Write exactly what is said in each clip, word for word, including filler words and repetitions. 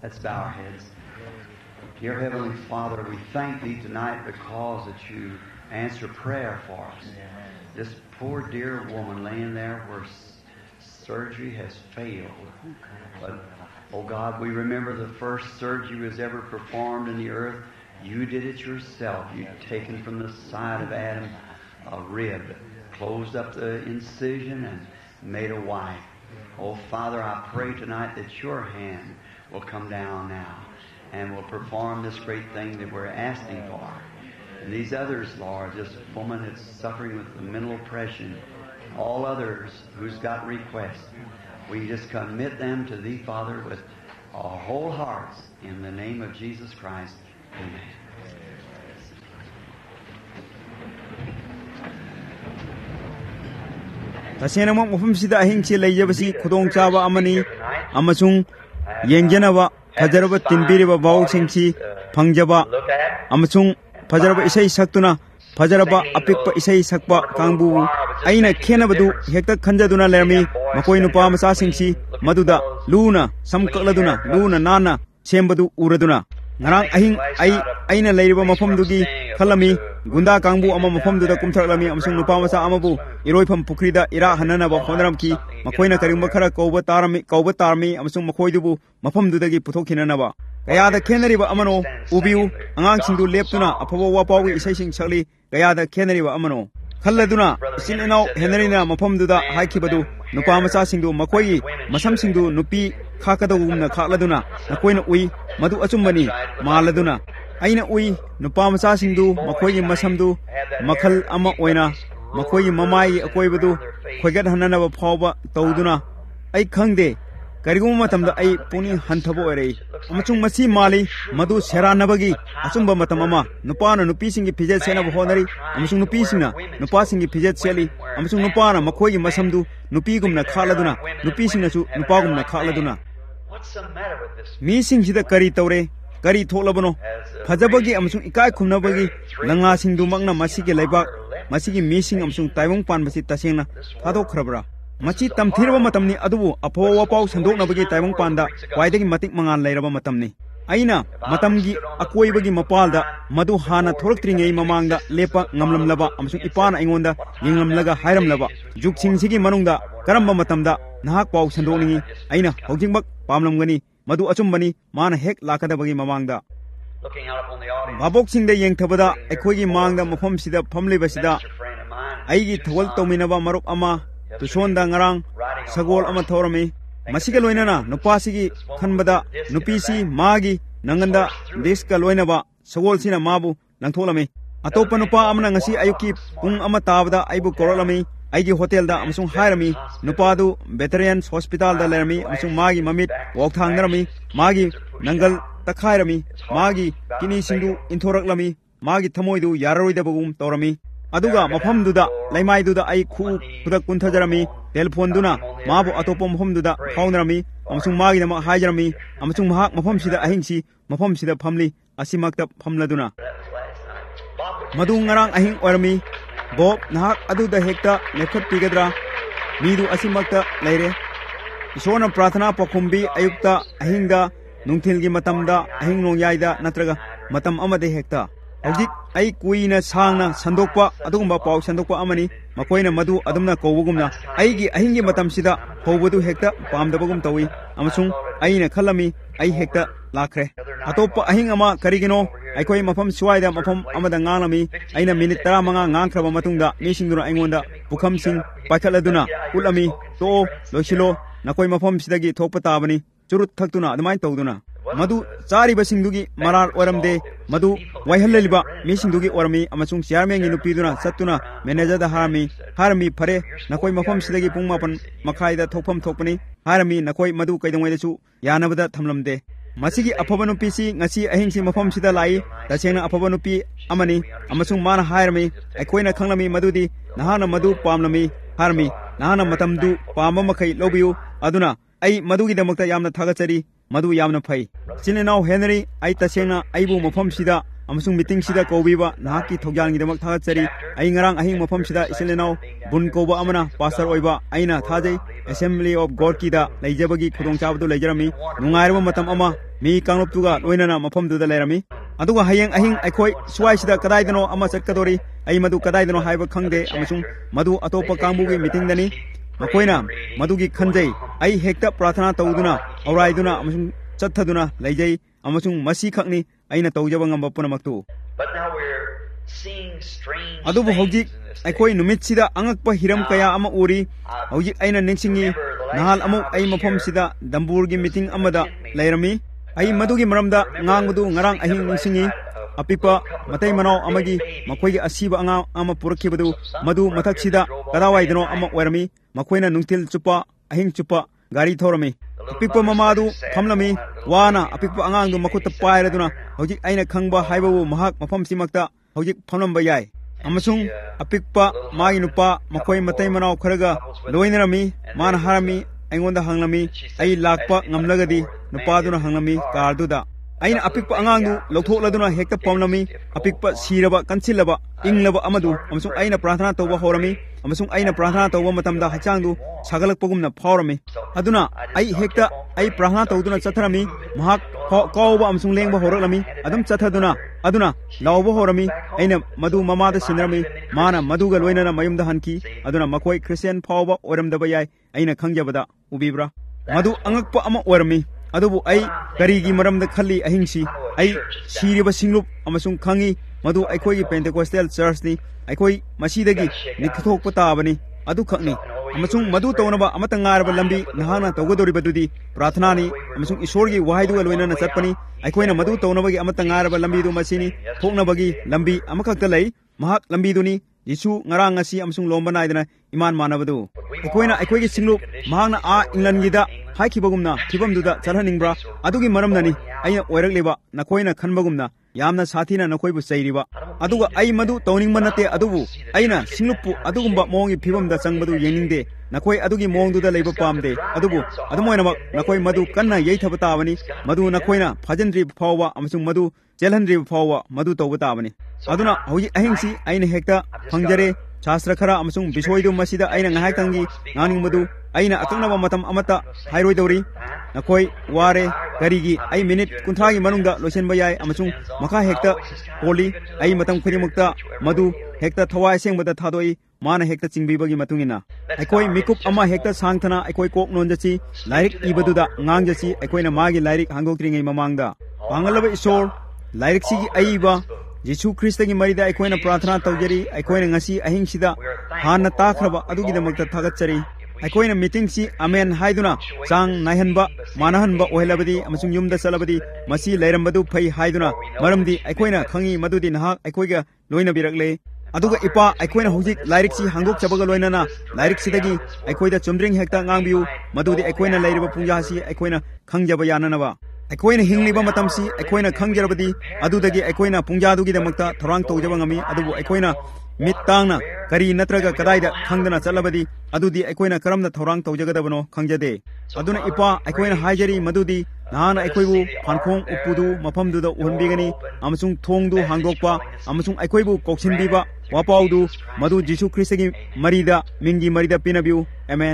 Let's bow our heads. Dear Heavenly Father, we thank Thee tonight because that You answer prayer for us. This poor dear woman laying there where surgery has failed. But, oh God, we remember the first surgery was ever performed in the earth. You did it Yourself. You'd taken from the side of Adam a rib, closed up the incision and made a wife. Oh Father, I pray tonight that Your hand will come down now and will perform this great thing that we're asking for. And these others, Lord, this woman that's suffering with the mental oppression, all others who's got requests, we just commit them to Thee, Father, with our whole hearts. In the name of Jesus Christ, amen. Tasenamok mafumsida ahingsi leijabasi khudong chaba amani amasung yengjenaba fajaraba tinbiriba bawsingsi phangjaba amasung fajaraba isai saktuna fajaraba apikpa isai sakpa kangbu aina khenabadu hekta khanjaduna lermi makoi nupa masa singsi maduda luna samkakladuna luna nana sembadu uraduna ngarang ahing ai aina leiriba mafamdugi khalami gunda kangbu ama mafamduda kumthaklami amsung nupa masa amabu iroifam pukrida ira hananaba honaramki makoina karimba khara kauba tarami kauba tarmi amsung makoidubu mafamdudagi puthokhinanaba kayada khenariba amano ubiu angangsingdu leptuna afaba wapawi isaising sakli kayada khenariba amano khalladuna sinenau henarina mafamduda haikibadu nupa masa singdu makoi masamsingdu nupi khakadawumna khakladuna nakoina ui madu achumbani maladuna aina ui nupa masa singdu makoi masamdu makhal ama oina makoi mamai akoibadu khoigat hananaba phawba tawduna ai khangde karigum matamda ai puni hanthabo ore amachung masi mali madu seranabagi achumba matamama nupana nupi singi pijet sena honari amachung nupi singna nupa singi pijet seli amachung nupana makoi masamdu nupi gumna khaladuna nupi singna su nupa gumna khaladuna mi singida kari tawre kari tholabano phajabagi amachung ikai khumnabagi langa singdu makna masigi laibak masigi mi sing amachung taibong pan basi tasengna thadokhrabra machi tamthiraba matamni adubu apho pau sandoknabagi taibong panda waidagi matik mangan lairaba matamni aina matamgi akoibagi mapalda madu hana thorktringei mamangda lepa ngamlamlaba amsung ipana aingonda yinglamlaga hairamlaba jukchingsigi manungda karamba matamda nahak pau sandokningi aina hogjingbak pamlamgani madu achumbani mana hek lakadabagi mamangda babok singda yengthabada ekhoigi mangda mafam sida famlibasida aigi thawal tominaba maruk ama tushonda ngarang sagol ama thorami masiga loinana nupasigi khanbada nupisi magi nanganda deska loinaba sagol sina mabu langtholami atopa nupa amna ngasi ayuki pung ama tabada aibu korolami aigi hotel da amsung hairami nupadu veterans hospital da lerami amsung magi mamit wokthangdarami magi nangal takhairami magi kini sindu inthoraklami magi thamoidu yararoidabagum torami aduga mafamduda laimaiduda ai khu pudak kuntajarami telephone mabu atopo mafamduda faunarami amsung magi nama haijarami amsung mahak mafamsida ahingsi mafamsida famli asimakta famladuna madu ngarang ahing orami bob nahak aduda hekta lekhat pigadra midu asimakta leire isona prathana pakhumbi ayukta ahingda nungthilgi matamda ahing nongyaida natraga matam amade hekta hojik ai kuina sangna sandokpa adugumba pau sandokpa amani makoina madu adumna kowugumna aigi ahingi matamsida howbudu hekta pamdabagum tawi amasung aina khalami ai hekta lakre atopa ahing ama karigino aikoi mafam suwaida mafam amada ngalami aina minute tara manga ngangkraba matungda misingduna aingonda bukham sing paikhaladuna ulami to loisilo nakoi mafam sidagi thokpa tabani churut thaktuna adumai tawduna madu chari basingdugi marar oramde madu waihallaliba misingdugi orami amasung chairman gi nupiduna satuna manager da harmi harmi phare nakoi mafam sidagi pungmapan makhaida thokpam thokpani harmi nakoi madu kaidongwai dasu yanabada thamlamde masigi afaba nupi ngasi ahingsi mafam sida lai tasena afaba nupi amani amasung mana harmi akoina khanglami madudi nahana madu pamlami harmi nahana matamdu pamma makai lobiyu aduna ai madugi damakta yamna thagachari madu yamna phai sinenau henry ai tasena aibu mafam sida amasung meeting sida kobiba nahaki thogyan gi damak thagachari ai ngarang ahing mafam sida isinenau bun koba amana pastor oiba aina thajai assembly of god ki da laijabagi khudong chabdu laijarami nungairba matam ama mi kangloptuga loinana mafamduda lerami aduga hayeng ahing aikoi swaisida kadaidano ama chatkadori ai madu kadaidano haiba khangde amasung madu atopa kangbugi meeting dani makoina madugi khanjai ai hekta prathana tawduna auraiduna amasung chathaduna leijai amasung masi khakni aina tawjaba ngamba punamaktu adubu hojik aikoi numit sida angakpa hiram kaya ama uri hojik aina ningsingi nahal amuk ai mafam sida damburgi meeting amada leirami ai madugi maramda ngangbudu ngarang ahing ningsingi apikpa matai manau amagi makoigi asiba anga ama purakibadu madu mathak sida kadawaidano ama oirami makoina nungtil chupa ahing chupa gari thorami apikpa mamadu phamlami wana apikpa angang du makutta pairaduna hojik aina khangba haibabu mahak mafam simakta hojik phamlamba yai amasung apikpa magi nupa makoi matai manau kharaga loinarami mana harami aingonda hanglami ai lakpa ngamlagadi nupaduna hanglami karduda aina apikpa angangu lothokladuna hekta pamlami apikpa siraba kansilaba inglaba amadu amasung aina prathana tawba horami amasung aina prathana tawba matamda hachangdu sagalakpagumna phawrami aduna ai hekta ai prathana tawduna chatharami mahak kawba amasung lengba horaklami adum chathaduna aduna lawba horami aina madu mamada sinrami mana maduga loinana mayumda hanki aduna makoi christian phawba oramdaba yai aina khangjabada ubibra madu angakpa ama orami adubu ai karigi maramda khalli ahingsi ai siriba singlup amasung khangi madu aikoi Pentecostal church ni aikoi masidagi nikthok patabani adu khakni amasung madu tawnaba amata ngarba lambi nahana tawgodori badudi prathana ni amasung isorgi wahaidu loinana chatpani aikoina madu tawnabagi amata ngarba lambi du masini thoknabagi lambi amakhakta lei mahak lambi duni Yesu ngarang ngasi amasung lomba naidana iman manabadu aikoina aikoigi singlup mahakna a England gida haikibagumna thibamduda chalhaningbra adugi maramnani aina oirakleba nakoina khanbagumna yamna sathina nakoibu chairiba aduga ai madu tawningba nate adubu aina singlupu adugumba mongi phibamda changbadu yeningde nakoi adugi mongduda leiba pamde adubu adumoinamak nakoi madu kanna yeithaba tabani madu nakoina phajandri phawwa amasung madu chelhandri phawwa madu tawba tabani aduna hoji ahingsi aina hekta phangjare shastra khara amasung bisoidu masida aina ngahai tangi nganing madu aina akangna matam amata hairoi dori nakoi ware karigi ai minute kunthagi manungda losenba yai amasung makha hekta poli ai matam khudimukta madu hekta thawai sengbada thadoi mana hekta chingbibagi matungina aikoi mikup ama hekta sangthana aikoi kok nonjachi lairik ibaduda ngangjachi aikoina magi lairik hangokringai mamangda pangalaba isor lairik sigi aiba Yesu Kristagi marida aikoina prathana tawjari aikoina ngasi ahingsida hanna takraba adugidamakta thagatsari aikoina meeting si amen haiduna chang naihanba manahanba ohelabadi amasung yumda salabadi masi leirambadu phai haiduna maramdi aikoina khangi madudi nahak aikoiga loina birakle aduga ipa aikoina hojik lairik si hangok chabaga loinana lairik sidagi aikoida chumdring hekta ngangbiu madudi aikoina leiriba pungja si aikoina khangjaba yananaba aikoina hingliba matamsi aikoina khangjarabadi adudagi aikoina pungjadugi damakta thorang tawjaba ngami adubu aikoina mittangna kari natraga kadaida khangdana chalabadi adudi aikoina karamna thorang tawjagadabano khangjade aduna ipa aikoina haijari madudi nahana aikoibu phankhong upudu mafamduda uhunbigani amasung thongdu hangdokpa amasung aikoibu koksinbiba wapaudu madu Jesu Kristagi marida mingi marida pinabiu amen.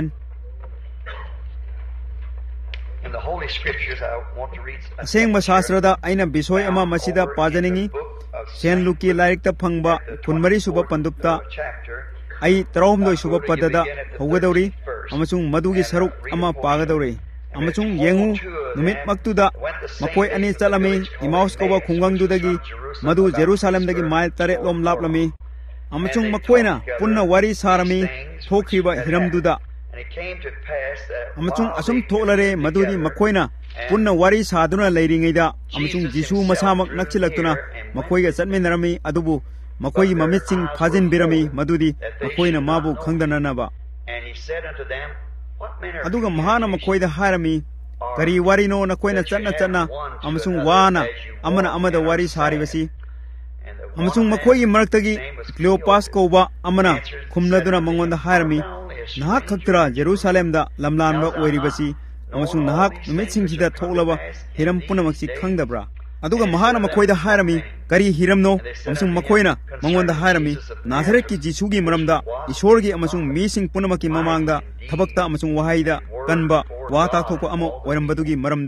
Asengba Shastrada aina bisoi ama masida pajaningi Saint Luke lairikta phangba kunmari suba pandupta ai tarahumdoi suba padada hogadauri amasung madugi saruk ama pagadori amasung yengu numit maktuda makoi ani chalami Emmaus koba khungangdudagi madu Jerusalem dagi mile tare lom laplami amasung makoina punna wari sarami thokriba hiramduda amasung asum tholare madudi makoina punna wari saduna leiringaida amasung Jesu masamak nakchilaktuna makoiga chatminarami adubu makoi mamitsing phajin birami madudi makoina mabu khangdananaba aduga mahana makoida harami kari warino nakoina chatna chatna amasung wana amana amada wari saribasi amasung makoi maraktagi Cleopas koba amana khumladuna mangonda harami nahak khaktra Jerusalem da lamlanba oiribasi amasung nahak numitsingida thoklaba hiram punamaksi khangdabra aduga mahana makoida harami kari hiramno amasung makoina mangonda harami Nazareth ki Jesugi maramda isorgi amasung mising punamaki mamangda thabakta amasung wahaida kanba wata thokpa ama oirambadugi maramda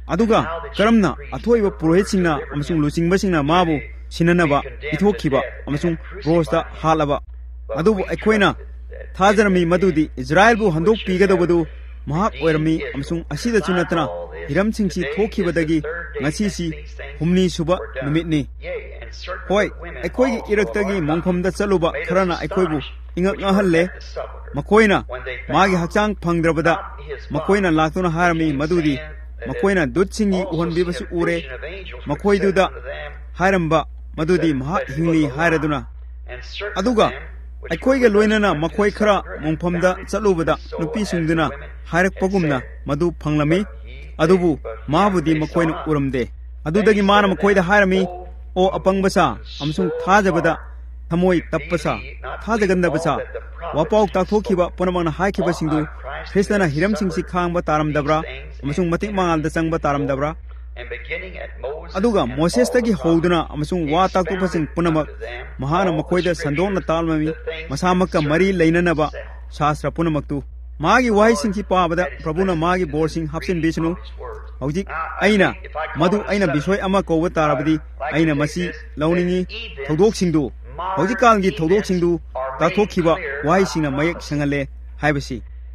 aduga karamna athoiba purohitsingna amasung lusingbasingna mabu sinanaba ithokhiba amasung rosta halaba adubu aikoina thajarami madudi Israel bu handok pigadobadu mahak oirami amasung asida chunatna hiramsingsi thokhibadagi ngasi si humni suba numitni hoi aikoigi iraktagi mongphamda chaluba kharana aikoibu ingak ngahalle makoina magi hakchang phangdrabada makoina laktuna harami madudi makoina dutsingi uhonbibasu ure makoiduda hairamba madudi maha hingli hairaduna aduga aikoiga loinana makoi khara mongphamda chalubada nupi sungduna hairakpagumna madu phanglami adubu mahabudi makoina uramde adudagi mana makoida hairami o apangbasa amsung thajabada thamoi tappasa thajagandabasa wapau takthokhiba punamangna haikhiba singdu Kristana hiramsingsi khangba taramdabra amasung matik mangalda changba taramdabra aduga Moses tagi hoduna amasung wa taktopasing punamak mahana makoida sandona talmami masamaka mari leinanaba shastra punamaktu magi wahisingsi pabada prabhuna magi borsing hapsin bisnu hojik aina madu aina bisoi ama kowa tarabadi aina masi launingi thaudoksingdu hojikkalgi thaudoksingdu taktokhiba wahisingna mayak sangale haibasi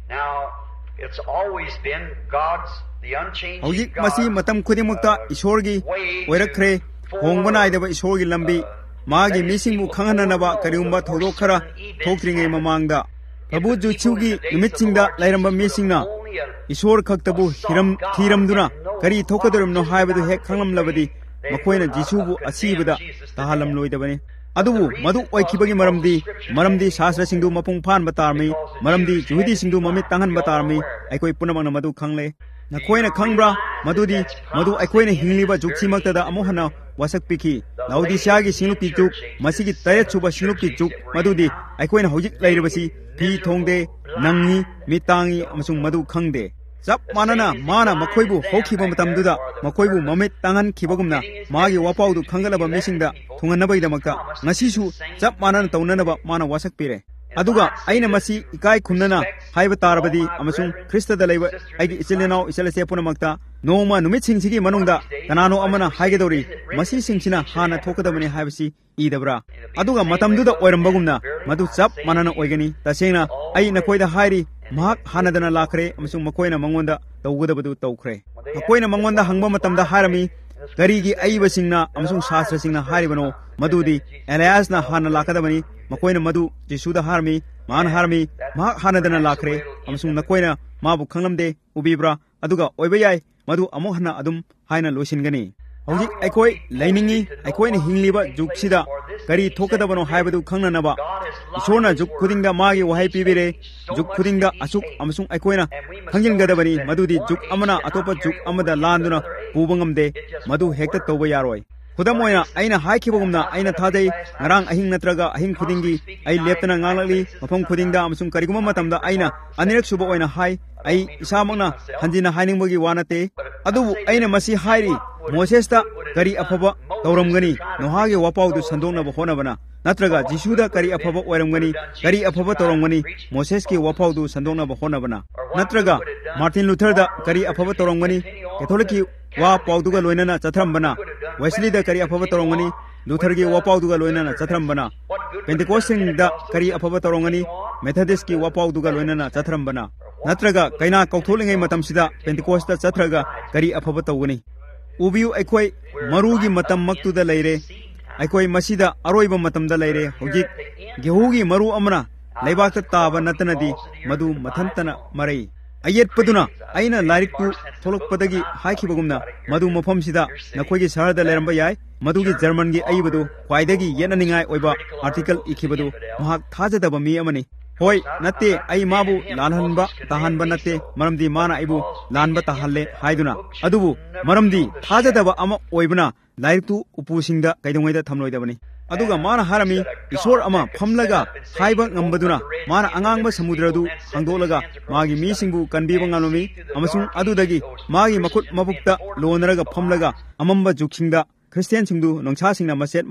hojik masi matam khudimukta ishorgi oirakkhre hongbanai ishorgi lambi magi misingbu khanghananaba kariumba thodok khara thokringe mamangda Prabhu Juchugi numitchingda lairamba misingna ishor khaktabu hiram thiramduna kari thokaduramno haibadu hek khanglamlabadi makoina Jisubu asibada tahalam loidabani adubu madu oikhibagi maramdi maramdi shastra singdu mapung phan batarmi maramdi juhudi singdu mamit tanghan batarmi aikoi punamangna madu khangle nakoina khangbra madudi madu aikoina hingliba jukchimaktada amohana wasak piki laudi siagi sinupi juk masigi tayat suba sinupi juk madudi aikoina hojik lairabasi pi thongde nangni mitangi amasung madu khangde chap manana mana makoibu hokhiba matamduda makoibu mamit tangan khibagumna magi wapaudu khangalaba misingda thunganabaidamakta ngasisu chap manana taunanaba mana wasak pire aduga aina masi ikai khumnana haiba tarabadi amasung Krista laiba aigi ichilenau ichalase punamakta noma numit singsigi manungda kanano amana haigedori masi singsina hana thokadabani haibasi idabra aduga matamduda oirambagumna madu chap manana oigani tasena ai nakoida hairi mahak hanadana lakhre amasung makoina mangonda tawgadabadu tawkhre makoina mangonda hangba matamda harami garigi aiba singna amasung shastra singna haribano madudi Elias na hana lakadabani makoina madu Jisuda harmi man harmi mahak hanadana lakhre amasung nakoina mabu khanglamde ubibra aduga oibayai madu amohna adum haina loisingani hojik aikoi lainingi aikoina hingliba juksida kari thokadabano haibadu khangnanaba ishorna juk khudingda magi wahai pibire juk khudingda asuk amasung aikoina khangjingadabani madudi juk amana atopa juk amada landuna pubangamde madu hekta toba yaroi Kudamoya aina haikibagumna aina thadai ngarang ahing natraga ahing khudingi ai leptana ngalali mafam khudingda amasung kariguma matamda aina anirak suba oina hai ai isamangna hanjina hainingbagi wanate adubu aina masi hairi Moses ta kari afaba tauramgani nohage wapaudu sandongnaba honabana natraga Jisuda kari afaba oiramgani kari afaba tauramgani Moses ki wapaudu sandongnaba honabana natraga Martin Luther da kari afaba tauramgani Catholic ki wa pauduga loinana chathrambana Wesley da kari afaba tauramgani Luther ki wa pauduga loinana chathrambana Pentecost da kari afaba tauramgani Methodist ki wa pauduga loinana chathrambana natraga kaina kautholingai matamsida Pentecost da chathraga kari afaba tawgani ubiu aikoi marugi matam maktuda leire aikoi masida aroiba matamda leire hojik gehugi maru amna leibakta taba natanadi madu mathantana marai ayet paduna aina larikku tholokpadagi haikibagumna madu mafamsida nakoigi saharda leramba yai madugi German gi aibadu kwaidagi yenaningai oiba article ikibadu mahak thajadaba mi amani hoi natte ai mabu lalhanba tahanba natte maramdi mana aibu lanba tahalle haiduna adubu maramdi thajadaba ama oibna lairtu upusingda kaidongaida thamloidabani aduga mana harami isor ama phamlaga haiba ngambaduna mana angangba samudradu hangdolaga magi misingbu kanbiba ngalumi amasung adudagi magi makut mabukta lonaraga phamlaga amamba juksingda Christian singdu nongcha singna maset maset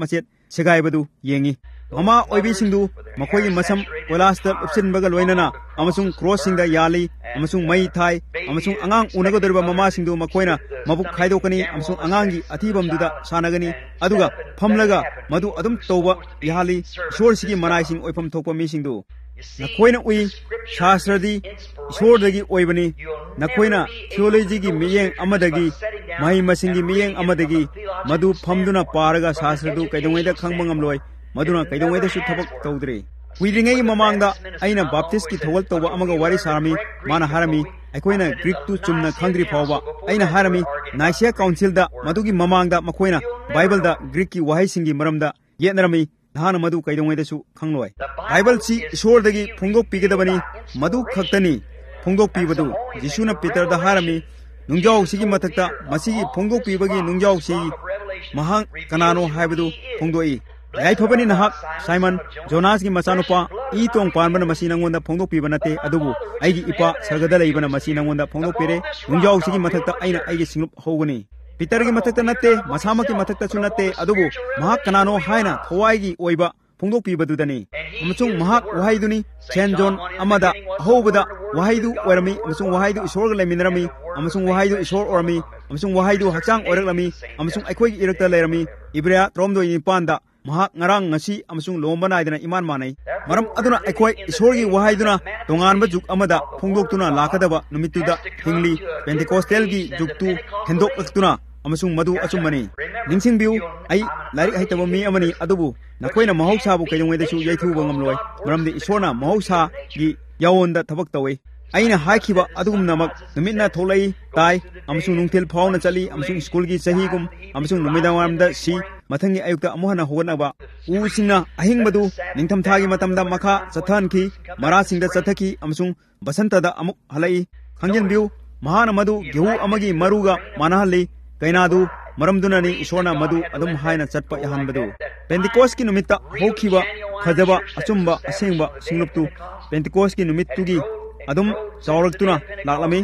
ꯁꯦꯒꯥꯏꯕꯗꯨ ꯌꯦꯡꯉꯤ ꯃꯃꯥ ꯑꯣꯏꯕꯤꯁꯤꯡꯗꯨ ꯃꯈꯣꯏꯒꯤ ꯃꯁꯝ ꯀꯣꯏꯂꯥꯁꯇ ꯎꯞꯁꯤꯟꯕꯒ ꯂꯣꯏꯅꯅ ꯑꯃꯁꯨꯡ ꯀ꯭ꯔꯣꯁꯁꯤꯡꯗ ꯌꯥꯜꯂꯤ ꯑꯃꯁꯨꯡ ꯃꯩ ꯊꯥꯏ ꯑꯃꯁꯨꯡ ꯑꯉꯥꯡ ꯎꯅꯒꯗꯧꯔꯤꯕ ꯃꯃꯥꯁꯤꯡꯗꯨ ꯃꯈꯣꯏꯅ ꯃꯕꯨꯛ ꯈꯥꯏꯗꯣꯛꯀꯅꯤ ꯑꯃꯁꯨꯡ ꯑꯉꯥꯡꯒꯤ ꯑꯊꯤꯕꯝꯗꯨꯗ ꯁꯥꯟꯅꯒꯅꯤ ꯑꯗꯨꯒ ꯐꯝꯂꯒ ꯃꯗꯨ ꯑꯗꯨꯝ ꯇꯧꯕ ꯌꯥꯍꯜꯂꯤ ꯏꯁꯣꯔꯁꯤꯒꯤ ꯃꯅꯥꯏꯁꯤꯡ ꯑꯣꯏꯐꯝ ꯊꯣꯛꯄ ꯃꯤꯁꯤꯡꯗꯨ ꯅꯈꯣꯏꯅ ꯎꯏ ꯁꯥꯁ꯭ꯇꯔꯗꯤ ꯏꯁꯣꯔꯗꯒꯤ ꯑꯣꯏꯕꯅꯤ ꯅꯈꯣꯏꯅ ꯊꯤꯑꯣꯂꯣꯖꯤꯒꯤ ꯃꯤꯠꯌꯦꯡ ꯑꯃꯗꯒꯤ ꯃꯍꯩ ꯃꯁꯤꯡꯒꯤ ꯃꯤꯠꯌꯦꯡ ꯑꯃꯗꯒꯤ ꯃꯗꯨ ꯐꯝꯗꯨꯅ ꯄꯥꯔꯒ ꯁꯥꯁ꯭ꯇꯔꯗꯨ ꯀꯩꯗꯧꯉꯩꯗ ꯈꯪꯕ ꯉꯝꯂꯣꯏ ꯃꯗꯨꯅ ꯀꯩꯗꯧꯉꯩꯗꯁꯨ ꯊꯕꯛ ꯇꯧꯗ꯭ꯔꯤ ꯀꯨꯏꯗ꯭ꯔꯤꯉꯩꯒꯤ ꯃꯃꯥꯡꯗ ꯑꯩꯅ ꯕꯥꯞꯇꯤꯁꯀꯤ ꯊꯧꯒꯜ ꯇꯧꯕ ꯑꯃꯒ ꯋꯥꯔꯤ ꯁꯥꯔꯝꯃꯤ ꯃꯥꯅ ꯍꯥꯏꯔꯝꯃꯤ ꯑꯩꯈꯣꯏꯅ ꯒ꯭ꯔꯤꯛꯇꯨ ꯆꯨꯝꯅ ꯈꯪꯗ꯭ꯔꯤ ꯐꯥꯎꯕ ꯑꯩꯅ ꯍꯥꯏꯔꯝꯃꯤ ꯅꯥꯏꯁꯤꯌꯥ ꯀꯥꯎꯟꯁꯤꯜꯗ ꯃꯗꯨꯒꯤ ꯃꯃꯥꯡꯗ ꯃꯈꯣꯏꯅ ꯕꯥꯏꯕꯜꯗ ꯒ꯭ꯔꯤꯛꯀꯤ ꯋꯥꯍꯩꯁꯤꯡꯒꯤ ꯃꯔꯝꯗ ꯌꯦꯠꯅꯔꯝꯃꯤ ꯅꯍꯥꯛꯅ ꯃꯗꯨ ꯀꯩꯗꯧꯉꯩꯗꯁꯨ ꯈꯪꯂꯣꯏ ꯕꯥꯏꯕꯜꯁꯤ ꯏꯁꯣꯔꯗꯒꯤ ꯐꯣꯡꯗꯣꯛꯄꯤꯒꯗꯕꯅꯤ ꯃꯗꯨ ꯈꯛꯇꯅꯤ ꯐꯣꯡꯗꯣꯛꯄꯤꯕꯗꯨ ꯖꯤꯁꯨꯅ ꯄꯤꯇꯔꯗ ꯍꯥꯏꯔꯝꯃꯤ ꯅꯨꯡꯖꯥꯎꯁꯤꯒꯤ ꯃꯊꯛꯇ ꯃꯁꯤꯒꯤ ꯐꯣꯡꯗꯣꯛꯄꯤꯕꯒꯤ ꯅꯨꯡꯖꯥꯎꯁꯤ ꯃꯍꯥꯛ ꯀꯅꯥꯅꯣ ꯍꯥꯏꯕꯗꯨ ꯐꯣꯡꯗꯣꯛꯏ ꯌꯥꯏꯐꯕꯅꯤ ꯅꯍꯥꯛ ꯁꯥꯏꯃꯟ ꯖꯣꯅꯥꯁꯒꯤ ꯃꯆꯥꯅꯨꯄꯥ ꯏ ꯇꯣꯡ ꯄꯥꯟꯕꯅ ꯃꯁꯤ ꯅꯪꯉꯣꯟꯗ ꯐꯣꯡꯗꯣꯛꯄꯤꯕ ꯅꯠꯇꯦ ꯑꯗꯨꯕꯨ ꯑꯩꯒꯤ ꯏꯄꯥ ꯁꯔꯒꯗ ꯂꯩꯕꯅ ꯃꯁꯤ ꯅꯪꯉꯣꯟꯗ ꯐꯣꯡꯗꯣꯛꯄꯤꯔꯦ ꯅꯨꯡꯖꯥꯎꯁꯤꯒꯤ ꯃꯊꯛꯇ ꯑꯩꯅ ꯑꯩꯒꯤ ꯁꯤꯡꯂꯨꯞ ꯍꯧꯒꯅꯤ ꯄꯤꯇꯔꯒꯤ ꯃꯊꯛꯇ ꯅꯠꯇꯦ ꯃꯁꯥꯃꯛꯀꯤ ꯃꯊꯛꯇꯁꯨ ꯅꯠꯇꯦ ꯑꯗꯨꯕꯨ ꯃꯍꯥꯛ ꯀꯅꯥꯅꯣ ꯍꯥꯏꯅ ꯊꯋꯥꯏꯒꯤ ꯑꯣꯏꯕ ꯐꯣꯡꯗꯣꯛꯄꯤꯕꯗꯨꯗꯅꯤ ꯑꯃꯁꯨꯡ ꯃꯍꯥꯛ ꯋꯥꯍꯩꯗꯨꯅꯤ ꯁꯦꯟ ꯖꯣꯟ ꯑꯃꯗ ꯑꯍꯧꯕꯗ ꯋꯥꯍꯩꯗꯨ ꯑꯣꯏꯔꯝꯃꯤ ꯑꯃꯁꯨꯡ ꯋꯥꯍꯩꯗꯨ ꯏꯁꯣꯔꯒ ꯂꯩꯃꯤꯟꯅꯔꯝꯃꯤ ꯑꯃꯁꯨꯡ ꯋꯥꯍꯩꯗꯨ ꯏꯁꯣꯔ ꯑꯣꯏꯔꯝꯃꯤ ꯑꯃꯁꯨꯡ ꯋꯥꯍꯩꯗꯨ ꯍꯛꯆꯥꯡ ꯑꯣꯏꯔꯛꯂꯝꯃꯤ ꯑꯃꯁꯨꯡ ꯑꯩꯈꯣꯏꯒꯤ ꯏꯔꯛꯇ ꯂꯩꯔꯝꯃꯤ ꯏꯕ꯭ꯔꯦꯌꯥ ꯇꯔꯥꯍꯨꯝꯗꯣꯏ ꯅꯤꯄꯥꯟꯗ ꯃꯍꯥꯛ ꯉꯔꯥꯡ ꯉꯁꯤ ꯑꯃꯁꯨꯡ ꯂꯣꯝꯕ ꯅꯥꯏꯗꯅ ꯏꯃꯥꯟ ꯃꯥꯟꯅꯩ ꯃꯔꯝ ꯑꯗꯨꯅ ꯑꯩꯈꯣꯏ ꯏꯁꯣꯔꯒꯤ ꯋꯥꯍꯩꯗꯨꯅ ꯇꯣꯉꯥꯟꯕ ꯖꯨꯛ ꯑꯃꯗ ꯐꯣꯡꯗꯣꯛꯇꯨꯅ ꯂꯥꯛꯀꯗꯕ ꯅꯨꯃꯤꯠꯇꯨꯗ ꯍꯤꯡꯂꯤ ꯄꯦꯟꯇꯤꯀꯣꯁꯇꯦꯜꯒꯤ ꯖꯨꯛꯇꯨ ꯍꯦꯟꯗꯣꯛꯂꯛꯇꯨꯅ ꯑꯃꯁꯨꯡ ꯃꯗꯨ ꯑꯆꯨꯝꯕꯅꯤ ꯅꯤꯡꯁꯤꯡꯕꯤꯌꯨ ꯑꯩ ꯂꯥꯏꯔꯤꯛ ꯍꯩꯇꯕ ꯃꯤ ꯑꯃꯅꯤ ꯑꯗꯨꯕꯨ ꯅꯈꯣꯏꯅ ꯃꯍꯧꯁꯥꯕꯨ ꯀꯩꯗꯧꯉꯩꯗꯁꯨ ꯌꯩꯊꯨꯕ ꯉꯝꯂꯣꯏ ꯃꯔꯝꯗꯤ ꯏꯁꯣꯔꯅ ꯃꯍꯧꯁꯥꯒꯤ ꯌꯥꯑꯣꯟꯗ ꯊꯕꯛ ꯇꯧꯏ ꯑꯩꯅ ꯍꯥꯏꯈꯤꯕ ꯑꯗꯨꯒꯨꯝꯅꯃꯛ ꯅꯨꯃꯤꯠꯅ ꯊꯣꯛꯂꯛꯏ ꯇꯥꯏ ꯑꯃꯁꯨꯡ ꯅꯨꯡꯊꯤꯜ ꯐꯥꯎꯅ ꯆꯠꯂꯤ ꯑꯃꯁꯨꯡ ꯁ꯭ꯀꯨꯜꯒꯤ ꯆꯍꯤꯒꯨꯝ ꯑꯃꯁꯨꯡ ꯅꯨꯃꯤꯗꯥꯡꯋꯥꯏꯔꯝꯗ ꯁꯤ ꯃꯊꯪꯒꯤ ꯑꯌꯨꯛꯇ ꯑꯃꯨꯛ ꯍꯟꯅ ꯍꯧꯒꯠꯅꯕ ꯎꯁꯤꯡꯅ ꯑꯍꯤꯡꯕꯗꯨ ꯅꯤꯡꯊꯝꯊꯥꯒꯤ ꯃꯇꯝꯗ ꯃꯈꯥ ꯆꯠꯊꯍꯟꯈꯤ ꯃꯔꯥꯁꯤꯡꯗ ꯆꯠꯊꯈꯤ ꯑꯃꯁꯨꯡ ꯕꯁꯟꯇꯗ ꯑꯃꯨꯛ ꯍꯜꯂꯛꯏ ꯈꯪꯖꯤꯟꯕꯤꯌꯨ ꯃꯍꯥꯛꯅ ꯃꯗꯨ ꯒꯦꯍꯨ ꯑꯃꯒꯤ ꯃꯔꯨꯒ ꯃꯥꯟꯅꯍꯜꯂꯤ ꯀꯩꯅꯥꯗꯨ ꯃꯔꯝꯗꯨꯅꯅꯤ ꯏꯁꯣꯔꯅ ꯃꯗꯨ ꯑꯗꯨꯝ ꯍꯥꯏꯅ ꯆꯠꯄ ꯌꯥꯍꯟꯕꯗꯨ ꯄꯦꯟꯇꯤꯀꯣꯁꯀꯤ ꯅꯨꯃꯤꯠꯇ ꯍꯧꯈꯤꯕ ꯐꯖꯕ ꯑꯆꯨꯝꯕ ꯑꯁꯦꯡꯕ ꯁꯤꯡꯂꯨꯞꯇꯨ ꯄꯦꯟꯇꯤꯀꯣꯁꯀꯤ ꯅꯨꯃꯤꯠꯇꯨꯒꯤ ꯑꯗꯨꯝ ꯆꯥꯎꯔꯛꯇꯨꯅ ꯂꯥꯛꯂꯝꯃꯤ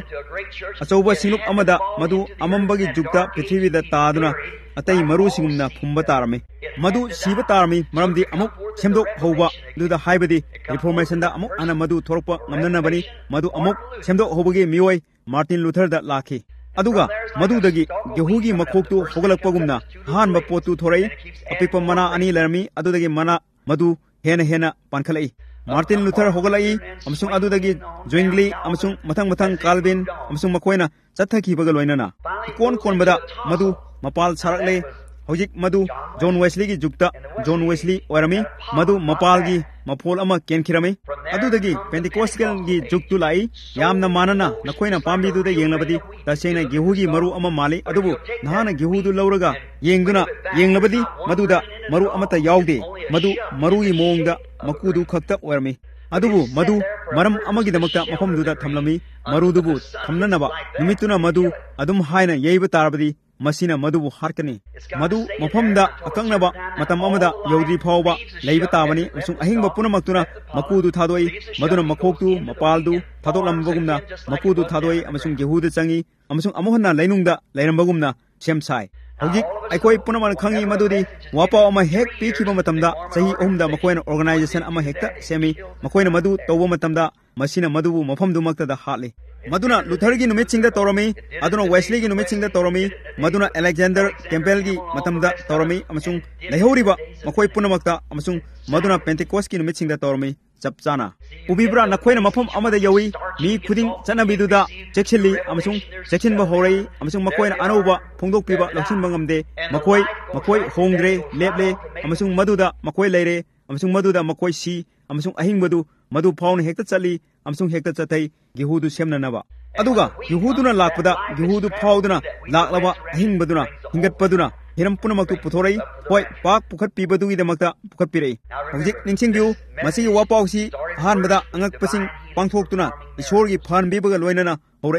ꯑꯆꯧꯕ ꯁꯤꯡꯂꯨꯞ ꯑꯃꯗ ꯃꯗꯨ ꯑꯃꯝꯕꯒꯤ ꯖꯨꯛꯇ ꯄ꯭ꯔꯤꯊꯤꯕꯤꯗ ꯇꯥꯗꯨꯅ ꯑꯇꯩ ꯃꯔꯨꯁꯤꯡꯒꯨꯝꯅ ꯐꯨꯝꯕ ꯇꯥꯔꯝꯃꯤ ꯃꯗꯨ ꯁꯤꯕ ꯇꯥꯔꯝꯃꯤ ꯃꯔꯝꯗꯤ ꯑꯃꯨꯛ ꯁꯦꯝꯗꯣꯛ ꯍꯧꯕ ꯑꯗꯨꯗ ꯍꯥꯏꯕꯗꯤ ꯔꯤꯐꯣꯔꯃꯦꯁꯟꯗ ꯑꯃꯨꯛ ꯍꯟꯅ ꯃꯗꯨ ꯊꯣꯔꯛꯄ ꯉꯝꯅꯅꯕꯅꯤ ꯃꯗꯨ ꯑꯃꯨꯛ ꯁꯦꯝꯗꯣꯛ ꯍꯧꯕꯒꯤ ꯃꯤꯑꯣꯏ ꯃꯥꯔꯇꯤꯟ ꯂꯨꯊꯔꯗ ꯂꯥꯛꯈꯤ ꯑꯗꯨꯒ ꯃꯗꯨꯗꯒꯤ ꯒꯦꯍꯨꯒꯤ ꯃꯈꯣꯛꯇꯨ ꯍꯧꯒꯠꯂꯛꯄꯒꯨꯝꯅ ꯑꯍꯥꯟꯕ ꯄꯣꯠꯇꯨ ꯊꯣꯔꯛꯏ ꯑꯄꯤꯛꯄ ꯃꯅꯥ ꯑꯅꯤ ꯂꯩꯔꯝꯃꯤ ꯑꯗꯨꯗꯒꯤ ꯃꯅꯥ ꯃꯗꯨ ꯍꯦꯟꯅ ꯍꯦꯟꯅ ꯄꯥꯟꯈꯠꯂꯛꯏ ꯃꯥꯔꯇꯤꯟ ꯂꯨꯊꯔ ꯍꯧꯒꯠꯂꯛꯏ ꯑꯃꯁꯨꯡ ꯑꯗꯨꯗꯒꯤ ꯖꯣꯏꯡꯒ꯭ꯂꯤ ꯑꯃꯁꯨꯡ ꯃꯊꯪ ꯃꯊꯪ ꯀꯥꯜꯚꯤꯟ ꯑꯃꯁꯨꯡ ꯃꯈꯣꯏꯅ ꯆꯠꯊꯈꯤꯕꯒ ꯂꯣꯏꯅꯅ ꯏꯀꯣꯟ ꯀꯣꯟꯕꯗ ꯃꯗꯨ ꯃꯄꯥꯜ ꯁꯥꯔꯛꯂꯦ ꯍꯧꯖꯤꯛ ꯃꯗꯨ ꯖꯣꯟ ꯋꯦꯁꯂꯤꯒꯤ ꯖꯨꯛꯇ ꯖꯣꯟ ꯋꯦꯁꯂꯤ ꯑꯣꯏꯔꯝꯃꯤ ꯃꯗꯨ ꯃꯄꯥꯜꯒꯤ ꯃꯐꯣꯜ ꯑꯃ ꯀꯦꯟꯈꯤꯔꯝꯃꯤ ꯑꯗꯨꯗꯒꯤ ꯄꯦꯟꯇꯤꯀꯣꯁꯇꯦꯜꯒꯤ ꯖꯨꯛꯇꯨ ꯂꯥꯛꯏ ꯌꯥꯝꯅ ꯃꯥꯟꯅꯅ ꯅꯈꯣꯏꯅ ꯄꯥꯝꯕꯤꯗꯨꯗ ꯌꯦꯡꯂꯕꯗꯤ ꯇꯁꯦꯡꯅ ꯒꯦꯍꯨꯒꯤ ꯃꯔꯨ ꯑꯃ ꯃꯥꯜꯂꯤ ꯑꯗꯨꯕꯨ ꯅꯍꯥꯛꯅ ꯒꯦꯍꯨꯗꯨ ꯂꯧꯔꯒ ꯌꯦꯡꯗꯨꯅ ꯌꯦꯡꯂꯕꯗꯤ ꯃꯗꯨꯗ ꯃꯔꯨ ꯑꯃꯠꯇ ꯌꯥꯎꯗꯦ ꯃꯗꯨ ꯃꯔꯨꯒꯤ ꯃꯑꯣꯡꯗ ꯃꯀꯨꯗꯨ ꯈꯛꯇ ꯑꯣꯏꯔꯝꯃꯤ ꯑꯗꯨꯕꯨ ꯃꯗꯨ ꯃꯔꯝ ꯑꯃꯒꯤꯗꯃꯛꯇ ꯃꯐꯝꯗꯨꯗ ꯊꯝꯂꯝꯃꯤ ꯃꯔꯨꯗꯨꯕꯨ ꯊꯝꯅꯅꯕ ꯅꯨꯃꯤꯠꯇꯨꯅ ꯃꯗꯨ ꯑꯗꯨꯝ ꯍꯥꯏꯅ ꯌꯩꯕ ꯇꯥꯔꯕꯗꯤ ꯃꯁꯤꯅ ꯃꯗꯨꯕꯨ ꯍꯥꯠꯀꯅꯤ ꯃꯗꯨ ꯃꯐꯝꯗ ꯑꯀꯛꯅꯕ ꯃꯇꯝ ꯑꯃꯗ ꯌꯧꯗ꯭ꯔꯤ ꯐꯥꯎꯕ ꯂꯩꯕ ꯇꯥꯕꯅꯤ ꯑꯃꯁꯨꯡ ꯑꯍꯤꯡꯕ ꯄꯨꯝꯅꯃꯛꯇꯨꯅ ꯃꯀꯨꯗꯨ ꯊꯥꯗꯣꯛꯏ ꯃꯗꯨꯅ ꯃꯈꯣꯛꯇꯨ ꯃꯄꯥꯜꯗꯨ ꯊꯥꯗꯣꯛꯂꯝꯕꯒꯨꯝꯅ ꯃꯀꯨꯗꯨ ꯊꯥꯗꯣꯛꯏ ꯑꯃꯁꯨꯡ ꯒꯦꯍꯨꯗ ꯆꯪꯏ ꯑꯃꯁꯨꯡ ꯑꯃꯨꯛ ꯍꯟꯅ ꯂꯩꯅꯨꯡꯗ ꯂꯩꯔꯝꯕꯒꯨꯝꯅ ꯁꯦꯝ ꯁꯥꯏ ꯍꯧꯖꯤꯛ ꯑꯩꯈꯣꯏ ꯄꯨꯝꯅꯃꯛꯅ ꯈꯪꯏ ꯃꯗꯨꯗꯤ ꯋꯥꯄꯥꯎ ꯑꯃ ꯍꯦꯛ ꯄꯤꯈꯤꯕ ꯃꯇꯝꯗ ꯆꯍꯤ ꯑꯍꯨꯝꯗ ꯃꯈꯣꯏꯅ ꯑꯣꯔꯒꯅꯥꯏꯖꯦꯁꯟ ꯑꯃ ꯍꯦꯛꯇ ꯁꯦꯝꯃꯤ ꯃꯈꯣꯏꯅ ꯃꯗꯨ ꯇꯧꯕ ꯃꯇꯝꯗ ꯃꯁꯤꯅ ꯃꯗꯨꯕꯨ ꯃꯐꯝꯗꯨꯃꯛꯇꯗ ꯍꯥꯠꯂꯤ ꯃꯗꯨꯅ ꯂꯨꯊꯔꯒꯤ ꯅꯨꯃꯤꯠꯁꯤꯡꯗ ꯇꯧꯔꯝꯃꯤ ꯑꯗꯨꯅ ꯋꯦꯁꯂꯤꯒꯤ ꯅꯨꯃꯤꯠꯁꯤꯡꯗ ꯇꯧꯔꯝꯃꯤ ꯃꯗꯨꯅ ꯑꯂꯦꯛꯖꯦꯟꯗꯔ ꯀꯦꯝꯄꯦꯜꯒꯤ ꯃꯇꯝꯗ ꯇꯧꯔꯝꯃꯤ ꯑꯃꯁꯨꯡ ꯂꯩꯍꯧꯔꯤꯕ ꯃꯈꯣꯏ ꯄꯨꯝꯅꯃꯛꯇ ꯑꯃꯁꯨꯡ ꯃꯗꯨꯅ ꯄꯦꯟꯇꯤꯀꯣꯁꯀꯤ ꯅꯨꯃꯤꯠꯁꯤꯡꯗ ꯇꯧꯔꯝꯃꯤ ꯆꯞ ꯆꯥꯅ ꯎꯕꯤꯕ꯭ꯔꯥ ꯅꯈꯣꯏꯅ ꯃꯐꯝ ꯑꯃꯗ ꯌꯧꯏ ꯃꯤ ꯈꯨꯗꯤꯡ ꯆꯠꯅꯕꯤꯗꯨꯗ ꯆꯦꯛꯁꯤꯜꯂꯤ ꯑꯃꯁꯨꯡ ꯆꯦꯛꯁꯤꯟꯕ ꯍꯧꯔꯛꯏ ꯑꯃꯁꯨꯡ ꯃꯈꯣꯏꯅ ꯑꯅꯧꯕ ꯐꯣꯡꯗꯣꯛꯄꯤꯕ ꯂꯧꯁꯤꯟꯕ ꯉꯝꯗꯦ ꯃꯈꯣꯏ ꯃꯈꯣꯏ ꯍꯣꯡꯗ꯭ꯔꯦ ꯂꯦꯞꯂꯦ ꯑꯃꯁꯨꯡ ꯃꯗꯨꯗ ꯃꯈꯣꯏ ꯂꯩꯔꯦ ꯑꯃꯁꯨꯡ ꯃꯗꯨꯗ ꯃꯈꯣꯏ ꯁꯤ ꯑꯃꯁꯨꯡ ꯑꯍꯤꯡꯕꯗꯨ ꯃꯗු ꯐꯥꯎꯅ ꯍꯦꯛꯇ ꯆꯠꯂꯤ ꯑꯃꯁꯨꯡ ꯍꯦꯛꯇ ꯆꯠꯊꯩ ꯒꯦꯍꯨꯗꯨ ꯁꯦꯝꯅꯅꯕ ꯑꯗꯨꯒ ꯒꯦꯍꯨꯗꯨꯅ ꯂꯥꯛꯄꯗ ꯒꯦꯍꯨꯗꯨ ꯐꯥꯎꯗꯨꯅ ꯂꯥꯛꯂꯕ ꯑꯍꯤꯡꯕꯗꯨꯅ ꯍꯤꯡꯒꯠꯄꯗꯨꯅ ꯍꯤꯔꯝ ꯄꯨꯝꯅꯃꯛꯇꯨ ꯄꯨꯊꯣꯔꯛꯏ ꯍꯣꯏ ꯄꯥꯛ ꯄꯨꯈꯠꯄꯤꯕꯗꯨꯒꯤꯗꯃꯛꯇ ꯄꯨꯈꯠꯄꯤꯔꯛꯏ ꯍꯧꯖꯤꯛ ꯅꯤꯡꯁꯤꯡꯕꯤꯌꯨ ꯃꯁꯤꯒꯤ ꯋꯥꯄꯥꯎꯁꯤ ꯑꯍꯥꯟꯕꯗ ꯑꯉꯛꯄꯁꯤꯡ ꯄꯥꯡꯊꯣꯛꯇꯨꯅ ꯏꯁꯣꯔꯒꯤ ꯐꯍꯟꯕꯤꯕꯒ ꯂꯣꯏꯅꯅ ꯍꯧꯔꯛꯏ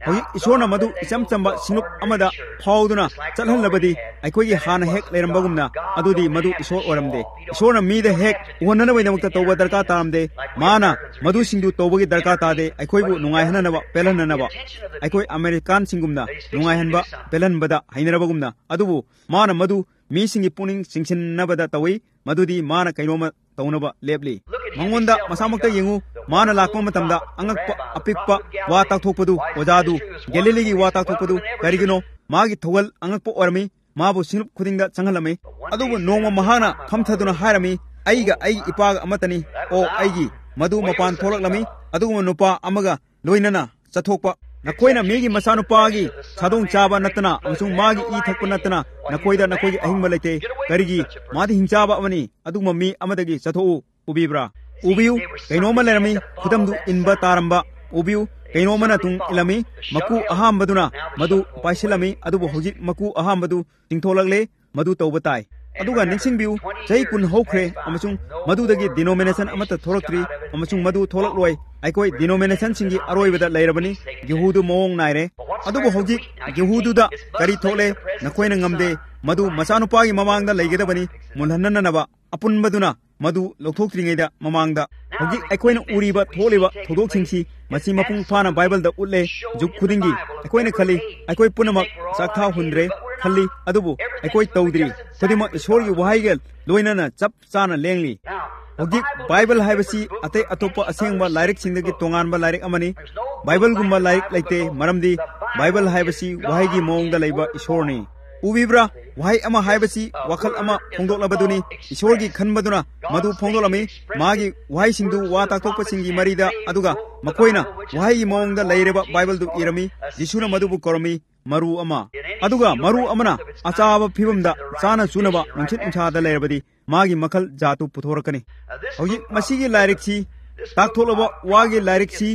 ꯍꯧꯖꯤꯛ ꯏꯁꯣꯔꯅ ꯃꯗꯨ ꯏꯆꯝ ꯆꯝꯕ ꯁꯤꯡꯂꯨꯞ ꯑꯃꯗ ꯐꯥꯎꯗꯨꯅ ꯆꯠꯍꯜꯂꯕꯗꯤ ꯑꯩꯈꯣꯏꯒꯤ ꯍꯥꯟꯅ ꯍꯦꯛ ꯂꯩꯔꯝꯕꯒꯨꯝꯅ ꯑꯗꯨꯗꯤ ꯃꯗꯨ ꯏꯁꯣꯔ ꯑꯣꯏꯔꯝꯗꯦ ꯏꯁꯣꯔꯅ ꯃꯤꯗ ꯍꯦꯛ ꯎꯍꯟꯅꯅꯕꯒꯤꯗꯃꯛꯇ ꯇꯧꯕ ꯗꯔꯀꯥꯔ ꯇꯥꯔꯝꯗꯦ ꯃꯥꯅ ꯃꯗꯨꯁꯤꯡꯗꯨ ꯇꯧꯕꯒꯤ ꯗꯔꯀꯥꯔ ꯇꯥꯗꯦ ꯑꯩꯈꯣꯏꯕꯨ ꯅꯨꯡꯉꯥꯏꯍꯟꯅꯅꯕ ꯄꯦꯜꯍꯟꯅꯅꯕ ꯑꯩꯈꯣꯏ ꯑꯃꯦꯔꯤꯀꯥꯟꯁꯤꯡꯒꯨꯝꯅ ꯅꯨꯡꯉꯥꯏꯍꯟꯕ ꯄꯦꯜꯍꯟꯕꯗ ꯍꯩꯅꯔꯕꯒꯨꯝꯅ ꯑꯗꯨꯕꯨ ꯃꯥꯅ ꯃꯗꯨ ꯃꯤꯁꯤꯡꯒꯤ ꯄꯨꯛꯅꯤꯡ ꯆꯤꯡꯁꯤꯟꯅꯕꯗ ꯇꯧꯏ ꯃꯗꯨꯗꯤ ꯃꯥꯅ ꯀꯩꯅꯣꯝꯃ ꯇꯧꯅꯕ ꯂꯦꯞꯂꯤ ꯃꯉꯣꯟꯗ ꯃꯁꯥꯃꯛꯇ ꯌꯦꯡꯉꯨ ꯃꯥꯅ ꯂꯥꯛꯄ ꯃꯇꯝꯗ ꯑꯉꯛꯄ ꯑꯄꯤꯛꯄ ꯋꯥ ꯇꯥꯛꯊꯣꯛꯄꯗꯨ ꯑꯣꯖꯥꯗꯨ ꯒꯦꯂꯤꯂꯤꯒꯤ ꯋꯥ ꯇꯥꯛꯊꯣꯛꯄꯗꯨ ꯀꯔꯤꯒꯤꯅꯣ ꯃꯥꯒꯤ ꯊꯧꯒꯜ ꯑꯉꯛꯄ ꯑꯣꯏꯔꯝꯃꯤ ꯃꯥꯕꯨ ꯁꯤꯡꯂꯨꯞ ꯈꯨꯗꯤꯡꯗ ꯆꯪꯍꯜꯂꯝꯃꯤ ꯑꯗꯨꯕꯨ ꯅꯣꯡꯃ ꯃꯍꯥꯛꯅ ꯐꯝꯊꯗꯨꯅ ꯍꯥꯏꯔꯝꯃꯤ ꯑꯩꯒ ꯑꯩꯒꯤ ꯏꯄꯥꯒ ꯑꯃꯠꯇꯅꯤ ꯑꯣ ꯑꯩꯒꯤ ꯃꯗꯨ ꯃꯄꯥꯟ ꯊꯣꯛꯂꯛꯂꯝꯃꯤ ꯑꯗꯨꯒꯨꯝꯕ ꯅꯨꯄꯥ ꯑꯃꯒ ꯂꯣꯏꯅꯅ ꯆꯠꯊꯣꯛꯄ ꯅꯈꯣꯏꯅ ꯃꯤꯒꯤ ꯃꯆꯥꯅꯨꯄꯥꯒꯤ ꯁꯥꯗꯣꯡ ꯆꯥꯕ ꯅꯠꯇꯅ ꯑꯃꯁꯨꯡ ꯃꯥꯒꯤ ꯏ ꯊꯛꯄ ꯅꯠꯇꯅ ꯅꯈꯣꯏꯗ ꯅꯈꯣꯏꯒꯤ ꯑꯍꯤꯡꯕ ꯂꯩꯇꯦ ꯀꯔꯤꯒꯤ ꯃꯥꯗꯤ ꯍꯤꯡꯆꯥꯕ ꯑꯃꯅꯤ ꯑꯗꯨꯒꯨꯝꯕ ꯃꯤ ꯑꯃꯗꯒꯤ ꯆꯠꯊꯣꯛꯎ ꯎꯕꯤꯕ꯭ꯔꯥ ꯎꯕꯤꯌꯨ ꯀꯩꯅꯣꯝꯃ ꯂꯩꯔꯝꯃꯤ ꯈꯨꯗꯝꯗꯨ ꯏꯟꯕ ꯇꯥꯔꯝꯕ ꯎꯕꯤꯌꯨ ꯀꯩꯅꯣꯝꯃꯅ ꯇꯨꯡ ꯏꯜꯂꯝꯃꯤ ꯃꯀꯨ ꯑꯍꯥꯝꯕꯗꯨꯅ ꯃꯗꯨ ꯄꯥꯏꯁꯤꯜꯂꯝꯃꯤ ꯑꯗꯨꯕꯨ ꯍꯧꯖꯤꯛ ꯃꯀꯨ ꯑꯍꯥꯝꯕꯗꯨ ꯆꯤꯡꯊꯣꯛꯂꯛꯂꯦ ꯃꯗꯨ ꯇꯧꯕ ꯇꯥꯏ ꯑꯗꯨꯒ ꯅꯤꯡꯁꯤꯡꯕꯤꯌꯨ ꯆꯍꯤ ꯀꯨꯟ ꯍꯧꯈ꯭ꯔꯦ ꯑꯃꯁꯨꯡ ꯃꯗꯨꯗꯒꯤ ꯗꯤꯅꯣꯃꯤꯅꯦꯁꯟ ꯑꯃꯠꯇ ꯊꯣꯛꯂꯛꯇ꯭ꯔꯤ ꯑꯃꯁꯨꯡ ꯃꯗꯨ ꯊꯣꯛꯂꯛꯂꯣꯏ ꯑꯩꯈꯣꯏ ꯗꯤꯅꯣꯃꯤꯅꯦꯁꯟꯁꯤꯡꯒꯤ ꯑꯔꯣꯏꯕꯗ ꯂꯩꯔꯕꯅꯤ ꯒꯦꯍꯨꯗꯨ ꯃꯑꯣꯡ ꯅꯥꯏꯔꯦ ꯑꯗꯨꯕꯨ ꯍꯧꯖꯤꯛ ꯒꯦꯍꯨꯗꯨꯗ ꯀꯔꯤ ꯊꯣꯛꯂꯦ ꯅꯈꯣꯏꯅ ꯉꯝꯗꯦ ꯃꯗꯨ ꯃꯆꯥꯅꯨꯄꯥꯒꯤ ꯃꯃꯥꯡꯗ ꯂꯩꯒꯗꯕꯅꯤ ꯃꯨꯜꯍꯟꯅꯅꯕ ꯑꯄꯨꯟꯕꯗꯨꯅ ꯃꯗꯨ ꯂꯧꯊꯣꯛꯇ꯭ꯔꯤꯉꯩꯗ ꯃꯃꯥꯡꯗ ꯍꯧꯖꯤꯛ ꯑꯩꯈꯣꯏꯅ ꯎꯔꯤꯕ ꯊꯣꯛꯂꯤꯕ ꯊꯧꯗꯣꯛꯁꯤꯡꯁꯤ ꯃꯁꯤ ꯃꯄꯨꯡ ꯐꯥꯅ ꯕꯥꯏꯕꯜꯗ ꯎꯠꯂꯦ ꯖꯨꯛ ꯈꯨꯗꯤꯡꯒꯤ ꯑꯩꯈꯣꯏꯅ ꯈꯜꯂꯤ ꯑꯩꯈꯣꯏ ꯄꯨꯝꯅꯃꯛ ꯆꯥꯛꯊꯥ ꯍꯨꯟꯗ꯭ꯔꯦ ꯈꯜꯂꯤ ꯑꯗꯨꯕꯨ ꯑꯩꯈꯣꯏ ꯇꯧꯗ꯭ꯔꯤ ꯈꯨꯗꯤꯡꯃꯛ ꯏꯁꯣꯔꯒꯤ ꯋꯥꯍꯩꯒ ꯂꯣꯏꯅꯅ ꯆꯞ ꯆꯥꯅ ꯂꯦꯡꯂꯤ ꯍꯧꯖꯤꯛ ꯕꯥꯏꯕꯜ ꯍꯥꯏꯕꯁꯤ ꯑꯇꯩ ꯑꯇꯣꯞꯄ ꯑꯁꯦꯡꯕ ꯂꯥꯏꯔꯤꯛꯁꯤꯡꯗꯒꯤ ꯇꯣꯉꯥꯟꯕ ꯂꯥꯏꯔꯤꯛ ꯑꯃꯅꯤ ꯕꯥꯏꯕꯜꯒꯨꯝꯕ ꯂꯥꯏꯔꯤꯛ ꯂꯩꯇꯦ ꯃꯔꯝꯗꯤ ꯕꯥꯏꯕꯜ ꯍꯥꯏꯕꯁꯤ ꯋꯥꯍꯩꯒꯤ ꯃꯑꯣꯡꯗ ꯂꯩꯕ ꯏꯁꯣꯔꯅꯤ ꯎꯕꯤꯕ꯭ꯔꯥ ꯋꯥꯍꯩ ꯑꯃ ꯍꯥꯏꯕꯁꯤ ꯋꯥꯈꯜ ꯑꯃ ꯐꯣꯡꯗꯣꯛꯂꯕꯗꯨꯅꯤ ꯏꯁꯣꯔꯒꯤ ꯈꯟꯕꯗꯨꯅ ꯃꯗꯨ ꯐꯣꯡꯗꯣꯛꯂꯝꯃꯤ ꯃꯥꯒꯤ ꯋꯥꯍꯩꯁꯤꯡꯗꯨ ꯋꯥ ꯇꯥꯛꯊꯣꯛꯄꯁꯤꯡꯒꯤ ꯃꯔꯤꯗ ꯑꯗꯨꯒ ꯃꯈꯣꯏꯅ ꯋꯥꯍꯩꯒꯤ ꯃꯑꯣꯡꯗ ꯂꯩꯔꯤꯕ ꯕꯥꯏꯕꯜꯗꯨ ꯏꯔꯝꯃꯤ ꯖꯤꯁꯨꯅ ꯃꯗꯨꯕꯨ ꯀꯧꯔꯝꯃꯤ ꯃꯔꯨ ꯑꯃ ꯑꯗꯨꯒ ꯃꯔꯨ ꯑꯃꯅ ꯑꯆꯥꯕ ꯐꯤꯕꯝꯗ ꯆꯥꯅ ꯆꯨꯅꯕ ꯅꯨꯡꯁꯤꯠ ꯅꯨꯡꯁꯥꯗ ꯂꯩꯔꯕꯗꯤ ꯃꯥꯒꯤ ꯃꯈꯜ ꯖꯥꯠꯇꯨ ꯄꯨꯊꯣꯔꯛꯀꯅꯤ ꯍꯧꯖꯤꯛ ꯃꯁꯤꯒꯤ ꯂꯥꯏꯔꯤꯛꯁꯤ ꯇꯥꯛꯊꯣꯛꯂꯕ ꯋꯥꯒꯤ ꯂꯥꯏꯔꯤꯛꯁꯤ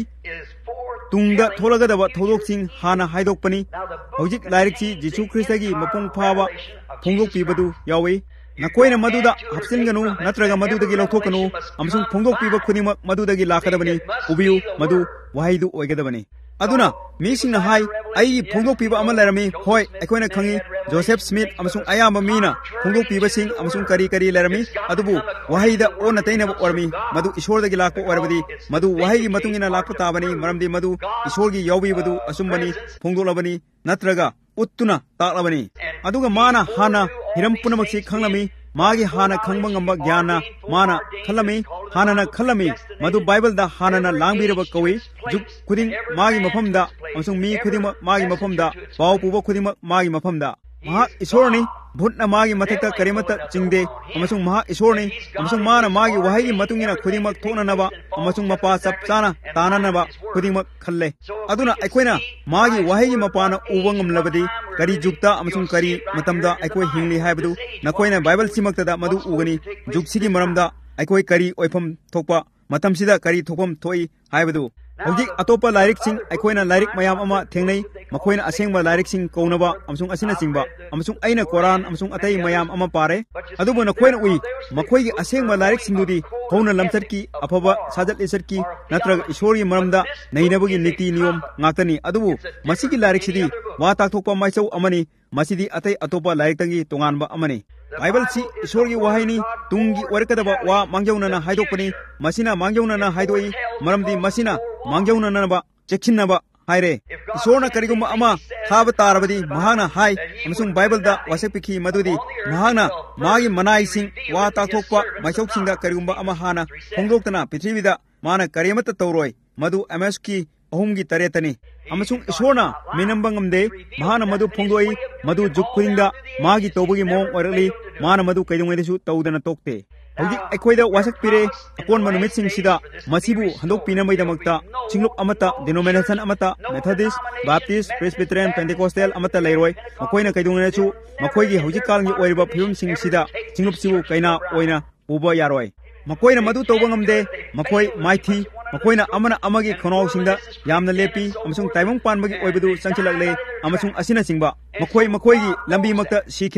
ꯇꯨꯡꯗ ꯊꯣꯛꯂꯒꯗꯕ ꯊꯧꯗꯣꯛꯁꯤꯡ ꯍꯥꯟꯅ ꯍꯥꯏꯗꯣꯛꯄꯅꯤ ꯍꯧꯖꯤꯛ ꯂꯥꯏꯔꯤꯛꯁꯤ ꯖꯤꯁꯨ ꯈ꯭ꯔꯤꯁꯇꯒꯤ ꯃꯄꯨꯡ ꯐꯥꯕ ꯐꯣꯡꯗꯣꯛꯄꯤꯕꯗꯨ ꯌꯥꯎꯏ ꯅꯈꯣꯏꯅ ꯃꯗꯨꯗ ꯍꯥꯞꯆꯤꯟꯒꯅꯨ ꯅꯠꯇ꯭ꯔꯒ ꯃꯗꯨꯗꯒꯤ ꯂꯧꯊꯣꯛꯀꯅꯨ ꯑꯃꯁꯨꯡ ꯐꯣꯡꯗꯣꯛꯄꯤꯕ ꯈꯨꯗꯤꯡꯃꯛ ꯃꯗꯨꯗꯒꯤ ꯂꯥꯛꯀꯗꯕꯅꯤ ꯎꯕꯤꯌꯨ ꯃꯗු ꯋꯥꯍꯩꯗꯨ ꯑꯣꯏꯒꯗꯕꯅꯤ ꯑꯗꯨꯅ ꯃꯤꯁꯤꯡꯅ ꯍꯥꯏ ꯑꯩꯒꯤ ꯐꯣꯡꯗꯣꯛꯄꯤꯕ ꯑꯃ ꯂꯩꯔꯝꯃꯤ ꯍꯣꯏ ꯑꯩꯈꯣꯏꯅ ꯈꯪꯉꯤ ꯖꯣꯁꯦꯐ ꯁ꯭ꯃꯤꯊ ꯑꯃꯁꯨꯡ ꯑꯌꯥꯝꯕ ꯃꯤꯅ ꯐꯣꯡꯗꯣꯛꯄꯤꯕꯁꯤꯡ ꯑꯃꯁꯨꯡ ꯀꯔꯤ ꯀꯔꯤ ꯂꯩꯔꯝꯃꯤ ꯑꯗꯨꯕꯨ ꯋꯥꯍꯩꯗ ꯑꯣꯟꯅ ꯇꯩꯅꯕ ꯑꯣꯏꯔꯝꯃꯤ ꯃꯗꯨ ꯏꯁꯣꯔꯗꯒꯤ ꯂꯥꯛꯄ ꯑꯣꯏꯔꯕꯗꯤ ꯃꯗු ꯋꯥꯍꯩꯒꯤ ꯃꯇꯨꯡ ꯏꯟꯅ ꯂꯥꯛꯄ ꯇꯥꯕꯅꯤ ꯃꯔꯝꯗꯤ ꯃꯗꯨ ꯏꯁꯣꯔꯒꯤ ꯌꯥꯎꯕꯤꯕꯗꯨ ꯑꯆꯨꯝꯕꯅꯤ ꯐꯣꯡꯗꯣꯛꯂꯕꯅꯤ ꯅꯠꯇ꯭ꯔꯒ ꯎꯠꯇꯨꯅ ꯇꯥꯛꯂꯕꯅꯤ ꯑꯗꯨꯒ ꯃꯥꯅ ꯍꯥꯟꯅ ꯍꯤꯔꯝ ꯄꯨꯝꯅꯃꯛꯁꯤ ꯈꯪꯂꯝꯃꯤ ꯃꯥꯒꯤ ꯍꯥꯟꯅ ꯈꯪꯕ ꯉꯝꯕ ꯒ꯭ꯌꯥꯟꯅ ꯃꯥꯅ ꯈꯜꯂꯝꯃꯤ ꯍꯥꯟꯅꯅ ꯈꯜꯂꯝꯃꯤ ꯃꯗꯨ ꯕꯥꯏꯕꯜꯗ ꯍꯥꯟꯅꯅ ꯂꯥꯡꯕꯤꯔꯕ ꯀꯧꯏ ꯖꯨꯛ ꯈꯨꯗꯤꯡ ꯃꯥꯒꯤ ꯃꯐꯝꯗ ꯑꯃꯁꯨꯡ ꯃꯤ ꯈꯨꯗꯤꯡꯃꯛ ꯃꯥꯒꯤ ꯃꯐꯝꯗ ꯄꯥꯎ ꯄꯨꯕ ꯈꯨꯗꯤꯡꯃꯛ ꯃꯥꯒꯤ ꯃꯐꯝꯗ ꯃꯍꯥꯛ ꯏꯁꯣꯔꯅꯤ ꯚꯨꯠꯅ ꯃꯥꯒꯤ ꯃꯊꯛꯇ ꯀꯔꯤꯃꯠꯇ ꯆꯤꯡꯗꯦ ꯑꯃꯁꯨꯡ ꯃꯍꯥꯛ ꯏꯁꯣꯔꯅꯤ ꯑꯃꯁꯨꯡ ꯃꯥꯅ ꯃꯥꯒꯤ ꯋꯥꯍꯩꯒꯤ ꯃꯇꯨꯡ ꯏꯟꯅ ꯈꯨꯗꯤꯡꯃꯛ ꯊꯣꯛꯅꯅꯕ ꯑꯃꯁꯨꯡ ꯃꯄꯥ ꯆꯞ ꯆꯥꯅ ꯇꯥꯅꯅꯕ ꯈꯨꯗꯤꯡꯃꯛ ꯈꯜꯂꯦ ꯑꯗꯨꯅ ꯑꯩꯈꯣꯏꯅ ꯃꯥꯒꯤ ꯋꯥꯍꯩꯒꯤ ꯃꯄꯥꯅ ꯎꯕ ꯉꯝꯂꯕꯗꯤ ꯀꯔꯤ ꯖꯨꯛꯇ ꯑꯃꯁꯨꯡ ꯀꯔꯤ ꯃꯇꯝꯗ ꯑꯩꯈꯣꯏ ꯍꯤꯡꯂꯤ ꯍꯥꯏꯕꯗꯨ ꯅꯈꯣꯏꯅ ꯕꯥꯏꯕꯜꯁꯤꯃꯛꯇꯗ ꯃꯗꯨ ꯎꯒꯅꯤ ꯖꯨꯛꯁꯤꯒꯤ ꯃꯔꯝꯗ ꯑꯩꯈꯣꯏ ꯀꯔꯤ ꯑꯣꯏꯐꯝ ꯊꯣꯛꯄ ꯃꯇꯝꯁꯤꯗ ꯀꯔꯤ ꯊꯣꯛꯐꯝ ꯊꯣꯛꯏ ꯍꯥꯏꯕꯗꯨ ꯍꯧꯖꯤꯛ ꯑꯇꯣꯞꯄ ꯂꯥꯏꯔꯤꯛꯁꯤꯡ ꯑꯩꯈꯣꯏꯅ ꯂꯥꯏꯔꯤꯛ ꯃꯌꯥꯝ ꯑꯃ ꯊꯦꯡꯅꯩ ꯃꯈꯣꯏꯅ ꯑꯁꯦꯡꯕ ꯂꯥꯏꯔꯤꯛꯁꯤꯡ ꯀꯧꯅꯕ ꯑꯃꯁꯨꯡ ꯑꯁꯤꯅꯆꯤꯡꯕ ꯑꯃꯁꯨꯡ ꯑꯩꯅ ꯀꯣꯔꯥꯟ ꯑꯃꯁꯨꯡ ꯑꯇꯩ ꯃꯌꯥꯝ ꯑꯃ ꯄꯥꯔꯦ ꯑꯗꯨꯕꯨ ꯅꯈꯣꯏꯅ ꯎꯏ ꯃꯈꯣꯏꯒꯤ ꯑꯁꯦꯡꯕ ꯂꯥꯏꯔꯤꯛꯁꯤꯡꯗꯨꯗꯤ ꯍꯧꯅ ꯂꯝꯆꯠꯀꯤ ꯑꯐꯕ ꯁꯥꯖꯠ ꯂꯤꯆꯠꯀꯤ ꯅꯠꯇ꯭ꯔꯒ ꯏꯁꯣꯔꯒꯤ ꯃꯔꯝꯗ ꯅꯩꯅꯕꯒꯤ ꯅꯤꯇꯤ ꯅꯤꯌꯣꯝ ꯉꯥꯛꯇꯅꯤ ꯑꯗꯨꯕꯨ ꯃꯁꯤꯒꯤ ꯂꯥꯏꯔꯤꯛꯁꯤꯗꯤ ꯋꯥ ꯇꯥꯛꯊꯣꯛꯄ ꯃꯥꯏꯆꯧ ꯑꯃꯅꯤ ꯃꯁꯤꯗꯤ ꯑꯇꯩ ꯑꯇꯣꯞꯄ ꯂꯥꯏꯔꯤꯛꯇꯒꯤ ꯇꯣꯉꯥꯟꯕ ꯑꯃꯅꯤ ꯕꯥꯏꯕꯜꯁꯤ ꯏꯁꯣꯔꯒꯤ ꯋꯥꯍꯩꯅꯤ ꯇꯨꯡꯒꯤ ꯑꯣꯏꯔꯛꯀꯗꯕ ꯋꯥ ꯃꯥꯡꯖꯧꯅꯅ ꯍꯥꯏꯗꯣꯛꯄꯅꯤ ꯃꯁꯤꯅ ꯃꯥꯡꯖꯧꯅꯅ ꯍꯥꯏꯗꯣꯛꯏ ꯃꯔꯝꯗꯤ ꯃꯁꯤꯅ ꯃꯥꯡꯖꯧꯅꯅꯕ ꯆꯦꯛꯁꯤꯟꯅꯕ ꯍꯥꯏꯔꯦ ꯏꯁꯣꯔꯅ ꯀꯔꯤꯒꯨꯝꯕ ꯑꯃ ꯊꯥꯕ ꯇꯥꯔꯕꯗꯤ ꯃꯍꯥꯛꯅ ꯍꯥꯏ ꯑꯃꯁꯨꯡ ꯕꯥꯏꯕꯜꯗ ꯋꯥꯁꯛꯄꯤꯈꯤ ꯃꯗꯨꯗꯤ ꯃꯍꯥꯛꯅ ꯃꯥꯒꯤ ꯃꯅꯥꯏꯁꯤꯡ ꯋꯥ ꯇꯥꯛꯊꯣꯛꯄ ꯃꯥꯏꯆꯧꯁꯤꯡꯗ ꯀꯔꯤꯒꯨꯝꯕ ꯑꯃ ꯍꯥꯟꯅ ꯐꯣꯡꯗꯣꯛꯇꯅ ꯄ꯭ꯔꯤꯊꯤꯕꯤꯗ ꯃꯥꯅ ꯀꯔꯤꯃꯠꯇ ꯇꯧꯔꯣꯏ ꯃꯗꯨ ꯑꯦꯃꯦꯁꯀꯤ ꯑꯍꯨꯝꯒꯤ ꯇꯔꯦꯠꯇꯅꯤ ꯑꯃꯁꯨꯡ ꯏꯁꯣꯔꯅ ꯃꯤꯅꯝꯕ ꯉꯝꯗꯦ ꯃꯍꯥꯛꯅ ꯃꯗꯨ ꯐꯣꯡꯗꯣꯛꯏ ꯃꯗꯨ ꯖꯨꯛ ꯈꯨꯗꯤꯡꯗ ꯃꯥꯒꯤ ꯇꯧꯕꯒꯤ ꯃꯑꯣꯡ ꯑꯣꯏꯔꯛꯂꯤ ꯃꯥꯅ ꯃꯗꯨ ꯀꯩꯗꯧꯉꯩꯗꯁꯨ ꯇꯧꯗꯅ ꯇꯣꯛꯇꯦ ꯍꯧꯖꯤꯛ ꯑꯩꯈꯣꯏꯗ ꯋꯥꯁꯛꯄꯤꯔꯦ ꯑꯀꯣꯟꯕ ꯅꯨꯃꯤꯠꯁꯤꯡꯁꯤꯗ ꯃꯁꯤꯕు ꯍꯟꯗꯣꯛꯄꯤꯅꯕꯒꯤꯗꯃꯛꯇ ꯁꯤꯡꯂꯨꯞ ꯑꯃꯠꯇ ꯗꯤꯅꯣꯃꯤꯅꯦꯁꯟ ꯑꯃꯠꯇ ꯃꯦꯊꯣꯗꯤꯁ ꯕꯥꯞꯇꯤꯁ ꯄ꯭ꯔꯦꯁꯕꯤꯇꯔꯤꯌꯟ ꯄꯦꯟꯇꯦꯀꯣꯁꯇꯦꯜ ꯑꯃꯠꯇ ꯂꯩꯔꯣꯏ ꯃꯈꯣꯏꯅ ꯀꯩꯗꯧꯉꯩꯗꯁꯨ ꯃꯈꯣꯏꯒꯤ ꯍꯧꯖꯤꯛꯀꯥꯟꯒꯤ ꯑꯣꯏꯔꯤꯕ ꯐꯤꯕꯝꯁꯤꯡꯁꯤꯗ ꯁꯤꯡꯂꯨꯞꯁꯤꯕꯨ ꯀꯩꯅꯥ ꯑꯣꯏꯅ ꯎꯕ ꯌꯥꯔꯣꯏ ꯃꯈꯣꯏꯅ ꯃꯗꯨ ꯇꯧꯕ ꯉꯝꯗꯦ ꯃꯈꯣꯏ ꯃꯥꯏꯊꯤ ꯃꯈꯣꯏꯅ ꯑꯃꯅ ꯑꯃꯒꯤ ꯈꯣꯡꯅꯥꯎꯁꯤꯡꯗ ꯌꯥꯝꯅ ꯂꯦꯞꯄꯤ ꯑꯃꯁꯨꯡ ꯇꯥꯏꯕꯪ ꯄꯥꯟꯕꯒꯤ ꯑꯣꯏꯕꯗꯨ ꯆꯪꯁꯤꯜꯂꯛꯂꯦ ꯑꯃꯁꯨꯡ ꯑꯁꯤꯅꯆꯤꯡꯕ ꯃꯈꯣꯏ ꯃꯈꯣꯏꯒꯤ ꯂꯝꯕꯤꯃꯛꯇ ꯁꯤꯈꯤꯔꯝꯃꯤ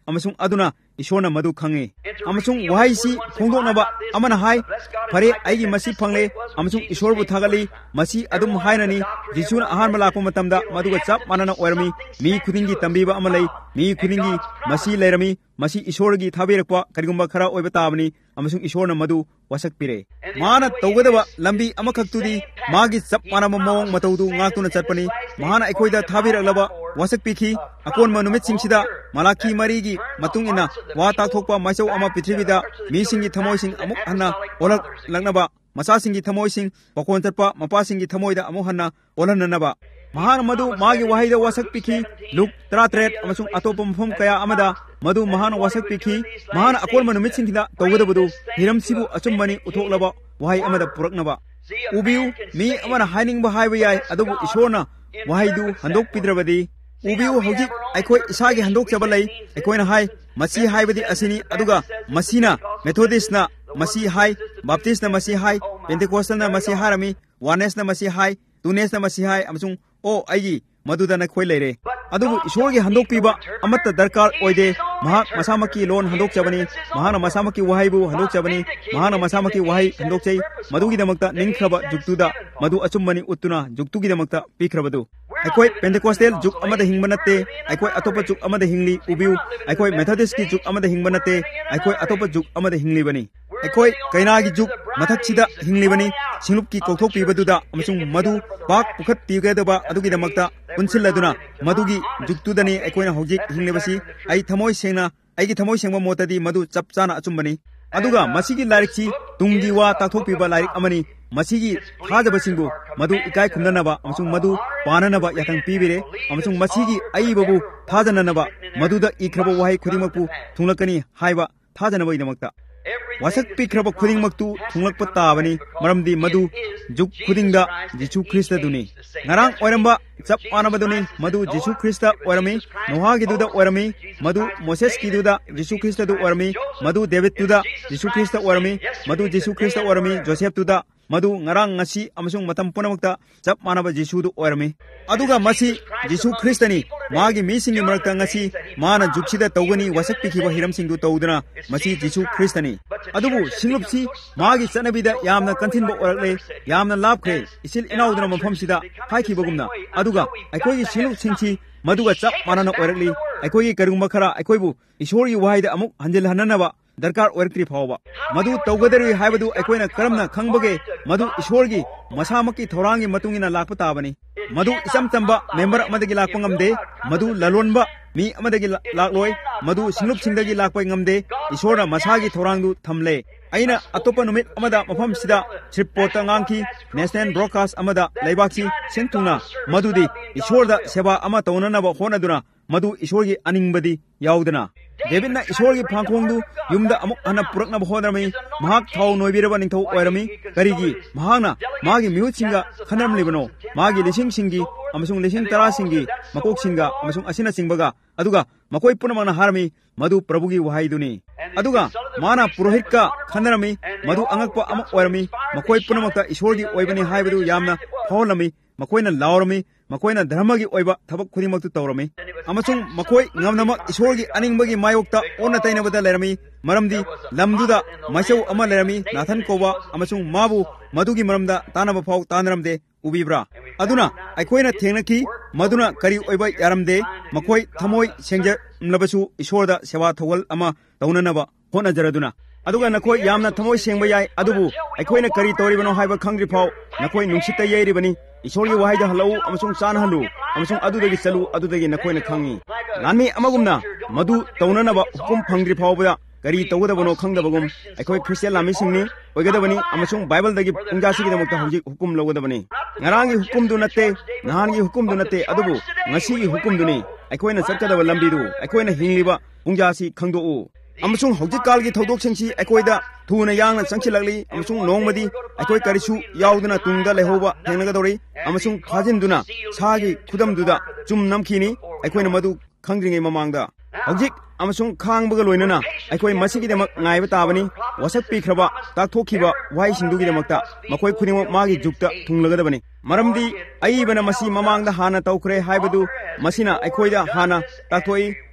amasung aduna ishona madu khange amasung wahai si phongdoknaba amana hai phare aigi masi phangle amasung ishor bu thagali masi adum hainani jisuna ahan malakpa matamda maduga chap manana oirami mi khudingi tambiba amalai mi khudingi masi leirami masi ishorgi thabirakpa karigumba khara oiba tabani amasung ishorna madu wasak pire mana tawgadaba lambi amakhak-tudi magi chap manama mawong mataudu ngaktuna chatpani mahana aikoida thabiraklaba wasak pikhi akonma numit singsida malaki marigi matung ina wa takthokpa maisau ama prithivida mi singi thamoi sing amuk hanna olak langnaba masa singi thamoi sing pakon chatpa mapa singi thamoida amuk hanna olananaba mahana madu magi wahaida wasak pikhi luk thirty-three amasung atopa mafam kaya amada madu mahana wasak pikhi mahana akonma numit singida tawgadabadu hiram sibu achumbani uthoklaba wahai amada puraknaba ubiu mi amana hainingba haiba yai adubu ishorna wahaidu handok pidrabadi ubiu hojik aikoi isagi handok chabalai aikoina hai masi haibadi asini aduga masina methodist na masi hai baptist na masi hai pentecostal na masi harami oneness na masi hai two-ness na masi hai amasung o aigi maduda na khoi leire adubu ishorgi handok piba amatta darkar oide mahak masamaki lon handok chabani mahana masamaki wahaibu handok chabani mahana masamaki wahai handok chai madugi damakta ningkhraba juktuda madu achumbani uttuna juktugi damakta pikhrabadu aikoi pentecostal juk amada hingba natte aikoi atopa juk amada hingli ubiu aikoi methodist ki juk amada hingba natte aikoi atopa juk amada hingli bani aikoi kainagi juk mathakchida hingli bani singlup ki kokthok pibaduda amasung madu pak pukhat pigedaba adugi damakta punsilladuna madugi juktudani aikoina hojik hinglebasi ai thamoi sengna aigi thamoi sengba motadi madu chapchana achumbani aduga masigi larikchi tunggi wa takthok piba larik amani masigi thajabasingbu madu ikai khumnanaba amasung madu pananaba yakang pibire amasung masigi aibabu thajananaba maduda ikraba wahai khudingmakpu thunglakani haiba thajanaba idamakta wasak pikraba khudingmaktu thunglakpa tabani maramdi madu juk khudingda jisu krista duni ngarang oiramba chap manabaduni madu jisu krista oirami nohagi duda oirami madu moses ki duda jisu krista du oirami madu david duda jisu krista oirami madu jisu krista oirami joseph duda madu ngarang ngasi amasung matam punamakta chap manaba jisu du oirami aduga masi jisu kristani magi misingi marakta ngasi mana juksida tawgani wasak pikhiba hiram singdu tawduna masi jisu kristani adubu singlupsi magi chanabida yamna kantinba orakle yamna lapkhre isil inauduna mafamsida haikibagumna aduga aikogi singlup singchi maduga chap manana orakli aikogi karugumba khara aikoibu ishorgi wahaida amuk hanjel hananaba darkar oirkri phawba madu tawgadari haibadu aikoina karamna khangbage madu ishorgi masamaki thorangi matungina lakpa tabani madu isam tamba member amadagi lakpa ngamde madu lalonba mi amadagi lakloi madu singlup singdagi lakpa ngamde ishorna masagi thorangdu thamle aina atopa numit amada mafam sida tripota ngangki national broadcast amada laibaksi sentuna madudi ishorda seba ama tawnanaba honaduna madu ishorgi aningbadi yaudana Davidna ishorgi phangkhongdu yumda amuk hana puraknaba honarami mahak thau noibiraba ningthau oirami karigi mahana magi miutsinga khanamlibano magi lising singi amasung lising tara singi makok singa amasung asina singbaga aduga makoi punamana harami madu prabhugi wahaiduni aduga mana purohitka khanarami madu angakpa amuk oirami makoi punamakta ishorgi oibani haibadu yamna phawlami makoina laurami makoina dharmagi oiba thabak khudingmaktu tawrami amasung makoi ngamnamak ishorgi aningbagi mayokta onna tainabada lerami maramdi lamduda maisau ama lerami nathan koba amasung mabu madugi maramda tanaba phau tanaramde ubibra aduna aikoina thengnaki maduna kari oiba yaramde makoi thamoi sengja mlabasu ishorda sewa thawal ama taunanaba honajaraduna aduga nakoi yamna thamoi sengba yai adubu aikoina kari tawribano haiba khangri phau nakoi nungsita yairibani ishorgi wahaida halau amasung san halu amasung adudagi salu adudagi nakoina khangi nani amagumna madu taunanaba hukum phangri phawba kari tawgadabano khangdabagum aikoi christian lami singni oigadabani amasung bible dagi pungjasi gi damukta hojik hukum logadabani ngarangi hukum du natte nahangi hukum du natte adubu ngasi gi hukum duni aikoina chatkadaba lambidu aikoina hingliba pungjasi khangdo u amasung hojik kalgi thodok singsi aikoida thuna yangna changchilagli amasung nongmadi aikoi karisu yauduna tungda lehoba thengnagadori amasung phajinduna sagi khudamduda chum namkhini aikoina madu khangringe mamangda hojik amasung khangbaga loinana aikoi masigi demak ngaiba tabani wasak pikraba takthokiba wai singdugi demakta makoi khudimok magi jukta thunglagadabani maramdi aibana masi mamangda hana tawkhre haibadu masina aikoida hana takthoi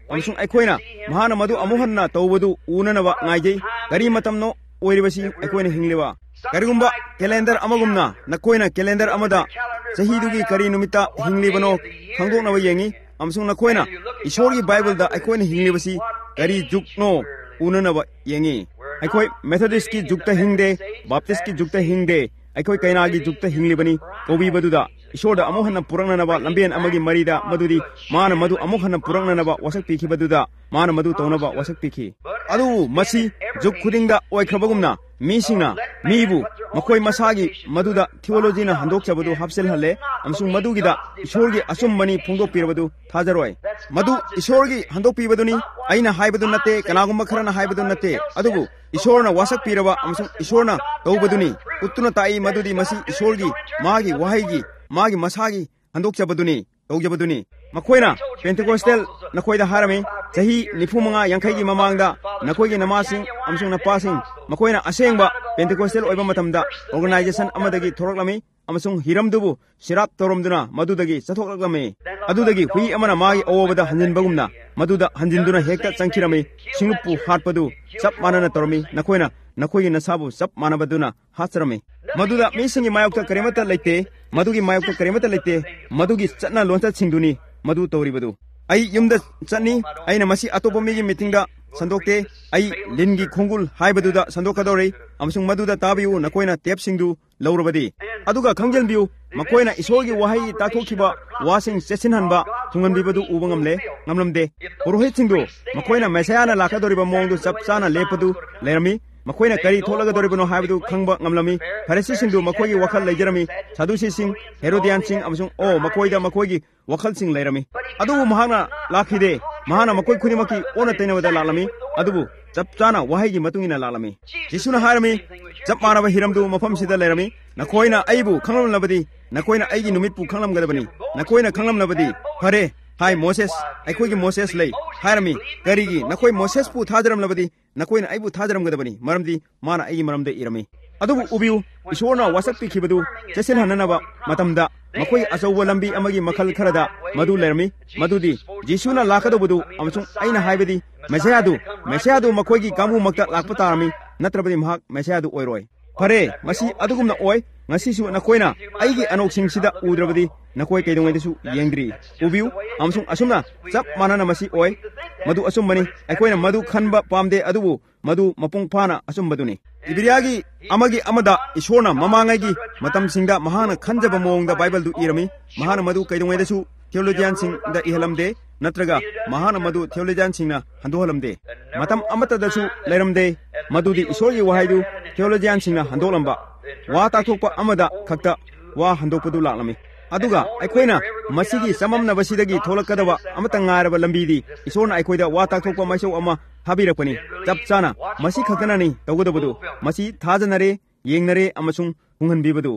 amsung aikoina mahana madu amuhanna tawbadu unanaba ngaijai kari matamno oiribasi aikoina hingliba karigumba calendar amagumna nakoina calendar amada sahidugi kari numita hinglibano khangdoknaba yengi amsung nakoina ishorgi bible da aikoina hinglibasi kari jukno unanaba yengi aikoi methodist ki jukta hingde baptist ki jukta hingde aikoi kainagi jukta hinglibani kobi baduda ishorda amuhanna purangnanaba lambian amagi marida madudi mana madu amuhanna purangnanaba wasak pikhi baduda mana madu tonaba wasak pikhi adu masi juk khudingda oikrabagumna misingna mibu makoi masagi maduda theology na handok chabadu hapsel halle amsung madugida ishorgi asumbani phongdok pirabadu thajaroi madu ishorgi handok pibaduni aina haibadu natte kanagumba kharana haibadu natte adubu ishorna wasak piraba amsung ishorna tawbaduni uttuna tai madudi masi ishorgi magi wahaigi magi masagi handok chabaduni tawjabaduni makoina pentecostal nakoida harami sahi nifumanga yankai mamangda nakoigi namasing amsung napasing makoina asengba pentecostal oiba matamda organization amadagi thoroklami amasung hiramdubu sirap toromduna madudagi sathoklami adudagi hui amana magi awobada hanjinbagumna maduda hanjinduna hekta changkhirami singuppu hatpadu sap manana tormi nakoina nakoigi nasabu sap manabaduna hatsarami maduda misingi mayokta karimata leite madugi mayokta karimata leite madugi chatna loncha singduni madu tawribadu ai yumda chani aina masi atopa migi meeting da sandokte ai lingi khongul haibaduda sandokadore amsung maduda tabiu nakoina tep singdu laurabadi aduga khangjelbiu makoina isolgi wahai tathokhiba wasing session hanba thunganbibadu ubangamle ngamlamde purohit singdu makoina mesayana lakadoriba mongdu chapchana lepadu lerami makoina kari tholagadoribano haibadu khangba ngamlami farisi singdu makoigi wakhal leijarami sadusi sing herodian sing amsung o makoida makoigi wakhal sing leirami adubu mahana lakhide mahana makoi khunimaki ona tainawada lalami adubu chapchana wahaigi matungina lalami jisuna harami chap manaba hiramdu mafam sida leirami nakoina aibu khanglamlabadi nakoina aigi numitpu khanglamgadabani nakoina khanglamlabadi phare hai moses aikoigi moses lei harami karigi nakoi moses pu thajaramlabadi nakoina aibu thajaramgadabani maramdi mana aigi maramde irami adubu ubiu ishorna wasak pikhibadu chesil hananaba matamda makoi asawa lambi amagi makhal kharada madu lermi madudi jisuna lakadabudu amsung aina haibadi mesayadu mesayadu makoigi kamu makta lakpatarami natrabadi mahak mesayadu oiroi phare masi adugumna oi ngasisu nakoina aigi anoksingsida udrabadi nakoi kaidongaidasu yengdri ubiu amsung asumna chap manana masi oi madu asumbani aikoina madu khanba pamde adubu madu mapung phana asumbaduni ibiriyagi amagi amada ishorna mamangaigi matam singda mahana khanjaba mongda bible du irami mahana madu kaidongaidasu theologian sing da ihalamde natraga mahana madu theologian singna handohalamde matam amatadasu leiramde madudi isorgi wahaidu theologian singna handolamba wa tathokpa amada khakta wa handokpadu laklami aduga aikoina masigi samamna basidagi tholakadaba amata ngaraba lambidi isorna aikoida wa tathokpa maisau ama habirakpani chapchana masi khaktanani tawgadabadu masi thajanare yengnare amasung hunghanbibadu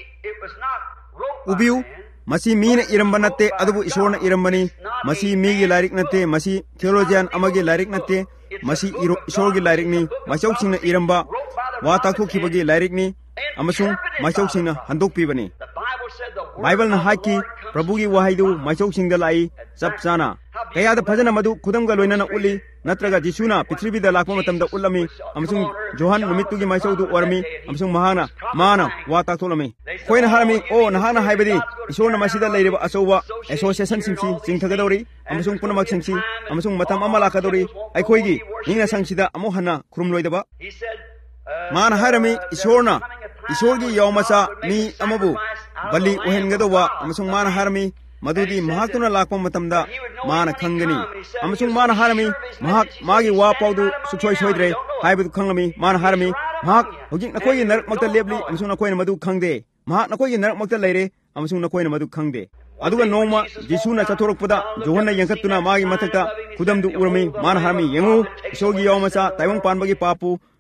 ubiu masi mina iramba natte adubu isorna irambani masi migi lairik natte masi theologian amagi lairik natte masi isorgi lairik ni masau singna iramba wa tathokibagi lairik ni amasung masau singna handokpibani bible na haki prabhugi wahaidu masau singda lai chapchana kayada phajana madu khudamga loinana uli natraga jisuna prithivida lakpa matamda ulami amasung johan numitugi masaudu ormi amasung mahana mana wa taktholami koina harami o nahana haibadi isorna masida leiriba asowa association singsi singthagadori amasung punamak singsi amasung matam amala kadori aikoigi nina sangsida amohana khurumloidaba mana harami isorna isorgi yawmasa mi amabu bali ohengadowa amasung mana harami madudi mahakuna lakpa matamda mana khangani amasung mana harami mahak magi wa paudu suchoi soidre haibadu khangami mana harami mahak hojik nakoi narak makta lebli amasung nakoi madu khangde mahak nakoi narak makta leire amasung nakoi madu khangde aduga noma jisuna chathorokpada johanna yankatuna magi mathakta khudamdu urami mana harami yengu isogi yawmasa taibang panbagi papu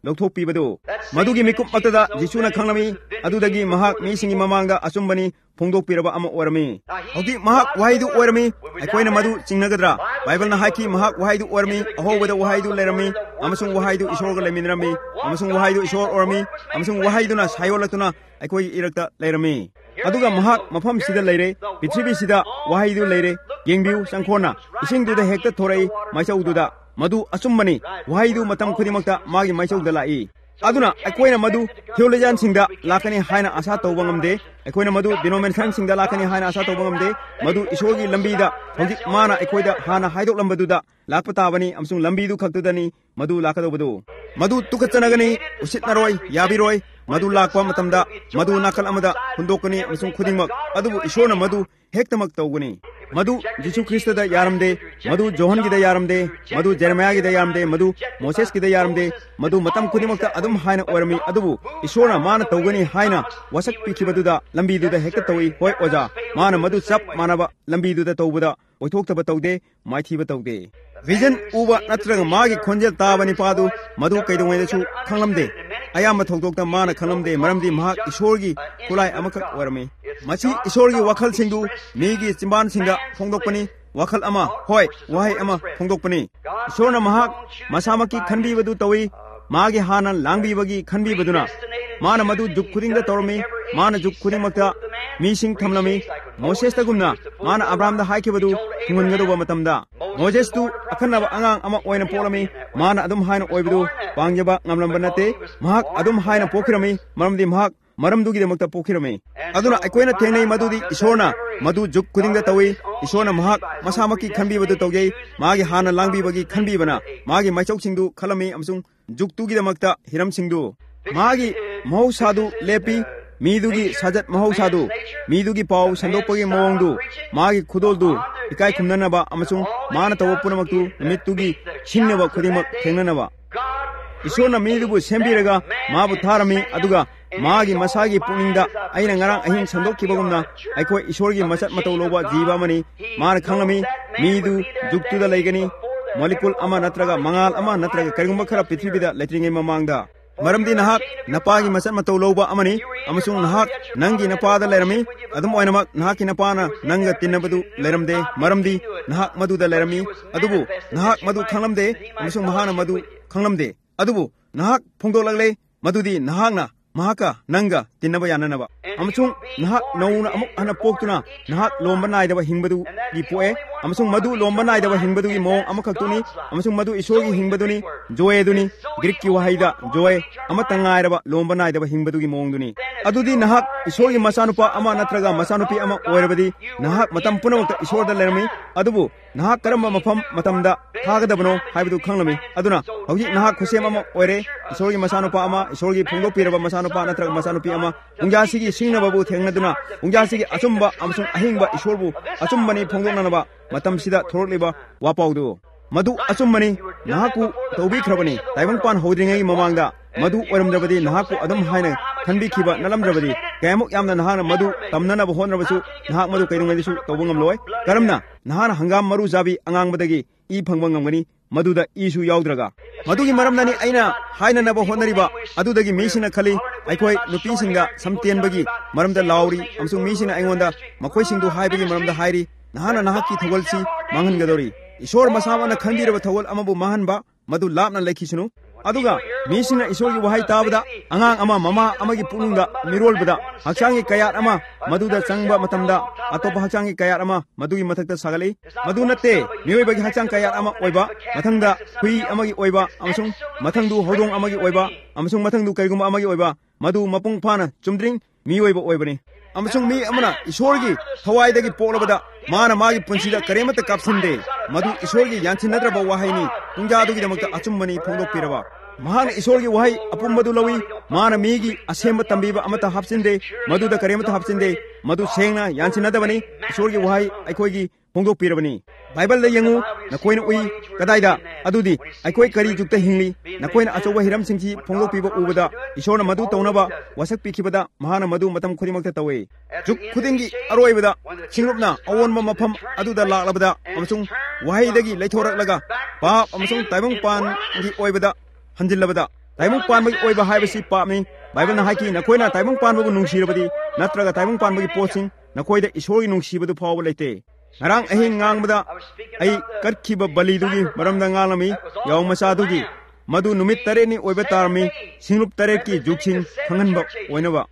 ꯂꯧꯊꯣꯛꯄꯤꯕꯗꯨ ꯃꯗꯨꯒꯤ ꯃꯤꯀꯨꯞ ꯃꯛꯇꯗ ꯖꯤꯁꯨꯅ ꯈꯪꯂꯝꯃꯤ ꯑꯗꯨꯗꯒꯤ ꯃꯍꯥꯛ ꯃꯤꯁꯤꯡꯒꯤ ꯃꯃꯥꯡꯗ ꯑꯆꯨꯝꯕꯅꯤ ꯐꯣꯡꯗꯣꯛꯄꯤꯔꯕ ꯑꯃ ꯑꯣꯏꯔꯝꯃꯤ ꯍꯧꯖꯤꯛ ꯃꯍꯥꯛ ꯋꯥꯍꯩꯗꯨ ꯑꯣꯏꯔꯝꯃꯤ ꯑꯩꯈꯣꯏꯅ ꯃꯗꯨ ꯆꯤꯡꯅꯒꯗ꯭ꯔꯥ ꯕꯥꯏꯕꯜꯅ ꯍꯥꯏꯈꯤ ꯃꯍꯥꯛ ꯋꯥꯍꯩꯗꯨ ꯑꯣꯏꯔꯝꯃꯤ ꯑꯍꯧꯕꯗ ꯋꯥꯍꯩꯗꯨ ꯂꯩꯔꯝꯃꯤ ꯑꯃꯁꯨꯡ ꯋꯥꯍꯩꯗꯨ ꯏꯁꯣꯔꯒ ꯂꯩꯃꯤꯟꯅꯔꯝꯃꯤ ꯑꯃꯁꯨꯡ ꯋꯥꯍꯩꯗꯨ ꯏꯁꯣꯔ ꯑꯣꯏꯔꯝꯃꯤ ꯑꯃꯁꯨꯡ ꯋꯥꯍꯩꯗꯨꯅ ꯁꯥꯌꯣꯜꯂꯛꯇꯨꯅ ꯑꯩꯈꯣꯏꯒꯤ ꯏꯔꯛꯇ ꯂꯩꯔꯝꯃꯤ ꯑꯗꯨꯒ ꯃꯍꯥꯛ ꯃꯐꯝꯁꯤꯗ ꯂꯩꯔꯦ ꯄ꯭ꯔꯤꯊꯤꯕꯤꯁꯤꯗ ꯋꯥꯍꯩꯗꯨ ꯂꯩꯔꯦ ꯌꯦꯡꯕꯤꯌꯨ ꯆꯪꯈꯣꯟꯅ ꯏꯁꯤꯡꯗꯨꯗ ꯍꯦꯛꯇ ꯊꯣꯔꯛꯏ ꯃꯥꯏꯆꯧꯗꯨꯗ ꯃꯗꯨ ꯑꯆꯨꯝꯕꯅꯤ ꯋꯥꯍꯩꯗꯨ ꯃꯇꯝ ꯈꯨꯗꯤꯡꯃꯛꯇ ꯃꯥꯒꯤ ꯃꯥꯏꯆꯧꯗ ꯂꯥꯛꯏ ꯑꯗꯨꯅ ꯑꯩꯈꯣꯏꯅ ꯃꯗꯨ ꯊꯤꯑꯣꯂꯣꯖꯤꯌꯟꯁꯤꯡꯗ ꯂꯥꯛꯀꯅꯤ ꯍꯥꯏꯅ ꯑꯁꯥ ꯇꯧꯕ ꯉꯝꯗꯦ ꯑꯩꯈꯣꯏꯅ ꯃꯗꯨ ꯗꯤꯅꯣꯃꯤꯅꯦꯁꯟꯁꯤꯡꯗ ꯂꯥꯛꯀꯅꯤ ꯍꯥꯏꯅ ꯑꯁꯥ ꯇꯧꯕ ꯉꯝꯗꯦ ꯃꯗꯨ ꯏꯁꯣꯔꯒꯤ ꯂꯝꯕꯤꯗ ꯍꯧꯖꯤꯛ ꯃꯥꯅ ꯑꯩꯈꯣꯏꯗ ꯍꯥꯟꯅ ꯍꯥꯏꯗꯣꯛꯂꯝꯕꯗꯨꯗ ꯂꯥꯛꯄ ꯇꯥꯕꯅꯤ ꯑꯃꯁꯨꯡ ꯂꯝꯕꯤꯗꯨ ꯈꯛꯇꯨꯗꯅꯤ ꯃꯗꯨ ꯂꯥꯛꯀꯗꯧꯕꯗꯨ ꯃꯗꯨ ꯇꯨꯀꯠꯆꯅꯒꯅꯤ ꯎꯁꯤꯠꯅꯔꯣꯏ ꯌꯥꯕꯤꯔꯣꯏ ꯃꯗꯨ ꯂꯥꯛꯄ ꯃꯇꯝꯗ ꯃꯗꯨ ꯅꯥꯀꯜ ꯑꯃꯗ ꯍꯨꯟꯗꯣꯛꯀꯅꯤ ꯑꯃꯁꯨꯡ ꯈꯨꯗꯤꯡꯃꯛ ꯑꯗꯨꯕꯨ ꯏꯁꯣꯔꯅ ꯃꯗꯨ ꯍꯦꯛꯇꯃꯛ ꯇꯧꯒꯅꯤ ꯃꯗꯨ ꯖꯤꯁꯨ ꯈ꯭ꯔꯤꯁꯇꯗ ꯌꯥꯔꯝꯗꯦ ꯃꯗꯨ ꯖꯣꯍꯟꯒꯤꯗ ꯌꯥꯔꯝꯗꯦ ꯃꯗꯨ ꯖꯦꯔꯦꯃꯤꯌꯥꯒꯤꯗ ꯌꯥꯔꯝꯗꯦ मधु मोसेसकिदा यारमदे मधु मतम खुदिमक्ता अदुम हायना ओरमी अदुबु ईश्वरना माना तौगनी हायना वसक पिखिबदुदा लंबीदुदा हेक्ता तौई होय ओजा माना मधु चप मानबा लंबीदुदा तौबदा ओइथोक्तबा तौदे माइथीबा तौदे विजन उबा नत्रग मागी खोंजेल ताबनी पादु मधु कैदोंगैदसु खंगलमदे अयामा थौदोक्ता माना खंगलमदे मरमदि महाक ईश्वरगी खुलाय अमखक ओरमी मसी ईश्वरगी वखल सिंगु मीगी चिंबान सिंगा फोंदोकपनी वखल अमा होय वाhay अमा फोंदोकपनी ईश्वरना महाक मसामकी खनबीबदु तौई मागी हाना लांगबीबगी खनबीबदुना माना मधु जुग खुदिंगदा तौरमी माना जुग खुदिंगमक्ता मीसिंग थमलमी मोसेसतगुमना माना अब्राहमदा हायखिबदु थुंगनगदोबा मतमदा मोजेसतु अखनबा अंगांग अमा ओयना पोलमी माना अदुम हायना ओयबदु पांगजबा ngamlamba nate mahak adum haina pokirami maramdi mahak maramdugi demakta pokirami aduna aikoina thengnei madudi isorna madu juk kudingda tawi isorna mahak masamaki khanbibadu tawgei magi hana langbibagi khanbibana magi maichauksingdu khalami amsung juktugi demakta hiramsingdu magi mahausadu lepi मीदुगी सजत महौसादु मीदुगी पाउ संदोपगी मवंगदु मागी खुदोलदु इकाई खुमननबा अमसुंग माना तव पुनमक्तु निमित्तुगी छिन्नबा खुदिमक थेंगननबा ईश्वरना मीदुबु सेंबिरगा माबु थारमी अदुगा मागी मसागी पुनिंगदा अइना ngarang अहिंग संदोकिबगुमना अइखोय ईश्वरगी मसत मतौ लोबा जीवा money माना खंगमी मीदु जुक्तुदा लेगनी molecule अमा नत्रगा मंगाल अमा नत्रगा करिगुंबा खरा पृथ्वीदा लेत्रिंगे ममांगदा मरमदी नहाक नपागी मसत मतौ लौबा अमनी अमसुंग नहाक नंगी नपादा लेरमी अदुम ओइनमक नहाकी नपाना नंगा तिन्नबदु लेरमदे मरमदी नहाक मदुदा लेरमी अदुबु नहाक मदु खंगलमदे अमसुंग महाना मदु खंगलमदे अदुबु नहाक फोंदोलगले मदुदी नहाकना महाका नंगा तिन्नबा याननबा अमसुंग नहाक नौना अमुक हना पोक्तुना नहाक लोंबा नायदबा हिंगबदु गी पोए अमसुंग मदु लोंबा नायदबा हिंगबदु गी मोंग अमखक्तुनी अमसुंग मदु ईश्वरगी हिंगबदुनी जोए दुनी ग्रीक की वहाइदा जोए अमतंगायरबा लोंबा नायदबा हिंगबदु गी मोंगदुनी अदुदी नहाक ईश्वरगी मसानुपा अमा नत्रगा मसानुपी अमा ओइरबदी नहाक मतम पुनमक्ता ईश्वरदा लेरमी अदुबु नहाक करम मफम मतमदा थागदबनो हाइबदु खंगलमी अदुना हौजी नहाक खुसेम अमा ओइरे ईश्वरगी मसानुपा अमा ईश्वरगी फोंदोपिरबा मसानुपा नत्रगा मसानुपी अमा उंजासिगी सिंगनबाबु थेंगनदुना उंजासिगी अचुंबा अमसुंग अहिंगबा ईश्वरबु अचुंबनी फोंदोकननबा मतमसिदा थोरलिबा वापाउदु मधु अचुंबनी नहाकु तौबिख्रबनी ताइबंगपान होद्रिंगै ममांगदा मधु ओरमद्रबदी नहाकु अदम हायना खनबिखिबा नलमद्रबदी कयमुक यामना नहाना मधु तमननबा होनरबसु नहाक मधु कैरुंगैदिसु तौबंगमलोय करमना नहाना हंगाम मरु जाबी अंगांगबदगी ई फंगबंगमगनी मधुदा ईसु याउद्रगा मधुगी मरमनानी अइना हायननबा होनरिबा अदुदगी मीसिना खली अइखोय नुपीसिंगा समतेनबगी मरमदा लाउरी अमसुंग मीसिना अइंगोंदा मखोयसिंगदु हायबगी मरमदा हायरी नहाना नहाकी थवलसी मांगनगदोरी ईश्वर मसामना खंदिरबा थवल अमबु माहनबा मधु लापना लेखिसनु अदुगा मीसिंगना ईश्वरगी वहाई ताबदा अंगांग अमा ममा अमगी पुनुंगदा मिरोलबदा हक्चांगी कयात अमा मधुदा चंगबा मतमदा अतोपा हक्चांगी कयात अमा मधुगी मथक्ता सागले मधु नते मियोइबगी हक्चांग कयात अमा ओइबा मथंगदा हुई अमगी ओइबा अमसुंग मथंगदु होदोंग अमगी ओइबा अमसुंग मथंगदु कैगुमा अमगी ओइबा मधु मपुंग फाना चुमद्रिंग मियोइबा ओइबनी अमसुंग मी अमना ईश्वरगी थवाइदगी पोलबदा माना मागी पुंसीदा करेमत कापसिंदे मधु ईश्वरगी यानथिनद्रबा वाहाइनी पुंजादुगीदमक्ता अचुंबनी फोंदोकपिरबा महान ईश्वरगी वाहाई अपुंबदु लवी माना मीगी असेंब तंबीबा अमता हापसिंदे मधुदा करेमत हापसिंदे मधु सेंगना यानथिनदबनी ईश्वरगी वाहाई अइखोयगी फोंदोकपिरबनी बाइबल यंगु नकोइन उई कदाइदा अदुदी अइखोय करी जुक्ता हिंगली नकोइन अचौबा हिरम सिंथी फोंदोकपिबा उबदा ईश्वरना मधु तौनबा वसक पिखिबदा महाना मधु मतम खुदिमक्ता तवे जुक खुदिंगी अरोइबदा सिंगरुपना अवोनबा मफम अदुदा लाक्लबदा अमसुंग वाहाइदगी लैथोरकलगा पाप अमसुंग ताइबंग पान गी ओइबदा हंजिल्लबदा ताइमुंग पानबगी ओइबा हाइबसी पापनी बाइबल ना हाइकी नखोइना ताइमुंग पानबगु नुंगसिरबदी नत्रगा ताइमुंग पानबगी पोसिंग नखोइदा ईश्वरगी नुंगसिबदु फावबा लेते ngarang ahin ngangbada ai katkiba balidugi maramda ngalami yaw masadugi madu numit tare ni oiba tarmi singlup tare ki juksin khanganba oinaba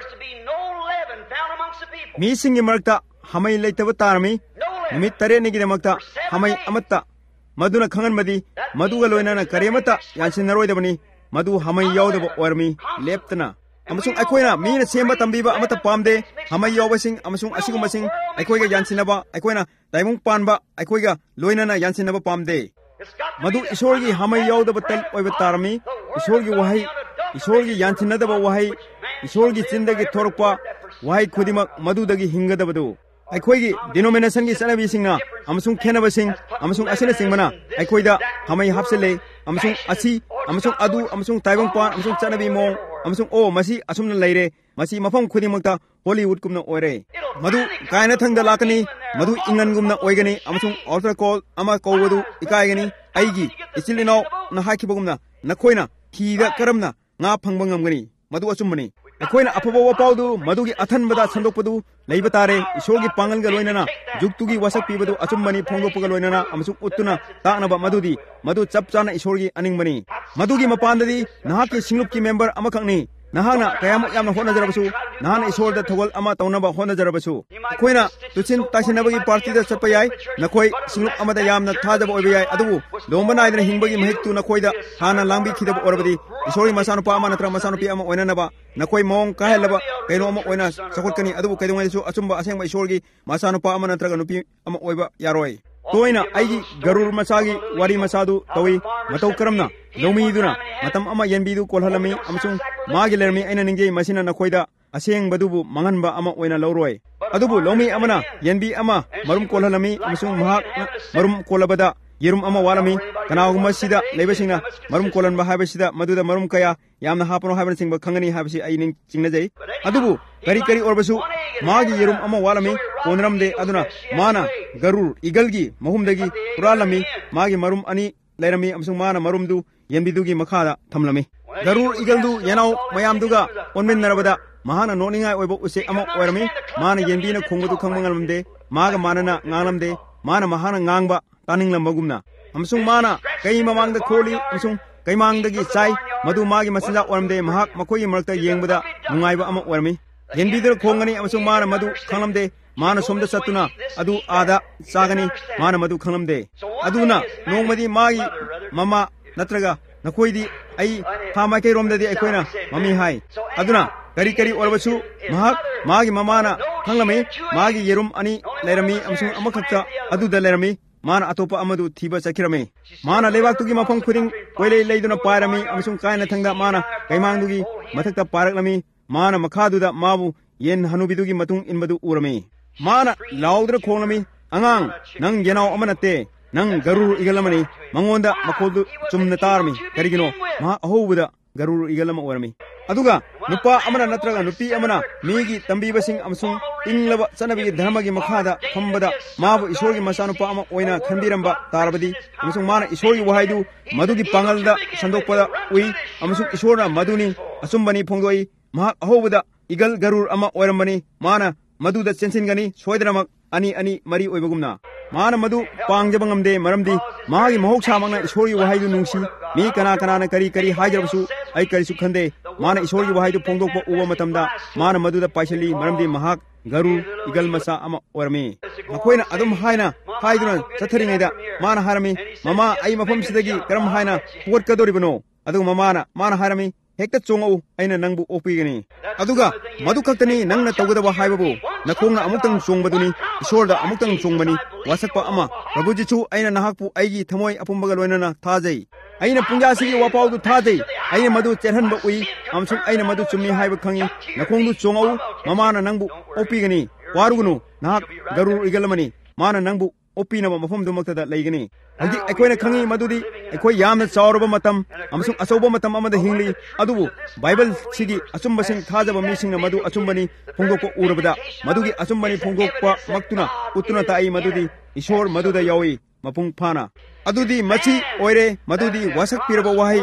mi singi marakta hamai leitaba tarmi numit tare ni gidamakta hamai amatta maduna khanganbadi maduga loinana karemata yansin naroidabani madu hamai yawdaba oirmi leptana amasung aikoina mina semba tambiba amata pamde hamai yawbasing amasung asigumasing aikoiga yansinaba aikoina taimung panba aikoiga loinana yansinaba pamde madu ishorgi hamai yawdaba tal oiba tarmi ishorgi wahai ishorgi yansinadaba wahai ishorgi chindagi thorpa wahai khudimak madudagi hingadabadu aikoigi denomination gi sanabi singna amasung khenabasing amasung asina singmana aikoida hamai hapsele amasung asi amasung adu amasung taibang pan amasung chanabi mong amasung o masi asumna leire masi mafam khudimangta hollywood kumna oire madu kaina thangda lakani madu ingan gumna oigani amasung altar call ama kowadu ikaigani aigi ichilino na hakibagumna nakhoina thida karamna nga phangbangamgani madu achumbani akoina afaba wapaudu madugi athanbada sandokpadu leiba tare isorgi pangalga loinana juktugi wasak pibadu achumbani phongdokpaga loinana amasung uttuna taanaba madudi madu chapchana isorgi aningmani madugi mapandadi nahaki singlupki member amakhakni nahana kayam yamna honajarabasu nahana isorda thogol ama taunaba honajarabasu akoina tuchin tasinabagi party da chapayai nakoi singlup amada yamna thajaba oibiyai adubu lomba naidana hingbagi mahiktu nakoida hana langbi khidaba orabadi isori masanu pa ama natra masanu pi ama oinanaba nakoi mong kahelaba kaino ama oina sakotkani adubu kaidongaisu achumba asengba isorgi masanu pa ama natra nupi ama oiba yaroi toina aigi garur masagi wari masadu tawi matau karamna lomiduna matam ama yenbidu kolhalami amasung magi lermi aina ningje masina nakhoida aseng badubu manganba ama oina loroi adubu lomi amana yenbi ama marum kolhalami amasung mahak marum kolabada yerum ama walami kanaguma sida leibasingna marum kolanba habasida maduda marum kaya yamna hapano habana singba khangani habasi aining chingnajai adubu kari kari orbasu magi yerum ama walami konramde aduna mana garur igalgi mahumdagi puralami magi marum ani lairami amsung mana marumdu yenbidugi makhada thamlami garur igaldu yanau mayamduga onmen narabada mahana noningai oibo use ama oirami mana yenbina khongbudu khangmangalmde maga manana ngalamde mana mahana ngangba taninglambagumna amsung mana kai mamangda kholi amsung kai mangdagi chai madu magi masinja oramde mahak makoi marakta yengbada nungaiba ama orami yenbidar khongani amsung mana madu khanglamde mana somda satuna adu ada sagani mana madu khanglamde aduna nongmadi magi mama natraga nakoidi ai thamai kai romdadi aikoina mami hai aduna kari kari orbasu mahak magi mamana khanglami magi yerum ani lerami amsung amakhakta adu da lerami mana atopa amadu thiba sakirame mana lebak tugi mafam khuding koilei leiduna pairami amsung kaina thangda mana kaimangdugi mathakta paraklami mana makhaduda mabu yen hanubidugi matung inbadu urame mana laudra khonglami angang nang yenau amanate nang garur igalamani mangonda makodu chumna tarmi karigino ma ahobuda garur igalama orami aduga nupa amana natraga nupi amana migi tambibasing amsung inglaba chanabi dharmagi makhada phambada mabu isorgi masanupa ama oina khandiramba tarbadi amsung mana isorgi wahaidu madugi pangalda sandokpada ui amsung isorna maduni asumbani phongdoi ma ahobuda igal garur ama oirambani mana maduda chensingani soidramak ani ani mari oibagumna mana madu pangjabangam de maramdi magi mahoksa mangna isori wahaidu nungsi mi kana kana na kari kari haijarabsu ai kari su khande mana isori wahaidu phongdokpa uwa matamda mana maduda paisali maramdi mahak garu igal masa ama orme makoina adum haina haiduna chatharingaida mana harami mama ai mafam sidagi karam haina puat kadoribano adu mamana mana harami hekta chongau aina nangbu opigani aduga madu khaktani nangna tawgada haibabu nakhongna amutang chongbaduni isorda amutang chongbani wasakpa ama prabujichu aina nahakpu aigi thamoi apumbaga loinana thajai aina pungjasigi wapaudu thajai aina madu cherhanba ui amsung aina madu chummi haiba khangi nakhongdu chongau mamana nangbu opigani warugunu nahak garur igalmani mana nangbu opinaba mafamdu maktada leigani hadi akoina khangi madudi akoi yamna chawraba matam amsung asoba matam amada hingli adubu bible sigi asumba sing thajaba misingna madu achumbani phongdokpa urabada madugi achumbani phongdokpa maktuna utuna tai madudi ishor maduda yawi mapung phana adudi machi oire madudi wasak piraba wahai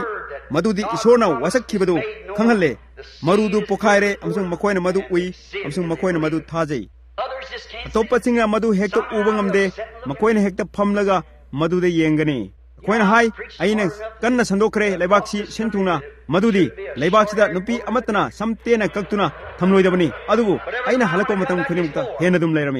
मधुदी ईश्वरना वासक्खिबदु खंगहल्ले Marudu पोखाइरे अमसुंग मखोइना मधु उई अमसुंग मखोइना मधु थाजै अतोपसिंग मधु हेक्ट उब ngamde मखोइना हेक्ट फमलगा मधुदे येंगनी अखोइना high अइने कन्ना संदोखरे लेबाक्सी सेंथुना मधुदी लेबाक्सीदा नुपी अमतना समतेना कक्तुना थमलोइदबनी अदुबु अइना हलको मतम खुनिमुक्ता हेनदुम Laramie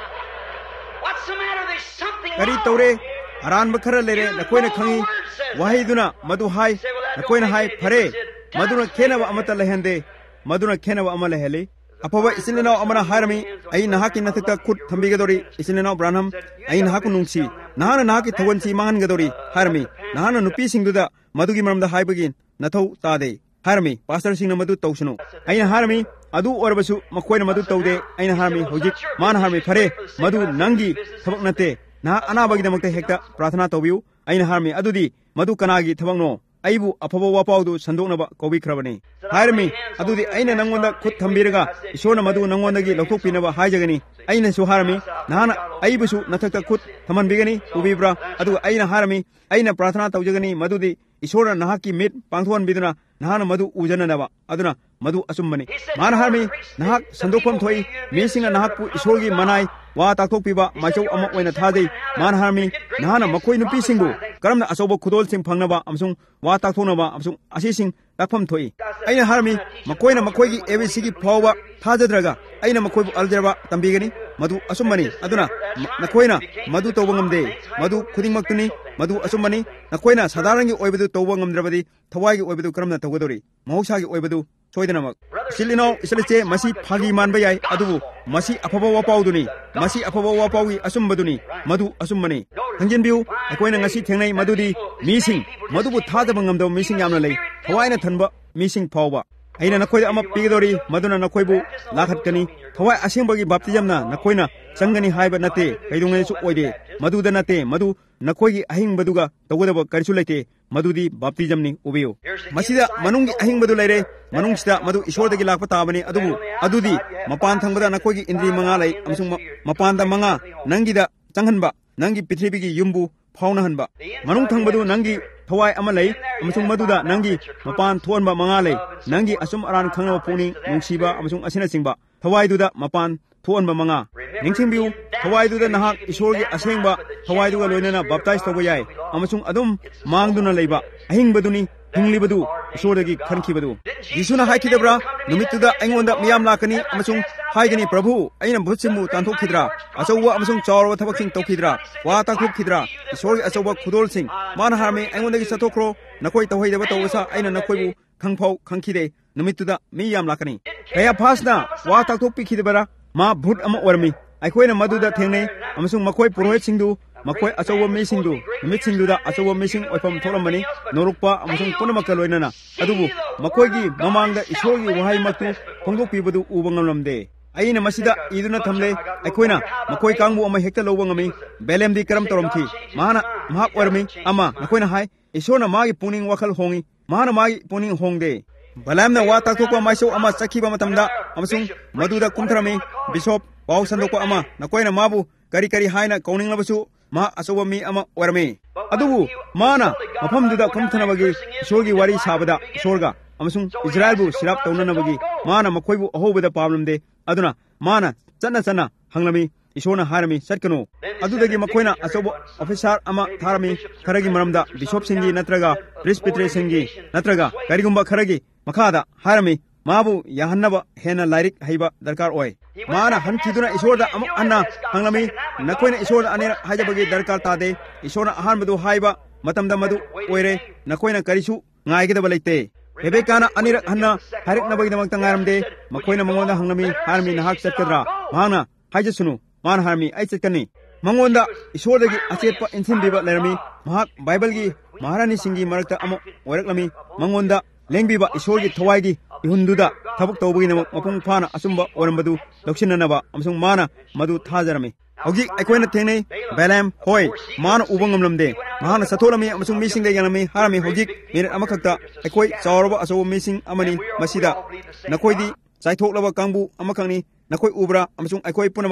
करी तौरे अरानब खर लेरे नकोइना खंगी वाहिदुना मधु high नकोइना high फरे मधुना खेनब अमता लहंदे मधुना खेनब अमा लहले अफब इसिननाव अमना हारमी अई नहाकी नथका खुद थंबिगदोरी इसिननाव ब्राह्मण अई नहाकु नुंगसी नहाना नहाकी थवनसी माहनगदोरी हारमी नहाना नुपी सिंगदुदा मधुगी मरमदा हाइबगी नथौ तादे हारमी पास्टर सिंगना मधु तौसनु अई हारमी अदु ओरबसु मखोइना मधु तौदे अई हारमी होजिक मान हारमी फरे मधु नंगी थबक नते ना अनाबगिदमक्ते हेक्ता प्रार्थना तौबियु अई हारमी अदुदी मधु कनागी थबकनो अइबु अफब वापाउदु संदोकनबा कौबिख्रबनी हारमी अदुदी अइना नंगोंदा खुद थंबिरगा ईश्वरना मधु नंगोंदगी लौथोकपिनबा हाइजगनी अइनासु हारमी नहाना अइबुसु नथक्ता खुद थमनबिगनी उबिब्रा अदु अइना हारमी अइना प्रार्थना तौजगनी मधुदी ईश्वरना नहाकी मिट पांथोनबिदुना नहाना मधु उजननबा अदुना मधु असुम्बनी मान हारमी नहाक संदोकफम थोई मिसिंगा नहाकपु ईश्वरगी मनाई वा ताथोकपिबा माइचौ अमा ओइना थाजै मान हारमी नहाना मखोइ नुपीसिंगु करमना असौबो खुदोलसिंग फंगनबा अमसुंग वा ताथोनबा अमसुंग असिसिंग ताकफम थोई अइना हारमी मखोइना मखोइगी एबीसीगी फावबा थाजद्रगा अइना मखोइबु अलजरबा तंबिगनी मधु असुम्बनी अदुना नखोइना मधु तौबा ngamde मधु खुदिंगमक्तुनी मधु असुम्बनी नखोइना साधारणगी ओइबदु तौबा ngamद्रबदी थवाइगी ओइबदु करमना तौगदोरी महौसागी ओइबदु सोइदनमक सिलिनो इसलिचे मसी फागी मानबा याय अदुबु मसी अफबा वापाउदुनी मसी अफबा वापाउगी असुम्बदुनी मधु असुम्बनी हंजिनबिउ अखोइना ngasi थेंगनाय मधुदी मीसिंग मधुबु थाजबा ngamदो मीसिंग यामना लई थवाइना थनबा मीसिंग फावबा अइना नखोइ अमा पिगदोरी मधुना नखोइबु लाखतकनी थवाइ असेंबगी बाप्तिजमना नखोइना संगनी हाइबा नते कैदुंगैसु ओइदे मधुदा नते मधु नखोइगी अहिंबदुगा तौगदबा करिसु लैते मधुदी बाप्तिजमनी उबियो मसिदा मनुंगी अहिंबदु लैरे मनुंगसिदा मधु ईश्वरदगी लाखपा ताबनी अदुबु अदुदी मपान थंगबदा नखोइगी इंद्री मंगा लै अमसुंग मपानदा मंगा नंगीदा चंगहनबा नंगी पृथ्वीगी युम्बु फाउनहनबा मनुंग थंगबदु नंगी थवाइ अमा लै अमसुंग मधुदा नंगी मपान थोनबा मंगा लै नंगी असुम अरान खंगबा पुनिंग नुंगसीबा अमसुंग असिना सिंगबा थवाइदुदा मपान थोनबा मंगा निंगसिंबिउ थवाइदुदा नहाक ईश्वरगी असेंबा थवाइदुगा लोइनना बाप्ताइज तौबा याय अमसुंग अदुम मांगदुना लैबा अहिंबदुनी हिंगलिबदु ईश्वरगी खनखिबदु यीशुना हाइखिदब्रा नुमितुदा अइंगोंदा मियाम लाकनी अमसुंग हाइगनी प्रभु अइना भूतसिंबु तांथोखिद्रा अचौवा अमसुंग चावरवा थबकसिंग तौखिद्रा वा तांथोखिद्रा ईश्वरगी अचौवा खुदोलसिंग मान हारमे अइंगोंदगी सतोखरो नखोइ तौहैदबा तौबसा अइना नखोइबु खंगफाउ खंखिदे नुमितुदा मियाम लाकनी कया फासना वा तांथोखिखिदबरा मा भूत अमा ओरमी अखोइना मधुदा थेंगनै अमसुंग मखोइ पुरोहित सिंगदु मखोइ अचौवा मिसिंगदु नुमित सिंगदुदा अचौवा मिसिंग ओइफम थोरमबनी नोरुकपा अमसुंग पुनमक्का लोइनना अदुबु मखोइगी ममांगदा ईश्वरगी वहाइ मक्तु फोंदोकपिबदु उबा ngamlamde अइना मसिदा इदुना थमले अखोइना मखोइ कांगबु अमा हेक्ता लौबा ngami बेलेमदी करम तोरमखि माना महाक ओरमी अमा नखोइना हाय ईश्वरना मागी पुनिंग वखल होंगी माना मागी पुनिंग होंगदे बलामना वा ताथोकपा माइसौ अमा सखिबा मतमदा अमसुंग मधुदा कुमथरमी बिशप पाउ संदोकपा अमा नखोइना माबु करी करी हाइना कौनिंगलबसु मा असौबा मी अमा ओरमे अदुबु माना मफमदुदा कुमथनबगी ईश्वरगी वारी साबदा ईश्वरगा अमसुंग इजराइलबु सिराप तौननबगी माना मखोइबु अहोबदा पाबलमदे अदुना माना चन्ना चन्ना हंगलमी ईश्वरना हारमी सटकनो अदुदगी मखोइना अचौबा ऑफिसर अमा थारमी खरगी मरमदा बिशप सिंगी नत्रगा प्रिस्पिट्रे सिंगी नत्रगा करिगुंबा खरगी मखादा हारमी माबु याहन्नबा हेना लाइरिक हैबा दरकार ओय माना हनखिदुना ईश्वरदा अमु अन्ना हंगलमी नखोइना ईश्वरदा अनेर हाइजबगी दरकार तादे ईश्वरना अहानबदु हाइबा मतमदा मदु ओइरे नखोइना करिसु ngaigidaba leite रेबेकाना अनिरक हन्ना हारिकनबगिदमक्ता ngaramde मखोइना मंगोंदा हंगलमी हारमी नहाक चटकद्रा माना हाइजसुनु मान हारमी आई चटकनी मंगोंदा ईश्वरदगी अचेतपा इंसिनबिबा लेरमी महाक बाइबलगी महारानी सिंगी मरकता अमु ओरकलमी मंगोंदा लेंबिबा ईश्वरगी थवाइगी इहुंदुदा थबक तौबगिनमक मपुंग फाना असुंबा ओरमबदु लौसिननबा अमसुंग माना मदु थाजरमी हौजी अखोइना थेंगनै बेलाम होय मान उबा ngamlamde महाना सथोलमी अमसुंग मिसिंग लेगनमी हारमी हौजी मिनट अमखक्ता अखोइ चावरबा असौ मिसिंग अमनी मसिदा नखोइदी चाइथोकलबा कांगबु अमखंगनी नखोइ उब्रा अमसुंग अखोइ पुनमक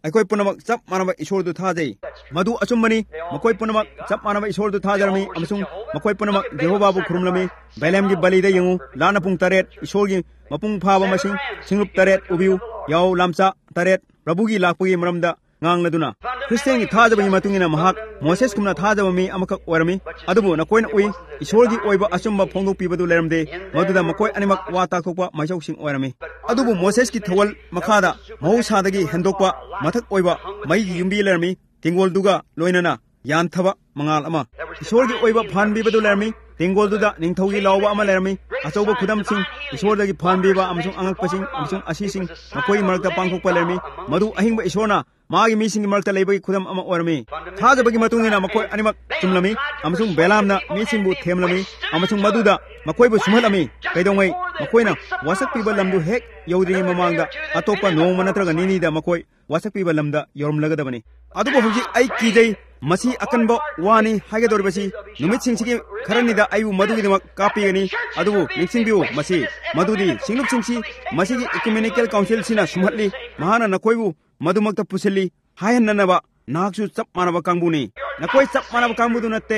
ꯑꯩꯈꯣꯏ ꯄꯨꯝꯅꯃꯛ ꯆꯞ ꯃꯥꯟꯅꯕ ꯏꯁꯣꯔꯗꯨ ꯊꯥꯖꯩ ꯃꯗꯨ ꯑꯆꯨꯝꯕꯅꯤ ꯃꯈꯣꯏ ꯄꯨꯝꯅꯃꯛ ꯆꯞ ꯃꯥꯟꯅꯕ ꯏꯁꯣꯔꯗꯨ ꯊꯥꯖꯔꯝꯃꯤ ꯑꯃꯁꯨꯡ ꯃꯈꯣꯏ ꯄꯨꯝꯅꯃꯛ ꯌꯦꯍꯣꯋꯥꯕꯨ ꯈꯨꯔꯨꯝꯂꯝꯃꯤ ꯕꯦꯂꯦꯝꯒꯤ ꯕꯂꯤꯗ ꯌꯦꯡꯉꯨ ꯂꯥꯟꯅ ꯄꯨꯡ ꯇꯔꯦꯠ ꯏꯁꯣꯔꯒꯤ ꯃꯄꯨꯡ ꯐꯥꯕ ꯃꯁꯤꯡ ꯁꯤꯡꯂꯨꯞ ꯇꯔꯦꯠ ꯎꯕꯤꯌꯨ ꯌꯥꯎ ꯂꯥꯝꯆꯥ ꯇꯔꯦꯠ ꯄ꯭ꯔꯚꯨꯒꯤ ꯂꯥꯛꯄꯒꯤ ꯃꯔꯝꯗ ꯉꯥꯡꯂꯗꯨꯅ ꯈ꯭ꯔꯤꯁꯇꯤꯌꯟꯒꯤ ꯊꯥꯖꯕꯒꯤ ꯃꯇꯨꯡ ꯏꯟꯅ ꯃꯍꯥꯛ ꯃꯣꯁꯦꯁꯀꯨꯝꯅ ꯊꯥꯖꯕ ꯃꯤ ꯑꯃꯈꯛ ꯑꯣꯏꯔꯝꯃꯤ ꯑꯗꯨꯕꯨ ꯅꯈꯣꯏꯅ ꯎꯏ ꯏꯁꯣꯔꯒꯤ ꯑꯣꯏꯕ ꯑꯆꯨꯝꯕ ꯐꯣꯡꯗꯣꯛꯄꯤꯕꯗꯨ ꯂꯩꯔꯝꯗꯦ ꯃꯗꯨꯗ ꯃꯈꯣꯏ ꯑꯅꯤꯃꯛ ꯋꯥ ꯇꯥꯛꯊꯣꯛꯄ ꯃꯥꯏꯆꯧꯁꯤꯡ ꯑꯣꯏꯔꯝꯃꯤ ꯑꯗꯨꯕꯨ ꯃꯣꯁꯦꯁꯀꯤ ꯊꯧꯒꯜ ꯃꯈꯥꯗ ꯃꯍꯧꯁꯥꯗꯒꯤ ꯍꯦꯟꯗꯣꯛꯄ ꯃꯊꯛ ꯑꯣꯏꯕ ꯃꯩꯒꯤ ꯌꯨꯝꯕꯤ ꯂꯩꯔꯝꯃꯤ ꯇꯦꯡꯒꯣꯜꯗꯨꯒ ꯂꯣꯏꯅꯅ ꯌꯥꯟꯊꯕ ꯃꯉꯥꯜ ꯑꯃ ꯏꯁꯣꯔꯒꯤ ꯑꯣꯏꯕ ꯐꯍꯟꯕꯤꯕꯗꯨ ꯂꯩꯔꯝꯃꯤ ꯇꯦꯡꯒꯣꯜꯗꯨꯗ ꯅꯤꯡꯊꯧꯒꯤ ꯂꯥꯎꯕ ꯑꯃ ꯂꯩꯔꯝꯃꯤ ꯑꯆꯧꯕ ꯈꯨꯗꯝꯁꯤꯡ ꯏꯁꯣꯔꯗꯒꯤ ꯐꯍꯟꯕꯤꯕ ꯑꯃꯁꯨꯡ ꯑꯉꯛꯄꯁꯤꯡ ꯑꯃꯁꯨꯡ ꯑꯁꯤꯁꯤꯡ ꯃꯈꯣꯏꯒꯤ ꯃꯔꯛꯇ ꯄꯥꯡꯊꯣꯛꯄ ꯂꯩꯔꯝꯃꯤ ꯃꯗꯨ ꯑꯍꯤꯡꯕ ꯏꯁꯣꯔꯅ ꯃꯥꯒꯤ ꯃꯤꯁꯤꯡꯒꯤ ꯃꯔꯛꯇ ꯂꯩꯕꯒꯤ ꯈꯨꯗꯝ ꯑꯃ ꯑꯣꯏꯔꯝꯃꯤ ꯊꯥꯖꯕꯒꯤ ꯃꯇꯨꯡ ꯏꯟꯅ ꯃꯈꯣꯏ ꯑꯅꯤꯃꯛ ꯆꯨꯝꯂꯝꯃꯤ ꯑꯃꯁꯨꯡ ꯕꯦꯂꯥꯝꯅ ꯃꯤꯁꯤꯡꯕꯨ ꯊꯦꯝꯂꯝꯃꯤ ꯑꯃꯁꯨꯡ ꯃꯗꯨꯗ ꯃꯈꯣꯏꯕꯨ ꯁꯨꯝꯍꯠꯂꯝꯃꯤ ꯀꯩꯗꯧꯉꯩ ꯃꯈꯣꯏꯅ ꯋꯥꯁꯛꯄꯤꯕ ꯂꯝꯗꯨ ꯍꯦꯛ ꯌꯧꯗ꯭ꯔꯤꯉꯩ ꯃꯃꯥꯡꯗ ꯑꯇꯣꯞꯄ ꯅꯣꯡꯃ ꯅꯠꯇ꯭ꯔꯒ ꯅꯤꯅꯤꯗ ꯃꯈꯣꯏ ꯋꯥꯁꯛꯄꯤꯕ ꯂꯝꯗ ꯌꯧꯔꯝꯂꯒꯗꯕꯅꯤ ꯑꯗꯨꯕꯨ ꯍꯧꯖꯤꯛ ꯑꯩ ꯀꯤꯖꯩ ꯃꯁꯤ ꯑꯀꯟꯕ ꯋꯥꯅꯤ ꯍꯥꯏꯒꯗꯧꯔꯤꯕꯁꯤ ꯅꯨꯃꯤꯠꯁꯤꯡꯁꯤꯒꯤ ꯈꯔꯅꯤꯗ ꯑꯩꯕꯨ ꯃꯗꯨꯒꯤꯗꯃꯛ ꯀꯥꯞꯄꯤꯒꯅꯤ ꯑꯗꯨꯕꯨ ꯅꯤꯡꯁꯤꯡꯕꯤꯌꯨ ꯃꯁꯤ ꯃꯗꯨꯗꯤ ꯁꯤꯡꯂꯨꯞꯁꯤꯡꯁꯤ ꯃꯁꯤꯒꯤ ꯏꯀꯨꯃꯦꯅꯤꯀꯦꯜ ꯀꯥꯎꯟꯁꯤꯜꯁꯤꯅ ꯁꯨꯝꯍꯠꯂꯤ ꯃꯍꯥꯛꯅ ꯅꯈꯣꯏꯕꯨ ꯃꯗꯨꯃꯛꯇ ꯄꯨꯁꯤꯜꯂꯤ ꯍꯥꯏꯍꯟꯅꯅꯕ ꯅꯍꯥꯛꯁꯨ ꯆꯞ ꯃꯥꯟꯅꯕ ꯀꯥꯡꯕꯨꯅꯤ ꯅꯈꯣꯏ ꯆꯞ ꯃꯥꯟꯅꯕ ꯀꯥꯡꯕꯨꯗꯨ ꯅꯠꯇꯦ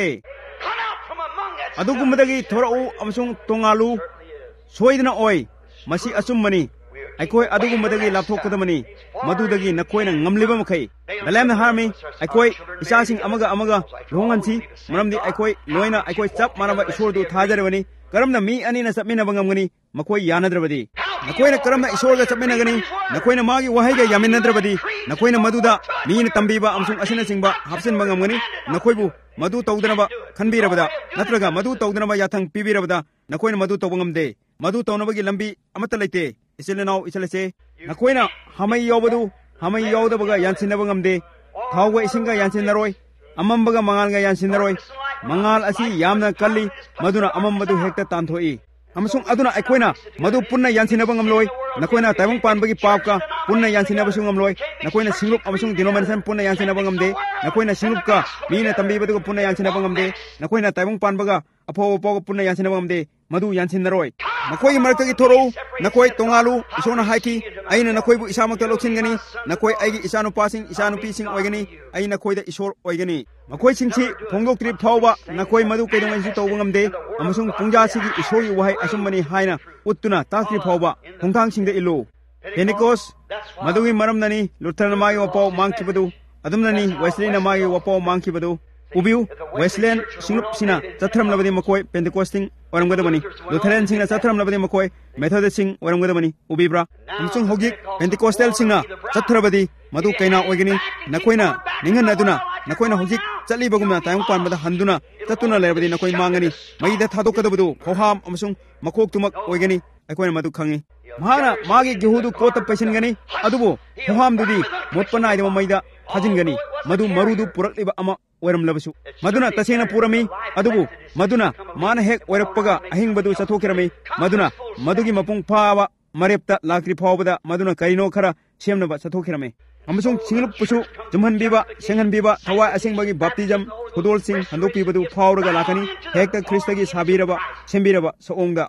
ꯑꯗꯨꯒꯨꯝꯕꯗꯒꯤ ꯊꯣꯔꯛꯎ ꯑꯃꯁꯨꯡ ꯇꯣꯉꯥꯜꯂꯨ ꯁꯣꯏꯗꯅ ꯑꯣꯏ ꯃꯁꯤ ꯑꯆꯨꯝꯕꯅꯤ ꯑꯩꯈꯣꯏ ꯑꯗꯨꯒꯨꯝꯕꯗꯒꯤ ꯂꯥꯞꯊꯣꯛꯀꯗꯕꯅꯤ ꯃꯗꯨꯗꯒꯤ ꯅꯈꯣꯏꯅ ꯉꯝꯂꯤꯕ ꯃꯈꯩ ꯕꯦꯂꯦꯝꯅ ꯍꯥꯏꯔꯝꯃꯤ ꯑꯩꯈꯣꯏ ꯏꯆꯥꯁꯤꯡ ꯑꯃꯒ ꯑꯃꯒ ꯂꯨꯍꯣꯡꯍꯟꯁꯤ ꯃꯔꯝꯗꯤ ꯑꯩꯈꯣꯏ ꯂꯣꯏꯅ ꯑꯩꯈꯣꯏ ꯆꯞ ꯃꯥꯟꯅꯕ ꯏꯁꯣꯔꯗꯨ ꯊꯥꯖꯔꯕꯅꯤ ꯀꯔꯝꯅ ꯃꯤ ꯑꯅꯤꯅ ꯆꯠꯃꯤꯟꯅꯕ ꯉꯝꯒꯅꯤ ꯃꯈꯣꯏ ꯌꯥꯅꯗ꯭ꯔꯕꯗꯤ ꯅꯈꯣꯏꯅ ꯀꯔꯝꯅ ꯏꯁꯣꯔꯒ ꯆꯠꯃꯤꯟꯅꯒꯅꯤ ꯅꯈꯣꯏꯅ ꯃꯥꯒꯤ ꯋꯥꯍꯩꯒ ꯌꯥꯃꯤꯟꯅꯗ꯭ꯔꯕꯗꯤ ꯅꯈꯣꯏꯅ ꯃꯗꯨꯗ ꯃꯤꯅ ꯇꯝꯕꯤꯕ ꯑꯃꯁꯨꯡ ꯑꯁꯤꯅꯆꯤꯡꯕ ꯍꯥꯞꯆꯤꯟꯕ ꯉꯝꯒꯅꯤ ꯅꯈꯣꯏꯕꯨ ꯃꯗꯨ ꯇꯧꯗꯅꯕ ꯈꯟꯕꯤꯔꯕꯗ ꯅꯠꯇ꯭ꯔꯒ ꯃꯗꯨ ꯇꯧꯗꯅꯕ ꯌꯥꯊꯪ ꯄꯤꯕꯤꯔꯕꯗ ꯅꯈꯣꯏꯅ ꯃꯗꯨ ꯇꯧꯕ ꯉꯝꯗꯦ ꯃꯗꯨ ꯇꯧꯅꯕꯒꯤ ꯂꯝꯕꯤ ꯑꯃꯠꯇ ꯂꯩꯇꯦ इचल इनाव इचलसे नखोइना हमई यावबदु हमई यावदबगा यानसिनबा ngamde थावगा इसिंगा यानसिनरoi अममबगा मंगालगा यानसिनरoi मंगाल असि यामना कल्ली मदुना अममबदु हेक्ता तानथोई अमसुंग अदुना अखोइना मदु पुन्ना यानसिनबा ngamloi नखोइना ताइबंग पानबगी पापका पुन्ना यानसिनबसु ngamloi नखोइना सिंगरुप अमसुंग डिनोमिनेशन पुन्ना यानसिनबा ngamde नखोइना सिंगरुपका मीना तंबीबदु पुन्ना यानसिनबा ngamde नखोइना ताइबंग पानबगा अफो पोग पुन्ना यानसिनबा ngamde मदु यानसिनरoi नखोइ मरकगी थोरो नखोइ तोंगालु इसोना हाइकी अइना नखोइबु इसामक्ता लोखिनगनी नखोइ अइगी इसानुपासिंग इसानुपीसिंग ओइगनी अइ नखोइदा ईश्वर ओइगनी मखोइ सिंगसी फोंगोक्त्रि फावबा नखोइ मदु कैदोंगैसु तौबा ngamde अमसुंग पुंजासिगी ईश्वरगी वहाइ असुमबनी हाइना उत्तुना ताक्त्रि फावबा खोंथांगसिंगदा इल्लो पेनिकोस मदुगी मरमननी लुथरन मागी वपाव मांगखिबदु अदुमननी वेस्लेना मागी वपाव मांगखिबदु उबिउ वेस्लेन सिंगुपसिना चथरमलबदि मखोइ पेंटिकोस्टिंग ओरमगदबनी लुथरन सिंगना चथरमलबदि मखोइ मेथोडिस्टिंग ओरमगदबनी उबिब्रा अमसुंग होगिक पेंटिकोस्टल सिंगना चथरबदि मदु कैना ओइगनी नखोइना निंगन अदुना नखोइना होगिक चलीबगुमना तायंग पानबदा हंदुना चतुना लेबदि नखोइ मांगनी मईदा थादोकदबदु खोहाम अमसुंग मखोक तुमक ओइगनी अखोइना मदु खंगी महाना मागी गेहुदु कोत पैसिनगनी अदुबो खोहामदुदि मोटपनाइदम मईदा थाजिनगनी मदु मरुदु पुरकलिबा अमा ओरमलबसु मदुना तसेना पुरमी अदुबु मदुना मान हेक ओरपगा अहिंगबदु चथोकिरमी मदुना मदुगी मपुंग फावा मरेप्ता लाक्रि फावबदा मदुना करिनो खरा सेमनबा चथोकिरमी अमसुंग सिंगलुपुसु जुमहनबीबा सेंगहनबीबा थवाय असेंगबगी बाप्तिजम खुदोलसिंग हंदोकपीबदु फावरगा लाकनी हेक्ता ख्रिस्तगी साबीरबा सेंबीरबा सोंगदा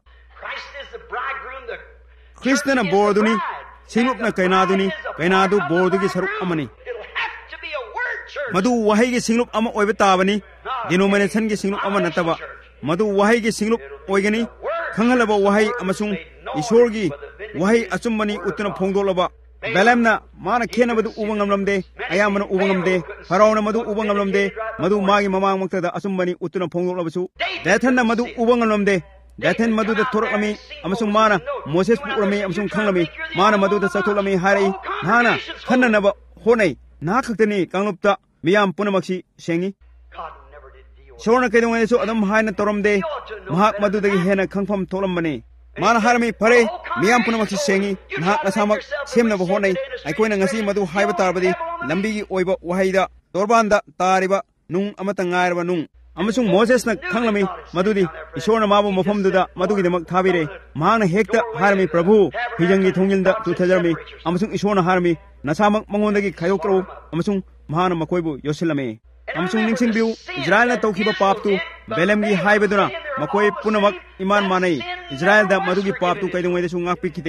ख्रिस्तना बोरदुनी सिंगलुपना कैनादुनी कैनादु बोरदुगी सरुक अमनी मधु वहाई के सिंगलुप अमा ओइबा ताबनी डिनोमिनेशन के सिंगलुप अमा नतबा मधु वहाई के सिंगलुप ओइगनी खंगलबा वहाई अमसुंग ईश्वर की वहाई अचुंबनी उतना फोंगदोलबा बेलेमना माना खेनबदु उबा ngamlamde ayamana uba ngamde फराओना मधु उबा ngamlamde मधु मागी ममांग मक्तदा अचुंबनी उतना फोंगदोलबसु दैथनना मधु उबा ngamlamde दैथन मधुद थोरकलमी अमसुंग माना मोसेस पुरमी अमसुंग खंगलमी माना मधुद चथोलमी हारै नाना खन्ननबा होनै ना खक्तनी कांगलुपता मियाम पुनमक्सी सेंगी सोरना कैदोंगैसु अदम हायना तोरमदे महाक मधुदगी हेना खंगफम थोलमबने माना हारमी फरे मियाम पुनमक्सी सेंगी नाक नसामक सेमनबा होनै अखोइना ngasi मधु हायबा तारबदि लंबीगी ओइबा वहाइदा तोरबानदा तारिबा नुंग अमता ngairba नुंग अमसुंग मोसेसना खंगलमी मधुदी ईश्वरना माबु मफमदुदा मधुगिदमक थाबिरे महाना हेक्ता हारमी प्रभु हिजंगी थोंगिलदा तुथजरमी अमसुंग ईश्वरना हारमी नसामक मंगोंदगी खायोक्रो अमसुंग महाना मकोइबु योसिलमे अमसुंग निंगसिंगबिउ इजराइलना तौखिबा पापतु बेलेमगी हाइबदुना मकोइ पुनमक इमान मानै इजराइलदा मधुगी पापतु कैदोंगैदसु ngakपिखिते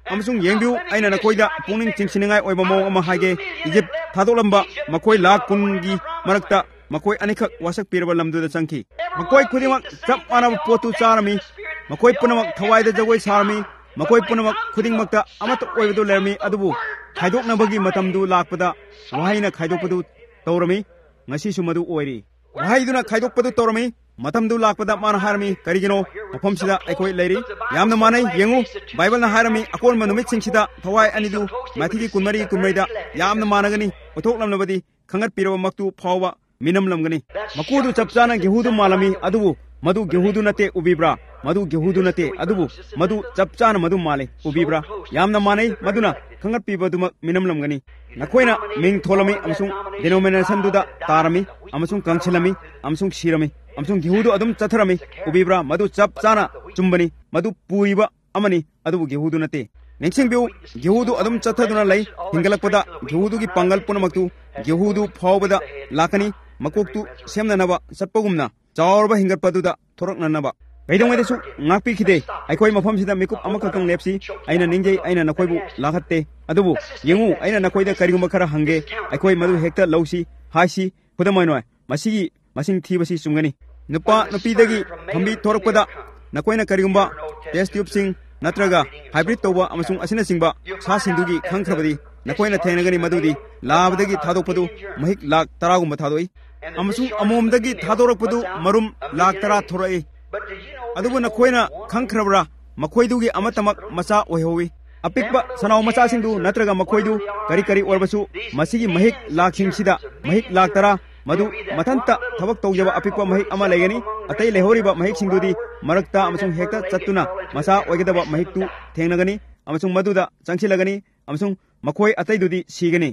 amasung yengbiu aina na koida puning chingsiningai oiba mo ama hage Egypt thadolamba makoi lak kungi marakta makoi anikak wasak piraba lamdu da changki makoi khudimak chap manaba potu charami makoi punamak thawai da jagoi sarami makoi punamak khudingmakta amata oibadu lermi adubu khaidoknabagi matamdu lakpada wahaina khaidokpadu tawrami ngasi sumadu oiri wahaiduna khaidokpadu tawrami matamdu lakpada mana harami karigino mafamsida aikoi leiri yamna manai yengu bible na harami akon manumit singsida thawai anidu mathigi kunmari kunmaida yamna managani othoklamnabadi khangat piraba maktu phawa minam lamgani makudu chapchana gehudu malami adubu madu gehudu nate ubibra madu gehudu nate adubu madu chapchana madu male ubibra yamna manai maduna khangat pibaduma minam lamgani nakoina ming tholami amsung denomination duda tarami amsung kangchilami amsung shirami amsung gehudu adum chatharami ubibra madu chapchana chumbani madu puiba amani adubu gehudu nate ningsingbiu gehudu adum chathaduna lai hingalakpada gehudu gi pangal punamaktu gehudu phawbada lakani makoktu semnanaba satpagumna chawrba hingatpaduda thoraknanaba gaidongaidasu ngakpi khide aikoi mafamsida mikup amakakang lepsi aina ningjei aina nakoibu lakhatte adubu yengu aina nakoida kariguma khara hange aikoi madu hekta lausi haisi khudamainoi masigi masing thibasi chungani nupa nupidagi thambi thorakpada nakoina karigumba test tube sing natraga hybrid toba amasung asina singba sa sindugi khangkhrabadi nakoina thenagani madudi labadagi thadokpadu mahik lak taragumba thadoi amasung amomdagi thadorakpadu marum lak tara thorai adubu nakoina khangkhrabra makoidugi amatamak macha oihowi apikpa sanau macha singdu natraga makoidu kari kari orbasu masigi mahik lak singsida mahik lak tara madu matanta thabak tawjaba apikpa mahik ama legani atai lehoriba mahik singdudi marakta amasung hekta chattuna masa oigedaba mahiktu thengnagani amasung maduda changsilagani amasung makoi atai dudi sigani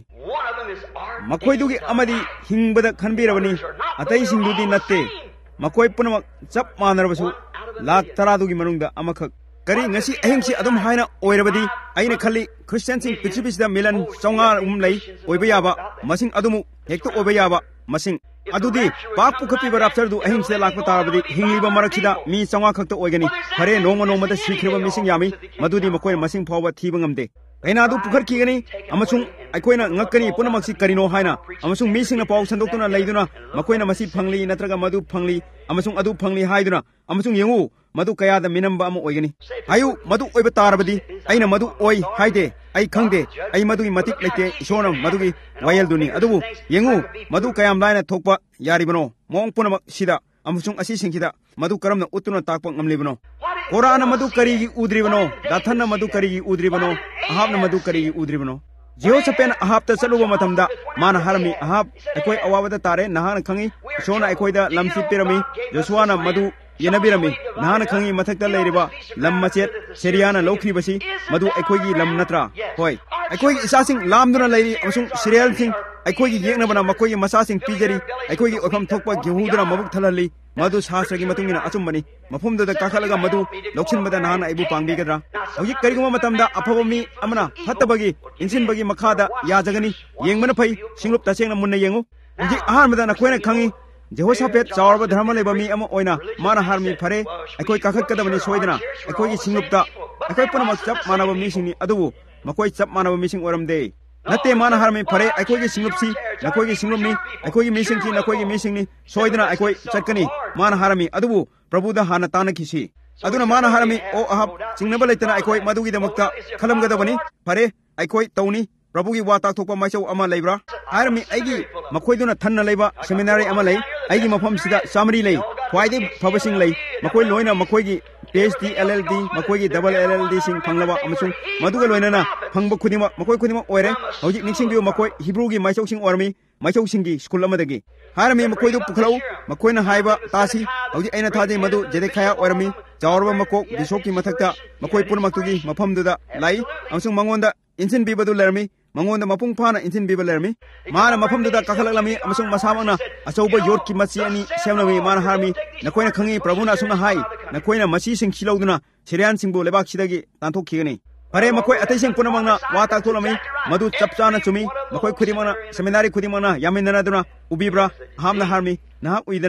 makoi dugi amadi hingbada khanbirabani atai singdudi natte makoi punamak chap manarabasu lak tara dugi manungda amakhak kari ngasi ahingsi adum haina oirabadi aina khalli christian sing pichibisda milan chonga um lei oiba yaba masing adumu hekta oiba yaba masing adudi pak pukhapi barapsar du ahingse lakpa tarabadi hingliba maraksida mi chonga khakta oigani khare nongma nongmada sikhriba mising yami madudi makoi masing phawba thiba ngamde aina du pukhar kigani amasung aikoina ngakani punamaksi karino haina amasung misingna paw sandoktuna leiduna makoina masi phangli natraga madu phangli amasung adu phangli haiduna amasung yengu madu kayada minamba am oigani ayu madu oiba tarabadi aina madu oi haide ai khangde ai madu matik lete isona madu gi wayel duni adubu yengu madu kayam laina thokpa yaribano mong punamak sida amasung asi singkida madu karamna utuna takpa ngamlibano Qur'ana madu karigi udribano dathana madu karigi udribano ahabna madu karigi udribano Jehoshaphat ahab ta saluba matamda mana harami ahab ekoi awabada tare nahana khangi sona ekoida lamsi pirami Joshua na madu yenabirami nahana khangi mathakta leiriba lam machet seriana lokribasi madu ekoigi lam natra hoi ekoigi isasing lamduna leiri amasung serial sing ekoigi yegnabana makoigi masasing pijari ekoigi okham thokpa gehuduna mabuk thalali madu sasragi matungina achumbani mafumda kakhalaga madu loksinbada nahana ibu pangbigadra hojik kariguma matamda aphabami amana hattabagi insinbagi makhada yajagani yengmana phai singlup tasengna munna yengu hojik ahanbada nakoina khangi Jehoshaphat chawrba dharma lebami ama oina mana harmi phare akoi kakhat kadabani soidana akoi singlupta akoi punamak chap manaba misingni adubu makoi chap manaba mising oramde natte mana harmi phare akoi gi singlupsi nakoi gi singlumni akoi gi misingki nakoi gi misingni soidana akoi chatkani mana harmi adubu prabhuda hana tana kisi aduna mana harmi o ahab singnaba leitana akoi madugi damakta khalam gadabani phare akoi tawni Prabhu gi wata thokpa maisau ama leibra harmi aigi makoiduna thanna leiba seminary ama lei aigi mafam sida samri lei khwaide phabasing lei makoi loina makoi gi PhD L L D makoi gi double L L D sing phanglaba amasung maduga loina na phangba khudima makoi khudima oire hojik ningsing biu makoi Hebrew gi maisau sing ormi maisau sing gi school amadagi harmi makoi du pukhlau makoi na haiba tasi hojik aina thade madu jedekhaya ormi chawrba makok bisoki mathakta makoi purmaktugi mafam duda lai amasung mangonda insin bibadu lermi mangonda mapung phana insin biba lermi mana mafam duda kakhalakhlami amasung masamana achauba yorki machi ani semnami mana harmi nakoina khangi prabhuna sungna hai nakoina machi sing khilauduna serian singbu lebak sidagi tanthok khigani pare makoi atai sing punamangna wata tholami madu chapchana chumi makoi khudimana seminary khudimana yaminana duna ubibra hamna harmi na uidana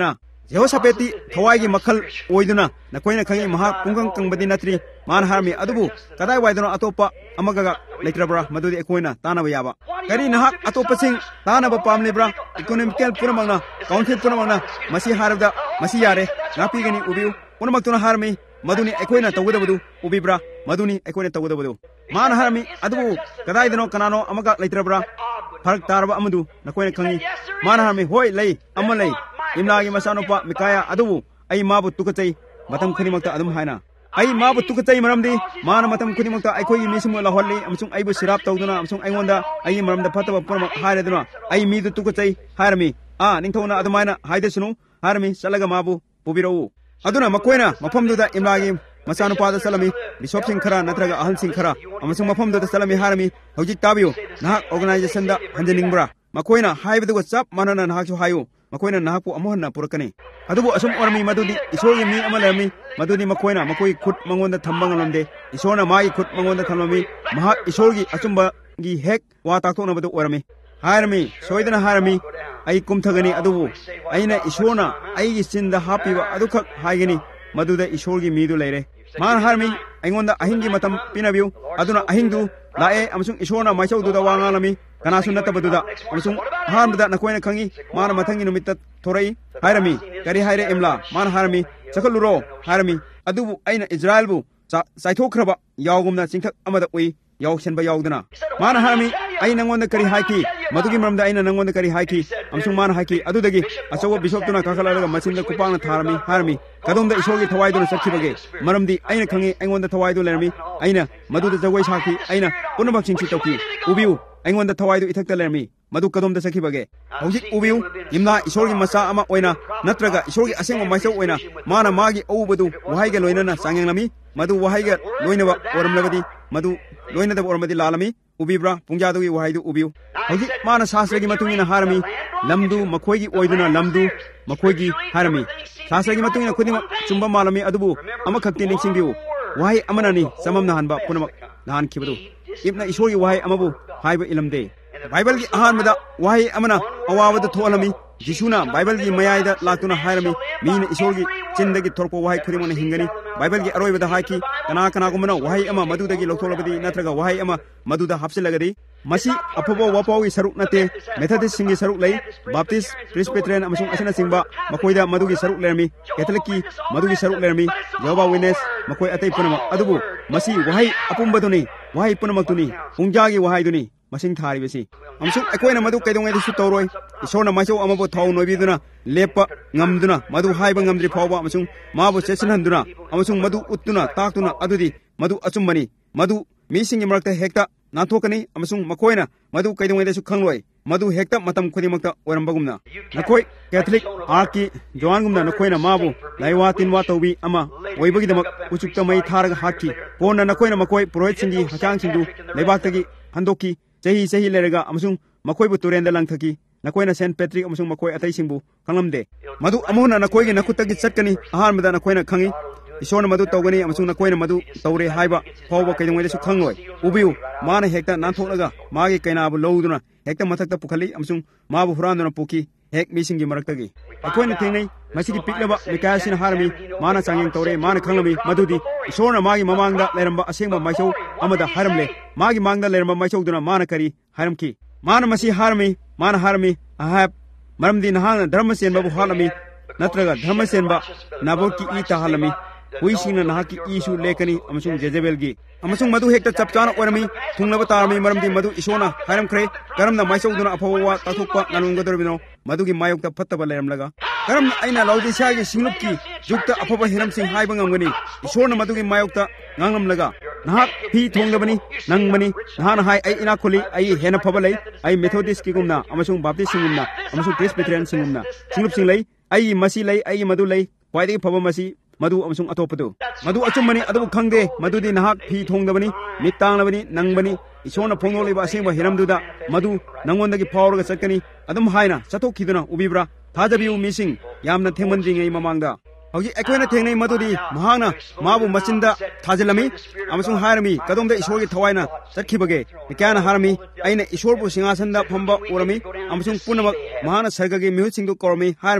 Jehoshaphat thawai gi makhal oiduna nakoina khangi maha pungkang kangbadi natri man harmi adubu kadai waiduna atopa amagaga leitrabra madudi ekoina tanaba yaba kari nahak atopa sing tanaba pamlebra economical puramangna council puramangna masi harabda masi yare napi gani ubiu punamakuna harmi maduni ekoina tawudabadu ubibra maduni ekoina tawudabadu man harmi adubu kadai dino kanano amaga leitrabra farak taraba amadu nakoina khangi man harmi hoi lei amalei imlagi masanopa mikaya adubu ai mabu tukachai matam khanimakta adum haina ai mabu tukachai maramdi mana matam khanimakta ai khoi misimu laholi amsung ai bu sirap tawduna amsung aingonda ai maramda fataba purma hairaduna ai mi du tukachai harami a ningthona adumaina haidesunu harami salaga mabu pubirau aduna makoina mafamduda imlagi masanopada salami bishop sing khara natraga ahal sing khara amsung mafamduda salami harami hojik tabiu nahak organization da hanjaningbra makoina haibadu chap manana nahaksu hayu makoina nahaku amohna purakani adubu asum ormi madudi isogi mi amalami madudi makoina makoi khut mangonda thambang lamde isona mai khut mangonda thamami maha isogi achumba gi hek wa taktona badu orami harami soidana harami ai kumthagani adubu aina isona ai gi sinda hapiwa adukak haigani maduda isogi midu leire man harami aingonda ahingi matam pinabiu aduna ahindu lae amsung isona maisau duda wangalami kanasu natabaduda amsung ahanbada nakoina khangi mana mathangi numitta thorai hairami kari haire emla man harami chakaluro harami adubu aina Israel bu saithokhraba yawgumna chingthak amada ui yawsenba yawduna man harami ai nangonda kari haiki madugi maramda aina nangonda kari haiki amsung man haiki adudagi asawa bishop tuna kakalaga machinda kupangna tharami harami kadonda isogi thawaiduna sakhibage maramdi aina khangi aingonda thawaidu lermi aina maduda jawai saki aina punabak chingchi toki ubiu aingonda thawaidu ithakta lermi madu kadom da sakhibage hojik ubiu imna isorgi masa ama oina natraga isorgi asengma maisau oina mana magi oubudu wahaiga loinana sangenglami madu wahaiga loinaba oramlabadi madu loina da oramadi lalami ubibra pungjadugi wahaidu ubiu hojik mana sasragi matungina harami lamdu makhoigi oiduna lamdu makhoigi harami sasragi matungina khudima chumba malami adubu ama khakti ningsingbiu wahai amanani samamna hanba punamak nahan khibadu ibna isorgi wahai amabu haiba ilamde Bible ki ahanmada wahi amana awawada tholami jisuna Bible ki mayayda latuna hairami mina isorgi chindagi thorpo wahi khudimona hingani Bible ki aroibada haiki kana kana gumana wahi ama madudagi lokholabadi natraga wahi ama maduda hapsilagadi masi apobo wapawi saruk nate Methodist singi saruk lai Baptist Presbyterian amasung asana singba makoida madugi saruk lermi Catholic ki madugi saruk lermi Jehovah Witness makoi atai punama adubu masi wahi apumbaduni wahi punamakuni pungjagi wahi duni masing thari besi amsung ekoina madu kaidongai disu toroi isona maisau amabo thau noibiduna lepa ngamduna madu haiba ngamdri phawba amsung mabu sesinhanduna amsung madu uttuna taktuna adudi madu achumbani madu misingi marakta hekta nathokani amsung makoina madu kaidongai disu khangloi madu hekta matam khodimakta orambagumna nakoi Catholic arki joangumna nakoina mabu laiwa tinwa tawbi ama oibagidamak uchukta mai tharaga hakki kona nakoina makoi purohit singi hachang sindu leibaktagi handoki Sahi sahi lerega amasung makoi bu turenda langthaki nakoina Saint Patrick amasung makoi atai singbu kanglamde madu amona nakoi gi nakutagi chatkani ahanmada nakoina khangi isona madu tawgani amasung nakoina madu tawre haiba phawba kaidongai su khangloi ubiu mana hekta nantholaga magi kaina bu lowduna hekta mathakta pukhali amasung mabu huranduna puki hek misingi maraktagi akoina thengai masigi piklaba mikasina harami mana changeng tawre mana khanglami madudi isona magi mamangda leramba asengba maisau amada haramle magi mangda leramba maisau duna mana kari haramki mana masi harami mana harami ahab maramdi nahana dharma senba bu halami natraga dharma senba naboki ita halami huisina nahaki isu lekani amasung Jezebelgi amasung madu hekta chapchana orami thunglaba tarami maramdi madu isona haram khre karamna maisau duna apawa tathukpa nanungadorbino madugi mayokta phattaba leramlaga karam aina laudi sagi singlupki jukta aphaba hiram sing haiba ngamgani isona madugi mayokta nganglamlaga nahak phi thonglabani nangmani nahana hai ai ina kholi ai hena phabalai ai Methodist ki gumna amasung Baptist singumna amasung Presbyterian singumna singlup singlai ai masi lai ai madu lai kwaidai phaba masi madu amasung atopadu madu achumani adu khangde madudi nahak phi thongdabani mitanglabani nangbani isona phongleba asengba hiramduda madu nangondagi phawraga chatkani adum haina chathokiduna ubibra thajabiu mising yamna thengmandringai mamangda hoji ekoina thengnai madudi mahana mabu machinda thajilami amasung harami kadongda isorgi thawaina chakhibage ikana harami aina isorbu singasanda phamba urami amasung punamak mahana sargagi mihut singdu kormi harami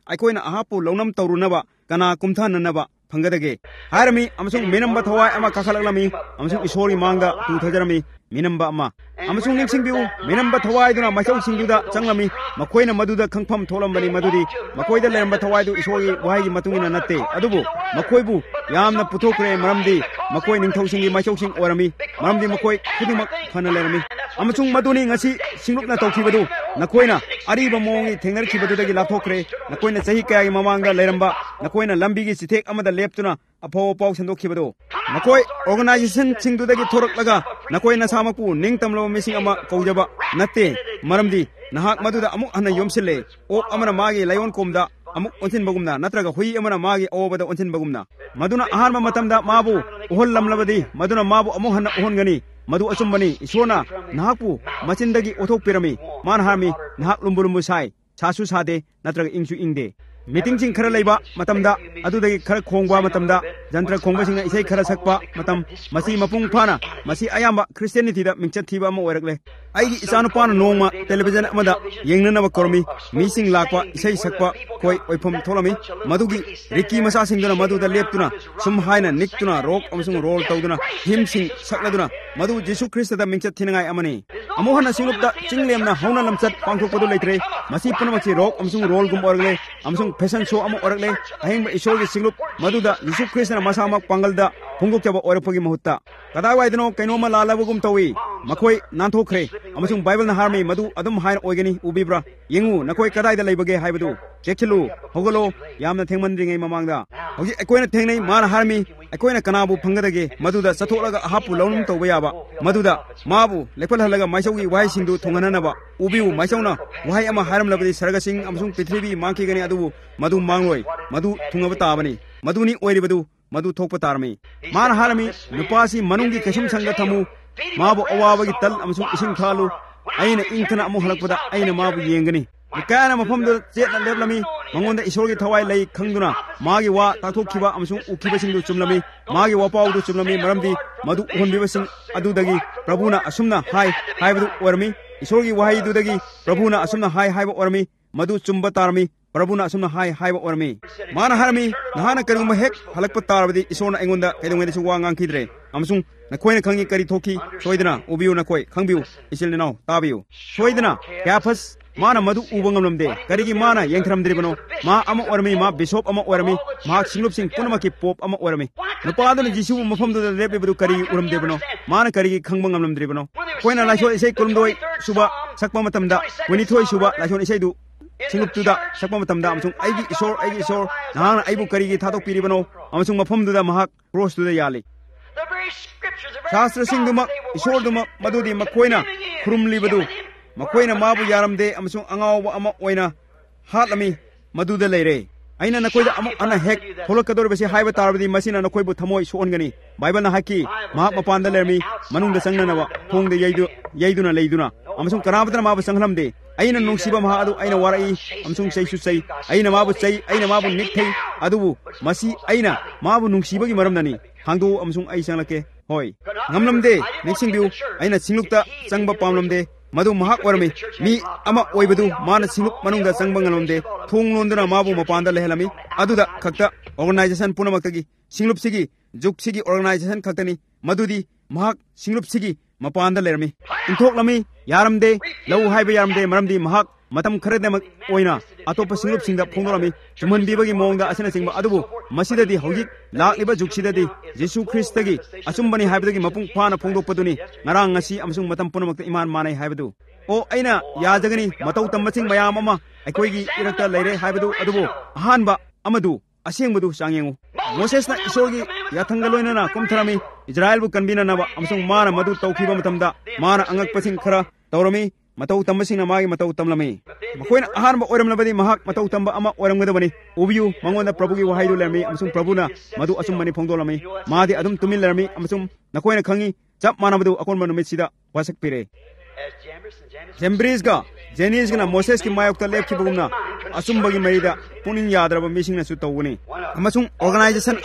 ꯑꯩꯈꯣꯏꯅ ꯑꯍꯥꯞꯄꯨ ꯂꯧꯅꯝ ꯇꯧꯔꯨꯅꯕ ꯀꯅꯥ ꯀꯨꯝꯊꯅꯅꯕ ꯐꯪꯒꯗꯒꯦ ꯍꯥꯏꯔꯝꯃꯤ ꯑꯃꯁꯨꯡ ꯃꯤꯅꯝꯕ ꯊꯋꯥꯏ ꯑꯃ ꯀꯥꯈꯠꯂꯛꯂꯝꯃꯤ ꯑꯃꯁꯨꯡ ꯏꯁꯣꯔꯒꯤ ꯃꯥꯡꯗ ꯇꯨꯊꯖꯔꯝꯃꯤ ꯃꯤꯅꯝꯕ ꯑꯃ ꯑꯃꯁꯨꯡ ꯅꯤꯡꯁꯤꯡꯕꯤꯌꯨ ꯃꯤꯅꯝꯕ ꯊꯋꯥꯏꯗꯨꯅ ꯃꯩꯁꯧꯁꯤꯡꯗꯨꯗ ꯆꯪꯂꯝꯃꯤ ꯃꯈꯣꯏꯅ ꯃꯗꯨꯗ ꯈꯪꯐꯝ ꯊꯣꯛꯂꯝꯕꯅꯤ ꯃꯗꯨꯗꯤ ꯃꯈꯣꯏꯗ ꯂꯩꯔꯝꯕ ꯊꯋꯥꯏꯗꯨ ꯏꯁꯣꯔꯒꯤ ꯋꯥꯍꯩꯒꯤ ꯃꯇꯨꯡ ꯏꯟꯅ ꯅꯠꯇꯦ ꯑꯗꯨꯕꯨ ꯃꯈꯣꯏꯕꯨ ꯌꯥꯝꯅ ꯄꯨꯊꯣꯛꯈ꯭ꯔꯦ ꯃꯔꯝꯗꯤ ꯃꯈꯣꯏ ꯅꯤꯡꯊꯧꯁꯤꯡꯒꯤ ꯃꯩꯁꯧꯁꯤꯡ ꯑꯣꯏꯔꯝꯃꯤ ꯃꯔꯝꯗꯤ ꯃꯈꯣꯏ ꯈꯨꯗꯤꯡꯃꯛ ꯐꯅ ꯂꯩꯔꯝꯃꯤ ꯑꯃꯁꯨꯡ ꯃꯗꯨꯅꯤ ꯉꯁꯤ ꯁꯤꯡꯂꯨꯞꯅ ꯇꯧꯈꯤꯕꯗꯨ ꯅꯈꯣꯏꯅ ꯑꯔꯤꯕ ꯃꯑꯣꯡꯒꯤ ꯊꯦꯡꯅꯔꯛꯈꯤꯕꯗꯨꯗꯒꯤ ꯂꯥꯞꯊꯣꯛꯈ꯭ꯔꯦ ꯅꯈꯣꯏꯅ ꯆꯍꯤ ꯀꯌꯥꯒꯤ ꯃꯃꯥꯡꯗ ꯂꯩꯔꯝꯕ ꯅꯈꯣꯏꯅ ꯂꯝꯕꯤꯒꯤ ꯆꯤꯊꯦꯛ ꯑꯃꯗ ꯂꯦꯞꯇꯨꯅ ꯑꯐꯥꯎ ꯄꯥꯎ ꯁꯟꯗꯣꯛꯈꯤꯕꯗꯨ ꯅꯈꯣꯏ ꯑꯣꯔꯒꯅꯥꯏꯖꯦꯁꯟꯁꯤꯡꯗꯨꯗꯒꯤ ꯊꯣꯔꯛꯂꯒ ꯅꯈꯣꯏ ꯅꯁꯥꯃꯛꯄꯨ ꯅꯤꯡꯇꯝꯂꯕ ꯃꯤꯁꯤꯡ ꯑꯃ ꯀꯧꯖꯕ ꯅꯠꯇꯦ ꯃꯔꯝꯗꯤ ꯅꯍꯥꯛ ꯃꯗꯨꯗ ꯑꯃꯨꯛ ꯍꯟꯅ ꯌꯣꯝꯁꯤꯜꯂꯦ ꯑꯣꯛ ꯑꯃꯅ ꯃꯥꯒꯤ ꯂꯥꯏꯑꯣꯟ ꯀꯣꯝꯗ ꯑꯃꯨꯛ ꯑꯣꯟꯁꯤꯟꯕꯒꯨꯝꯅ ꯅꯠꯇ꯭ꯔꯒ ꯍꯨꯏ ꯑꯃꯅ ꯃꯥꯒꯤ ꯑꯋꯣꯕꯗ ꯑꯣꯟꯁꯤꯟꯕꯒꯨꯝꯅ ꯃꯗꯨꯅ ꯑꯍꯥꯟꯕ ꯃꯇꯝꯗ ꯃꯥꯕꯨ ꯎꯍꯜꯂꯝꯂꯕꯗꯤ ꯃꯗꯨꯅ ꯃꯥꯕꯨ ꯑꯃꯨꯛ ꯍꯟꯅ ꯎꯍꯟꯒꯅꯤ ꯃꯗꯨ ꯑꯆꯨꯝꯕꯅꯤ ꯏꯁꯣꯔꯅ ꯅꯍꯥꯛꯄꯨ ꯃꯆꯤꯟꯗꯒꯤ ꯑꯣꯊꯣꯛꯄꯤꯔꯝꯃꯤ ꯃꯥꯅ ꯍꯥꯏꯔꯝꯃꯤ ꯅꯍꯥꯛ ꯂꯨꯝꯕꯨ ꯂꯨꯝꯕꯨ ꯁꯥꯏ ꯁꯥꯁꯨ ꯁꯥꯗꯦ ꯅꯠꯇ꯭ꯔꯒ ꯏꯪꯁꯨ ꯏꯪꯗꯦ ꯃꯤꯇꯤꯡꯁꯤꯡ ꯈꯔ ꯂꯩꯕ ꯃꯇꯝꯗ ꯑꯗꯨꯗꯒꯤ ꯈꯔ ꯈꯣꯡꯕ ꯃꯇꯝꯗ ꯖꯟꯇ꯭ꯔ ꯈꯣꯡꯕꯁꯤꯡꯅ ꯏꯁꯩ ꯈꯔ ꯁꯛꯄ ꯃꯇꯝ ꯃꯁꯤ ꯃꯄꯨꯡ ꯐꯥꯅ ꯃꯁꯤ ꯑꯌꯥꯝꯕ ꯈ꯭ꯔꯤꯁꯇꯤꯌꯥꯅꯤꯇꯤꯗ ꯃꯤꯡꯆꯠ ꯊꯤꯕ ꯑꯃ ꯑꯣꯏꯔꯛꯂꯦ ꯑꯩꯒꯤ ꯏꯆꯥꯅꯨꯄꯥꯅ ꯅꯣꯡꯃ ꯇꯦꯂꯤꯚꯤꯖꯟ ꯑꯃꯗ ꯌꯦꯡꯅꯅꯕ ꯀꯧꯔꯝꯃꯤ ꯃꯤꯁꯤꯡ ꯂꯥꯛꯄ ꯏꯁꯩ ꯁꯛꯄ ꯈꯣꯏ ꯑꯣꯏꯐꯝ ꯊꯣꯛꯂꯝꯃꯤ ꯃꯗꯨꯒꯤ ꯔꯤꯀꯤ ꯃꯆꯥꯁꯤꯡꯗꯨꯅ ꯃꯗꯨꯗ ꯂꯦꯞꯇꯨꯅ ꯁꯨꯝ ꯍꯥꯏꯅ ꯅꯤꯛꯇꯨꯅ ꯔꯣꯛ ꯑꯃꯁꯨꯡ ꯔꯣꯜ ꯇꯧꯗꯨꯅ ꯍꯤꯝꯁꯤꯡ ꯁꯛꯂꯗꯨꯅ ꯃꯗꯨ ꯖꯤꯁꯨ ꯈ꯭ꯔꯤꯁꯇꯗ ꯃꯤꯡꯆꯠ ꯊꯤꯅꯉꯥꯏ ꯑꯃꯅꯤ ꯑꯃꯨꯛ ꯍꯟꯅ ꯁꯤꯡꯂꯨꯞꯇ ꯆꯤꯡꯂꯦꯝꯅ ꯍꯧꯅ ꯂꯝꯆꯠ ꯄꯥꯡꯊꯣꯛꯄꯗꯨ ꯂꯩꯇ꯭ꯔꯦ ꯃꯁꯤ ꯄꯨꯝꯅꯃꯛꯁꯤ ꯔꯣꯛ ꯑꯃꯁꯨꯡ ꯔꯣꯜꯒꯨꯝ ꯑꯣꯏꯔꯛꯂꯦ ꯑꯃꯁꯨꯡ ꯐꯦꯁꯟ ꯁꯣ ꯑꯃ ꯑꯣꯏꯔꯛꯂꯦ ꯑꯍꯤꯡꯕ ꯏꯁꯣꯔꯒꯤ ꯁꯤꯡꯂꯨꯞ ꯃꯗꯨꯗ ꯖꯤꯁꯨ ꯈ꯭ꯔꯤꯁꯇꯅ ꯃꯁꯥꯃꯛ ꯄꯥꯡꯒꯜꯗ ꯐꯣꯡꯗꯣꯛꯆꯕ ꯑꯣꯏꯔꯛꯄꯒꯤ ꯃꯍꯨꯠꯇ ꯀꯗꯥꯏꯋꯥꯏꯗꯅꯣ ꯀꯩꯅꯣꯝꯃ ꯂꯥꯜꯂꯕꯒꯨꯝ ꯇꯧꯏ ꯃꯈꯣꯏ ꯅꯥꯟꯊꯣꯛꯈ꯭ꯔꯦ ꯑꯃꯁꯨꯡ ꯕꯥꯏꯕꯜꯅ ꯍꯥꯏꯔꯝꯃꯤ ꯃꯗꯨ ꯑꯗꯨꯝ ꯍꯥꯏꯅ ꯑꯣꯏꯒꯅꯤ ꯎꯕꯤꯕ꯭ꯔꯥ ꯌꯦꯡꯉꯨ ꯅꯈꯣꯏ ꯀꯗꯥꯏꯗ ꯂꯩꯕꯒꯦ ꯍꯥꯏꯕꯗꯨ ꯆꯦꯛꯁꯤꯜꯂꯨ ꯍꯧꯒꯠꯂꯣ ꯌꯥꯝꯅ ꯊꯦꯡꯃꯟꯗ꯭ꯔꯤꯉꯩ ꯃꯃꯥꯡꯗ ꯍꯧꯖꯤꯛ ꯑꯩꯈꯣꯏꯅ ꯊꯦꯡꯅꯩ ꯃꯥꯅ ꯍꯥꯏꯔꯝꯃꯤ ꯑꯩꯈꯣꯏꯅ ꯀꯅꯥꯕꯨ ꯐꯪꯒꯗꯒꯦ ꯃꯗꯨꯗ ꯆꯠꯊꯣꯛꯂꯒ ꯑꯍꯥꯞꯄꯨ ꯂꯧꯅꯝ ꯇꯧꯕ ꯌꯥꯕ ꯃꯗꯨꯗ ꯃꯥꯕꯨ ꯂꯦꯞꯈꯠꯍꯜꯂꯒ ꯃꯥꯏꯁꯧꯒꯤ ꯋꯥꯍꯩꯁꯤꯡꯗꯨ ꯊꯨꯡꯍꯟꯅꯅꯕ ꯎꯕꯤꯌꯨ ꯃꯥꯏꯁꯧꯅ ꯋꯥꯍꯩ ꯑꯃ ꯍꯥꯏꯔꯝꯂꯕꯗꯤ ꯁꯔꯒꯁꯤꯡ ꯑꯃꯁꯨꯡ ꯄ꯭ꯔꯤꯊꯤꯕꯤ ꯃꯥꯡꯈꯤꯒꯅꯤ ꯑꯗꯨꯕꯨ ꯃꯗꯨ ꯃꯥꯡꯂꯣꯏ ꯃꯗꯨ ꯊꯨꯡꯉꯕ ꯇꯥꯕꯅꯤ ꯃꯗꯨꯅꯤ ꯑꯣꯏꯔꯤꯕꯗꯨ ꯃꯗꯨ ꯊꯣꯛꯄ ꯇꯥꯔꯝꯃꯤ ꯃꯥꯅ ꯍꯥꯏꯔꯝꯃꯤ ꯅꯨꯄꯥꯁꯤ ꯃꯅꯨꯡꯒꯤ ꯀꯩꯁꯨꯝ ꯁꯪꯗ ꯊꯝꯃꯨ ꯃꯥꯕꯨ ꯑꯋꯥꯕꯒꯤ ꯇꯜ ꯑꯃꯁꯨꯡ ꯏꯁꯤꯡ ꯊꯥꯜꯂꯨ ꯑꯩꯅ ꯏꯪꯊꯅ ꯑꯃꯨꯛ ꯍꯜꯂꯛꯄꯗ ꯑꯩꯅ ꯃꯥꯕꯨ ꯌꯦꯡꯒꯅꯤ ꯃꯤꯀꯥꯌꯥꯅ ꯃꯐꯝꯗꯨꯗ ꯆꯦꯠꯅ ꯂꯦꯞꯂꯝꯃꯤ ꯃꯉꯣꯟꯗ ꯏꯁꯣꯔꯒꯤ ꯊꯋꯥꯏ ꯂꯩ ꯈꯪꯗꯨꯅ ꯃꯥꯒꯤ ꯋꯥ ꯇꯥꯛꯊꯣꯛꯈꯤꯕ ꯑꯃꯁꯨꯡ ꯎꯈꯤꯕꯁꯤꯡꯗꯨ ꯆꯨꯝꯂꯝꯃꯤ ꯃꯥꯒꯤ ꯋꯥꯄꯥꯎꯗꯨ ꯆꯨꯝꯂꯝꯃꯤ ꯃꯔꯝꯗꯤ ꯃꯗꯨ ꯎꯍꯟꯕꯤꯕꯁꯤꯡ ꯑꯗꯨꯗꯒꯤ ꯄ꯭ꯔꯚꯨꯅ ꯑꯁꯨꯝꯅ ꯍꯥꯏ ꯍꯥꯏꯕꯗꯨ ꯑꯣꯏꯔꯝꯃꯤ ꯏꯁꯣꯔꯒꯤ ꯋꯥꯍꯩꯗꯨꯗꯒꯤ ꯄ꯭ꯔꯚꯨꯅ ꯑꯁꯨꯝꯅ ꯍꯥꯏ ꯍꯥꯏꯕ ꯑꯣꯏꯔꯝꯃꯤ ꯃꯗꯨ ꯆꯨꯝꯕ ꯇꯥꯔꯝꯃꯤ ꯄ꯭ꯔꯚꯨꯅ ꯑꯁꯨꯝꯅ ꯍꯥꯏ ꯍꯥꯏꯕ ꯑꯣꯏꯔꯝꯃꯤ ꯃꯥꯅ ꯍꯥꯏꯔꯝꯃꯤ ꯅꯍꯥꯛꯅ ꯀꯔꯤꯒꯨꯝꯕ ꯍꯦꯛ ꯍꯜꯂꯛꯄ ꯇꯥꯔꯕꯗꯤ ꯏꯁꯣꯔꯅ ꯑꯩꯉꯣꯟꯗ ꯀꯩꯗꯧꯉꯩꯗꯁꯨ ꯋꯥ ꯉꯥꯡꯈꯤꯗ꯭ರೆ ꯑꯃꯁꯨꯡ ꯅꯈꯣꯏꯅ ꯈꯪꯉꯤ ꯀꯔꯤ ꯊꯣꯛꯈꯤ ꯁꯣꯏꯗꯅ ꯎꯕꯤꯌꯨ ꯅꯈꯣꯏ ꯈꯪꯕꯤꯌꯨ ꯏꯆꯤꯜ ꯏꯅꯥꯎ ꯇꯥꯕꯤꯌꯨ ꯁꯣꯏꯗꯅ ꯀ꯭ꯌꯥꯐꯁ ꯃꯥꯅ ꯃꯗꯨ ꯎꯕ ꯉꯝꯂꯝꯗꯦ ꯀꯔꯤꯒꯤ ꯃꯥꯅ ꯌꯦꯡꯊꯔꯝꯗ꯭ꯔꯤꯕꯅꯣ ꯃꯥ ꯑꯃ ꯑꯣꯏꯔꯝꯃꯤ ꯃꯥ ꯕꯤꯁꯣꯞ ꯑꯃ ꯑꯣꯏꯔꯝꯃꯤ ꯃꯍꯥꯛ ꯁꯤꯡꯂꯨꯞꯁꯤꯡ ꯄꯨꯝꯅꯃꯛꯀꯤ ꯄꯣꯞ ꯑꯃ ꯑꯣꯏꯔꯝꯃꯤ ꯅꯨꯄꯥꯗꯨꯅ ꯖꯤꯁꯨꯕꯨ ꯃꯐꯝꯗꯨꯗ ꯂꯦꯞꯂꯤꯕꯗꯨ ꯀꯔꯤꯒꯤ ꯎꯔꯝꯗ꯭ꯔꯤꯕꯅꯣ ꯃꯥꯅ ꯀꯔꯤꯒꯤ ꯈꯪꯕ ꯉꯝꯂꯝꯗ꯭ꯔꯤꯕꯅꯣ ꯑꯩꯈꯣꯏꯅ ꯂꯥꯏꯁꯣꯟ ꯏꯁꯩ ꯀꯨꯟꯍꯨꯝꯗꯣꯏ ꯁꯨꯕ ꯁꯛꯄ ꯃꯇꯝꯗ ꯀꯨꯟꯅꯤꯊꯣꯏ ꯁꯨꯕ ꯂꯥꯏꯁꯣꯟ ꯏꯁꯩꯗꯨ ꯁꯤꯡꯂꯨꯞꯇꯨꯗ ꯁꯛꯄ ꯃꯇꯝꯗ ꯑꯃꯁꯨꯡ ꯑꯩꯒꯤ ꯏꯁꯣꯔ ꯑꯩꯒꯤ ꯏꯁꯣꯔ ꯅꯍꯥꯛꯅ ꯑꯩꯕꯨ ꯀꯔꯤꯒꯤ ꯊꯥꯗꯣꯛꯄꯤꯔꯤꯕꯅꯣ ꯑꯃꯁꯨꯡ ꯃꯐꯝꯗꯨꯗ ꯃꯍꯥꯛ ꯀ꯭ꯔꯣꯁꯇꯨꯗ ꯌꯥꯜꯂꯤ ꯁꯥꯁꯇ꯭ꯔꯁꯤꯡꯗꯨꯃꯛ ꯏꯁꯣꯔꯗꯨꯃꯛ ꯃꯗꯨꯗꯤ ꯃꯈꯣꯏꯅ ꯈꯨꯔꯨꯝꯂꯤꯕꯗꯨ ꯃꯈꯣꯏꯅ ꯃꯥꯕꯨ ꯌꯥꯔꯝꯗꯦ ꯑꯃꯁꯨꯡ ꯑꯉꯥꯎꯕ ꯑꯃ ꯑꯣꯏꯅ ꯍꯥꯠꯂꯝꯃꯤ ꯃꯗꯨꯗ ꯂꯩꯔꯦ ꯑꯩꯅ ꯅꯈꯣꯏꯗ ꯑꯃꯨꯛ ꯍꯟꯅ ꯍꯦꯛ ꯊꯣꯛꯂꯛꯀꯗꯧꯔꯤꯕꯁꯤ ꯍꯥꯏꯕ ꯇꯥꯔꯕꯗꯤ ꯃꯁꯤꯅ ꯅꯈꯣꯏꯕꯨ ꯊꯃꯣꯏ ꯁꯣꯛꯍꯟꯒꯅꯤ ꯕꯥꯏꯕꯜꯅ ꯍꯥꯏꯈꯤ ꯃꯍꯥꯛ ꯃꯄꯥꯟꯗ ꯂꯩꯔꯝꯃꯤ ꯃꯅꯨꯡꯗ ꯆꯪꯅꯅꯕ ꯊꯣꯡꯗ ꯌꯩꯗꯨꯅ ꯂꯩꯗꯨꯅ ꯑꯃꯁꯨꯡ ꯀꯅꯥꯃꯇꯅ ꯃꯥꯕꯨ ꯆꯪꯍꯜꯂꯝꯗꯦ ꯑꯩꯅ ꯅꯨꯡꯁꯤꯕ ꯃꯍꯥꯛ ꯑꯗꯨ ꯑꯩꯅ ꯋꯥꯔꯛꯏ ꯑꯃꯁꯨꯡ ꯆꯩꯁꯨ ꯆꯩ ꯑꯩꯅ ꯃꯥꯕꯨ ꯆꯩ ꯑꯩꯅ ꯃꯥꯕꯨ ꯅꯤꯛꯊꯩ ꯑꯗꯨꯕꯨ ꯃꯁꯤ ꯑꯩꯅ ꯃꯥꯕꯨ ꯅꯨꯡꯁꯤꯕꯒꯤ ꯃꯔꯝꯅꯅꯤ ꯍꯥꯡꯗꯣꯛꯎ ꯑꯃꯁꯨꯡ ꯑꯩ ꯆꯪꯂꯛꯀꯦ ꯍꯣꯏ ꯉꯝꯂꯝꯗꯦ ꯅꯤꯡꯁꯤꯡꯕꯤꯌꯨ ꯑꯩꯅ ꯁꯤꯡꯂꯨꯞꯇ ꯆꯪꯕ ꯄꯥꯝꯂꯝꯗꯦ ꯃꯗꯨ ꯃꯍꯥꯛ ꯑꯣꯏꯔꯝꯃꯤ ꯃꯤ ꯑꯃ ꯑꯣꯏꯕꯗꯨ ꯃꯥꯅ ꯁꯤꯡꯂꯨꯞ ꯃꯅꯨꯡꯗ ꯆꯪꯕ ꯉꯝꯂꯝꯗꯦ ꯊꯣꯡ ꯂꯣꯟꯗꯨꯅ ꯃꯥꯕꯨ ꯃꯄꯥꯟꯗ ꯂꯩꯍꯜꯂꯝꯃꯤ ꯑꯗꯨꯗ ꯈꯛꯇ ꯑꯣꯔꯒꯅꯥꯏꯖꯦꯁꯟ ꯄꯨꯝꯅꯃꯛꯇꯒꯤ ꯁꯤꯡꯂꯨꯞꯁꯤꯒꯤ ꯖꯨꯒꯁꯤꯒꯤ ꯑꯣꯔꯒꯅꯥꯏꯖꯦꯁꯟ ꯈꯛꯇꯅꯤ ꯃꯗꯨꯗꯤ ꯃꯍꯥꯛ ꯁꯤꯡꯂꯨꯞꯁꯤꯒꯤ ꯃꯄꯥꯟꯗ ꯂꯩꯔꯝꯃꯤ ꯏꯟꯊꯣꯛꯂꯝꯃꯤ ꯌꯥꯔꯝꯗꯦ ꯂꯧ ꯍꯥꯏꯕ ꯌꯥꯔꯝꯗꯦ ꯃꯔꯝꯗꯤ ꯃꯍꯥꯛ ꯃꯇꯝ ꯈꯔꯗꯃꯛ ꯑꯣꯏꯅ ꯑꯇꯣꯞꯄ ꯁꯤꯡꯂꯨꯞꯁꯤꯡꯗ ꯐꯣꯡꯗꯣꯛꯂꯝꯃꯤ ꯆꯨꯝꯍꯟꯕꯤꯕꯒꯤ ꯃꯑꯣꯡꯗ ꯑꯁꯤꯅꯆꯤꯡꯕ ꯑꯗꯨꯕꯨ ꯃꯁꯤꯗꯗꯤ ꯍꯧꯖꯤꯛ ꯂꯥꯛꯂꯤꯕ ꯖꯨꯒꯁꯤꯗꯗꯤ ꯖꯤꯁꯨ ꯈ꯭ꯔꯤꯁꯇꯒꯤ ꯑꯆꯨꯝꯕꯅꯤ ꯍꯥꯏꯕꯗꯒꯤ ꯃꯄꯨꯡ ꯐꯥꯅ ꯐꯣꯡꯗꯣꯛꯄꯗꯨꯅꯤ ꯉꯔꯥꯡ ꯉꯁꯤ ꯑꯃꯁꯨꯡ ꯃꯇꯝ ꯄꯨꯝꯅꯃꯛꯇ ꯏꯃꯥꯟ ꯃꯥꯟꯅꯩ ꯍꯥꯏꯕꯗꯨ ꯑꯣ ꯑꯩꯅ ꯌꯥꯖꯒꯅꯤ ꯃꯇꯧ ꯇꯝꯕꯁꯤꯡ ꯃꯌꯥꯝ ꯑꯃ ꯑꯩꯈꯣꯏꯒꯤ ꯏꯔꯛꯇ ꯂꯩꯔꯦ ꯍꯥꯏꯕꯗꯨ ꯑꯗꯨꯕꯨ ꯑꯍꯥꯟꯕ ꯑꯃꯗꯨ ꯑꯁꯦꯡꯕꯗꯨ ꯆꯥꯡꯌꯦꯡꯉꯨ ꯃꯣꯁꯦꯁꯅ ꯏꯁꯣꯔꯒꯤ ꯌꯥꯊꯪꯒ ꯂꯣꯏꯅꯅ ꯀꯨꯝꯊꯔꯝꯃꯤ ꯏꯖ꯭ꯔꯥꯑꯦꯜꯕꯨ ꯀꯟꯕꯤꯅꯅꯕ ꯑꯃꯁꯨꯡ ꯃꯥꯅ ꯃꯗꯨ ꯇꯧꯈꯤꯕ ꯃꯇꯝꯗ ꯃꯥꯅ ꯑꯉꯛꯄꯁꯤꯡ ꯈꯔ ꯇꯧꯔꯝꯃꯤ ꯃꯇꯧ ꯇꯝꯕꯁꯤꯡꯅ ꯃꯥꯒꯤ ꯃꯇꯧ ꯇꯝꯂꯝꯃꯤ ꯃꯈꯣꯏꯅ ꯑꯍꯥꯟꯕ ꯑꯣꯏꯔꯝꯂꯕꯗꯤ ꯃꯍꯥꯛ ꯃꯇꯧ ꯇꯝꯕ ꯑꯃ ꯑꯣꯏꯔꯝꯒꯗꯕꯅꯤ ꯎꯕꯤꯌꯨ ꯃꯉꯣꯟꯗ ꯄ꯭ꯔꯚꯨꯒꯤ ꯋꯥꯍꯩꯗꯨ ꯂꯩꯔꯝꯃꯤ ꯑꯃꯁꯨꯡ ꯄ꯭ꯔꯚꯨꯅ ꯃꯗꯨ ꯑꯆꯨꯝꯕꯅꯤ ꯐꯣꯡꯗꯣꯛꯂꯝꯃꯤ ꯃꯥꯗꯤ ꯑꯗꯨꯝ ꯇꯨꯃꯤꯟ ꯂꯩꯔꯝꯃꯤ ꯑꯃꯁꯨꯡ ꯅꯈꯣꯏꯅ ꯈꯪꯉꯤ ꯆꯞ ꯃꯥꯟꯅꯕꯗꯨ ꯑꯀꯣꯟꯕ ꯅꯨꯃꯤꯠꯁꯤꯗ ꯋꯥꯁꯛꯄꯤꯔꯦ ꯖꯦꯝꯕ꯭ꯔꯤꯁꯒ ꯖꯦꯅꯤꯁꯒꯅ ꯃꯣꯁꯦꯁꯀꯤ ꯃꯥꯌꯣꯛꯇ ꯂꯦꯞꯈꯤꯕꯒꯨꯝꯅ ꯑꯆꯨꯝꯕꯒꯤ ꯃꯔꯤꯗ ꯄꯨꯛꯅꯤꯡ ꯌꯥꯗ꯭ꯔꯕ ꯃꯤꯁꯤꯡꯅꯁꯨ ꯇꯧꯒꯅꯤ ꯑꯃꯁꯨꯡ ꯑꯣꯔꯒꯅꯥꯏꯖꯦꯁꯟ ꯑꯃ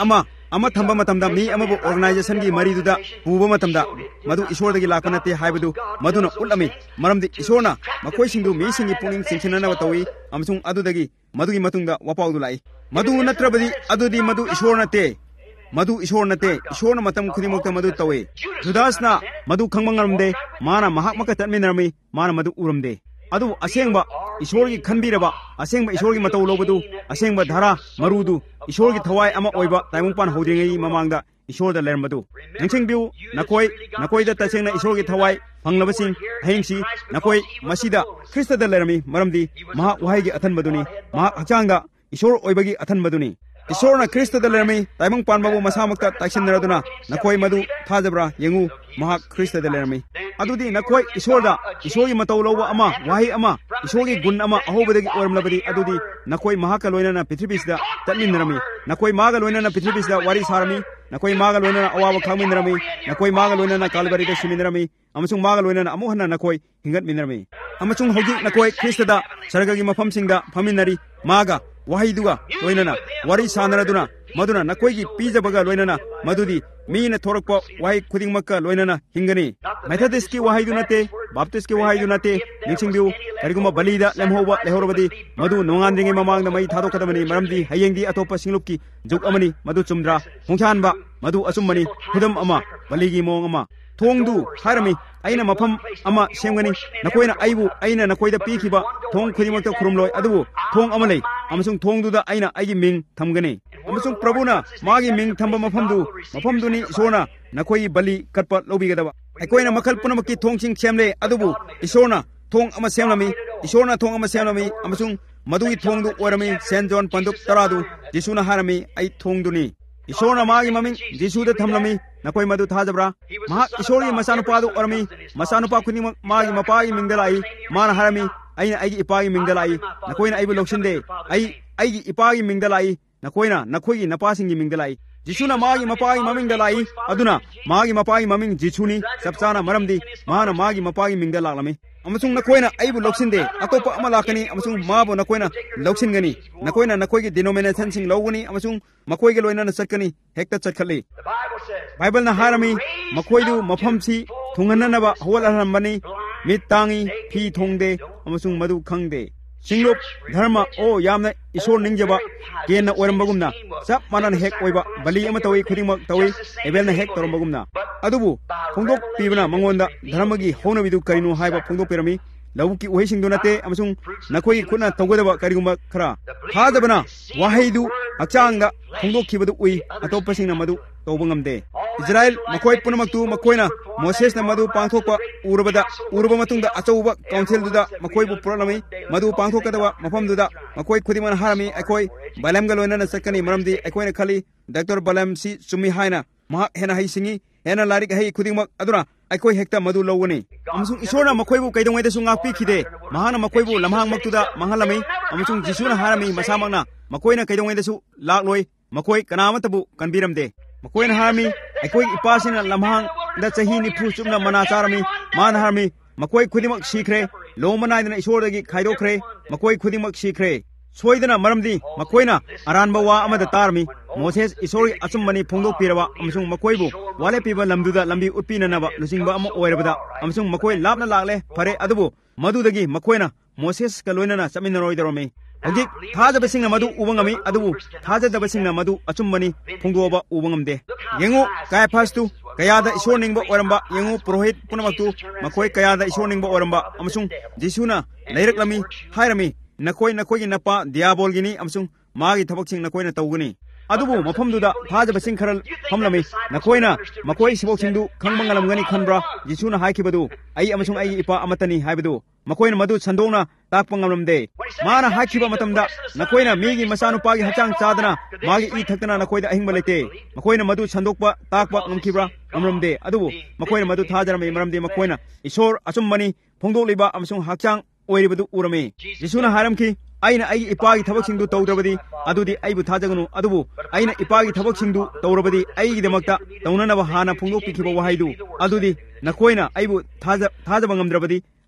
ama thamba matamda mi amabu organization gi mariduda puba matamda madu ishor dagi lakpa nate haibadu maduna ulami maramdi ishorna makoi singdu mi singi puning singchinana batawi amsung adu dagi madu gi matungda wapau du lai madu natrabadi adu di madu ishor nate madu ishor nate ishorna matam khudimokta madu tawi judasna madu khangmangaramde mana mahak maka tatminarami mana madu uramde adu asengba ishorgi khanbiraba asengba ishorgi matau lobadu asengba dhara marudu ishorgi thawai ama oiba taimungpan hodringai mamangda ishorda lermadu ningchingbiu nakoi nakoi da tasengna ishorgi thawai panglabasing hengsi nakoi masida krista da lermi maramdi maha wahaigi athanbaduni maha hachangda ishor oibagi athanbaduni ishorna krista da lermi taimungpan babu masamakta takshinnaraduna nakoi madu thajabra yengu maha krista da lermi adudi nakoi ishorda ishorgi matau lowa ama wahi ama ishorgi gun ama ahobadagi oramlabadi adudi nakoi mahaka loinana pithribisda tatminrami nakoi maga loinana pithribisda wari sarami nakoi maga loinana awawa khangminrami nakoi maga loinana kalbarida siminrami amasung maga loinana amuhana nakoi hingat minrami amasung hogi nakoi krista da sargagi mafam singda phaminari maga wahi duga loinana wari sanaraduna maduna nakoigi pijabaga loinana madudi मीन थोरक वाई खुदिंगमक लोइनना हिंगनी Methodist की वाई दुनते Baptist की वाई दुनते निंगसिंगबिउ करिगुमा बलिदा लेमहोबा लेहरबदी मधु नोंगानदिंगे ममांग मई थादोकदमनी मरमदी हयेंगदी अतोप सिंगलुपकी जुग अमनी मधु चुमद्रा होंख्यानबा मधु असुमनी खुदम अमा बलिगी मोंग अमा थोंगदु हारमी अइना मफम अमा सेमगनी नकोइना अइबु अइना नकोइदा पीखिबा थोंग खुदिमक्ता खुरुमलोय अदुबु थोंग अमा लई अमसुंग थोंगदुदा अइना अइगी मिंग थमगनी अमसुंग प्रभुना मागी मिंग थंबा मफमदु मफमदुनी इसोरना नकोइ बलि कटपा लौबिगदबा अकोइना मखल पुनमकी थोंगसिंग सेमले अदुबु इसोरना थोंग अमा सेमलमी इसोरना थोंग अमा सेमलमी अमसुंग मधुगी थोंगदु ओरमी सेंट जॉन पंदुक तरादु जिसुना हारमी अइ थोंगदुनी इसोरना मागी ममिंग जिसुदा थमलमी नकोइ मधु थाजबरा महा इसोरगी मसानुपादु ओरमी मसानुपा खुनि मागी मपागी मिंगदलाई मान हारमी अइना अइगी इपागी मिंगदलाई नकोइना अइबु लोक्सिंदे अइ अइगी इपागी मिंगदलाई नकोइना नखोइगी नपासिंगी मिंगदलाई जिसुना मागी मपागी ममिंगदलाई अदुना मागी मपागी ममिंग जिसुनी सबचाना मरमदी माना मागी मपागी मिंगदलालमी अमसुंग नकोइना अइबु लोक्सिंदे अतोपा अमा लाकनी अमसुंग माबो नकोइना लोक्सिनगनी नकोइना नकोइगी डिनोमिनेशन सिंग लौगनी अमसुंग मकोइगी लोइना चटकनी हेक्ता चटखली बाइबल ना हारमी मकोइदु मफमसी थुंगननबा हवलहरमबनी मित तांगी फी थोंगदे अमसुंग मधु खंगदे सिंगलोप धर्म ओ यामना ईश्वर निंगजबा केना ओरमबगुमना सब मानन हेक ओइबा बलि अमा तवई खुदिमक तवई एबेलना हेक तोरमबगुमना अदुबु फोंदोक पीबना मंगोंदा धर्मगी होनबिदु करिनो हाइबा फोंदोक पेरमी लौकी ओहिसिंग दुनते अमसुंग नकोई खुना तौगदबा करिगुमा खरा हादबना वाहैदु हचांगदा फोंदोखिबदु उइ अतोपसिंगना मदु तौबंगमदे इस्राएल मकोई पुनमक्तु मकोइना मोसेसना मदु पांथोकपा उरबदा उरबा मतुंगदा अचौबा काउंसिलदुदा मकोइबु पुरलमी मदु पांथोकदबा मफमदुदा मकोई खुदिमन हारमी अकोई बलमगा लोइना सकनी मरमदी अकोइना खली डॉक्टर बलम सी चुमी हाइना महा हेना हाइसिंगी हेना लारिक हाइ खुदिमक अदुना अकोई हेक्ता मदु लौगनी अमसुंग ईश्वरना मकोइबु कैदोंगैदसु ngaकपिखिदे महाना मकोइबु लमहांग मक्तुदा मंगलमी अमसुंग जिसुना हारमी मसामंगना मकोइना कैदोंगैदसु लाक्लोय मकोइ कनामतबु कनबिरमदे मकोइना हारमी अकोइ इपासिना लमहांग दा चही निफु चुमना मना चारमी मान हारमी मकोइ खुदिमक सीखरे लोमनाइदना ईश्वरदगी खाइदोखरे मकोइ खुदिमक सीखरे सोइदना मरमदी मकोइना अरानबा वा अमदा तारमी मोसेस ईश्वरगी अचुमबनी फोंदोकपिरबा अमसुंग मकोइबु वाले पीबा लमदुदा लंबी उत्पिननबा लुसिंगबा अमा ओइरबदा अमसुंग मकोइ लापना लाकले फरे अदुबु मदुदगी मकोइना मोसेस का लोइनना चमिनरोइदरोमी हजिक थाजबसिंगना मदु उबंगमी अदुबु थाजदबसिंगना मदु अचुमबनी फोंदोबा उबंगमदे येंगु कायफास्तु कयादा ईश्वर निंगबा ओरंबा येंगु पुरोहित पुनमक्तु मकोइ कयादा ईश्वर निंगबा ओरंबा अमसुंग जिसुना लैरकलमी हायरमी नकोइ नकोइगी नपा दियाबोलगिनी अमसुंग मागी थबकसिंग नकोइना तौगनी अदुबु मफमदुदा थाजबसिंग खरल हमलमी नकोइना मकोइ सिबोकसिंगदु खंगमंगलमगनी खनब्रा जिसुना हाइखिबदु अइ अमसुंग अइ इपा अमतनी हाइबदु मकोइना मदु संदोंगना ताकपंगमलमदे माना हाइखिबा मतमदा नकोइना मीगी मसानुपागी हचांग चादना मागी इ थक्तना नकोइदा अहिंगबा लेते मकोइना मदु संदोकपा ताकपा ngमखिब्रा अमरमदे अदुबु मकोइना मदु थाजरमे मरमदे मकोइना ईश्वर अचुमबनी फोंदोकलिबा अमसुंग हचांग ओइरिबदु उरमे जिसुना हारमखि अइना अइ इपागी थबकसिंगदु तौद्रबदी अदुदी अइबु थाजगनु अदुबु अइना इपागी थबकसिंगदु तौरबदी अइगिदमक्ता तौननबा हाना फोंदोकपिखिबा वाहाइदु अदुदी नकोइना अइबु थाज थाजबा ngमद्रबदी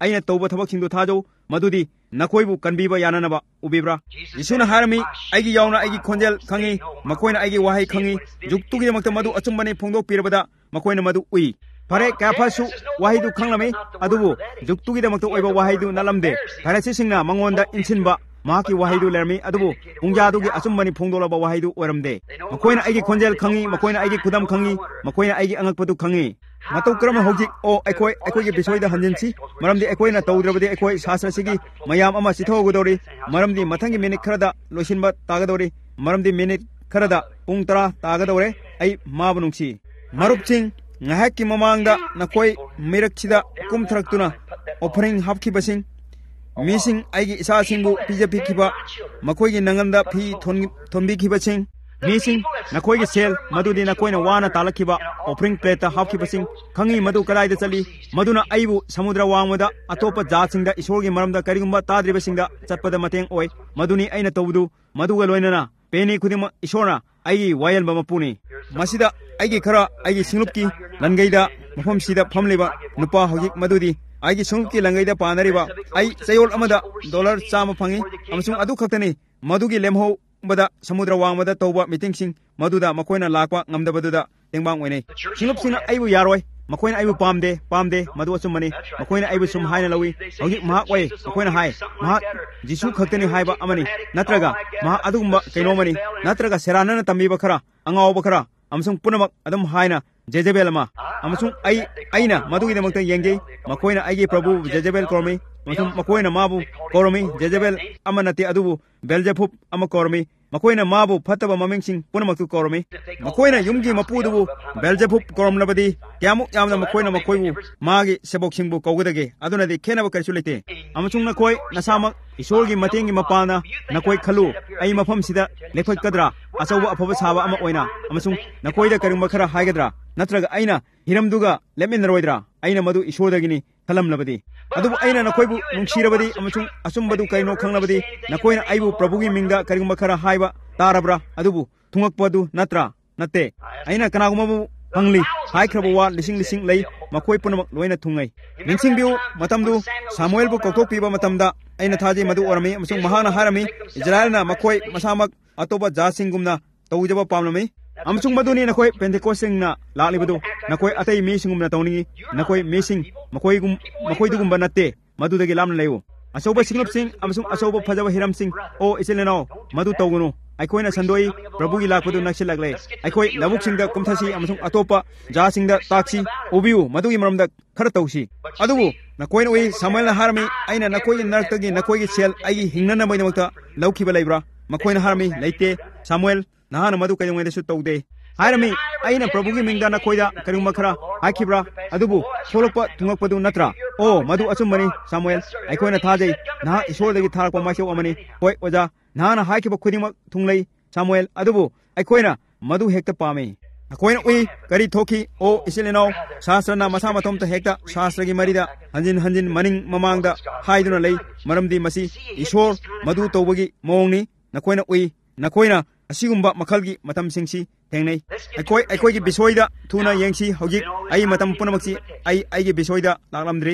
ꯑꯩꯅ ꯇꯧꯕ ꯊꯕꯛꯁꯤꯡꯗꯨ ꯊꯥꯖꯧ ꯃꯗꯨꯗꯤ ꯅꯈꯣꯏꯕꯨ ꯀꯟꯕꯤꯕ ꯌꯥꯅꯅꯕ ꯎꯕꯤꯕ꯭ꯔꯥ ꯌꯤꯁꯨꯅ ꯍꯥꯏꯔꯝꯃꯤ ꯑꯩꯒꯤ ꯌꯥꯎꯅ ꯑꯩꯒꯤ ꯈꯣꯟꯖꯦꯜ ꯈꯪꯉꯤ ꯃꯈꯣꯏꯅ ꯑꯩꯒꯤ ꯋꯥꯍꯩ ꯈꯪꯉꯤ ꯖꯨꯛꯇꯨꯒꯤꯗꯃꯛꯇ ꯃꯗꯨ ꯑꯆꯨꯝꯕꯅꯤ ꯐꯣꯡꯗꯣꯛꯄꯤꯔꯕꯗ ꯃꯈꯣꯏꯅ ꯃꯗꯨ ꯎꯏ ꯐꯔꯦ ꯀꯌꯥꯐꯥꯁꯨ ꯋꯥꯍꯩꯗꯨ ꯈꯪꯂꯝꯃꯤ ꯑꯗꯨꯕꯨ ꯖꯨꯛꯇꯨꯒꯤꯗꯃꯛꯇ ꯑꯣꯏꯕ ꯋꯥꯍꯩꯗꯨ ꯅꯠꯂꯝꯗꯦ ꯐꯔꯤꯁꯤꯁꯤꯡꯅ ꯃꯉꯣꯟꯗ ꯏꯟꯁꯤꯟꯕ ꯃꯍꯥꯛꯀꯤ ꯋꯥꯍꯩꯗꯨ ꯂꯩꯔꯝꯃꯤ ꯑꯗꯨꯕꯨ ꯄꯨꯡꯖꯥꯗꯨꯒꯤ ꯑꯆꯨꯝꯕꯅꯤ ꯐꯣꯡꯗꯣꯛꯂꯕ ꯋꯥꯍꯩꯗꯨ ꯑꯣꯏꯔꯝꯗꯦ ꯃꯈꯣꯏꯅ ꯑꯩꯒꯤ ꯈꯣꯟꯖꯦꯜ ꯈꯪꯉꯤ ꯃꯈꯣꯏꯅ ꯑꯩꯒꯤ ꯈꯨꯗꯝ ꯈꯪꯉꯤ ꯃꯈꯣꯏꯅ ꯑꯩꯒꯤ ꯑꯉꯛꯄꯗꯨ ꯈꯪꯉꯤ ꯃꯇꯧ ꯀꯔꯝꯅ ꯍꯧꯖꯤꯛ ꯑꯣ ꯑꯩꯈꯣꯏ ꯑꯩꯈꯣꯏꯒꯤ ꯕꯤꯁꯣꯏꯗ ꯍꯟꯖꯤꯟꯁꯤ ꯃꯔꯝꯗꯤ ꯑꯩꯈꯣꯏꯅ ꯇꯧꯗ꯭ꯔꯕꯗꯤ ꯑꯩꯈꯣꯏ ꯁꯥꯁ꯭ꯇꯔꯁꯤꯒꯤ ꯃꯌꯥꯝ ꯑꯃ ꯆꯤꯊꯍꯧꯒꯗꯧꯔꯤ ꯃꯔꯝꯗꯤ ꯃꯊꯪꯒꯤ ꯃꯤꯅꯤꯠ ꯈꯔꯗ ꯂꯣꯏꯁꯤꯟꯕ ꯇꯥꯒꯗꯧꯔꯤ ꯃꯔꯝꯗꯤ ꯃꯤꯅꯤꯠ ꯈꯔꯗ ꯄꯨꯡ ꯇꯔꯥ ꯇꯥꯒꯗꯧꯔꯦ ꯑꯩ ꯃꯥꯕꯨ ꯅꯨꯡꯁꯤ ꯃꯔꯨꯞꯁꯤꯡ ꯉꯥꯏꯍꯥꯛꯀꯤ ꯃꯃꯥꯡꯗ ꯅꯈꯣꯏ ꯃꯤꯔꯛꯁꯤꯗ ꯀꯨꯝꯊꯔꯛꯇꯨꯅ ꯑꯣꯐꯔꯤꯡ ꯍꯥꯞꯈꯤꯕꯁꯤꯡ ꯃꯤꯁꯤꯡ ꯑꯩꯒꯤ ꯏꯆꯥꯁꯤꯡꯕꯨ ꯄꯤꯖꯕꯤꯈꯤꯕ ꯃꯈꯣꯏꯒꯤ ꯅꯪꯒꯟꯗ ꯐꯤ ꯊꯣꯟꯕꯤꯈꯤꯕꯁꯤꯡ ꯃꯤꯁꯤꯡ ꯅꯈꯣꯏꯒꯤ ꯁꯦꯜ ꯃꯗꯨꯗꯤ ꯅꯈꯣꯏꯅ ꯋꯥꯅ ꯇꯥꯜꯂꯛꯈꯤꯕ ꯑꯣꯐꯔꯤꯡ ꯄ꯭ꯂꯦꯠꯇ ꯍꯥꯞꯈꯤꯕꯁꯤꯡ ꯈꯪꯉꯤ ꯃꯗꯨ ꯀꯗꯥꯏꯗ ꯆꯠꯂꯤ ꯃꯗꯨꯅ ꯑꯩꯕꯨ ꯁꯃꯨꯗ꯭ꯔ ꯋꯥꯡꯃꯗ ꯑꯇꯣꯞꯄ ꯖꯥꯠꯁꯤꯡꯗ ꯏꯁꯣꯔꯒꯤ ꯃꯔꯝꯗ ꯀꯔꯤꯒꯨꯝꯕ ꯇꯥꯗ꯭ꯔꯤꯕꯁꯤꯡꯗ ꯆꯠꯄꯗ ꯃꯇꯦꯡ ꯑꯣꯏ ꯃꯗꯨꯅꯤ ꯑꯩꯅ ꯇꯧꯕꯗꯨ ꯃꯗꯨꯒ ꯂꯣꯏꯅꯅ ꯄꯦꯅꯤ ꯈꯨꯗꯤꯡꯃꯛ ꯏꯁꯣꯔꯅ ꯑꯩꯒꯤ ꯋꯥꯌꯦꯜꯕ ꯃꯄꯨꯅꯤ ꯃꯁꯤꯗ ꯑꯩꯒꯤ ꯈꯔ ꯑꯩꯒꯤ ꯁꯤꯡꯂꯨꯞꯀꯤ ꯂꯟꯒꯩꯗ ꯃꯐꯝꯁꯤꯗ ꯐꯝꯂꯤꯕ ꯅꯨꯄꯥ ꯍꯧꯖꯤꯛ ꯃꯗꯨꯗꯤ ꯑꯩꯒꯤ ꯁꯤꯡꯂꯨꯞꯀꯤ ꯂꯟꯒꯩꯗ ꯄꯥꯅꯔꯤꯕ ꯑꯩ ꯆꯌꯣꯜ ꯑꯃꯗ ꯗꯣꯂꯔ ꯆꯥꯝꯃ ꯐꯪꯏ ꯑꯃꯁꯨꯡ ꯑꯗꯨ ꯈꯛꯇꯅꯤ ꯃꯗꯨꯒꯤ ꯂꯦꯝꯍꯧꯕꯗ ꯁꯃꯨꯗ꯭ꯔ ꯋꯥꯡꯃꯗ ꯇꯧꯕ ꯃꯤꯇꯤꯡꯁꯤꯡ ꯃꯗꯨꯗ ꯃꯈꯣꯏꯅ ꯂꯥꯛꯄ ꯉꯝꯗꯕꯗꯨꯗ ꯇꯦꯡꯕꯥꯡ ꯑꯣꯏꯅꯩ ꯁꯤꯡꯂꯨꯞꯁꯤꯡꯅ ꯑꯩꯕꯨ ꯌꯥꯔꯣꯏ ꯃꯈꯣꯏꯅ ꯑꯩꯕꯨ ꯄꯥꯝꯗꯦ ꯄꯥꯝꯗꯦ ꯃꯗꯨ ꯑꯆꯨꯝꯕꯅꯤ ꯃꯈꯣꯏꯅ ꯑꯩꯕꯨ ꯁꯨꯝ ꯍꯥꯏꯅ ꯂꯧꯏ ꯍꯧꯖꯤꯛ ꯃꯍꯥꯛ ꯑꯣꯏ ꯃꯈꯣꯏꯅ ꯍꯥꯏ ꯃꯍꯥꯛ ꯖꯤꯁꯨ ꯈꯛꯇꯅꯤ ꯍꯥꯏꯕ ꯑꯃꯅꯤ ꯅꯠꯇ꯭ꯔꯒ ꯃꯍꯥꯛ ꯑꯗꯨꯒꯨꯝꯕ ꯀꯩꯅꯣꯃꯅꯤ ꯅꯠꯇ꯭ꯔꯒ ꯁꯦꯔꯥꯅꯅ ꯇꯝꯕꯤꯕ ꯈꯔ ꯑꯉꯥꯎꯕ ꯈꯔ ꯑꯃꯁꯨꯡ ꯄꯨꯝꯅꯃꯛ ꯑꯗꯨꯝ ꯍꯥꯏꯅ ꯖꯦꯖꯦꯕꯦꯜ ꯑꯃ ꯑꯃꯁꯨꯡ ꯑꯩ ꯑꯩꯅ ꯃꯗꯨꯒꯤꯗꯃꯛꯇ ꯌꯦꯡꯖꯩ ꯃꯈꯣꯏꯅ ꯑꯩꯒꯤ ꯄ꯭ꯔꯚꯨ ꯖꯦꯖꯦꯕꯦꯜ ꯀꯧꯔꯝꯃꯤ ꯑꯃꯁꯨꯡ ꯃꯈꯣꯏꯅ ꯃꯥꯕꯨ ꯀꯧꯔꯝꯃꯤ ꯖꯦꯖꯦꯕꯦꯜ ꯑꯃ ꯅꯠꯇꯦ ꯑꯗꯨꯕꯨ ꯕꯦꯜꯖꯦꯐꯨꯞ ꯑꯃ ꯀꯧꯔꯝꯃꯤ ꯃꯈꯣꯏꯅ ꯃꯥꯕꯨ ꯐꯠꯇꯕ ꯃꯃꯤꯡꯁꯤꯡ ꯄꯨꯝꯅꯃꯛꯇꯨ ꯀꯧꯔꯝꯃꯤ ꯃꯈꯣꯏꯅ ꯌꯨꯝꯒꯤ ꯃꯄꯨꯗꯨꯕꯨ ꯕꯦꯜꯖꯦꯐꯨꯞ ꯀꯧꯔꯝꯂꯕꯗꯤ ꯀꯌꯥꯃꯨꯛ ꯌꯥꯝꯅ ꯃꯈꯣꯏꯅ ꯃꯈꯣꯏꯕꯨ ꯃꯥꯒꯤ ꯁꯦꯕꯣꯛꯁꯤꯡꯕꯨ ꯀꯧꯒꯗꯒꯦ ꯑꯗꯨꯅꯗꯤ ꯈꯦꯠꯅꯕ ꯀꯔꯤꯁꯨ ꯂꯩꯇꯦ ꯑꯃꯁꯨꯡ ꯅꯈꯣꯏ ꯅꯁꯥꯃꯛ ꯏꯁꯣꯔꯒꯤ ꯃꯇꯦꯡꯒꯤ ꯃꯄꯥꯟꯅ ꯅꯈꯣꯏ ꯈꯜꯂꯨ ꯑꯩ ꯃꯐꯝꯁꯤꯗ ꯂꯦꯞꯈꯠꯀꯗ꯭ꯔꯥ ꯑꯆꯧꯕ ꯑꯐꯕ ꯁꯥꯕ ꯑꯃ ꯑꯣꯏꯅ ꯑꯃꯁꯨꯡ ꯅꯈꯣꯏꯗ ꯀꯔꯤꯒꯨꯝꯕ ꯈꯔ ꯍꯥꯏꯒꯗ꯭ꯔꯥ ꯅꯠꯇ꯭ꯔꯒ ꯑꯩꯅ ꯍꯤꯔꯝꯗꯨꯒ ꯂꯦꯞꯃꯤꯟꯅꯔꯣꯏꯗ꯭ꯔꯥ ꯑꯩꯅ ꯃꯗꯨ ꯏꯁꯣꯔꯗꯒꯤꯅꯤ ꯈꯜꯂꯝꯂꯕꯗꯤ ꯑꯗꯨꯕꯨ ꯑꯩꯅ ꯅꯈꯣꯏꯕꯨ ꯅꯨꯡꯁꯤꯔꯕꯗꯤ ꯑꯃꯁꯨꯡ ꯑꯆꯨꯝꯕꯗꯨ ꯀꯔꯤꯅꯣ ꯈꯪꯂꯕꯗꯤ ꯅꯈꯣꯏꯅ ꯑꯩꯕꯨ ꯄ꯭ꯔꯚꯨꯒꯤ ꯃꯤꯡꯗ ꯀꯔꯤꯒꯨꯝꯕ ꯈꯔ ꯍꯥꯏꯕ ꯇꯥꯔꯕ꯭ꯔꯥ ꯑꯗꯨꯕꯨ ꯊꯨꯡꯉꯛꯄꯗꯨ ꯅꯠꯇ꯭ꯔꯥ ꯅꯠꯇꯦ ꯑꯩꯅ ꯀꯅꯥꯒꯨꯝꯕꯕꯨ ꯐꯪꯂꯤ ꯍꯥꯏꯈ꯭ꯔꯕ ꯋꯥ ꯂꯤꯁꯤꯡ ꯂꯤꯁꯤꯡ ꯂꯩ ꯃꯈꯣꯏ ꯄꯨꯝꯅꯃꯛ ꯂꯣꯏꯅ ꯊꯨꯡꯉꯩ ꯅꯤꯡꯁꯤꯡꯕꯤꯌꯨ ꯃꯇꯝꯗꯨ ꯁꯥꯃꯨꯑꯦꯜꯕꯨ ꯀꯧꯊꯣꯛꯄꯤꯕ ꯃꯇꯝꯗ ꯑꯩꯅ ꯊꯥꯖꯩ ꯃꯗꯨ ꯑꯣꯏꯔꯝꯃꯤ ꯑꯃꯁꯨꯡ ꯃꯍꯥꯛꯅ ꯍꯥꯏꯔꯝꯃꯤ ꯏꯖꯔꯥꯏꯜꯅ ꯃꯈꯣꯏ ꯃꯁꯥꯃꯛ ꯑꯇꯣꯞꯄ ꯖꯥꯠꯁꯤꯡꯒꯨꯝꯅ ꯇꯧꯖꯕ ꯄꯥꯝꯂꯝꯃꯤ ꯑꯃꯁꯨꯡ ꯃꯗꯨꯅꯤ ꯅꯈꯣꯏ ꯄꯦꯟꯇꯦꯀꯣꯁꯁꯤꯡꯅ ꯂꯥꯛꯂꯤꯕꯗꯨ ꯅꯈꯣꯏ ꯑꯇꯩ ꯃꯤꯁꯤꯡꯒꯨꯝꯅ ꯇꯧꯅꯤꯡꯉꯤ ꯅꯈꯣꯏ ꯃꯤꯁꯤꯡ ꯃꯈꯣꯏꯒꯨꯝ ꯃꯈꯣꯏꯗꯨꯒꯨꯝꯕ ꯅꯠꯇꯦ ꯃꯗꯨꯗꯒꯤ ꯂꯥꯞꯅ ꯂꯩꯌꯨ ꯑꯆꯧꯕ ꯁꯤꯡꯂꯨꯞꯁꯤꯡ ꯑꯃꯁꯨꯡ ꯑꯆꯧꯕ ꯐꯖꯕ ꯍꯤꯔꯝꯁꯤꯡ ꯑꯣ ꯏꯆꯤꯜ ꯏꯅꯥꯎ ꯃꯗꯨ ꯇꯧꯒꯅꯨ ꯑꯩꯈꯣꯏꯅ ꯁꯟꯗꯣꯛꯏ ꯄ꯭ꯔꯚꯨꯒꯤ ꯂꯥꯛꯄꯗꯨ ꯅꯛꯁꯤꯜꯂꯛꯂꯦ ꯑꯩꯈꯣꯏ ꯂꯧꯕꯨꯛꯁꯤꯡꯗ ꯀꯨꯝꯊꯁꯤ ꯑꯃꯁꯨꯡ ꯑꯇꯣꯞꯄ ꯖꯥꯁꯤꯡꯗ ꯇꯥꯛꯁꯤ ꯎꯕꯤꯌꯨ ꯃꯗꯨꯒꯤ ꯃꯔꯝꯗ ꯈꯔ ꯇꯧꯁꯤ ꯑꯗꯨꯕꯨ ꯅꯈꯣꯏꯅ ꯎꯏ ꯁꯥꯃꯨꯑꯦꯜꯅ ꯍꯥꯏꯔꯝꯃꯤ ꯑꯩꯅ ꯅꯈꯣꯏꯒꯤ ꯅꯔꯛꯇꯒꯤ ꯅꯈꯣꯏꯒꯤ ꯁꯦꯜ ꯑꯩꯒꯤ ꯍꯤꯡꯅꯅꯕꯒꯤꯗꯃꯛꯇ ꯂꯧꯈꯤꯕ ꯂꯩꯕ꯭ꯔꯥ ꯃꯈꯣꯏꯅ ꯍꯥꯏꯔꯝꯃꯤ ꯂꯩꯇꯦ ꯁꯥꯃꯨꯑꯦꯜ ꯅꯍꯥꯛꯅ ꯃꯗꯨ ꯀꯩꯗꯧꯉꯩꯗꯁꯨ ꯇꯧꯗꯦ ꯍꯥꯏꯔꯝꯃꯤ ꯑꯩꯅ ꯄ꯭ꯔꯚꯨꯒꯤ ꯃꯤꯡꯗ ꯅꯈꯣꯏꯗ ꯀꯔꯤꯒꯨꯝꯕ ꯈꯔ ꯍꯥꯏꯈꯤꯕ꯭ꯔꯥ ꯑꯗꯨꯕꯨ ꯊꯣꯛꯂꯛꯄ ꯊꯨꯡꯉꯛꯄꯗꯨ ꯅꯠꯇ꯭ꯔꯥ ꯑꯣ ꯃꯗꯨ ꯑꯆꯨꯝꯕꯅꯤ ꯁꯥꯃꯨꯑꯦꯜ ꯑꯩꯈꯣꯏꯅ ꯊꯥꯖꯩ ꯅꯍꯥꯛ ꯏꯁꯣꯔꯗꯒꯤ ꯊꯥꯔꯛꯄ ꯃꯥꯏꯁꯧ ꯑꯃꯅꯤ ꯍꯣꯏ ꯑꯣꯖꯥ ꯅꯍꯥꯛꯅ ꯍꯥꯏꯈꯤꯕ ꯈꯨꯗꯤꯡꯃꯛ ꯊꯨꯡꯂꯩ ꯁꯥꯃꯨꯑꯦꯜ ꯑꯗꯨꯕꯨ ꯑꯩꯈꯣꯏꯅ ꯃꯗꯨ ꯍꯦꯛꯇ ꯄꯥꯝꯃꯤ ꯑꯩꯈꯣꯏꯅ ꯎꯏ ꯀꯔꯤ ꯊꯣꯛꯈꯤ ꯑꯣ ꯏꯆꯤꯜ ꯏꯅꯥꯎ ꯁꯥꯁ꯭ꯇꯔꯅ ꯃꯁꯥ ꯃꯇꯣꯝꯇ ꯍꯦꯛꯇ ꯁꯥꯁ꯭ꯇꯔꯒꯤ ꯃꯔꯤꯗ ꯍꯟꯖꯤꯟ ꯍꯟꯖꯤन ꯃꯅꯤꯡ ꯃꯃꯥꯡꯗ ꯍꯥꯏꯗꯨꯅ ꯂꯩ ꯃꯔꯝꯗꯤ ꯃꯁꯤ ꯏꯁꯣꯔ ꯃꯗꯨ ꯇꯧꯕꯒꯤ ꯃꯑꯣꯡꯅꯤ ꯅꯈꯣꯏꯅ ꯎꯏ ꯅꯈꯣꯏꯅ ꯑꯁꯤꯒꯨꯝꯕ ꯃꯈꯜꯒꯤ ꯃꯇꯝꯁꯤꯡꯁꯤ ꯊꯦꯡꯅꯩ ꯑꯩꯈꯣꯏ ꯑꯩꯈꯣꯏꯒꯤ ꯕꯤꯁꯣꯏꯗ ꯊꯨꯅ ꯌꯦꯡꯁꯤ ꯍꯧꯖꯤꯛ ꯑꯩ ꯃꯇꯝ ꯄꯨꯝꯅꯃꯛꯁꯤ ꯑꯩ ꯑꯩꯒꯤ ꯕꯤꯁꯣꯏꯗ ꯂꯥꯛꯂꯝꯗ꯭ꯔꯤ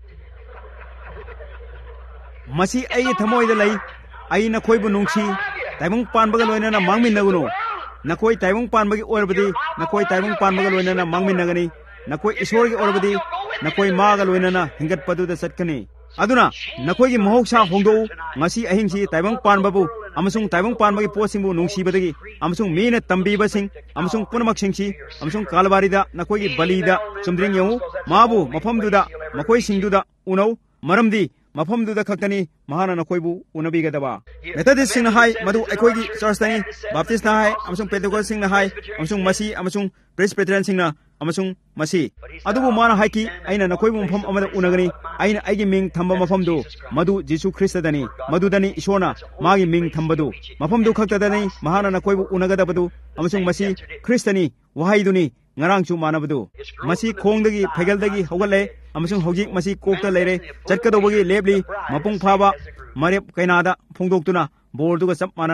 ꯃꯁꯤ ꯑꯩꯒꯤ ꯊꯃꯣꯏꯗ ꯂꯩ ꯑꯩ ꯅꯈꯣꯏꯕꯨ ꯅꯨꯡꯁꯤ ꯇꯥꯏꯕꯪ ꯄꯥꯟꯕꯒ ꯂꯣꯏꯅꯅ ꯃꯥꯡꯃꯤꯟꯅꯒꯅꯨ ꯅꯈꯣꯏ ꯇꯥꯏꯕꯪ ꯄꯥꯟꯕꯒꯤ ꯑꯣꯏꯔꯕꯗꯤ ꯅꯈꯣꯏ ꯇꯥꯏꯕꯪ ꯄꯥꯟꯕꯒ ꯂꯣꯏꯅꯅ ꯃꯥꯡꯃꯤꯟꯅꯒꯅꯤ ꯅꯈꯣꯏ ꯏꯁꯣꯔꯒꯤ ꯑꯣꯏꯔꯕꯗꯤ ꯅꯈꯣꯏ ꯃꯥꯒ ꯂꯣꯏꯅꯅ ꯍꯤꯡꯒꯠꯄꯗꯨꯗ ꯆꯠꯀꯅꯤ ꯑꯗꯨꯅ ꯅꯈꯣꯏꯒꯤ ꯃꯍꯧꯁꯥ ꯍꯣꯡꯗꯣꯛꯎ ꯉꯁꯤ ꯑꯍꯤꯡꯁꯤ ꯇꯥꯏꯕꯪ ꯄꯥꯟꯕꯕꯨ ꯑꯃꯁꯨꯡ ꯇꯥꯏꯕꯪ ꯄꯥꯟꯕꯒꯤ ꯄꯣꯠꯁꯤꯡꯕꯨ ꯅꯨꯡꯁꯤꯕꯗꯒꯤ ꯑꯃꯁꯨꯡ ꯃꯤꯅ ꯇꯝꯕꯤꯕꯁꯤꯡ ꯑꯃꯁꯨꯡ ꯄꯨꯝꯅꯃꯛꯁꯤꯡꯁꯤ ꯑꯃꯁꯨꯡ ꯀꯥꯂꯕꯥꯔꯤꯗ ꯅꯈꯣꯏꯒꯤ ꯕꯂꯤꯗ ꯆꯨꯝꯗ꯭ꯔꯤꯡ ꯌꯦꯡꯉꯨ ꯃꯥꯕꯨ ꯃꯐꯝꯗꯨꯗ ꯃꯈꯣꯏꯁꯤꯡꯗꯨꯗ ꯎꯅꯧ ꯃꯔꯝꯗꯤ ꯃꯐꯝꯗꯨꯗ ꯈꯛꯇꯅꯤ ꯃꯍꯥꯛꯅ ꯅꯈꯣꯏꯕꯨ ꯎꯅꯕꯤꯒꯗꯕ ꯃꯦꯊꯣꯗꯤꯁꯁꯤꯡꯅ ꯍꯥꯏ ꯃꯗꯨ ꯑꯩꯈꯣꯏꯒꯤ ꯆꯔꯆꯇꯅꯤ ꯕꯥꯞꯇꯤꯁꯅ ꯍꯥꯏ ꯑꯃꯁꯨꯡ ꯄꯦꯟꯇꯦꯀꯣꯁꯁꯤꯡꯅ ꯍꯥꯏ ꯑꯃꯁꯨꯡ ꯃꯁꯤ ꯑꯃꯁꯨꯡ ꯄ꯭ꯔꯦꯁꯕꯤꯇꯦꯔꯤꯌꯟꯁꯤꯡꯅ ꯑꯃꯁꯨꯡ ꯃꯁꯤ ꯑꯗꯨꯕꯨ ꯃꯥꯅ ꯍꯥꯏꯈꯤ ꯑꯩꯅ ꯅꯈꯣꯏꯕꯨ ꯃꯐꯝ ꯑꯃꯗ ꯎꯅꯒꯅꯤ ꯑꯩꯅ ꯑꯩꯒꯤ ꯃꯤꯡ ꯊꯝꯕ ꯃꯐꯝꯗꯨ ꯃꯗꯨ ꯖꯤꯁꯨ ꯈ꯭ꯔꯤꯁꯇꯗꯅꯤ ꯃꯗꯨꯗꯅꯤ ꯏꯁꯣꯔꯅ ꯃꯥꯒꯤ ꯃꯤꯡ ꯊꯝꯕꯗꯨ ꯃꯐꯝꯗꯨ ꯈꯛꯇꯗꯅꯤ ꯃꯍꯥꯛꯅ ꯅꯈꯣꯏꯕꯨ ꯎꯅꯒꯗꯕꯗꯨ ꯑꯃꯁꯨꯡ ꯃꯁꯤ ꯈ꯭ꯔꯤꯁꯇꯅꯤ ꯋꯥꯍꯩꯗꯨꯅꯤ ꯉꯔꯥꯡꯁꯨ ꯃꯥꯟꯅꯕꯗꯨ ꯃꯁꯤ ꯈꯣꯡꯗꯒꯤ ꯐꯩꯒꯜꯗꯒꯤ ꯍꯧꯒꯠꯂꯦ ꯑꯃꯁꯨꯡ ꯍꯧꯖꯤꯛ ꯃꯁꯤ ꯀꯣꯛꯇ ꯂꯩꯔꯦ ꯆꯠꯀꯗꯧꯕꯒꯤ ꯂꯦꯞꯂꯤ ꯃꯄꯨꯡ ꯐꯥꯕ ꯃꯔꯦꯞ ꯀꯩꯅꯥꯗ ꯐꯣꯡꯗꯣꯛꯇꯨꯅ ꯕꯣꯔꯗꯨꯒ ꯆꯞ ꯃꯥꯟꯅꯅ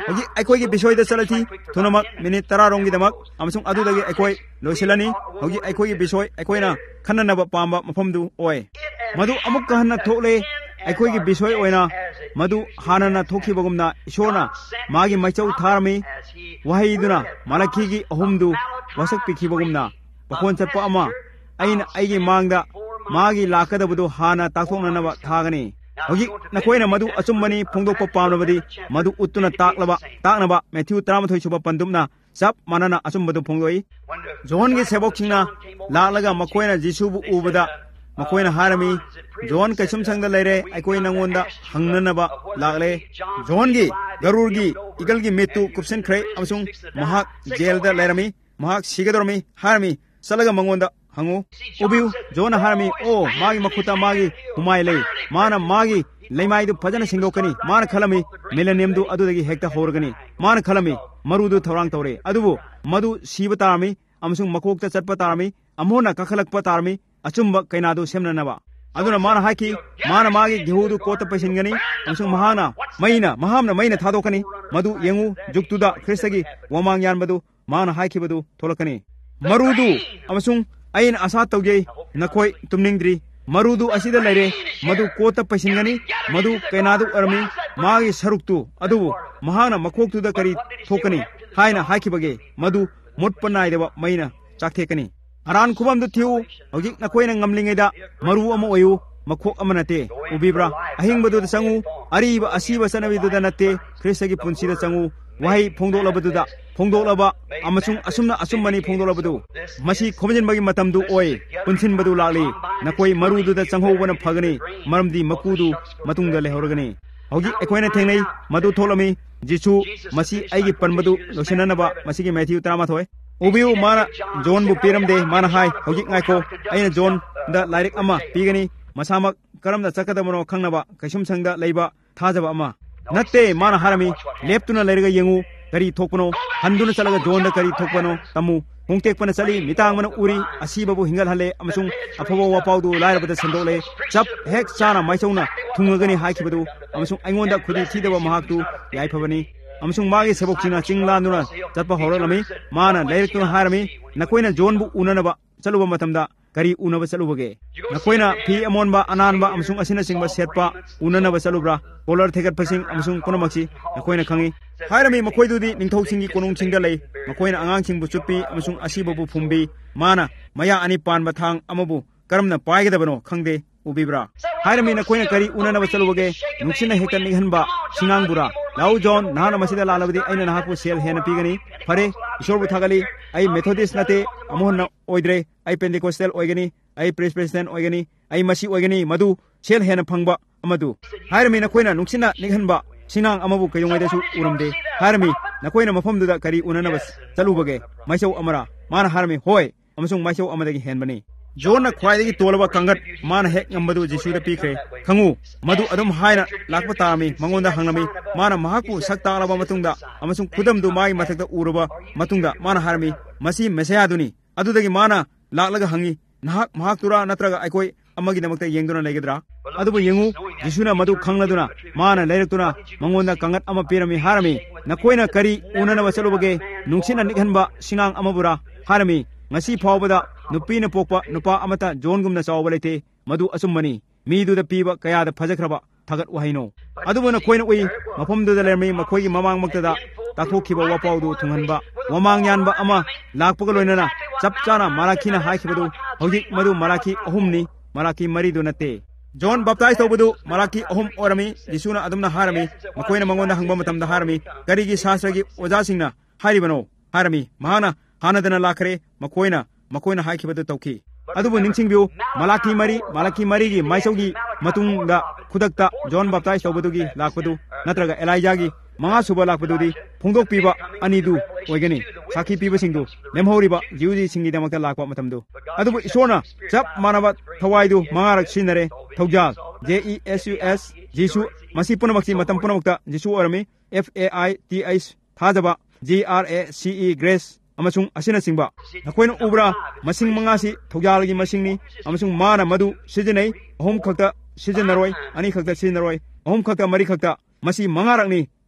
hoji aikoi gi bisoi da salati thunamak minute tararong gi damak amasung adu dagi aikoi loisilani hoji aikoi gi bisoi aikoi na khanna ba pamba mafam du oi madu amuk ka hanna thole aikoi gi bisoi oina madu hanana thokhi bagumna ishona magi maichau tharmi wahi duna malaki gi ahum du wasak pikhi bagumna bakon chatpa ama aina aigi mangda magi lakadabudu hana takhonana ba thagani hoji nakoina madu achumbani phongdokpa pamnabadi madu uttuna taklaba taknaba Matthew thirty-three suba pandumna sap manana achumbadu phongdoi John gi sebok chingna laklaga makoina Jisubu ubada makoina harami John kaisum sangda leire aikoi nangonda hangnanaba lakle John gi garur gi igal gi metu kupsen khre amsung mahak jail da leirami mahak sigadormi harami salaga mangonda hangu ubiu John harami o magi makuta magi humai lei mana magi leimai du phajana singokani mana khalami millennium du adudagi hekta horgani mana khalami marudu thorang tore adubu madu siba tarami amsung makokta chatpa tarami amona kakhalakpa tarami achumba kainadu semnanaba aduna mana haki mana magi gehudu kota pasingani amsung mahana maina mahamna maina thadokani madu yengu juktuda kristagi wamang yan badu mana haki badu tholakani marudu amsung ain asa tawje nakoi tumningdri marudu asida leire madu kota pasingani madu kainadu armi magi saruktu adu mahana makoktu da kari thokani haina hakibage madu motpanai deba maina chakthekani aran khubam du thiu hojik nakoina ngamlingai da maru ama oyu makhok amanate ubibra ahing badu da sangu ariba asiba sanawi du da nate kristagi punsi da sangu wahi phongdolabadu da phongdolaba amasung asumna asummani phongdolabadu masi khomjin bagi matam du oi punsin badu lali nakoi maru du da changhobana phagani maramdi makudu matung da lehorgani hogi ekoina thengnei madu tholami jisu masi aigi panbadu losinanaba masi gi Matthew thirty-three ubiu mana John bu piram de mana hai hogi ngaiko aina John da lairik ama pigani masamak karam da chakadamano khangnaba kaisum sangda leiba thajaba ama natte mana harami leptuna leirga yengu kari thokpano handuna chalaga John da kari thokpano tamu hongtekpana chali mitang mana uri asibabu hingal hale amasung aphabo wapaudu lairabada sandole chap hek chana maichona thungagani haikibadu amasung aingonda khudi thidaba mahaktu yaiphabani amasung magi sebokchina chinglanduna chatpa horolami mana leirtuna harami nakoina John bu unanaba chaluba matamda kari unaba chalubage nakoina phi amonba ananba amasung asina singba setpa unanaba chalubra polar thegat pasing amasung konomaksi nakoina khangi hairami makoidudi ningthau singi konung singda lei makoina angang singbu chupi amasung asibabu phumbi mana maya ani panba thang amabu karamna paigedabano khangde ubibra hairami nakoina kari unanaba chalubage nuksina hekan ninghanba singangbura lau John nahana masida lalabadi aina nahaku sel hena pigani phare ishorbu thagali ai methodist nate amohna oidre ai pentecostal oigani ai presbyterian oigani ai masi oigani madu sel hena phangba amadu hairami nakoina nuksina ninghanba sinang amabu kayongai dasu uramde harami nakoina mafamdu da kari unanabas chalubage maisau amara mana harami hoi amasung maisau amadagi henbani John na khwaidagi tolaba kangat mana hek ngambadu Jisu da pikre khangu madu adum haina lakpa tami mangonda hanglami mana mahaku sakta alaba matungda amasung khudam du mai mathakta uraba matungda mana harami masi mesaya duni adudagi mana laklaga hangi nahak mahak tura natraga aikoi amagi namakta yengduna legedra adubu yengu Jisuna madu khangladuna mana leirektuna mangonda kangat ama pirami harami nakoina kari unana wasalubage nungsina nikhanba singang amabura harami ngasi phawbada nupina pokpa nupa amata John gumna chawbalete madu asummani midu da piba kaya da phajakraba thagat wahaino adubuna koina ui mafamdu da lermi makoi mamang maktada takhokiba wapaudu thunghanba wamang yanba ama lakpaga loinana chapchana malakina haikibadu hojik madu malaki ahumni malaki maridu nate John baptize tawbadu malaki ahum orami Jisuna adumna harami makoina mangonda hangba matamda harami karigi sasagi ojasingna haribano harami mahana hanadana lakre makoina makoina haikibadu tawki adubu ningsingbiu malaki mari malaki mari gi maisaugi matungda khudakta John baptize tawbadugi lakpadu natraga Elijah gi manga suba lakpadu di phongdok piba anidu oigani sakhi piba singdu lemhoriba jiuji singi damakta lakpa matamdu adubu isona chap manaba thawaidu manga rak sinare thawjal J E S U S Jisu masi punamaksi matam punamakta Jisu orami F A I T H thajaba G R A C E Grace amasung asina singba nakoina ubra masing mangasi thogyalgi masingni amasung mana madu sijenai ahum khakta sijenaroi ani khakta sijenaroi ahum khakta mari khakta masi mangarakni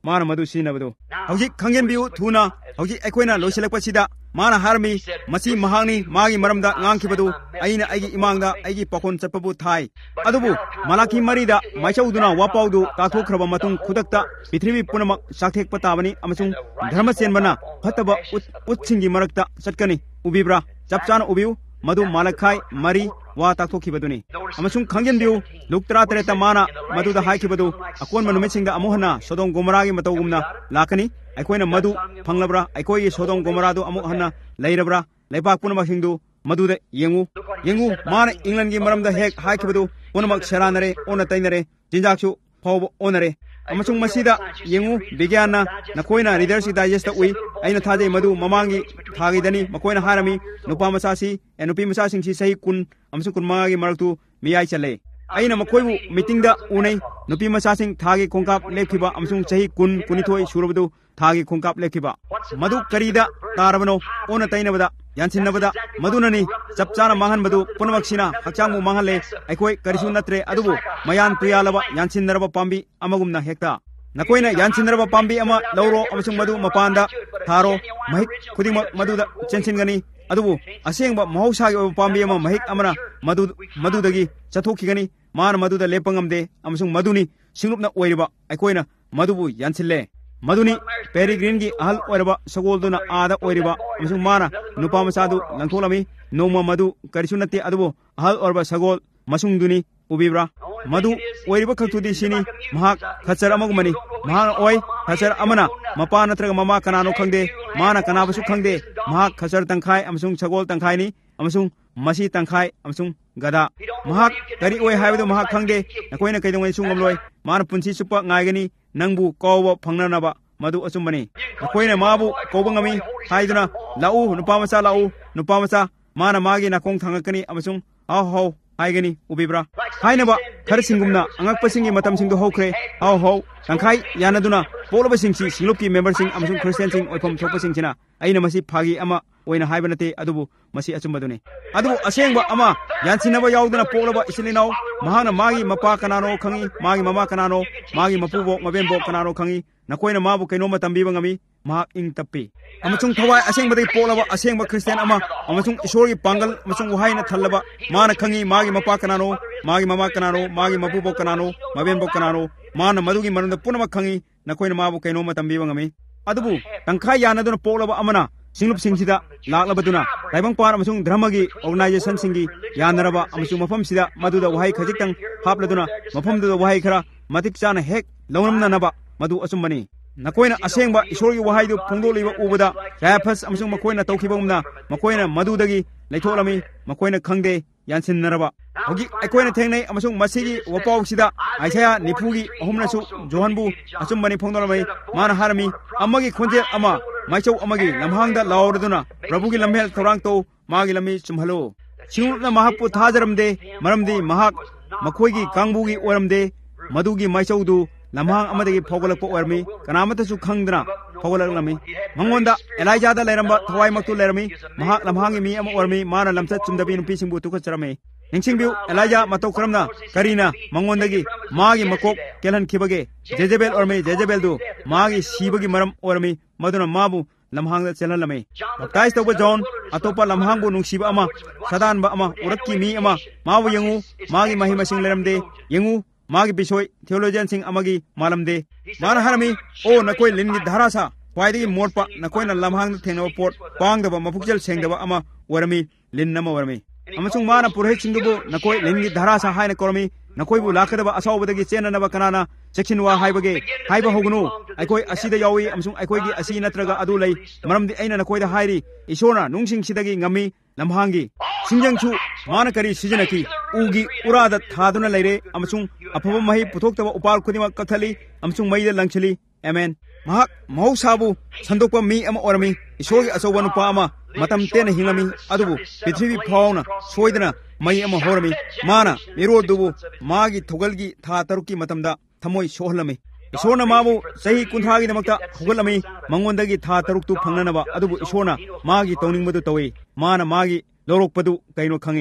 ꯃꯥꯅ ꯃꯗꯨ ꯁꯤꯖꯤꯟꯅꯕꯗꯨ ꯍꯧꯖꯤꯛ ꯈꯪꯖꯤꯟꯕꯤꯌꯨ ꯊꯨꯅ ꯍꯧꯖꯤꯛ ꯑꯩꯈꯣꯏꯅ ꯂꯣꯏꯁꯤꯜꯂꯛꯄꯁꯤꯗ ꯃꯥꯅ ꯍꯥꯏꯔꯝꯃꯤ ꯃꯁꯤ ꯃꯍꯥꯛꯅꯤ ꯃꯥꯒꯤ ꯃꯔꯝꯗ ꯉꯥꯡꯈꯤꯕꯗꯨ ꯑꯩꯅ ꯑꯩꯒꯤ ꯏꯃꯥꯡꯗ ꯑꯩꯒꯤ ꯄꯥꯈꯣꯟ ꯆꯠꯄꯕꯨ ꯊꯥꯏ ꯑꯗꯨꯕꯨ ꯃꯂꯥꯀꯤ ꯃꯔꯤꯗ ꯃꯥꯏꯆꯧꯗꯨꯅ ꯋꯥꯄꯥꯎꯗꯨ ꯇꯥꯊꯣꯛꯈ꯭ꯔꯕ ꯃꯇꯨꯡ ꯈꯨꯗꯛꯇ ꯄ꯭ꯔꯤꯊꯤꯕꯤ ꯄꯨꯝꯅꯃꯛ ꯆꯥꯛꯊꯦꯛꯄ ꯇꯥꯕꯅꯤ ꯑꯃꯁꯨꯡ ꯙꯔꯃ ꯆꯦꯟꯕꯅ ꯐꯠꯇꯕ ꯎꯠꯁꯤꯡꯒꯤ ꯃꯔꯛꯇ ꯆꯠꯀꯅꯤ ꯎꯕꯤꯕ꯭ꯔꯥ ꯆꯞ ꯆꯥꯅ ꯎꯕꯤꯌꯨ ꯃꯗꯨ ꯃꯥꯂꯈꯥꯏ ꯃꯔꯤ ꯋꯥ ꯇꯥꯛꯊꯣꯛꯈꯤꯕꯗꯨꯅꯤ ꯑꯃꯁꯨꯡ ꯈꯪꯖꯤꯟꯕꯤꯌꯨ ꯂꯨꯛ ꯇꯔꯥ ꯇꯔꯦꯠꯇ ꯃꯥꯅ ꯃꯗꯨꯗ ꯍꯥꯏꯈꯤꯕꯗꯨ ꯑꯀꯣꯟꯕ ꯅꯨꯃꯤꯠꯁꯤꯡꯗ ꯑꯃꯨꯛ ꯍꯟꯅ ꯁꯣꯗꯣꯝ ꯒꯣꯃꯣꯔꯥꯒꯤ ꯃꯇꯧꯒꯨꯝꯅ ꯂꯥꯛꯀꯅꯤ ꯑꯩꯈꯣꯏꯅ ꯃꯗꯨ ꯐꯪꯂꯕ꯭ꯔꯥ ꯑꯩꯈꯣꯏꯒꯤ ꯁꯣꯗꯣꯝ ꯒꯣꯃꯣꯔꯥꯗꯨ ꯑꯃꯨꯛ ꯍꯟꯅ ꯂꯩꯔꯕ꯭ꯔꯥ ꯂꯩꯕꯥꯛ ꯄꯨꯝꯅꯃꯛꯁꯤꯡꯗꯨ ꯃꯗꯨꯗ ꯌꯦꯡꯉꯨ ꯌꯦꯡꯉꯨ ꯃꯥꯅ ꯏꯪꯂꯟꯒꯤ ꯃꯔꯝꯗ ꯍꯦꯛ ꯍꯥꯏꯈꯤꯕꯗꯨ ꯄꯨꯝꯅꯃꯛ ꯁꯦꯔꯥꯟꯅꯔꯦ ꯑꯣꯟꯅ ꯇꯩꯅꯔꯦ ꯆꯤꯟꯖꯥꯛꯁꯨ ꯐꯥꯎꯕ ꯑꯣꯟꯅꯔꯦ ꯑꯃꯁꯨꯡ ꯃꯁꯤꯗ ꯌꯦꯡꯉꯨ ꯕꯤꯒ꯭ꯌꯥꯟꯅ ꯅꯈꯣꯏꯅ ꯔꯤꯗꯔꯁꯤ ꯗꯥꯏꯖꯦꯁꯇ ꯎꯏ ꯑꯩꯅ ꯊꯥꯖꯩ ꯃꯗꯨ ꯃꯃꯥꯡꯒꯤ ꯊꯥꯒꯤꯗꯅꯤ ꯃꯈꯣꯏꯅ ꯍꯥꯏꯔꯝꯃꯤ ꯅꯨꯄꯥ ꯃꯆꯥꯁꯤ ꯅꯨꯄꯤ ꯃꯆꯥꯁꯤꯡꯁꯤ ꯆꯍꯤ ꯀꯨꯟ ꯑꯃꯁꯨꯡ ꯀꯨꯟꯃꯉꯥꯒꯤ ꯃꯔꯛꯇꯨ ꯃꯤꯌꯥꯏ ꯆꯜꯂꯦ ꯑꯩꯅ ꯃꯈꯣꯏꯕꯨ ꯃꯤꯇꯤꯡꯗ ꯎꯅꯩ ꯅꯨꯄꯤ ꯃꯆꯥꯁꯤꯡ ꯊꯥꯒꯤ ꯈꯣꯡꯀꯥꯞ ꯂꯦꯞꯈꯤꯕ ꯑꯃꯁꯨꯡ ꯆꯍꯤ ꯀꯨꯟ ꯀꯨꯟꯅꯤꯊꯣꯏ ꯁꯨꯔꯕꯗꯨ ꯊꯥꯒꯤ ꯈꯣꯡꯀꯥꯞ ꯂꯦꯞꯈꯤꯕ ꯃꯗꯨ ꯀꯔꯤꯗ ꯇꯥꯔꯕꯅꯣ ꯑꯣꯟꯅ ꯇꯩꯅꯕꯗ ꯌꯥꯟꯁꯤꯟꯅꯕꯗ ꯃꯗꯨꯅꯅꯤ ꯆꯞ ꯆꯥꯅ ꯃꯥꯡꯍꯟꯕꯗꯨ ꯄꯨꯝꯅꯃꯛꯁꯤꯅ ꯍꯛꯆꯥꯡꯕꯨ ꯃꯥꯡꯍꯜꯂꯦ ꯑꯩꯈꯣꯏ ꯀꯔꯤꯁꯨ ꯅꯠꯇ꯭ꯔꯦ ꯑꯗꯨꯕꯨ ꯃꯌꯥꯟ ꯇꯨꯌꯥꯜꯂꯕ ꯌꯥꯟꯁꯤꯟꯅꯔꯕ ꯄꯥꯝꯕꯤ ꯑꯃꯒꯨꯝꯅ ꯍꯦꯛꯇ ꯅꯈꯣꯏꯅ ꯌꯥꯟꯁꯤꯟꯅꯔꯕ ꯄꯥꯝꯕꯤ ꯑꯃ ꯂꯧꯔꯣ ꯑꯃꯁꯨꯡ ꯃꯗꯨ ꯃꯄꯥꯟꯗ ꯊꯥꯔꯣ ꯃꯍꯤꯛ ꯈꯨꯗꯤꯡꯃꯛ ꯃꯗꯨꯗ ꯆꯦꯟꯁꯤꯟꯒꯅꯤ ꯑꯗꯨꯕꯨ ꯑꯁꯦꯡꯕ ꯃꯍꯧꯁꯥꯒꯤ ꯑꯣꯏꯕ ꯄꯥꯝꯕꯤ ꯑꯃ ꯃꯍꯤꯛ ꯑꯃꯅ ꯃꯗꯨ ꯃꯗꯨꯗꯒꯤ ꯆꯠꯊꯣꯛꯈꯤꯒꯅꯤ ꯃꯥꯅ ꯃꯗꯨꯗ ꯂꯦꯞꯄ ꯉꯝꯗꯦ ꯑꯃꯁꯨꯡ ꯃꯗꯨꯅꯤ ꯁꯤꯡꯂꯨꯞꯅ ꯑꯣꯏꯔꯤꯕ ꯑꯩꯈꯣꯏꯅ ꯃꯗꯨꯕꯨ ꯌꯥꯟꯁꯤꯜꯂꯦ ꯃꯗꯨꯅꯤ ꯄꯦꯔꯤꯒ꯭ꯔꯤꯟꯒꯤ ꯑꯍꯜ ꯑꯣꯏꯔꯕ ꯁꯒꯣꯜꯗꯨꯅ ꯑꯥꯗ ꯑꯣꯏꯔꯤꯕ ꯑꯃꯁꯨꯡ ꯃꯥꯅ ꯅꯨꯄꯥ ꯃꯆꯥꯗꯨ ꯂꯪꯊꯣꯛꯂꯝꯃꯤ ꯅꯣꯡꯃ ꯃꯗꯨ ꯀꯔꯤꯁꯨ ꯅꯠꯇꯦ ꯑꯗꯨꯕꯨ ꯑꯍꯜ ꯑꯣꯏꯔꯕ ꯁꯒꯣꯜ ꯃꯁꯨꯡꯗꯨꯅꯤ ꯎꯕꯤꯕ꯭ꯔꯥ ꯃꯗꯨ ꯑꯣꯏꯔꯤꯕ ꯈꯛꯇꯨꯗꯤ ꯁꯤꯅꯤ ꯃꯍꯥꯛ ꯈꯆꯔ ꯑꯃꯒꯨꯝꯕꯅꯤ ꯃꯍꯥꯛꯅ ꯑꯣꯏ ꯈꯆꯔ ꯑꯃꯅ ꯃꯄꯥ ꯅꯠꯇ꯭ꯔꯒ ꯃꯃꯥ ꯀꯅꯥꯅꯣ ꯈꯪꯗꯦ ꯃꯥꯅ ꯀꯅꯥꯕꯨꯁꯨ ꯈꯪꯗꯦ ꯃꯍꯥꯛ ꯈꯆꯔ ꯇꯪꯈꯥꯏ ꯑꯃꯁꯨꯡ ꯁꯒꯣꯜ ꯇꯪꯈꯥꯏꯅꯤ ꯑꯃꯁꯨꯡ ꯃꯁꯤ ꯇꯪꯈꯥꯏ ꯑꯃꯁꯨꯡ ꯒꯗꯥ ꯃꯍꯥꯛ ꯀꯔꯤ ꯑꯣꯏ ꯍꯥꯏꯕꯗꯨ ꯃꯍꯥꯛ ꯈꯪꯗꯦ ꯅꯈꯣꯏꯅ ꯀꯩꯗꯧꯉꯩꯁꯨ ꯉꯝꯂꯣꯏ ꯃꯥꯅ ꯄꯨꯟꯁꯤ ꯆꯨꯞꯄ ꯉꯥꯏꯒꯅꯤ ꯅꯪꯕు ꯀꯧꯕ ꯐꯪꯅꯅꯕ ꯃꯗꯨ ꯑꯆꯨꯝꯕꯅꯤ ꯅꯈꯣꯏꯅ ꯃꯥꯕꯨ ꯀꯧꯕ ꯉꯝꯃꯤ ꯍꯥꯏꯗꯨꯅ ꯂꯥꯛꯎ ꯅꯨꯄꯥ ꯃꯆꯥ ꯂꯥꯛꯎ ꯅꯨꯄꯥ ꯃꯆꯥ ꯃꯥꯅ ꯃꯥꯒꯤ ꯅꯥꯀꯣꯡ ꯊꯥꯡꯒꯠꯀꯅꯤ ꯑꯃꯁꯨꯡ ꯍꯥꯎ ꯍꯥꯎ ꯍꯥꯏꯒꯅꯤ ꯎꯕꯤꯕ꯭ꯔꯥ ꯍꯥꯏꯅꯕ ꯈꯔꯁꯤꯡꯒꯨꯝꯅ ꯑꯉꯛꯄꯁꯤꯡꯒꯤ ꯃꯇꯝꯁꯤꯡꯗꯨ ꯍꯧꯈ꯭ꯔꯦ ꯍꯥꯎ ꯍꯥꯎ ꯇꯪꯈꯥꯏ ꯌꯥꯅꯗꯨꯅ ꯄꯣꯛꯂꯕꯁꯤꯡꯁꯤ ꯁꯤꯡꯂꯨꯞꯀꯤ ꯃꯦꯝꯕꯔꯁꯤꯡ ꯑꯃꯁꯨꯡ ꯈ꯭ꯔꯤꯁꯇꯤꯌꯟꯁꯤꯡ ꯑꯣꯏꯐꯝ ꯊꯣꯛꯄꯁꯤꯡꯁꯤꯅ ꯑꯩꯅ ꯃꯁꯤ ꯐꯥꯒꯤ ꯑꯃ ꯑꯣꯏꯅ ꯍꯥꯏꯕ ꯅꯠꯇꯦ ꯑꯗꯨꯕꯨ ꯃꯁꯤ ꯑꯆꯨꯝꯕꯗꯨꯅꯤ ꯑꯗꯨꯕꯨ ꯑꯁꯦꯡꯕ ꯑꯃ ꯌꯥꯟꯁꯤꯟꯅꯕ ꯌꯥꯎꯗꯅ ꯄꯣꯛꯂꯕ ꯏꯆꯤꯜ ꯏꯅꯥꯎ ꯃꯍꯥꯛꯅ ꯃꯥꯒꯤ ꯃꯄꯥ ꯀꯅꯥꯅꯣ ꯈꯪꯏ ꯃꯥꯒꯤ ꯃꯃꯥ ꯀꯅꯥꯅꯣ ꯃꯥꯒꯤ ꯃꯄꯨꯕꯣꯛ ꯃꯕꯦꯟꯕꯣꯛ ꯀꯅꯥꯅꯣ ꯈꯪꯏ ꯅꯈꯣꯏꯅ ꯃꯥꯕꯨ ꯀꯩꯅꯣꯝꯃ ꯇꯝꯕꯤꯕ ꯉꯝꯃꯤ ꯃꯍꯥꯛ ꯏꯪ ꯇꯞꯄꯤ ꯑꯃꯁꯨꯡ ꯊꯋꯥꯏ ꯑꯁꯦꯡꯕꯗꯒꯤ ꯄꯣꯛꯂꯕ ꯑꯁꯦꯡꯕ ꯈ꯭ꯔꯤꯁꯇꯤꯌꯟ ꯑꯃ ꯑꯃꯁꯨꯡ ꯏꯁꯣꯔꯒꯤ ꯄꯥꯡꯒꯜ ꯑꯃꯁꯨꯡ ꯋꯥꯍꯩꯅ ꯊꯜꯂꯕ ꯃꯥꯅ ꯈꯪꯏ ꯃꯥꯒꯤ ꯃꯄꯥ ꯀꯅꯥꯅꯣ ꯃꯥꯒꯤ ꯃꯃꯥ ꯀꯅꯥꯅꯣ ꯃꯥꯒꯤ ꯃꯄꯨꯕꯣꯛ ꯀꯅꯥꯅꯣ ꯃꯕꯦꯟꯕꯣꯛ ꯀꯅꯥꯅꯣ ꯃꯥꯅ ꯃꯗꯨꯒꯤ ꯃꯔꯝꯗ ꯄꯨꯝꯅꯃꯛ ꯈꯪꯏ ꯅꯈꯣꯏꯅ ꯃꯥꯕꯨ ꯀꯩꯅꯣꯝꯃ ꯇꯝꯕꯤꯕ ꯉꯝꯃꯤ ꯑꯗꯨꯕꯨ ꯇꯪꯈꯥꯏ ꯌꯥꯅꯗꯨꯅ ꯄꯣꯛꯂꯕ ꯑꯃꯅ ꯁꯤꯡꯂꯨꯞꯁꯤꯡꯁꯤꯗ ꯂꯥꯛꯂꯕꯗꯨꯅ ꯇꯥꯏꯕꯪꯄꯥꯟ ꯑꯃꯁꯨꯡ ꯙꯔꯃꯒꯤ ꯑꯣꯔꯒꯅꯥꯏꯖꯦꯁꯟꯁꯤꯡꯒꯤ ꯌꯥꯅꯔꯕ ꯑꯃꯁꯨꯡ ꯃꯐꯝꯁꯤꯗ ꯃꯗꯨꯗ ꯋꯥꯍꯩ ꯈꯖꯤꯛꯇꯪ ꯍꯥꯞꯂꯗꯨꯅ ꯃꯐꯝꯗꯨꯗ ꯋꯥꯍꯩ ꯈꯔ ꯃꯇꯤꯛ ꯆꯥꯅ ꯍꯦꯛ ꯂꯧꯅꯝꯅꯅꯕ ꯃꯗꯨ ꯑꯆꯨꯝꯕꯅꯤ ꯅꯈꯣꯏꯅ ꯑꯁꯦꯡꯕ ꯏꯁꯣꯔꯒꯤ ꯋꯥꯍꯩꯗꯨ ꯐꯣꯡꯗꯣꯛꯂꯤꯕ ꯎꯕꯗ ꯀꯌꯥꯐꯁ ꯑꯃꯁꯨꯡ ꯃꯈꯣꯏꯅ ꯇꯧꯈꯤꯕꯒꯨꯝꯅ ꯃꯈꯣꯏꯅ ꯃꯗꯨꯗꯒꯤ ꯂꯩꯊꯣꯛꯂꯝꯃꯤ ꯃꯈꯣꯏꯅ ꯈꯪꯗꯦ ꯌꯥꯟꯁꯤꯟꯅꯔꯕ ꯍꯧꯖꯤꯛ ꯑꯩꯈꯣꯏꯅ ꯊꯦꯡꯅꯩ ꯑꯃꯁꯨꯡ ꯃꯁꯤꯒꯤ ꯋꯥꯄꯥꯎꯁꯤꯗ ꯑꯥꯏꯁꯥꯌꯥ ꯅꯤꯐꯨꯒꯤ ꯑꯍꯨꯝꯅꯁꯨ ꯖꯣꯍꯟꯕꯨ ꯑꯆꯨꯝꯕꯅꯤ ꯐꯣꯡꯗꯣꯛꯂꯝꯃꯤ ꯃꯥꯅ ꯍꯥꯏꯔꯝꯃꯤ ꯑꯃꯒꯤ ꯈꯣꯟꯖꯦꯜ ꯑꯃ ꯃꯥꯏꯆꯧ ꯑꯃꯒꯤ ꯂꯝꯍꯥꯡꯗ ꯂꯥꯎꯔꯗꯨꯅ ꯄ꯭ꯔꯚꯨꯒꯤ ꯂꯝꯍꯦꯜ ꯊꯧꯔꯥꯡ ꯇꯧ ꯃꯥꯒꯤ ꯂꯝꯕꯤ ꯆꯨꯝꯍꯜꯂꯨ ꯁꯤꯡꯂꯨꯞꯅ ꯃꯍꯥꯛꯄꯨ ꯊꯥꯖꯔꯝꯗꯦ ꯃꯔꯝꯗꯤ ꯃꯍꯥꯛ ꯃꯈꯣꯏꯒꯤ ꯀꯥꯡꯕꯨꯒꯤ ꯑꯣꯏꯔꯝꯗꯦ ꯃꯗꯨꯒꯤ ꯃꯥꯏꯆꯧꯗꯨ ꯂꯝꯍꯥꯡ ꯑꯃꯗꯒꯤ ꯐꯥꯎꯒꯠꯂꯛꯄ ꯑꯣꯏꯔꯝꯃꯤ ꯀꯅꯥꯃꯠꯇꯁꯨ ꯈꯪꯗꯅ ꯐꯥꯎꯒꯠꯂꯛꯂꯝꯃꯤ ꯃꯉꯣꯟꯗ ꯑꯦꯂꯥꯏꯖꯥꯗ ꯂꯩꯔꯝꯕ ꯊꯋꯥꯏꯃꯛꯇꯨ ꯂꯩꯔꯝꯃꯤ ꯃꯍꯥꯛ ꯂꯝꯍꯥꯡꯒꯤ ꯃꯤ ꯑꯃ ꯑꯣꯏꯔꯝꯃꯤ ꯃꯥꯅ ꯂꯝꯆꯠ ꯆꯨꯝꯗꯕꯤ ꯅꯨꯄꯤꯁꯤꯡꯕꯨ ꯇꯨꯀꯠꯆꯔꯝꯃꯤ ꯅꯤꯡꯁꯤꯡꯕꯤꯌꯨ ꯑꯦꯂꯥꯏꯖꯥ ꯃꯇꯧ ꯀꯔꯝꯅ ꯀꯔꯤꯅ ꯃꯉꯣꯟꯗꯒꯤ ꯃꯥꯒꯤ ꯃꯀꯣꯛ ꯀꯦꯜꯍꯟꯈꯤꯕꯒꯦ ꯖꯦꯖꯦꯕꯦꯜ ꯑꯣꯏꯔꯝꯃꯤ ꯖꯦꯖꯦꯕꯦꯜꯗꯨ ꯃꯥꯒꯤ ꯁꯤꯕꯒꯤ ꯃꯔꯝ ꯑꯣꯏꯔꯝꯃꯤ ꯃꯗꯨꯅ ꯃꯥꯕꯨ ꯂꯝꯍꯥꯡꯗ ꯆꯦꯜꯍꯜꯂꯝꯃꯤ ꯕꯞꯇꯥꯏꯖ ꯇꯧꯕ ꯖꯣꯟ ꯑꯇꯣꯞꯄ ꯂꯝꯍꯥꯡꯕꯨ ꯅꯨꯡꯁꯤꯕ ꯑꯃ ꯁꯥꯗꯥꯟꯕ ꯑꯃ ꯎꯔꯛꯀꯤ ꯃꯤ ꯑꯃ ꯃꯥꯕꯨ ꯌꯦꯡꯉꯨ ꯃꯥꯒꯤ ꯃꯍꯩ ꯃꯁꯤꯡ ꯂꯩꯔꯝꯗꯦ ꯌꯦꯡꯉꯨ ꯃꯥꯒꯤ ꯕꯤꯁꯣꯏ ꯊꯤꯑꯣꯂꯣꯖꯤꯌꯟꯁꯤꯡ ꯑꯃꯒꯤ ꯃꯥꯂꯝꯗꯦ ꯃꯥꯅ ꯍꯥꯏꯔꯝꯃꯤ ꯑꯣ ꯅꯈꯣꯏ ꯂꯤꯟꯒꯤ ꯙꯔꯥꯁꯥ ꯈ꯭ꯋꯥꯏꯗꯒꯤ ꯃꯣꯠꯄ ꯅꯈꯣꯏꯅ ꯂꯝꯍꯥꯡꯗ ꯊꯦꯡꯅꯕ ꯄꯣꯠ ꯄꯥꯡꯗꯕ ꯃꯄꯨꯛꯆꯦꯜ ꯁꯦꯡꯗꯕ ꯑꯃ ꯑꯣꯏꯔꯝꯃꯤ ꯂꯤꯟ ꯑꯃ ꯑꯣꯏꯔꯝꯃꯤ ꯑꯃꯁꯨꯡ ꯃꯥꯅ ꯄꯨꯔꯣꯍꯤꯠꯁꯤꯡꯗꯨꯕꯨ ꯅꯈꯣꯏ ꯂꯤꯟꯒꯤ ꯙꯔꯥꯁꯥ ꯍꯥꯏꯅ ꯀꯧꯔꯝꯃꯤ ꯅꯈꯣꯏꯕꯨ ꯂꯥꯛꯀꯗꯕ ꯑꯁꯥꯎꯕꯗꯒꯤ ꯆꯦꯟꯅꯅꯕ ꯀꯅꯥꯅ ꯆꯦꯛꯁꯤꯟꯋꯥ ꯍꯥꯏꯕꯒꯦ ꯍꯥꯏꯕ ꯍꯧꯒꯅꯨ ꯑꯩꯈꯣꯏ ꯑꯁꯤꯗ ꯌꯥꯎꯏ ꯑꯃꯁꯨꯡ ꯑꯩꯈꯣꯏꯒꯤ ꯑꯁꯤ ꯅꯠꯇ꯭ꯔꯒ ꯑꯗꯨ ꯂꯩ ꯃꯔꯝꯗꯤ ꯑꯩꯅ ꯅꯈꯣꯏꯗ ꯍꯥꯏꯔꯤ ꯏꯁꯣꯔꯅ ꯅꯨꯡꯁꯤꯡꯁꯤꯗꯒꯤ ꯉꯝꯃꯤ ꯂꯝꯍꯥꯡꯒꯤ ꯁꯤꯡꯖꯪꯁꯨ ꯃꯥꯅ ꯀꯔꯤ ꯁꯤꯖꯤꯟꯅꯈꯤ ꯎꯒꯤ ꯎꯔꯥꯗ ꯊꯥꯗꯨꯅ ꯂꯩꯔꯦ ꯑꯃꯁꯨꯡ ꯑꯐꯕ ꯃꯍꯩ ꯄꯨꯊꯣꯛꯇꯕ ꯎꯄꯥꯜ ꯈꯨꯗꯤꯡꯃꯛ ꯀꯛꯊꯠꯂꯤ ꯑꯃꯁꯨꯡ ꯃꯩꯗ ꯂꯪꯁꯤꯜꯂꯤ ꯑꯦꯃꯦꯟ ꯃꯍꯥꯛ ꯃꯍꯧꯁꯥꯕꯨ ꯁꯟꯗꯣꯛꯄ ꯃꯤ ꯑꯃ ꯑꯣꯏꯔꯝꯃꯤ ꯏꯁꯣꯔꯒꯤ ꯑꯆꯧꯕ ꯅꯨꯄꯥ ꯑꯃ ꯃꯇꯝ ꯇꯦꯟꯅ ꯍꯤꯡꯂꯝꯃꯤ ꯑꯗꯨꯕꯨ ꯄ꯭ꯔꯤꯊꯤꯕꯤ ꯐꯥꯎꯅ ꯁꯣꯏꯗꯅ ꯃꯩ ꯑꯃ ꯍꯧꯔꯝꯃꯤ ꯃꯥꯅ ꯃꯤꯔꯣꯜꯗꯨꯕꯨ ꯃꯥꯒꯤ ꯊꯧꯒꯜꯒꯤ ꯊꯥ ꯇꯔꯨꯛꯀꯤ ꯃꯇꯝꯗ ꯊꯃꯣꯏ ꯁꯣꯛꯍꯜꯂꯝꯃꯤ ꯏꯁꯣꯔꯅ ꯃꯥꯕꯨ ꯆꯍꯤ ꯀꯨꯟꯊ꯭ꯔꯥꯒꯤꯗꯃꯛꯇ ꯍꯧꯒꯠꯂꯝꯃꯤ ꯃꯉꯣꯟꯗꯒꯤ ꯊꯥ ꯇꯔꯨꯛꯇꯨ ꯐꯪꯅꯅꯕ ꯑꯗꯨꯕꯨ ꯏꯁꯣꯔꯅ ꯃꯥꯒꯤ ꯇꯧꯅꯤꯡꯕꯗꯨ ꯇꯧꯏ ꯃꯥꯅ ꯃꯥꯒꯤ ꯂꯧꯔꯛꯄꯗꯨ ꯀꯩꯅꯣ ꯈꯪꯏ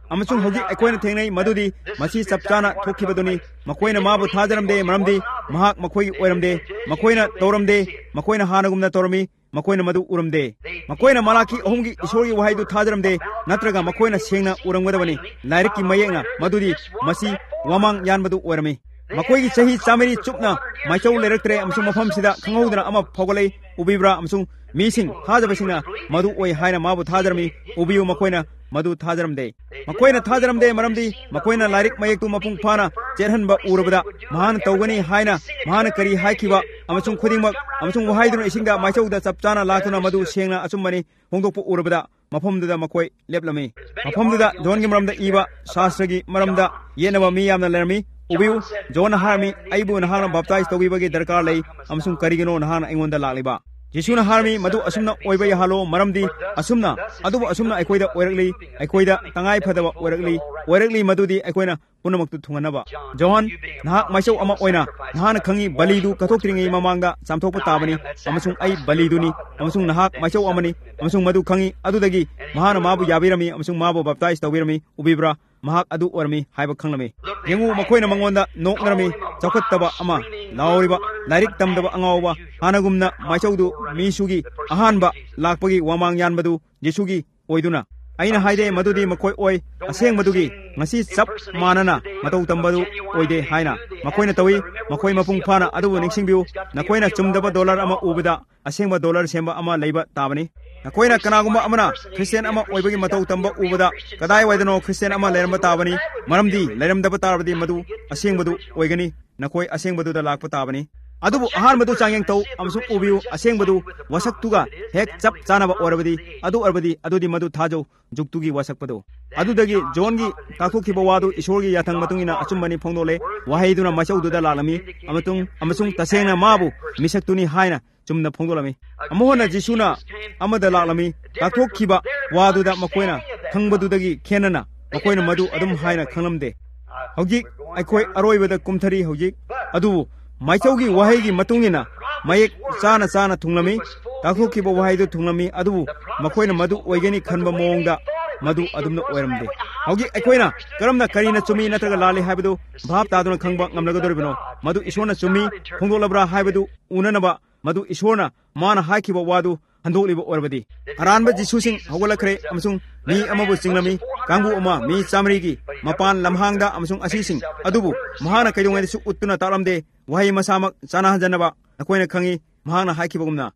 ꯑꯃꯁꯨꯡ ꯍꯧꯖꯤꯛ ꯑꯩꯈꯣꯏꯅ ꯊꯦꯡꯅꯩ ꯃꯗꯨꯗꯤ ꯃꯁꯤ ꯆꯞ ꯆꯥꯅ ꯊꯣꯛꯈꯤꯕꯗꯨꯅꯤ ꯃꯈꯣꯏꯅ ꯃꯥꯕꯨ ꯊꯥꯖꯔꯝꯗꯦ ꯃꯔꯝꯗꯤ ꯃꯍꯥꯛ ꯃꯈꯣꯏꯒꯤ ꯑꯣꯏꯔꯝꯗꯦ ꯃꯈꯣꯏꯅ ꯇꯧꯔꯝꯗꯦ ꯃꯈꯣꯏꯅ ꯍꯥꯟꯅꯒꯨꯝꯅ ꯇꯧꯔꯝꯃꯤ ꯃꯈꯣꯏꯅ ꯃꯗꯨ ꯎꯔꯝꯗꯦ ꯃꯈꯣꯏꯅ ꯃꯂꯥꯀꯤ ꯑꯍꯨꯝꯒꯤ ꯏꯁꯣꯔꯒꯤ ꯋꯥꯍꯩꯗꯨ ꯊꯥꯖꯔꯝꯗꯦ ꯅꯠꯇ꯭ꯔꯒ ꯃꯈꯣꯏꯅ ꯁꯦꯡꯅ ꯎꯔꯝꯒꯗꯕꯅꯤ ꯂꯥꯏꯔꯤꯛꯀꯤ ꯃꯌꯦꯛꯅ ꯃꯗꯨꯗꯤ ꯃꯁꯤ ꯋꯥꯃꯥꯡ ꯌꯥꯟꯕꯗꯨ ꯑꯣꯏꯔꯝꯃꯤ ꯃꯈꯣꯏꯒꯤ ꯆꯍꯤ ꯆꯥꯃꯔꯤ ꯆꯨꯞꯅ ꯃꯥꯏꯆꯧ ꯂꯩꯔꯛꯇ꯭ꯔꯦ ꯑꯃꯁꯨꯡ ꯃꯐꯝꯁꯤꯗ ꯈꯪꯍꯧꯗꯅ ꯑꯃ ꯐꯥꯎꯒꯠꯂꯛꯏ ꯎꯕꯤꯕ꯭ꯔꯥ ꯑꯃꯁꯨꯡ ꯃꯤꯁꯤꯡ ꯊꯥꯖꯕꯁꯤꯡꯅ ꯃꯗꯨ ꯑꯣꯏ ꯍꯥꯏꯅ ꯃꯥꯕꯨ ꯊꯥꯖꯔꯝꯃꯤ ꯎꯕꯤꯌꯨ ꯃꯈꯣꯏꯅ ꯃꯗꯨ ꯊꯥꯖꯔꯝꯗꯦ ꯃꯈꯣꯏꯅ ꯊꯥꯖꯔꯝꯗꯦ ꯃꯔꯝꯗꯤ ꯃꯈꯣꯏꯅ ꯂꯥꯏꯔꯤꯛ ꯃꯌꯦꯛꯇꯨ ꯃꯄꯨꯡ ꯐꯥꯅ ꯆꯦꯠꯍꯟꯕ ꯎꯔꯕꯗ ꯃꯍꯥꯛꯅ ꯇꯧꯒꯅꯤ ꯍꯥꯏꯅ ꯃꯍꯥꯛꯅ ꯀꯔꯤ ꯍꯥꯏꯈꯤꯕ ꯑꯃꯁꯨꯡ ꯈꯨꯗꯤꯡꯃꯛ ꯑꯃꯁꯨꯡ ꯋꯥꯍꯩꯗꯨꯅ ꯏꯁꯤꯡꯗ ꯃꯥꯏꯆꯧꯗ ꯆꯞ ꯆꯥꯅ ꯂꯥꯛꯇꯨꯅ ꯃꯗꯨ ꯁꯦꯡꯅ ꯑꯆꯨꯝꯕꯅꯤ ꯐꯣꯡꯗꯣꯛꯄ ꯎꯔꯕꯗ ꯃꯐꯝꯗꯨꯗ ꯃꯈꯣꯏ ꯂꯦꯞꯂꯝꯃꯤ ꯃꯐꯝꯗꯨꯗ ꯖꯣꯟꯒꯤ ꯃꯔꯝꯗ ꯏꯕ ꯁꯥꯁꯇ꯭ꯔꯒꯤ ꯃꯔꯝꯗ ꯌꯦꯠꯅꯕ ꯃꯤ ꯌꯥꯝꯅ ꯂꯩꯔꯝꯃꯤ ꯎꯕꯤꯌꯨ ꯖꯣꯟꯅ ꯍꯥꯏꯔꯝꯃꯤ ꯑꯩꯕꯨ ꯅꯍꯥꯛꯅ ꯕꯥꯞꯇꯥꯏꯖ ꯇꯧꯕꯤꯕꯒꯤ ꯗꯔꯀꯥꯔ ꯂꯩ ꯑꯃꯁꯨꯡ ꯀꯔꯤꯒꯤꯅꯣ ꯅꯍꯥꯛꯅ ꯑꯩꯉꯣꯟꯗ ꯂꯥꯛꯂꯤꯕ ꯌꯤꯁꯨꯅ ꯍꯥꯏꯔꯝꯃꯤ ꯃꯗꯨ ꯑꯁꯨꯝꯅ ꯑꯣꯏꯕ ꯌꯥꯍꯜꯂꯣ ꯃꯔꯝꯗꯤ ꯑꯁꯨꯝꯅ ꯑꯗꯨꯕꯨ ꯑꯁꯨꯝꯅ ꯑꯩꯈꯣꯏꯗ ꯑꯣꯏꯔꯛꯂꯤ ꯑꯩꯈꯣꯏꯗ ꯇꯉꯥꯏ ꯐꯗꯕ ꯑꯣꯏꯔꯛꯂꯤ ꯑꯣꯏꯔꯛꯂꯤ ꯃꯗꯨꯗꯤ ꯑꯩꯈꯣꯏꯅ ꯄꯨꯝꯅꯃꯛꯇꯨ ꯊꯨꯡꯍꯟꯅꯕ ꯖꯣꯍꯟ ꯅꯍꯥꯛ ꯃꯥꯏꯆꯧ ꯑꯃ ꯑꯣꯏꯅ ꯅꯍꯥꯛꯅ ꯈꯪꯉꯤ ꯕꯂꯤꯗꯨ ꯀꯠꯊꯣꯛꯇ꯭ꯔꯤꯉꯩ ꯃꯃꯥꯡꯗ ꯆꯥꯝꯊꯣꯛꯄ ꯇꯥꯕꯅꯤ ꯑꯃꯁꯨꯡ ꯑꯩ ꯕꯂꯤꯗꯨꯅꯤ ꯑꯃꯁꯨꯡ ꯅꯍꯥꯛ ꯃꯥꯏꯆꯧ ꯑꯃꯅꯤ ꯑꯃꯁꯨꯡ ꯃꯗꯨ ꯈꯪꯉꯤ ꯑꯗꯨꯗꯒꯤ ꯃꯍꯥꯛꯅ ꯃꯥꯕꯨ ꯌꯥꯕꯤꯔꯝꯃꯤ ꯑꯃꯁꯨꯡ ꯃꯥꯕꯨ ꯕꯥꯞꯇꯥꯏꯖ ꯇꯧꯕꯤꯔꯝꯃꯤ ꯎꯕꯤꯕ꯭ꯔꯥ ꯃꯍꯥꯛ ꯑꯗꯨ ꯑꯣꯏꯔꯝꯃꯤ ꯍꯥꯏꯕ ꯈꯪꯂꯝꯃꯤ ꯌꯦꯡꯉꯨ ꯃꯈꯣꯏꯅ ꯃꯉꯣꯟꯗ ꯅꯣꯛꯅꯔꯝꯃꯤ ꯆꯥꯎꯈꯠꯇꯕ ꯑꯃ ꯂꯥꯎꯔꯤꯕ ꯂꯥꯏꯔꯤꯛ ꯇꯝꯗꯕ ꯑꯉꯥꯎꯕ ꯍꯥꯟꯅꯒꯨꯝꯅ ꯃꯥꯏꯆꯧꯗꯨ ꯃꯤꯁꯨꯒꯤ ꯑꯍꯥꯟꯕ ꯂꯥꯛꯄꯒꯤ ꯋꯥꯃꯥꯡ ꯌꯥꯟꯕꯗꯨ ꯌꯤꯁꯨꯒꯤ ꯑꯣꯏꯗꯨꯅ ꯑꯩꯅ ꯍꯥꯏꯗꯦ ꯃꯗꯨꯗꯤ ꯃꯈꯣꯏ ꯑꯣꯏ ꯑꯁꯦꯡꯕꯗꯨꯒꯤ ꯉꯁꯤ ꯆꯞ ꯃꯥꯟꯅꯅ ꯃꯇꯧ ꯇꯝꯕꯗꯨ ꯑꯣꯏꯗꯦ ꯍꯥꯏꯅ ꯃꯈꯣꯏꯅ ꯇꯧꯏ ꯃꯈꯣꯏ ꯃꯄꯨꯡ ꯐꯥꯅ ꯑꯗꯨꯕꯨ ꯅꯤꯡꯁꯤꯡꯕꯤꯌꯨ ꯅꯈꯣꯏꯅ ꯆꯨꯝꯗꯕ ꯗꯣꯂꯔ ꯑꯃ ꯎꯕꯗ ꯑꯁꯦꯡꯕ ꯗꯣꯂꯔ ꯁꯦꯝꯕ ꯑꯃ ꯂꯩꯕ ꯇꯥꯕꯅꯤ ꯅꯈꯣꯏꯅ ꯀꯅꯥꯒꯨꯝꯕ ꯑꯃꯅ ꯈ꯭ꯔꯤꯁꯇꯤꯌꯟ ꯑꯃ ꯑꯣꯏꯕꯒꯤ ꯃꯇꯧ ꯇꯝꯕ ꯎꯕꯗ ꯀꯗꯥꯏꯋꯥꯏꯗꯅꯣ ꯈ꯭ꯔꯤꯁꯇꯤꯌꯟ ꯑꯃ ꯂꯩꯔꯝꯕ ꯇꯥꯕꯅꯤ ꯃꯔꯝꯗꯤ ꯂꯩꯔꯝꯗꯕ ꯇꯥꯔꯕꯗꯤ ꯃꯗꯨ ꯑꯁꯦꯡꯕꯗꯨ ꯑꯣꯏꯒꯅꯤ ꯅꯈꯣꯏ ꯑꯁꯦꯡꯕꯗꯨꯗ ꯂꯥꯛꯄ ꯇꯥꯕꯅꯤ ꯑꯗꯨꯕꯨ ꯑꯍꯥꯟꯕꯗꯨ ꯆꯥꯡꯌꯦꯡ ꯇꯧ ꯑꯃꯁꯨꯡ ꯎꯕꯤꯌꯨ ꯑꯁꯦꯡꯕꯗꯨ ꯋꯥꯁꯛꯇꯨꯒ ꯍꯦꯛ ꯆꯞ ꯆꯥꯅꯕ ꯑꯣꯏꯔꯕꯗꯤ ꯑꯗꯨ ꯑꯣꯏꯔꯕꯗꯤ ꯑꯗꯨꯗꯤ ꯃꯗꯨ ꯊꯥꯖꯧ ꯖꯨꯛꯇꯨꯒꯤ ꯋꯥꯁꯛꯄꯗꯨ ꯑꯗꯨꯗꯒꯤ ꯖꯣꯟꯒꯤ ꯇꯥꯛꯊꯣꯛꯈꯤꯕ ꯋꯥꯗꯨ ꯏꯁꯣꯔꯒꯤ ꯌꯥꯊꯪ ꯃꯇꯨꯡꯏꯟꯅ ꯑꯆꯨꯝꯕꯅꯤ ꯐꯣꯡꯗꯣꯛꯂꯦ ꯋꯥꯍꯩꯗꯨꯅ ꯃꯥꯏꯆꯧꯗꯨꯗ ꯂꯥꯛꯂꯝꯃꯤ ꯑꯃꯁꯨꯡ ꯑꯃꯁꯨꯡ ꯇꯁꯦꯡꯅ ꯃꯥꯕꯨ ꯃꯤꯁꯛꯇꯨꯅꯤ ꯍꯥꯏꯅ ꯆꯨꯝꯅ ꯐꯣꯡꯗꯣꯛꯂꯝꯃꯤ ꯑꯃꯨꯛ ꯍꯟꯅ ꯖꯤꯁꯨꯅ ꯑꯃꯗ ꯂꯥꯛꯂꯝꯃꯤ ꯇꯥꯛꯊꯣꯛꯈꯤꯕ ꯋꯥꯗꯨꯗ ꯃꯈꯣꯏꯅ ꯈꯪꯕꯗꯨꯗꯒꯤ ꯈꯦꯟꯅꯅ ꯃꯈꯣꯏꯅ ꯃꯗꯨ ꯑꯗꯨꯝ ꯍꯥꯏꯅ ꯈꯪꯂꯝꯗꯦ ꯍꯧꯖꯤꯛ ꯑꯩꯈꯣꯏ ꯑꯔꯣꯏꯕꯗ ꯀꯨꯝꯊꯔꯤ ꯍꯧꯖꯤꯛ ꯑꯗꯨꯕꯨ ꯃꯥꯏꯆꯧꯒꯤ ꯋꯥꯍꯩꯒꯤ ꯃꯇꯨꯡꯏꯟꯅ ꯃꯌꯦꯛ ꯆꯥꯅ ꯆꯥꯅ ꯊꯨꯡꯂꯝꯃꯤ ꯇꯥꯛꯊꯣꯛꯈꯤꯕ ꯋꯥꯍꯩꯗꯨ ꯊꯨꯡꯂꯝꯃꯤ ꯑꯗꯨꯕꯨ ꯃꯈꯣꯏꯅ ꯃꯗꯨ ꯑꯣꯏꯒꯅꯤ ꯈꯟꯕ ꯃꯑꯣꯡꯗ ꯃꯗꯨ ꯑꯗꯨꯝꯅ ꯑꯣꯏꯔꯝꯗꯦ ꯍꯧꯖꯤꯛ ꯑꯩꯈꯣꯏꯅ ꯀꯔꯝꯅ ꯀꯔꯤꯅ ꯆꯨꯝꯃꯤ ꯅꯠꯇ꯭ꯔꯒ ꯂꯥꯜꯂꯤ ꯍꯥꯏꯕꯗꯨ ꯚꯥꯞ ꯇꯥꯗꯨꯅ ꯈꯪꯕ ꯉꯝꯂꯒꯗꯧꯔꯤꯕꯅꯣ ꯃꯗꯨ ꯏꯁꯣꯔꯅ ꯆꯨꯝꯃꯤ ꯐꯣꯡꯗꯣꯛꯂꯕ꯭ꯔꯥ ꯍꯥꯏꯕꯗු ꯎꯅꯅꯕ ꯃꯗꯨ ꯏꯁꯣꯔꯅ ꯃꯥꯅ ꯍꯥꯏꯈꯤꯕ ꯋꯥꯗꯨ ꯍꯟꯗꯣꯛꯂꯤꯕ ꯑꯣꯏꯔꯕꯗꯤ ꯑꯔꯥꯟꯕ ꯖꯤꯁꯨꯁꯤꯡ ꯍꯧꯒꯠꯂꯛꯈ꯭ꯔꯦ ꯑꯃꯁꯨꯡ ꯃꯤ ꯑꯃꯕꯨ ꯆꯤꯡꯂꯝꯃꯤ ꯀꯥꯡꯕꯨ ꯑꯃ ꯃꯤ ꯆꯥꯃꯔꯤꯒꯤ ꯃꯄꯥꯟ ꯂꯝꯍꯥꯡꯗ ꯑꯃꯁꯨꯡ ꯑꯁꯤꯁꯤꯡ ꯑꯗꯨꯕꯨ ꯃꯍꯥꯛꯅ ꯀꯩꯗꯧꯉꯩꯗꯁꯨ ꯎꯠꯇꯨꯅ ꯇꯥꯛꯂꯝꯗꯦ ꯋꯥꯍꯩ ꯃꯁꯥꯃꯛ ꯆꯥꯅꯍꯟꯖꯅꯕ ꯑꯩꯈꯣꯏꯅ ꯈꯪꯉꯤ ꯃꯍꯥꯛꯅ ꯍꯥꯏꯈꯤꯕꯒꯨꯝꯅ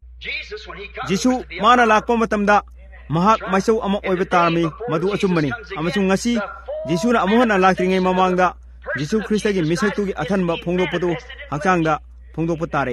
ꯖꯤꯁꯨ ꯃꯥꯅ ꯂꯥꯛꯄ ꯃꯇꯝꯗ ꯃꯍꯥꯛ ꯃꯥꯏꯆꯧ ꯑꯃ ꯑꯣꯏꯕ ꯇꯥꯔꯝꯃꯤ ꯃꯗꯨ ꯑꯆꯨꯝꯕꯅꯤ ꯑꯃꯁꯨꯡ ꯉꯁꯤ ꯖꯤꯁꯨꯅ ꯑꯃꯨꯛ ꯍꯟꯅ ꯂꯥꯛꯇ꯭ꯔꯤꯉꯩ ꯃꯃꯥꯡꯗ ꯖꯤꯁꯨ ꯈ꯭ꯔꯤꯁꯇꯒꯤ ꯃꯤꯁꯛꯇꯨꯒꯤ ꯑꯊꯟꯕ ꯐꯣꯡꯗꯣꯛꯄꯗꯨ ꯍꯛꯆꯥꯡꯗ ꯐꯣꯡꯗꯣꯛꯄ ꯇꯥꯔꯦ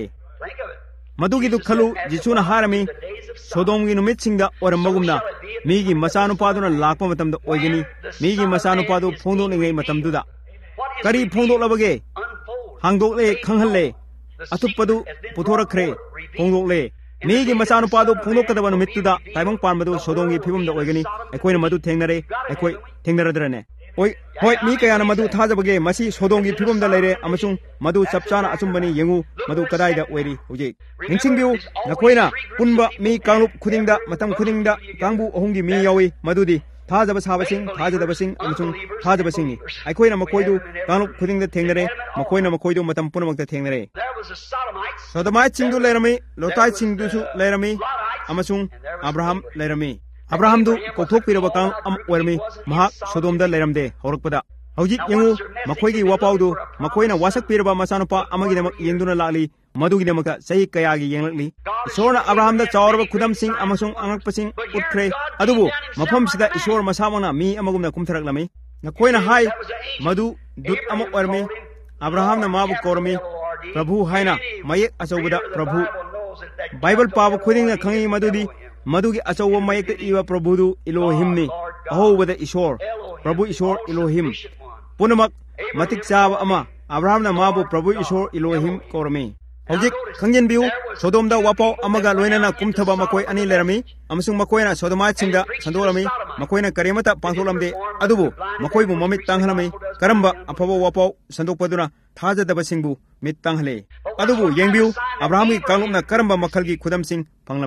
ꯃꯗꯨꯒꯤꯗꯨ ꯈꯜꯂꯨ ꯖꯤꯁꯨꯅ ꯍꯥꯏꯔꯝꯃꯤ ꯁꯣꯗꯣꯝꯒꯤ ꯅꯨꯃꯤꯠꯁꯤꯡꯗ ꯑꯣꯏꯔꯝꯕꯒꯨꯝꯅ ꯃꯤꯒꯤ ꯃꯆꯥꯅꯨꯄꯥꯗꯨꯅ ꯂꯥꯛꯄ ꯃꯇꯝꯗ ꯑꯣꯏꯒꯅꯤ ꯃꯤꯒꯤ ꯃꯆꯥꯅꯨꯄꯥꯗꯨ ꯐꯣꯡꯗꯣꯛꯂꯤꯉꯩ ꯃꯇꯝꯗꯨꯗ ꯀꯔꯤ ꯐꯣꯡꯗꯣꯛꯂꯕꯒꯦ ꯍꯥꯡꯗꯣꯛꯂꯦ ꯈꯪꯍꯜꯂꯦ ꯑꯊꯨꯞꯄꯗꯨ ꯄꯨꯊꯣꯔꯛꯈ꯭ರೆ ꯐꯣꯡꯗꯣꯛꯂꯦ ꯃꯤꯒꯤ ꯃꯆꯥꯅꯨꯄꯥꯗꯨ ꯐꯣꯡꯗꯣꯛꯀꯗꯕ ꯅꯨꯃꯤꯠꯇꯨꯗ ꯇꯥꯏꯕꯪ ꯄꯥꯟꯕꯗꯨ ꯁꯣꯗꯣꯝꯒꯤ ꯐꯤꯕꯝꯗ ꯑꯣꯏꯒꯅꯤ ꯑꯩꯈꯣꯏꯅ ꯃꯗꯨ ꯊꯦꯡꯅꯔꯦ ꯑꯩꯈꯣꯏ ꯊꯦꯡꯅꯔꯗ꯭ꯔꯅꯦ ꯍꯣꯏ ꯍꯣꯏ ꯃꯤ ꯀꯌꯥꯅ ꯃꯗꯨ ꯊꯥꯖꯕꯒꯦ ꯃꯁꯤ ꯁꯣꯗꯣꯝꯒꯤ ꯐꯤꯕꯝꯗ ꯂꯩꯔꯦ ꯑꯃꯁꯨꯡ ꯃꯗꯨ ꯆꯞ ꯆꯥꯅ ꯑꯆꯨꯝꯕꯅꯤ ꯌꯦꯡꯉꯨ ꯃꯗු ꯀꯗꯥꯏꯗ ꯑꯣꯏꯔꯤ ꯍꯧꯖꯤꯛ ꯅꯤꯡꯁꯤꯡꯕꯤꯌꯨ ꯅꯈꯣꯏꯅ ꯄꯨꯟꯕ ꯃꯤ ꯀꯥꯡꯂꯨꯞ ꯈꯨꯗꯤꯡꯗ ꯃꯇꯝ ꯈꯨꯗꯤꯡꯗ ꯀꯥꯡꯕꯨ ꯑꯍꯨꯝꯒꯤ ꯃꯤ ꯌꯥꯎꯏ ꯃꯗꯨꯗꯤ ꯊꯥꯖꯕ ꯁꯥꯕꯁꯤꯡ ꯊꯥꯖꯗꯕꯁꯤꯡ ꯑꯃꯁꯨꯡ ꯊꯥꯖꯕꯁꯤꯡꯅꯤ ꯑꯩꯈꯣꯏꯅ ꯃꯈꯣꯏꯗු ꯀꯥꯡꯂꯨꯞ ꯈꯨꯗꯤꯡꯗ ꯊꯦꯡꯅꯔꯦ ꯃꯈꯣꯏꯅ ꯃꯈꯣꯏꯗꯨ ꯃꯇꯝ ꯄꯨꯝꯅꯃꯛꯇ ꯊꯦꯡꯅꯔꯦ ꯁꯣꯗꯣꯃꯥꯏꯠꯁꯤꯡꯗꯨ ꯂꯩꯔꯝꯃꯤ ꯂꯣꯇꯥꯏꯠꯁꯤꯡꯗꯨꯁꯨ ꯂꯩꯔꯝꯃꯤ ꯑꯃꯁꯨꯡ ꯑꯕ꯭ꯔꯥꯍꯝ ꯂꯩꯔꯝꯃꯤ ꯑꯕ꯭ꯔꯥꯍꯝꯗꯨ ꯀꯧꯊꯣꯛꯄꯤꯔꯕ ꯀꯥꯡꯂꯨꯞ ꯑꯃ ꯑꯣꯏꯔꯝꯃꯤ ꯃꯍꯥꯛ ꯁꯣꯗꯣꯝꯗ ꯂꯩꯔꯝꯗꯦ ꯍꯧꯔꯛꯄꯗ ꯍꯧꯖꯤꯛ ꯌꯦꯡꯉꯨ ꯃꯈꯣꯏꯒꯤ ꯋꯥꯄꯥꯎꯗꯨ ꯃꯈꯣꯏꯅ ꯋꯥꯁꯛꯄꯤꯔꯕ ꯃꯆꯥꯅꯨꯄꯥ ꯑꯃꯒꯤꯗꯃꯛ ꯌꯦꯡꯗꯨꯅ ꯂꯥꯛꯂꯤ ꯃꯗꯨꯒꯤꯗꯃꯛꯇ ꯆꯍꯤ ꯀꯌꯥꯒꯤ ꯌꯦꯡꯂꯛꯂꯤ ꯏꯁꯣꯔꯅ ꯑꯕ꯭ꯔꯥꯍꯝꯗ ꯆꯥꯎꯔꯕ ꯈꯨꯗꯝꯁꯤꯡ ꯑꯃꯁꯨꯡ ꯑꯉꯛꯄꯁꯤꯡ ꯎꯠꯈ꯭ꯔꯦ ꯑꯗꯨꯕꯨ ꯃꯐꯝꯁꯤꯗ ꯏꯁꯣꯔ ꯃꯁꯥꯃꯛꯅ ꯃꯤ ꯑꯃꯒꯨꯝꯅ ꯀꯨꯝꯊꯔꯛꯂꯝꯃꯤ ꯅꯈꯣꯏꯅ ꯍꯥꯏ ꯃꯗꯨ ꯗꯨꯠ ꯑꯃ ꯑꯣꯏꯔꯝꯃꯤ ꯑꯕ꯭ꯔꯥꯍꯝꯅ ꯃꯥꯕꯨ ꯀꯧꯔꯝꯃꯤ ꯄ꯭ꯔꯚꯨ ꯍꯥꯏꯅ ꯃꯌꯦꯛ ꯑꯆꯧꯕꯗ ꯄ꯭ꯔꯚꯨ ꯕꯥꯏꯕꯜ ꯄꯥꯕ ꯈꯨꯗꯤꯡꯅ ꯈꯪꯉꯤ ꯃꯗꯨꯗꯤ ꯃꯗꯨꯒꯤ ꯑꯆꯧꯕ ꯃꯌꯦꯛꯇ ꯏꯕ ꯄ꯭ꯔꯚꯨꯗꯨ ꯏꯂꯣꯍꯤꯝꯅꯤ ꯑꯍꯧꯕꯗ ꯏꯁꯣꯔ ꯄ꯭ꯔꯚꯨ ꯏꯁꯣꯔ ꯏꯂꯣꯍꯤꯝ ꯄꯨꯝꯅꯃꯛ ꯃꯇꯤꯛ ꯆꯥꯕ ꯑꯃ ꯑꯕ꯭ꯔꯥꯍꯝꯅ ꯃꯥꯕꯨ ꯄ꯭ꯔꯚꯨ ꯏꯁꯣꯔ ꯏꯂꯣꯍꯤꯝ ꯀꯧꯔꯝꯃꯤ ꯍꯧꯖꯤꯛ ꯈꯪꯖꯤꯟꯕꯤꯌꯨ ꯁꯣꯗꯣꯝꯗ ꯋꯥꯄꯥꯎ ꯑꯃꯒ ꯂꯣꯏꯅꯅ ꯀꯨꯝꯊꯕ ꯃꯈꯣꯏ ꯑꯅꯤ ꯂꯩꯔꯝꯃꯤ ꯑꯃꯁꯨꯡ ꯃꯈꯣꯏꯅ ꯁꯣꯗꯣꯃꯥꯏꯠꯁꯤꯡꯗ ꯁꯟꯗꯣꯛꯂꯝꯃꯤ ꯃꯈꯣꯏꯅ ꯀꯔꯤꯃꯠꯇ ꯄꯥꯡꯊꯣꯛꯂꯝꯗꯦ ꯑꯗꯨꯕꯨ ꯃꯈꯣꯏꯕꯨ ꯃꯃꯤꯠ ꯇꯥꯡꯍꯜꯂꯝꯃꯤ ꯀꯔꯝꯕ ꯑꯐꯕ ꯋꯥꯄꯥꯎ ꯁꯟꯗꯣꯛꯄꯗꯨꯅ ꯊꯥꯖꯗꯕꯁꯤꯡꯕꯨ ꯃꯤꯠ ꯇꯥꯡꯍꯜꯂꯦ ꯑꯗꯨꯕꯨ ꯌꯦꯡꯕꯤꯌꯨ ꯑꯕ꯭ꯔꯥꯍꯝꯒꯤ ꯀꯥꯡꯂꯨꯞꯅ ꯀꯔꯝꯕ ꯃꯈꯜꯒꯤ ꯈꯨꯗꯝꯁꯤꯡ ꯐꯪꯂꯝꯃꯤ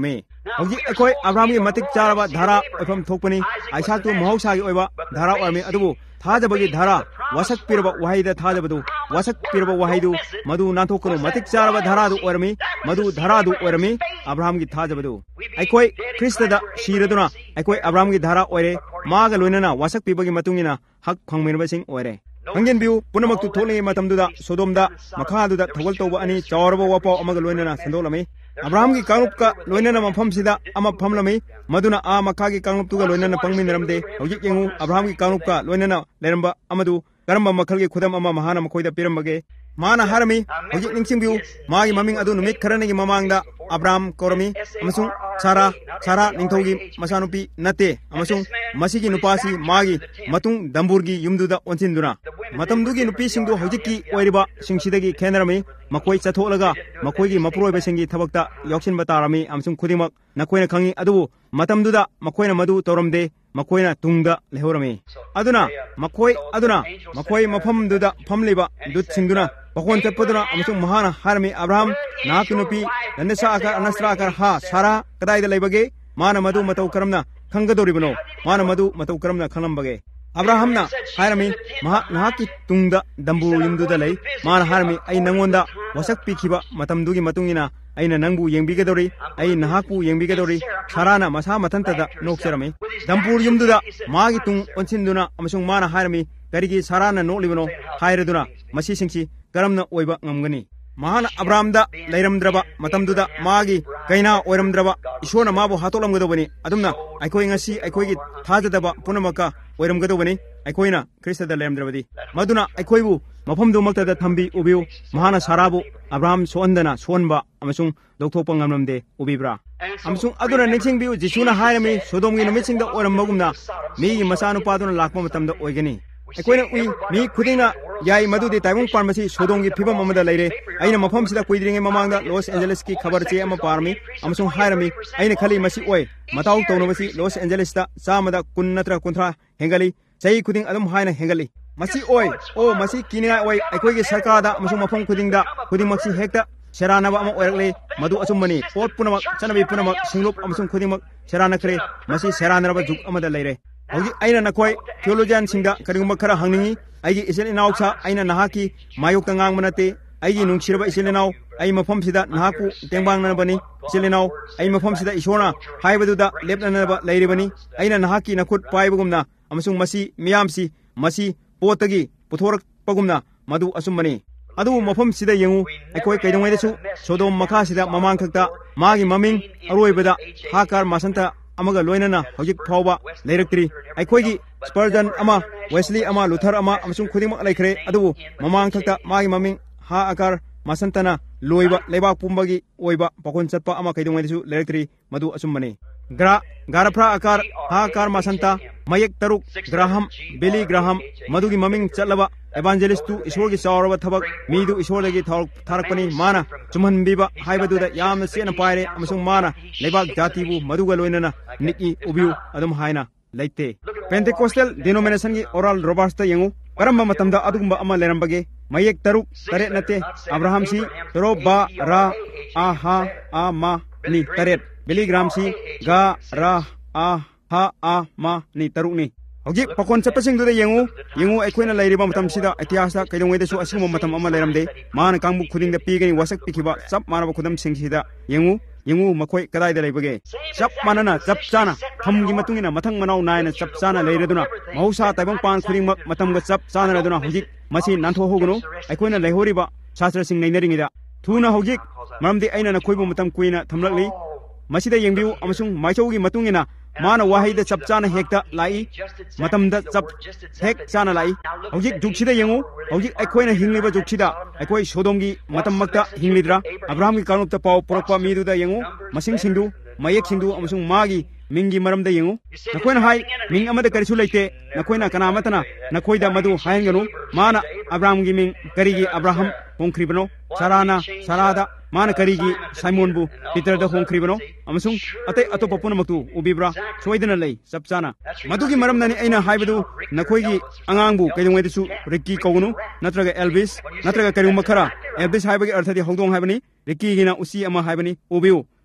ꯍꯧꯖꯤꯛ ꯑꯩꯈꯣꯏ ꯑꯕ꯭ꯔꯥꯝꯒꯤ ꯃꯇꯤꯛ ꯆꯥꯔꯕ ꯙꯥꯔꯥ ꯑꯣꯏꯐꯝ ꯊꯣꯛꯄꯅꯤ ꯑꯥꯏꯁꯥꯛꯇꯨ ꯃꯍꯧꯁꯥꯒꯤ ꯑꯣꯏꯕ ꯙꯥꯔꯥ ꯑꯣꯏꯔꯝꯃꯤ ꯑꯗꯨꯕꯨ ꯊꯥꯖꯕꯒꯤ ꯙꯥꯔꯥ ꯋꯥꯁꯛ ꯄꯤꯔꯕ ꯋꯥꯍꯩꯗ ꯊꯥꯖꯕꯗꯨ ꯋꯥꯁꯛ ꯄꯤꯔꯕ ꯋꯥꯍꯩꯗꯨ ꯃꯗꯨ ꯅꯥꯟꯊꯣꯛꯀꯅꯨ ꯃꯇꯤꯛ ꯆꯥꯔꯕ ꯙꯥꯔꯥꯗꯨ ꯑꯣꯏꯔꯝꯃꯤ ꯃꯗꯨ ꯙꯥꯔꯥꯗꯨ ꯑꯣꯏꯔꯝꯃꯤ ꯑꯕ꯭ꯔꯥꯝꯒꯤ ꯊꯥꯖꯕꯗꯨ ꯑꯩꯈꯣꯏ ꯈ꯭ꯔꯤꯁꯇꯗ ꯁꯤꯔꯗꯨꯅ ꯑꯩꯈꯣꯏ ꯑꯕ꯭ꯔꯥꯝꯒꯤ ꯙꯥꯔꯥ ꯑꯣꯏꯔꯦ ꯃꯥꯒ ꯂꯣꯏꯅꯅ ꯋꯥꯁꯛ ꯄꯤꯕꯒꯤ ꯃꯇꯨꯡꯏꯟꯅ ꯍꯛ ꯐꯪꯃꯤꯟꯅꯕꯁꯤꯡ ꯑꯣꯏꯔꯦ ꯈꯪꯖꯤꯟꯕꯤꯌꯨ ꯄꯨꯝꯅꯃꯛꯇꯨ ꯊꯣꯛꯂꯤꯉꯩ ꯃꯇꯝꯗꯨꯗ ꯁꯣꯗꯣꯝꯗ ꯃꯈꯥꯗꯨꯗ ꯊꯧꯒꯜ ꯇꯧꯕ ꯑꯅꯤ ꯆꯥꯎꯔꯕ ꯋꯥꯄꯥꯎ ꯑꯃꯒ ꯂꯣꯏꯅꯅ ꯁꯟꯗꯣꯛꯂꯝꯃꯤ ꯑꯕ꯭ꯔꯥꯝꯒꯤ ꯀꯥꯡꯂꯨꯞꯀ ꯂꯣꯏꯅꯅ ꯃꯐꯝꯁꯤꯗ ꯑꯃ ꯐꯝꯂꯝꯃꯤ ꯃꯗꯨꯅ ꯑꯥ ꯃꯈꯥꯒꯤ ꯀꯥꯡꯂꯨꯞꯇꯨꯒ ꯂꯣꯏꯅꯅ ꯄꯪꯃꯤꯟꯅꯔꯝꯗꯦ ꯍꯧꯖꯤꯛ ꯌꯦꯡꯉꯨ ꯑꯕ꯭ꯔꯥꯝꯒꯤ ꯀꯥꯡꯂꯨꯞꯀ ꯂꯣꯏꯅꯅ ꯂꯩꯔꯝꯕ ꯑꯃꯗꯨ ꯀꯔꯝꯕ ꯃꯈꯜꯒꯤ ꯈꯨꯗꯝ ꯑꯃ ꯃꯍꯥꯛꯅ ꯃꯈꯣꯏꯗ ꯄꯤꯔꯝꯕꯒꯦ ꯃꯥꯅ ꯍꯥꯏꯔꯝꯃꯤ ꯍꯧꯖꯤꯛ ꯅꯤꯡꯁꯤꯡꯕꯤꯌꯨ ꯃꯥꯒꯤ ꯃꯃꯤꯡ ꯑꯗꯨ ꯅꯨꯃꯤꯠ ꯈꯔꯅꯤꯒꯤ ꯃꯃꯥꯡꯗ ꯑꯕ꯭ꯔꯥꯝ ꯀꯧꯔꯝꯃꯤ ꯑꯃꯁꯨꯡ ꯁꯥꯔꯥ ꯁꯥꯔꯥ ꯅꯤꯡꯊꯧꯒꯤ ꯃꯆꯥꯅꯨꯄꯤ ꯅꯠꯇꯦ ꯑꯃꯁꯨꯡ ꯃꯁꯤꯒꯤ ꯅꯨꯄꯥꯁꯤ ꯃꯥꯒꯤ ꯃꯇꯨꯡ ꯗꯝꯕꯨꯔꯒꯤ ꯌꯨꯝꯗꯨꯗ ꯑꯣꯟꯁꯤꯟꯗꯨꯅ ꯃꯇꯝꯗꯨꯒꯤ ꯅꯨꯄꯤꯁꯤꯡꯗꯨ ꯍꯧꯖꯤꯛꯀꯤ ꯑꯣꯏꯔꯤꯕ ꯁꯤꯡꯁꯤꯗꯒꯤ ꯈꯦꯟꯅꯔꯝꯃꯤ ꯃꯈꯣꯏ ꯆꯠꯊꯣꯛꯂꯒ ꯃꯈꯣꯏꯒꯤ ꯃꯄꯨꯔꯣꯏꯕꯁꯤꯡꯒꯤ ꯊꯕꯛꯇ ꯌꯥꯎꯁꯤꯟꯕ ꯇꯥꯔꯝꯃꯤ ꯑꯃꯁꯨꯡ ꯈꯨꯗꯤꯡꯃꯛ ꯅꯈꯣꯏꯅ ꯈꯪꯉꯤ ꯑꯗꯨꯕꯨ ꯃꯇꯝꯗꯨꯗ ꯃꯈꯣꯏꯅ ꯃꯗꯨ ꯇꯧꯔꯝꯗꯦ ꯃꯈꯣꯏꯅ ꯇꯨꯡꯗ ꯂꯩꯍꯧꯔꯝꯃꯤ ꯑꯗꯨꯅ ꯃꯈꯣꯏ ꯑꯗꯨꯅ ꯃꯈꯣꯏ ꯃꯐꯝꯗꯨꯗ ꯐꯝꯂꯤꯕ ꯗꯨꯠꯁꯤꯡꯗꯨꯅ ꯄꯈꯣꯟ ꯆꯠꯄꯗꯨꯅ ꯑꯃꯁꯨꯡ ꯃꯍꯥꯛꯅ ꯍꯥꯏꯔꯝꯃꯤ ꯑꯕ꯭ꯔꯥꯍꯝ ꯅꯍꯥꯛꯀꯤ ꯅꯨꯄꯤ ꯂꯟꯗꯁꯥ ꯑꯀꯔ ꯑꯅꯁ꯭ꯇ꯭ꯔꯥ ꯑꯀꯔ ꯍꯥ ꯁꯥꯔꯥ ꯀꯗꯥꯏꯗ ꯂꯩꯕꯒꯦ ꯃꯥꯅ ꯃꯗꯨ ꯃꯇꯧ ꯀꯔꯝꯅ ꯈꯪꯒꯗꯧꯔꯤꯕꯅꯣ ꯃꯥꯅ ꯃꯗꯨ ꯃꯇꯧ ꯀꯔꯝꯅ ꯈꯪꯂꯝꯕꯒꯦ ꯑꯕ꯭ꯔꯥꯍꯝꯅ ꯍꯥꯏꯔꯝꯃꯤ ꯃꯍꯥꯛ ꯅꯍꯥꯛꯀꯤ ꯇꯨꯡꯗ ꯗꯝꯕꯨꯔ ꯌꯨꯝꯗꯨꯗ ꯂꯩ ꯃꯥꯅ ꯍꯥꯏꯔꯝꯃꯤ ꯑꯩ ꯅꯪꯉꯣꯟꯗ ꯋꯥꯁꯛ ꯄꯤꯈꯤꯕ ꯃꯇꯝꯗꯨꯒꯤ ꯃꯇꯨꯡꯏꯟꯅ ꯑꯩꯅ ꯅꯪꯕꯨ ꯌꯦꯡꯕꯤꯒꯗꯧꯔꯤ ꯑꯩ ꯅꯍꯥꯛꯄꯨ ꯌꯦꯡꯕꯤꯒꯗꯧꯔꯤ ꯁꯥꯔꯥꯅ ꯃꯁꯥ ꯃꯊꯟꯇꯗ ꯅꯣꯛꯆꯔꯝꯃꯤ ꯗꯝꯕꯨꯔ ꯌꯨꯝꯗꯨꯗ 마기 tung 온친두나 아무슨 마나 하름이 가리기 사라나 노리브노 하이르두나 마시싱치 가람나 오이바 ngamgani mahana abramda leiramdraba matamduda magi kaina oiramdraba ishona mabu hatolamgadobani adumna aikoi ngasi aikoi gi thajadaba punamaka oiramgadobani aikoina krista da leiramdrabadi maduna aikoibu mafamdu maktada thambi ubiu mahana sarabu abram soandana sonba amasung dokthokpa ngamlamde ubibra amasung aduna nexingbiu jisuna hairami sodomgi numitsinda oirambagumna mi masanu paduna lakpa matamda oigani aikoina ui mi khudina yai madudi taibung parmasi sodongi phibam amada leire aina mafam sida kuidringe mamangda los angeles ki khabar che ama parmi amasung hairami aina khali masi oi mataw townobasi los angeles da samada kunnatra kunthra hengali chai khuding adum haina hengali masi oi o masi kinia oi aikoi gi sarkar da amasung mafam khuding da khuding maksi hekta Serana ama oirakle madu asumani pot punamak chanabi punamak singlup amasung khuding serana kre masi serana raba juk amada leire Hoji aina nakoi theologian singda karigumba khara hangningi aigi isel inaw sa aina nahaki mayok tangang manate aigi nungsiraba isel inaw ai mafam sida nahaku tengbang na bani isel inaw ai mafam sida isona haibaduda lepna ba leiribani aina nahaki nakhut paibugumna amasung masi miyamsi masi potagi puthorak pagumna madu asumani adu mafam sida yengu aikoi kaidongai desu sodom makha sida mamang thakta magi maming aroibada hakar masanta amaga loinana hojik phawba leiraktri aikhoigi Spurgeon ama Wesley ama Luther ama amasung khudimak laikre adu mamang thakta magi maming ha akar masantana loiba lebak pumbagi oiba pakon chatpa ama kaidongai desu leiraktri madu asummani gra garapra akar ha akar masanta mayek taruk graham Billy Graham madugi maming chatlaba evangelist tu ishwar gi sawraba thabak midu ishwar lagi tharakpani mana chumhan biba haibaduda yamna sena paire amasung mana lebak jati bu maduga loinana niki ubiu adum haina leite Pentecostal denomination gi oral roberts ta yengu karamba matamda adugumba ama lerambage mayek taruk taret nate Abraham si tero ba ra a ha a ma ni taret Billy Graham si ga ra a ha a ma ni taruk ni Hoji pakon sapasing duda yengu yengu aikoina lairiba matam sida itiasa kaidongwede su asimo matam ama lairamde man kangbu khuding da pigani wasak pikiba sap manaba khudam sing sida yengu yengu makoi kadai da laibage sap manana sap chana thamgi matungina mathang manau naina sap chana leireduna mahausa taibang pan khuding mak matam ga sap chana reduna hoji masi nantho hogunu aikoina laihoriba shastra sing nainaringida thuna hoji maramdi aina na khoibu matam kuina thamlakli masida yengbiu amasung maisaugi matungina mana wahida chap chana hekta lai matamda chap hek chana lai hojik juksida yengu hojik aikoina hingliba juksida aikoi sodomgi matammakta hinglidra abrahamgi kanupta pau porakpa miduda yengu masing singdu mayek singdu amasung magi mingi maramda yengu nakoina hai ming amada karisu leite nakoina kanamatana nakoida madu hainganu mana abrahamgi ming karigi abraham hongkribano sarana sarada mana karigi Simon bu Peter da hongkribano amasung atai atopa punamaktu ubibra soidana lei sapchana madugi maramnani aina haibadu nakoigi angangbu kaidongwai desu Ricky kogunu natraga Elvis natraga karigumba khara Elvis haibagi arthadi hongdong haibani Ricky gina usi ama haibani ubiu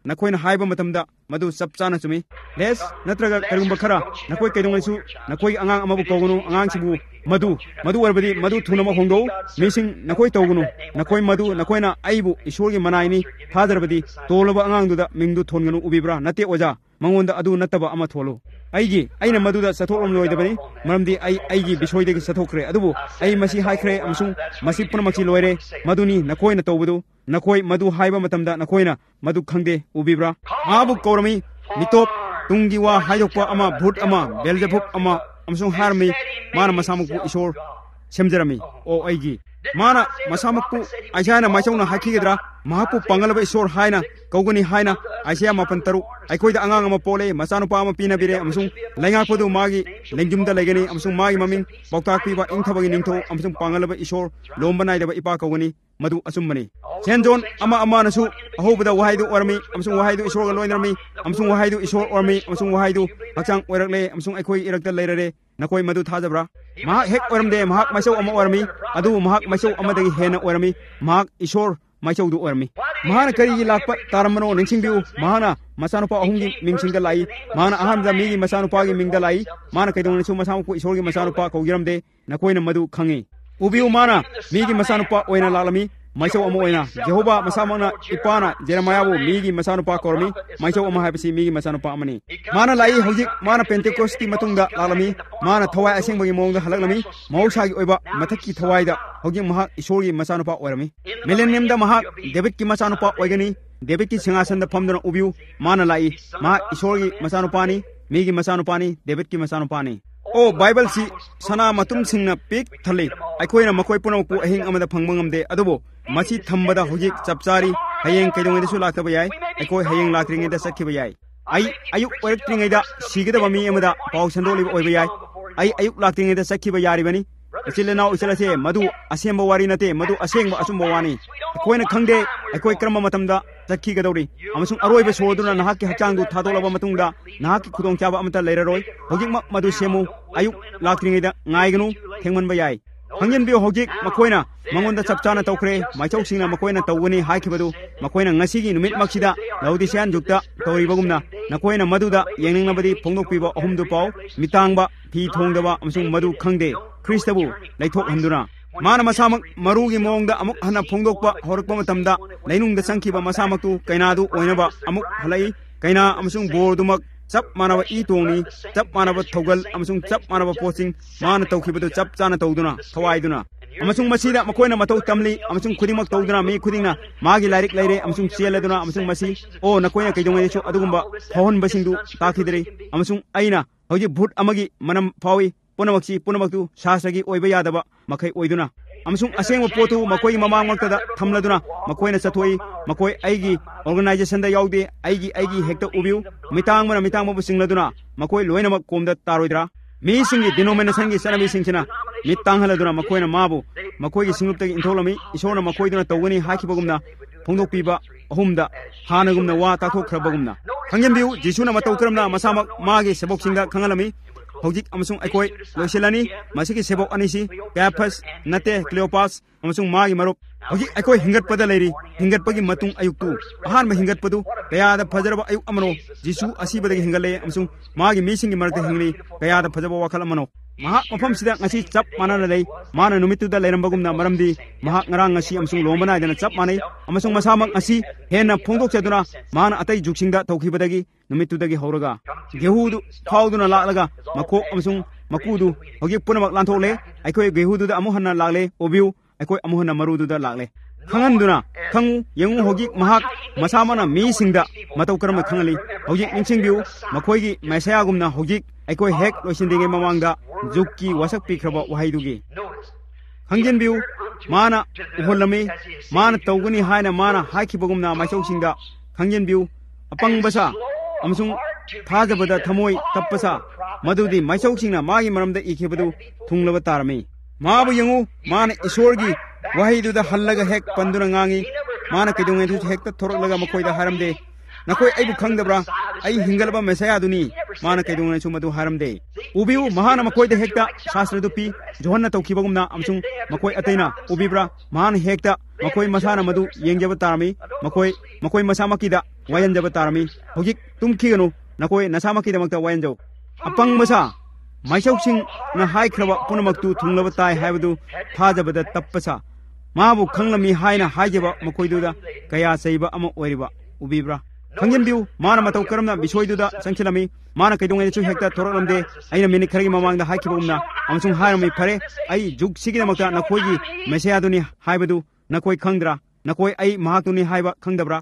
nakoina haiba matamda madu sap chana chumi les natraga karumba khara nakoi kaidongaisu nakoi angang amabu kogunu angang sibu madu madu warbadi madu thunama hongdo mising nakoi togunu nakoi madu nakoina aibu ishorgi manaini thadarbadi tolaba angang duda mingdu thonganu ubibra nate oja mangonda adu nataba ama tholo aigi aina maduda sathokrom loidabani maramdi ai aigi bisoidagi sathokre adubu ai masi haikre amsung masi punamaksi loire maduni nakoina tawbudu nakoi madu haiba matamda nakoina madu khangde ubibra abu kaurami mitop tungi wa haidokpa ama bhut ama beljabuk ama amsung harmi mana masamukpu isor semjarami o aigi mana masamakpu aisana maisongna hakigedra mahapu pangalaba isor haina kaugani haina aisia mapan taru aikoida angang ama pole masanu pa ama pina bire amsung lainga podu magi lengjumda legani amsung magi maming pautak piba ingthabagi ningtho amsung pangalaba isor lomba naidaba ipa kaugani madu asummani senjon ama ama nasu ahobada wahaidu ormi amsung wahaidu isor ga loinarmi amsung wahaidu isor ormi amsung wahaidu hakchang oirakle amsung aikoi irakta leirare nakoi madu thajabra mahak hek oramde mahak masau ama ormi adu mahak masau amadagi hena ormi mahak isor maisau du ormi mahana kari lakpa taramano ningsingbiu mahana masanupa ahungi mingsinga lai mahana ahamda migi masanupa gi mingda lai mana kaidong su masamu ko isorgi masanupa ko giramde nakoina madu khangi ubiu mana migi masanupa oina lalami maisau ama oina jehova masamana ipana jeremiah wo migi masanupa kormi maisau ama habisi migi masanupa amani mana lai hojik mana pentecosti matungda lalami mana thawai asengbangi mongda halaklami mausagi oiba mathaki thawaida hojik mahak isorgi masanupa oirami millennium da mahak david ki masanupa oigani david ki singasan da phamdana ubiu mana lai ma isorgi masanupa ni migi masanupa ni david ki masanupa ni o bible si sana matum singna pik thale aikoina makoi punaku ahing amada phangmangam de adubo masi thambada hojik chapchari hayeng kaidong de su laktaba yai aikoi hayeng laktring de sakhiba yai ai ayuk oiktring da sigida mi amada paw sandoli oiba yai ai ayuk laktring de sakhiba yari bani isilena usilase madu asemba wari nate madu asengba asumba wani koina khangde aikoi krama matamda sakhi gadori amasung aroibe soduna nahaki hachangdu thadolaba matungda nahaki khudong chaba amata leiraroi hojik madu semu ayuk laktring da ngaignu thengmanba yai hangin bi hojik makoina mangonda chapchana tawkre maichau singna makoina tawani haikibadu makoina ngasigi numit maksida laudisian jukta tawribagumna nakoina maduda yengnabadi phongdokpiba ahumdu paw mitangba phi thongdaba amsung madu khangde kristabu laithok handuna mana masamak marugi mongda amuk hana phongdokpa horakpa matamda lainungda sangkiba masamaktu kainadu oinaba amuk halai kaina amsung bordumak chap manaba i tongni chap manaba thogal amsung chap manaba posting mana tawkhibadu chap chana tawduna thawaiduna amasung masida makoina matau tamli amasung khudimak tawduna mi khudingna magi lairik laire amasung cheladuna amasung masi o nakoina kaidongai chu adugumba phawon basingdu takhidre amasung aina hoji bhut amagi manam phawi punamakchi punamaktu shasagi oiba yadaba makai oiduna amasung asengwa potu makoi mamang maktada thamladuna makoina chathoi makoi aigi organization da yaude aigi aigi hekta ubiu mitang mana mitang mabu singladuna makoi loina mak komda taroidra mi singi denomination gi sanami singchina mitang haladuna makoina mabu makoi gi singupta gi intholami isona makoi duna tawani hakibagumna phongdok piba ahumda hanagumna wa tathok khrabagumna hangembiu jisuna matau kramna masamak magi sebok singda khangalami hojik amasung aikoi loiselani masiki sebok anisi Caiaphas nate Cleopas amasung magi marup hojik aikoi hingat pada leiri hingat pagi matung ayuktu ahan ma hingat padu kayada fajarba ayuk amano jisu asibadagi hingale amasung magi misingi marakta hingli kayada fajarba wakal amano maha mafam sida ngasi chap manana lei mana numitu da leirambagumna maramdi maha ngarang ngasi amasung lombana dana chap manai amasung masamak ngasi hena phongdok chaduna mana atai juksingda tawkhibadagi numitu dagi horaga gehudu phawduna lalaga mako amasung makudu hogi punamak lanthole aikoi gehudu da amuhanna lagle obiu aikoi amuhanna marudu da lagle khanganduna khangu yengu hogi mahak masamana mi singda matau karma khangali hogi insingbiu makoi gi maisaya gumna hogi aikoi hek loisindinge mamangda jukki wasak pikraba wahaidugi hangenbiu mana uholami mana tawguni haina mana haikibagumna maisau singda hangenbiu apang basa amasung thajabada thamoi tappasa madudi maisau singna magi maramda ikibadu thunglaba tarami mabu yengu mana isorgi wahaiduda hallaga hek panduna ngangi mana kidungai thu hekta thoroklaga makoida haramde nakoi ai bu khangdabra ai hingalaba mesaya duni mana kaidungna chu madu haramde ubiu mahana makoi de hekta shastra du pi johanna tawkhibagumna amsung makoi ataina ubibra mahana hekta makoi masana madu yengjaba tarami makoi makoi masamakida wayanjaba tarami hojik tumkhiganu nakoi nasamakida makta wayanjo apang masa maisauksing na haikraba punamaktu thunglaba tai haibadu thajabada tappasa mabu khanglami haina haijaba makoiduda kaya saiba ama oiriba ubibra khangyen biu mana matau karamna bisoiduda sangchilami mana kaidungai chu hekta thorolamde aina mini khargi mamangda haikibumna amsung hairami phare ai juk sigida makta nakoigi mesayaduni haibadu nakoi khangdra nakoi ai mahatuni haiba khangdabra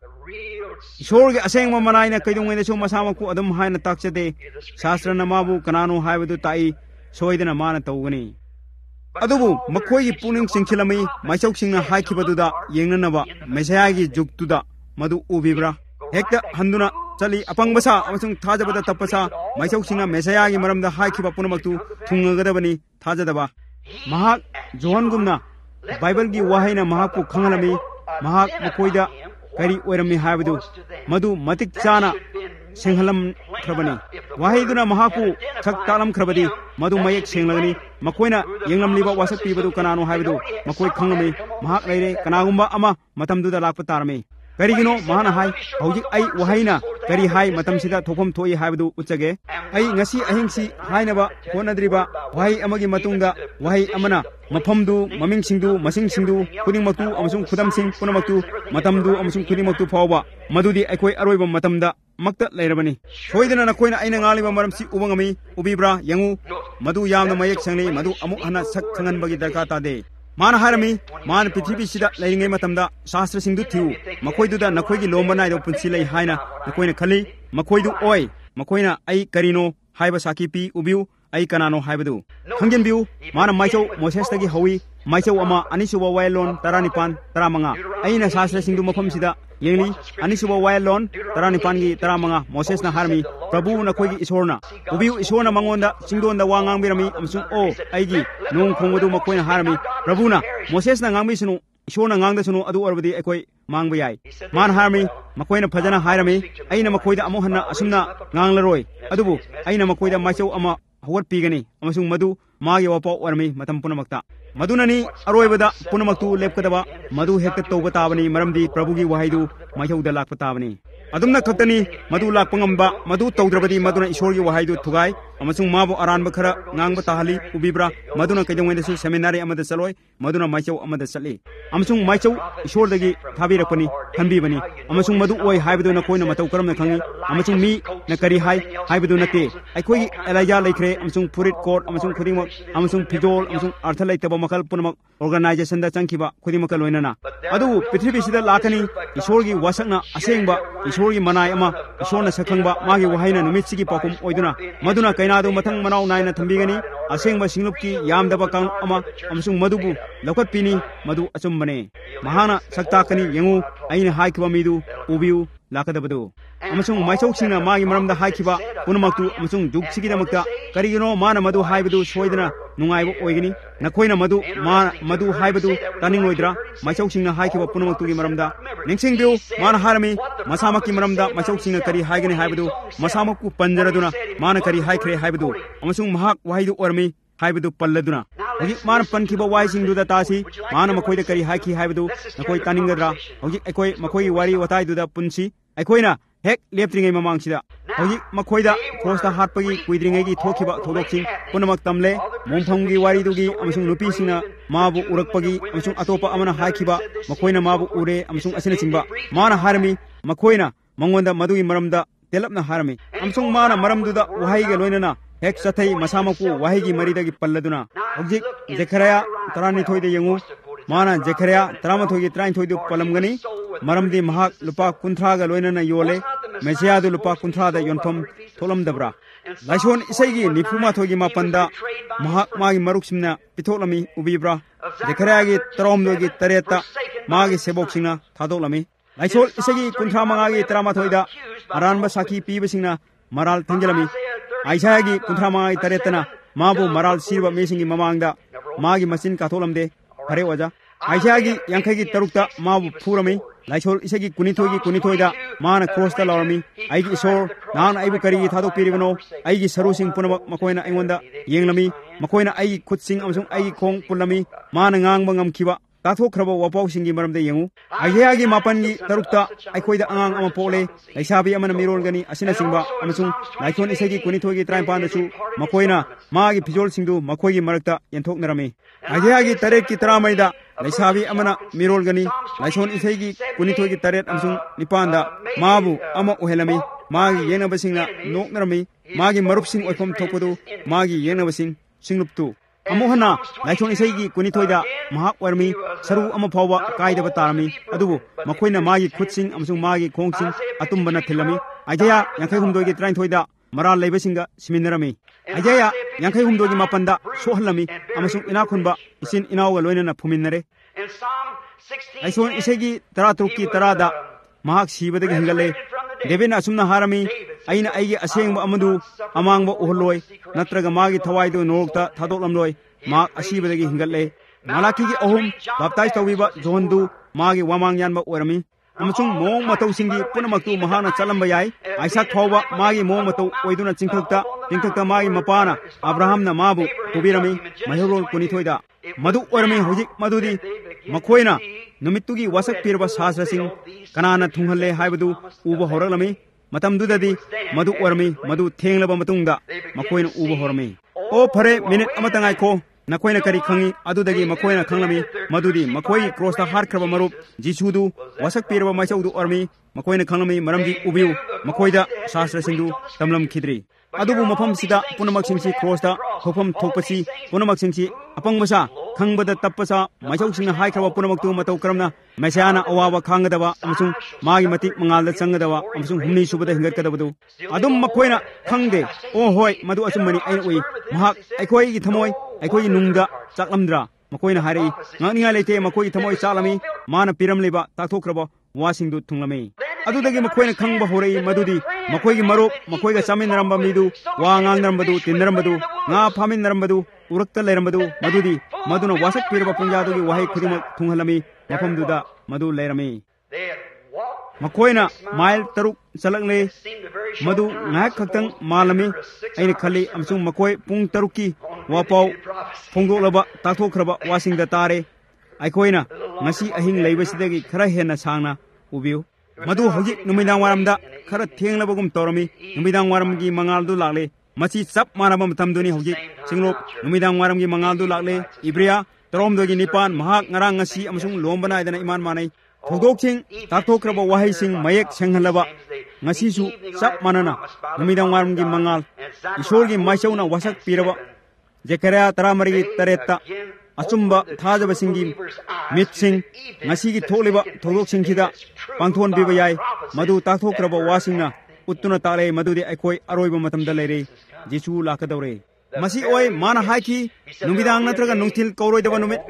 ishorge aseng mamanaina kaidungai chu masamaku adum haina takchade shastra namabu kanano haibadu tai soidana mana tawgani adubu makoigi puning singchilami maisok singna haikibadudha yengnanaba mesayagi juktuda madu ubibra hekta handuna chali apangbasa amasung thajabada tapasa maisok singna mesayagi maramda haikiba punamaktu thungagadabani thajadaba mahak johangumna bible gi wahaina mahakku khangalami mahak makoida kari oirami haibadu madu matik chana singhalam khrabani wahaiduna mahaku thak talam khrabadi madu mayek senglagani makoina yenglam liba wasak pibadu kanano haibadu makoi khangami mahak leire kanagumba ama matamduda lakpa tarami karigino mahana hai hojik ai wahaina kari hai matam sida thopom thoi haibadu uchage ai ngasi ahingsi hainaba honadriba wahai amagi matungda wahai amana mafamdu maming singdu masing singdu kuding maktu amasung khudam sing punamaktu matamdu amasung kuding maktu phawba madudi aikoi aroiba matamda makta leirabani soidana nakoina aina ngaliba maramsi ubangami ubibra yangu madu yamna mayek sangni madu amu hana sak khangan bagi darka tade mana harami mana prithibi sida leiringai matamda shastra singdu thiu makoiduda nakoigi lombanai do punsi lei haina nakoina khali makoidu oi makoina ai karino haiba saki pi ubiu ai kanano haibadu khanggen biu mana maisau moses tagi hawi maisau ama anisuba wailon taranipan taramanga aina shastra singdu mafam sida yengli anisuba wailon taranipan gi taramanga moses na harmi prabhu na khoigi isorna ubiu isorna mangonda singdonda wangang birami amsung o aigi nong khongdu makoina harmi prabhu na moses na ngangmi sunu isorna ngangda sunu adu orbadi ekoi mangba yai man harmi makoina phajana hairami aina makoida amu hanna asumna nganglaroi adubu aina makoida maisau ama hawat pigani amasung madu magi wapa warmi matam punamakta madunani aroibada punamaktu lepkadaba madu hekta tawba tabani maramdi prabhugi wahaidu maihauda lakpa tabani adumna khaktani madu lakpangamba madu tawdrabadi maduna ishorgi wahaidu thugai amasung mabu aranba khara ngangba tahali ubibra maduna kaidongwendasu seminary amada saloi maduna maisau amada sali amasung maisau ishordagi thabirakpani khanbibani amasung madu oi haibadu na koina matau karamna khangi amasung mi na kari hai haibadu nate aikoi elaya laikre amasung purit court amasung khudimak amasung pijol amasung artha laitaba makal punamak organization da changkiba khudimaka loinana adu prithvi sida lakani ishorgi wasakna asengba ishorgi manai ama ishorna sakhangba magi wahaina numitsigi pakum oiduna maduna kainadu mathang manau naina thambigani asengba singlupki yamdaba kang ama amasung madubu lokatpini madu achumbane mahana saktakani yengu aina haikiba midu ubiu lakadabadu amasung maisauksina magi maramda haikiba punamaktu amasung jugsigidamakta karigino mana madu haibadu soidana nungaibu oigani nakoina madu ma madu haibadu taningoidra maisauksina haikiba punamaktugi maramda ningsingbiu mana harami masamaki maramda maisauksina kari haigani haibadu masamakku panjaraduna mana kari haikre haibadu amasung mahak wahaidu ormi haibadu palladuna hoji mana pankiba waisingduda tasi mana makoida kari haiki haibadu nakoi taningadra hoji ekoi makoi wari wataiduda punsi aikoina hek leptringai mamangsida hoji makoida cross ta hatpagi kuidringai gi thokiba thodoksing punamak tamle momphanggi waridugi amasung nupi singna mabu urakpagi amasung atopa amana haikiba makoina mabu ure amasung asina singba mana harami makoina mangonda madugi maramda telapna harami amasung mana maramduda wahaiga loinana hek sathai masamaku wahigi maridagi palladuna objik zekaraya tarani thoide yengu mana zekaraya tarama thoigi train thoidu palamgani maramdi mahak lupa kunthraga loinana yole mesiyadu lupa kunthra da yonthom tholamdabra laishon isaigi nifuma thoigi mapanda mahak magi maruksimna pitholami ubibra zekaraya gi taromdogi tareta magi seboksingna thadolami laishol isaigi kunthra mangagi tarama thoida aranba saki pibasingna maral thengelami aishagi kunthra mangai taretana mabu maral sirba mesingi mamangda magi masin katholamde phare waja aishagi yankhagi tarukta mabu phurami लाइसोल इसेगी कुनिथोगी कुनिथोइदा माना क्रॉसता लौरमी आइगी ईश्वर नान आइबु करी थादोक पिरिबनो आइगी सरुसिंग पुनमक मकोइना अइंगोंदा येंगलमी मकोइना आइगी खुदसिंग अमसुंग आइगी खोंग पुलमी माना ngang ngamkiba ताथोख्रबा वापाउसिंगी मरमदे येंगु आइयागी मापनगी तरुक्ता आइखोइदा अंगांग अमा पोले लाइसाबी अमना मिरोलगनी असिना सिंबा अमसुंग लाइथोन इसेगी कुनिथोगी त्राइपानदसु मकोइना मागी फिजोल सिंगदु मखोइगी मरक्ता यंथोकनरमी आइयागी तरेट की तरामैदा लाइसाबी अमना मिरोलगनी लाइथोन इसेगी कुनिथोगी तरेट अमसुंग निपानदा माबु अमा ओहेलमी मागी येंगनबसिंगना नोकनरमी मागी मरुपसिंग ओइफम थोपदु मागी येंगनबसिंग सिंगलुपतु अमुहना लाइथोन इसेगी कुनिथोइदा महाक वर्मी सरू अमा फावबा कायदबा तारमी अदुबु मखोइना मागी खुदसिंग अमसुंग मागी खोंगसिंग अतुंबना थिलमी आइजया यांखै हुमदोगी त्राइथोइदा मराल लेबसिंगा सिमिनरमी आइजया यांखै हुमदोगी मापनदा सोहलमी अमसुंग इनाखुनबा इसिन इनावगा लोइनना फुमिनरे लाइथोन इसेगी तरातरुकी तरादा महाक सिबदगी हिंगले देवेना असुमना हारमी अइना आइगी असेंगबा अमदु अमांगबा ओहलोय नत्रगा मागी थवाइदो नोरक्ता थादोकलमलोय माक असीबदगी हिंगले मालाकीगी अहुम बाप्ताइज तौबीबा जोहनदु मागी वामांग यानबा ओरमी अमसुंग मोंग मतौसिंगी पुनमक्तु महाना चलंबा याय आइसाक फावबा मागी मोंग मतौ ओइदुना चिंथोक्ता चिंथोक्ता मागी मपाना अब्राहमना माबु पुबिरमी महिरोल कुनिथोइदा मधु ओरमी हुजिक मधुदी मखोइना नुमित्तुगी वसक पिरबा शास्त्रसिंग कनाना थुंगहले हाइबदु उबा होरलमी मतमदुददी मधु ओरमी मधु थेंगलबा मतुंगदा मखोइना उबा होरमी ओ फरे मिनिट अमतंगाइखो नखोइना करी खंगी अदुदगी मखोइना खंगलमी मधुदी मखोइ क्रॉसता हारखरबा मरुप जिसुदु वसक पिरबा माइचौदु ओरमी मखोइना खंगलमी मरमदी उबिउ मखोइदा शास्त्रसिंगदु तमलम खिद्री अदुबु मफम सिदा पुनमक सिंगसी क्रॉसता होफम थोपसी पुनमक सिंगसी अपंगबसा खंगबदा तपसा माइचौ सिंगना हाइखरबा पुनमक्तु मतौ करमना मैसाना अवाबा खांगदबा अमसुंग मागी मतिक मंगालदा चंगदबा अमसुंग हुमनी सुबदा हिंगतकदबदु अदुम मखोइना खंगदे ओ होय मधु असुमनी आइन उइ महाक आइखोइगी थमोय आइखोइगी नुंगदा चाकलमद्रा मखोइना हारै ngangninga leite मखोइगी थमोय चालमी माना पिरमलेबा ताथोख्रबा वासिंगदु थुंगलमी अदुदगी मखोइना खंगबा होरई मधुदी मखोइगी मरोप मखोइगा चामिनरंबा मिदु वा ngangnarambadu तिनरंबदु nga फामिनरंबदु उरक्ता लेरंबदु मधुदी मधुना वासक पिरबा पुंजादुगी वाहै खुदिमक थुंगहलमी मफमदुदा मधु लेरमी मखोइना माइल तरुक चलकले मधु नायक खक्तंग मालमी अइने खली अमसुंग मखोइ पुंग तरुकी वापाउ फोंगदोलबा ताथोख्रबा वासिंगदा तारे आइखोइना ngasi ahing leibasiदगी खरा हेना सांगना उबिउ मधु हौजिक नुमिदांग वारमदा खरा थेंगलबगुम तौरमी नुमिदांग वारमगी मंगालदु लागले मची चप मानबा मतमदुनी हौजिक सिंगलोप नुमिदांग वारमगी मंगालदु लागले इब्रिया तरोमदगी निपान महाक ngarang ngasi अमसुंग लोमबनायदना इमान मानै थौदोकसिंग ताथोख्रबा वाहैसिंग मयेक सेंगहलबा ngasisu चप मानना नुमिदांग वारमगी मंगाल ईश्वरगी माइचौना वासक पिरबा जेकरिया तरामरीगी तरेत्ता अचुंबा थाजबसिंगी मितसिंग ngasiगी थोलिबा थौदोकसिंगसिदा पांथोन बिबा याय मधु ताथोख्रबा वासिंगना उत्तुना ताले मधुदे अखोय अरोइबा मतमदा लेरे जिसु लाकदौरे मसी ओय माना हाकी नुमिदांग नत्रगा नुंगथिल कौरोइदबा नुमित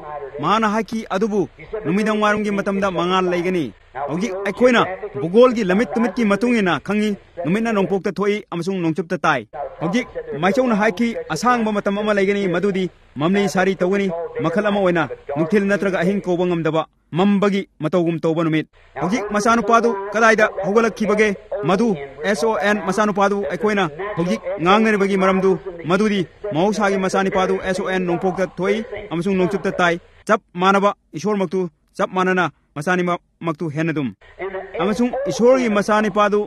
माना हाकी अदुबु नुमिदांग वारमगी मतमदा मंगाल लेगनी हौजी अखोयना भूगोलगी लमित तुमितकी मतुंगिना खंगी नुमिना नोंपोक्ता थोई अमसुंग नोंचुपता ताई हौजी माइचौना हाकी असांगबा मतम अमा लेगनी मधुदी ममनी सारी तौगनी मखल अमा ओइना नुंगथिल नत्रगा अहिंग कौबा ngamdaba मम्बगी मतौगुम तौबा नुमित हौजी मसानुपादु कदाइदा हौगलखिबगे मधु एसओएन मसानुपादु अखोयना हौजी ngangnरिबगी मरमदु मधुदी मौसागी मसानिपादु एसओएन नोंपोक्ता थोई अमसुंग नोंचुपता ताई चप मानबा ईश्वर मक्तु चप मानना मसानी मक्तु हेनदुम अमसुंग ईश्वरगी मसानिपादु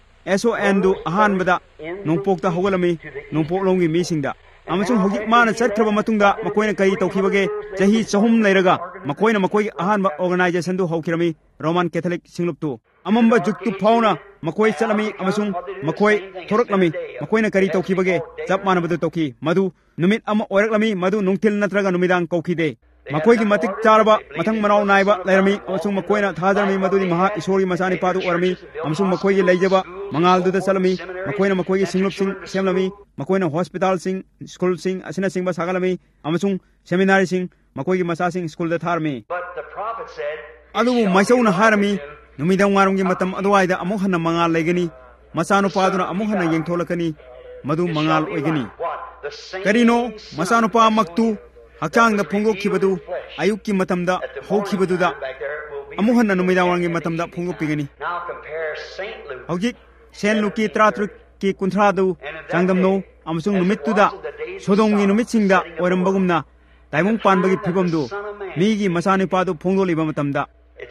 एसओएन दु अहानबदा नोंपोक्ता हौगलमी नोंपोक्लोंगी मीसिंगदा अमसुंग हौजिक माना चटख्रबा मतुंगदा मकोइना कई तौखिबगे चही चहुम लेरगा मकोइना मकोइगी अहानबा ऑर्गेनाइजेशन दु हौखिरमी रोमन कैथोलिक सिंगलुपतु अमंबा जुक्तु फाउना मकोइ चलमी अमसुंग मकोइ थोरकलमी मकोइना करी तौखिबगे चप मानबदु तौखि मधु नुमित अमा ओरकलमी मधु नुंगथिल नत्रगा नुमिदांग कौखिदे मकोइगी मतिक चारबा मथंग मनाव नायबा लेरमी अमसुंग मकोइना थाजरमी मधुदी महा ईश्वरी मसानी पादु ओरमी अमसुंग मकोइगी लेजबा मंगालदुदा चलमी मकोइना मकोइगी सिंगलुप सिंग सेमलमी मकोइना हॉस्पिटल सिंग स्कूल सिंग असिना सिंगबा सागलमी अमसुंग सेमिनारी सिंग मकोइगी मसा सिंग स्कूल दा थारमी अदुबु माइचौना हारमी नुमिदांग वारमगी मतम अदुवाइदा अमुक हन्ना मंगाल लेगनी मसानुपादुना अमुक हन्ना येंगथोलकनी मधु मंगाल ओइगनी करिनो मसानुपा मक्तु हक्चांगदा फोंगोखिबदु अयुक्की मतमदा हौखिबदुदा amu hanna numidang wangi matamda phongdokpigani hojik sen luki tratrik ki kunthra du changdamno amasung numit tuda sodongi numit singda oirambagumna taimong panbagi phibamdu migi masani padu phongdoliba matamda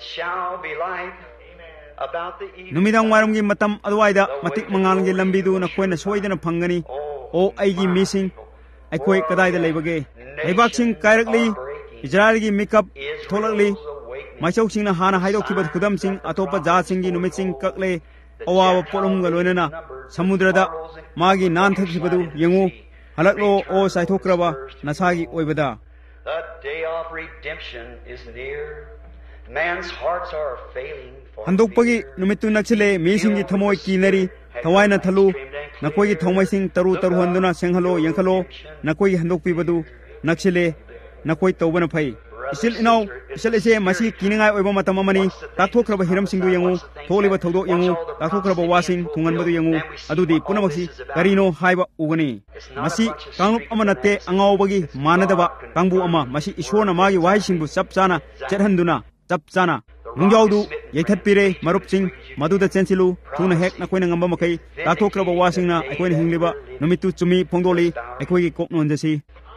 numidang waramgi matam adwaida matik mangalgi lambidu na koina soidana phangani o aigi missing aikoi kadaida leibage leibak-sing kairakli Israelgi mikap tholakli maisauksingna hana haidokkiba khudamsing atopa jatsinggi numitсing kakle awawa polumga loinana samudrada magi nanthakibadu yengu halaklo o saithokraba nasagi oibada The day of redemption is near. Man's hearts are failing for handokpagi numittu naksile mesingi thamoi kinari thawaina thalu nakoigi thaumaising taru taru handuna senghalo yankhalo nakoigi handokpibadu naksile nakoi tawbana phai isil inau isil ise masi kiningai oiba matam amani tathokraba hiram singdu yengu tholiba thodo yengu tathokraba wasing thunganbadu yengu adudi punamaksi karino haiba ugani masi kanglup amanate angawbagi manadaba kangbu ama masi ishona magi wahisingbu chapchana cherhanduna chapchana mungjaudu yaithatpire marupsing maduda chensilu thuna hek nakoina ngamba makai tathokraba wasingna akoina hingliba numitu chumi phongdoli akoigi koknonjasi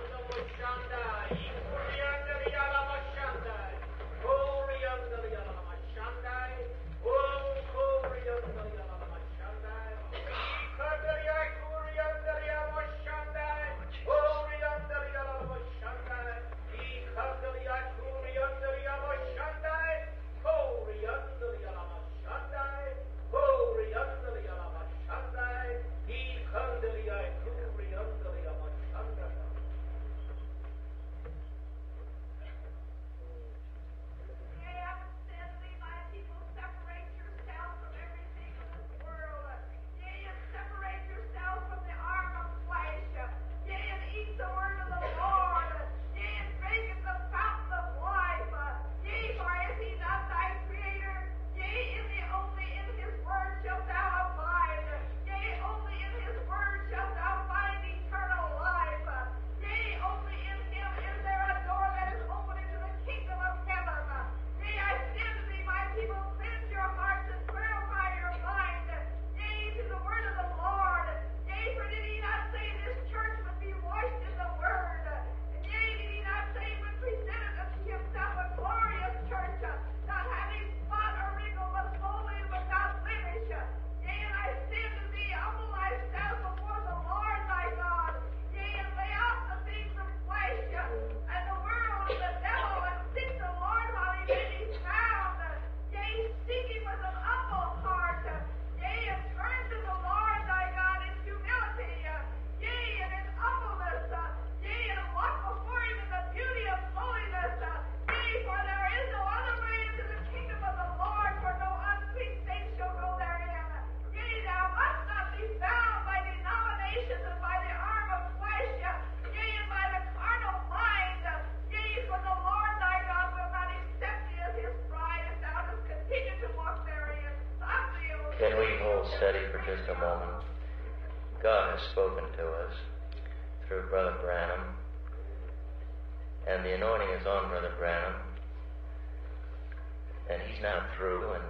Can we hold steady for just a moment? God has spoken to us through Brother Branham, and the anointing is on Brother Branham, and he's now through. And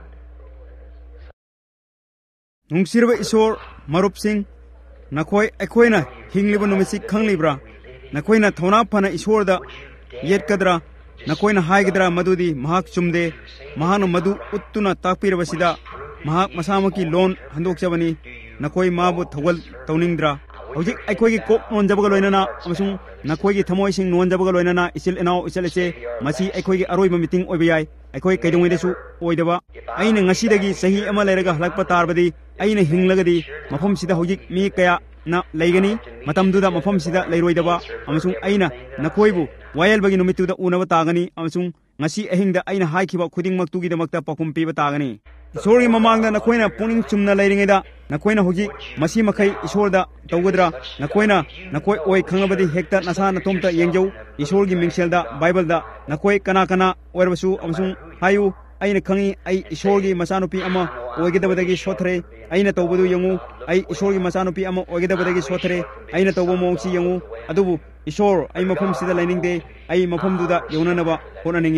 nungsirba isor marup sing nakoi ekoina hingliba numisi khanglibra nakoina thona phana isor da yet kadra nakoina haigdra madudi mahak chumde mahanu madu uttuna takpirba sida mahak masamaki lon handok chabani nakoi mabu thawal tawningdra hojik aikoi gi kok non jabaga loinana amasung nakoi gi thamoi sing non jabaga loinana isil enau isil ese masi aikoi gi aroi ma meeting oibiyai aikoi kaidongwe desu oidaba aina ngasi dagi sahi ama leraga halakpa tarbadi aina hinglagadi mafam sida hojik mi kaya na laigani matam duda mafam sida lairoidaba amasung aina nakoibu wayal bagi numituda unaba tagani amasung ngasi ahingda aina haikhiba khuding maktugi damakta pakum piba tagani isori mamangda nakoina puning chumna lairingeda nakoina hoji masi makai isorda tawgadra nakoina nakoi oi khangabadi hekta nasa natomta yengjau isorgi mingselda bible da nakoi kana kana oirbasu amasung hayu aina khangi ai isorgi masanupi ama oigedabadagi sothre aina tawbadu yangu ai isorgi masanupi ama oigedabadagi sothre aina tawbo mongsi yangu adubu isor ai mafam sida lainingde ai mafam duda yonanaba honaningi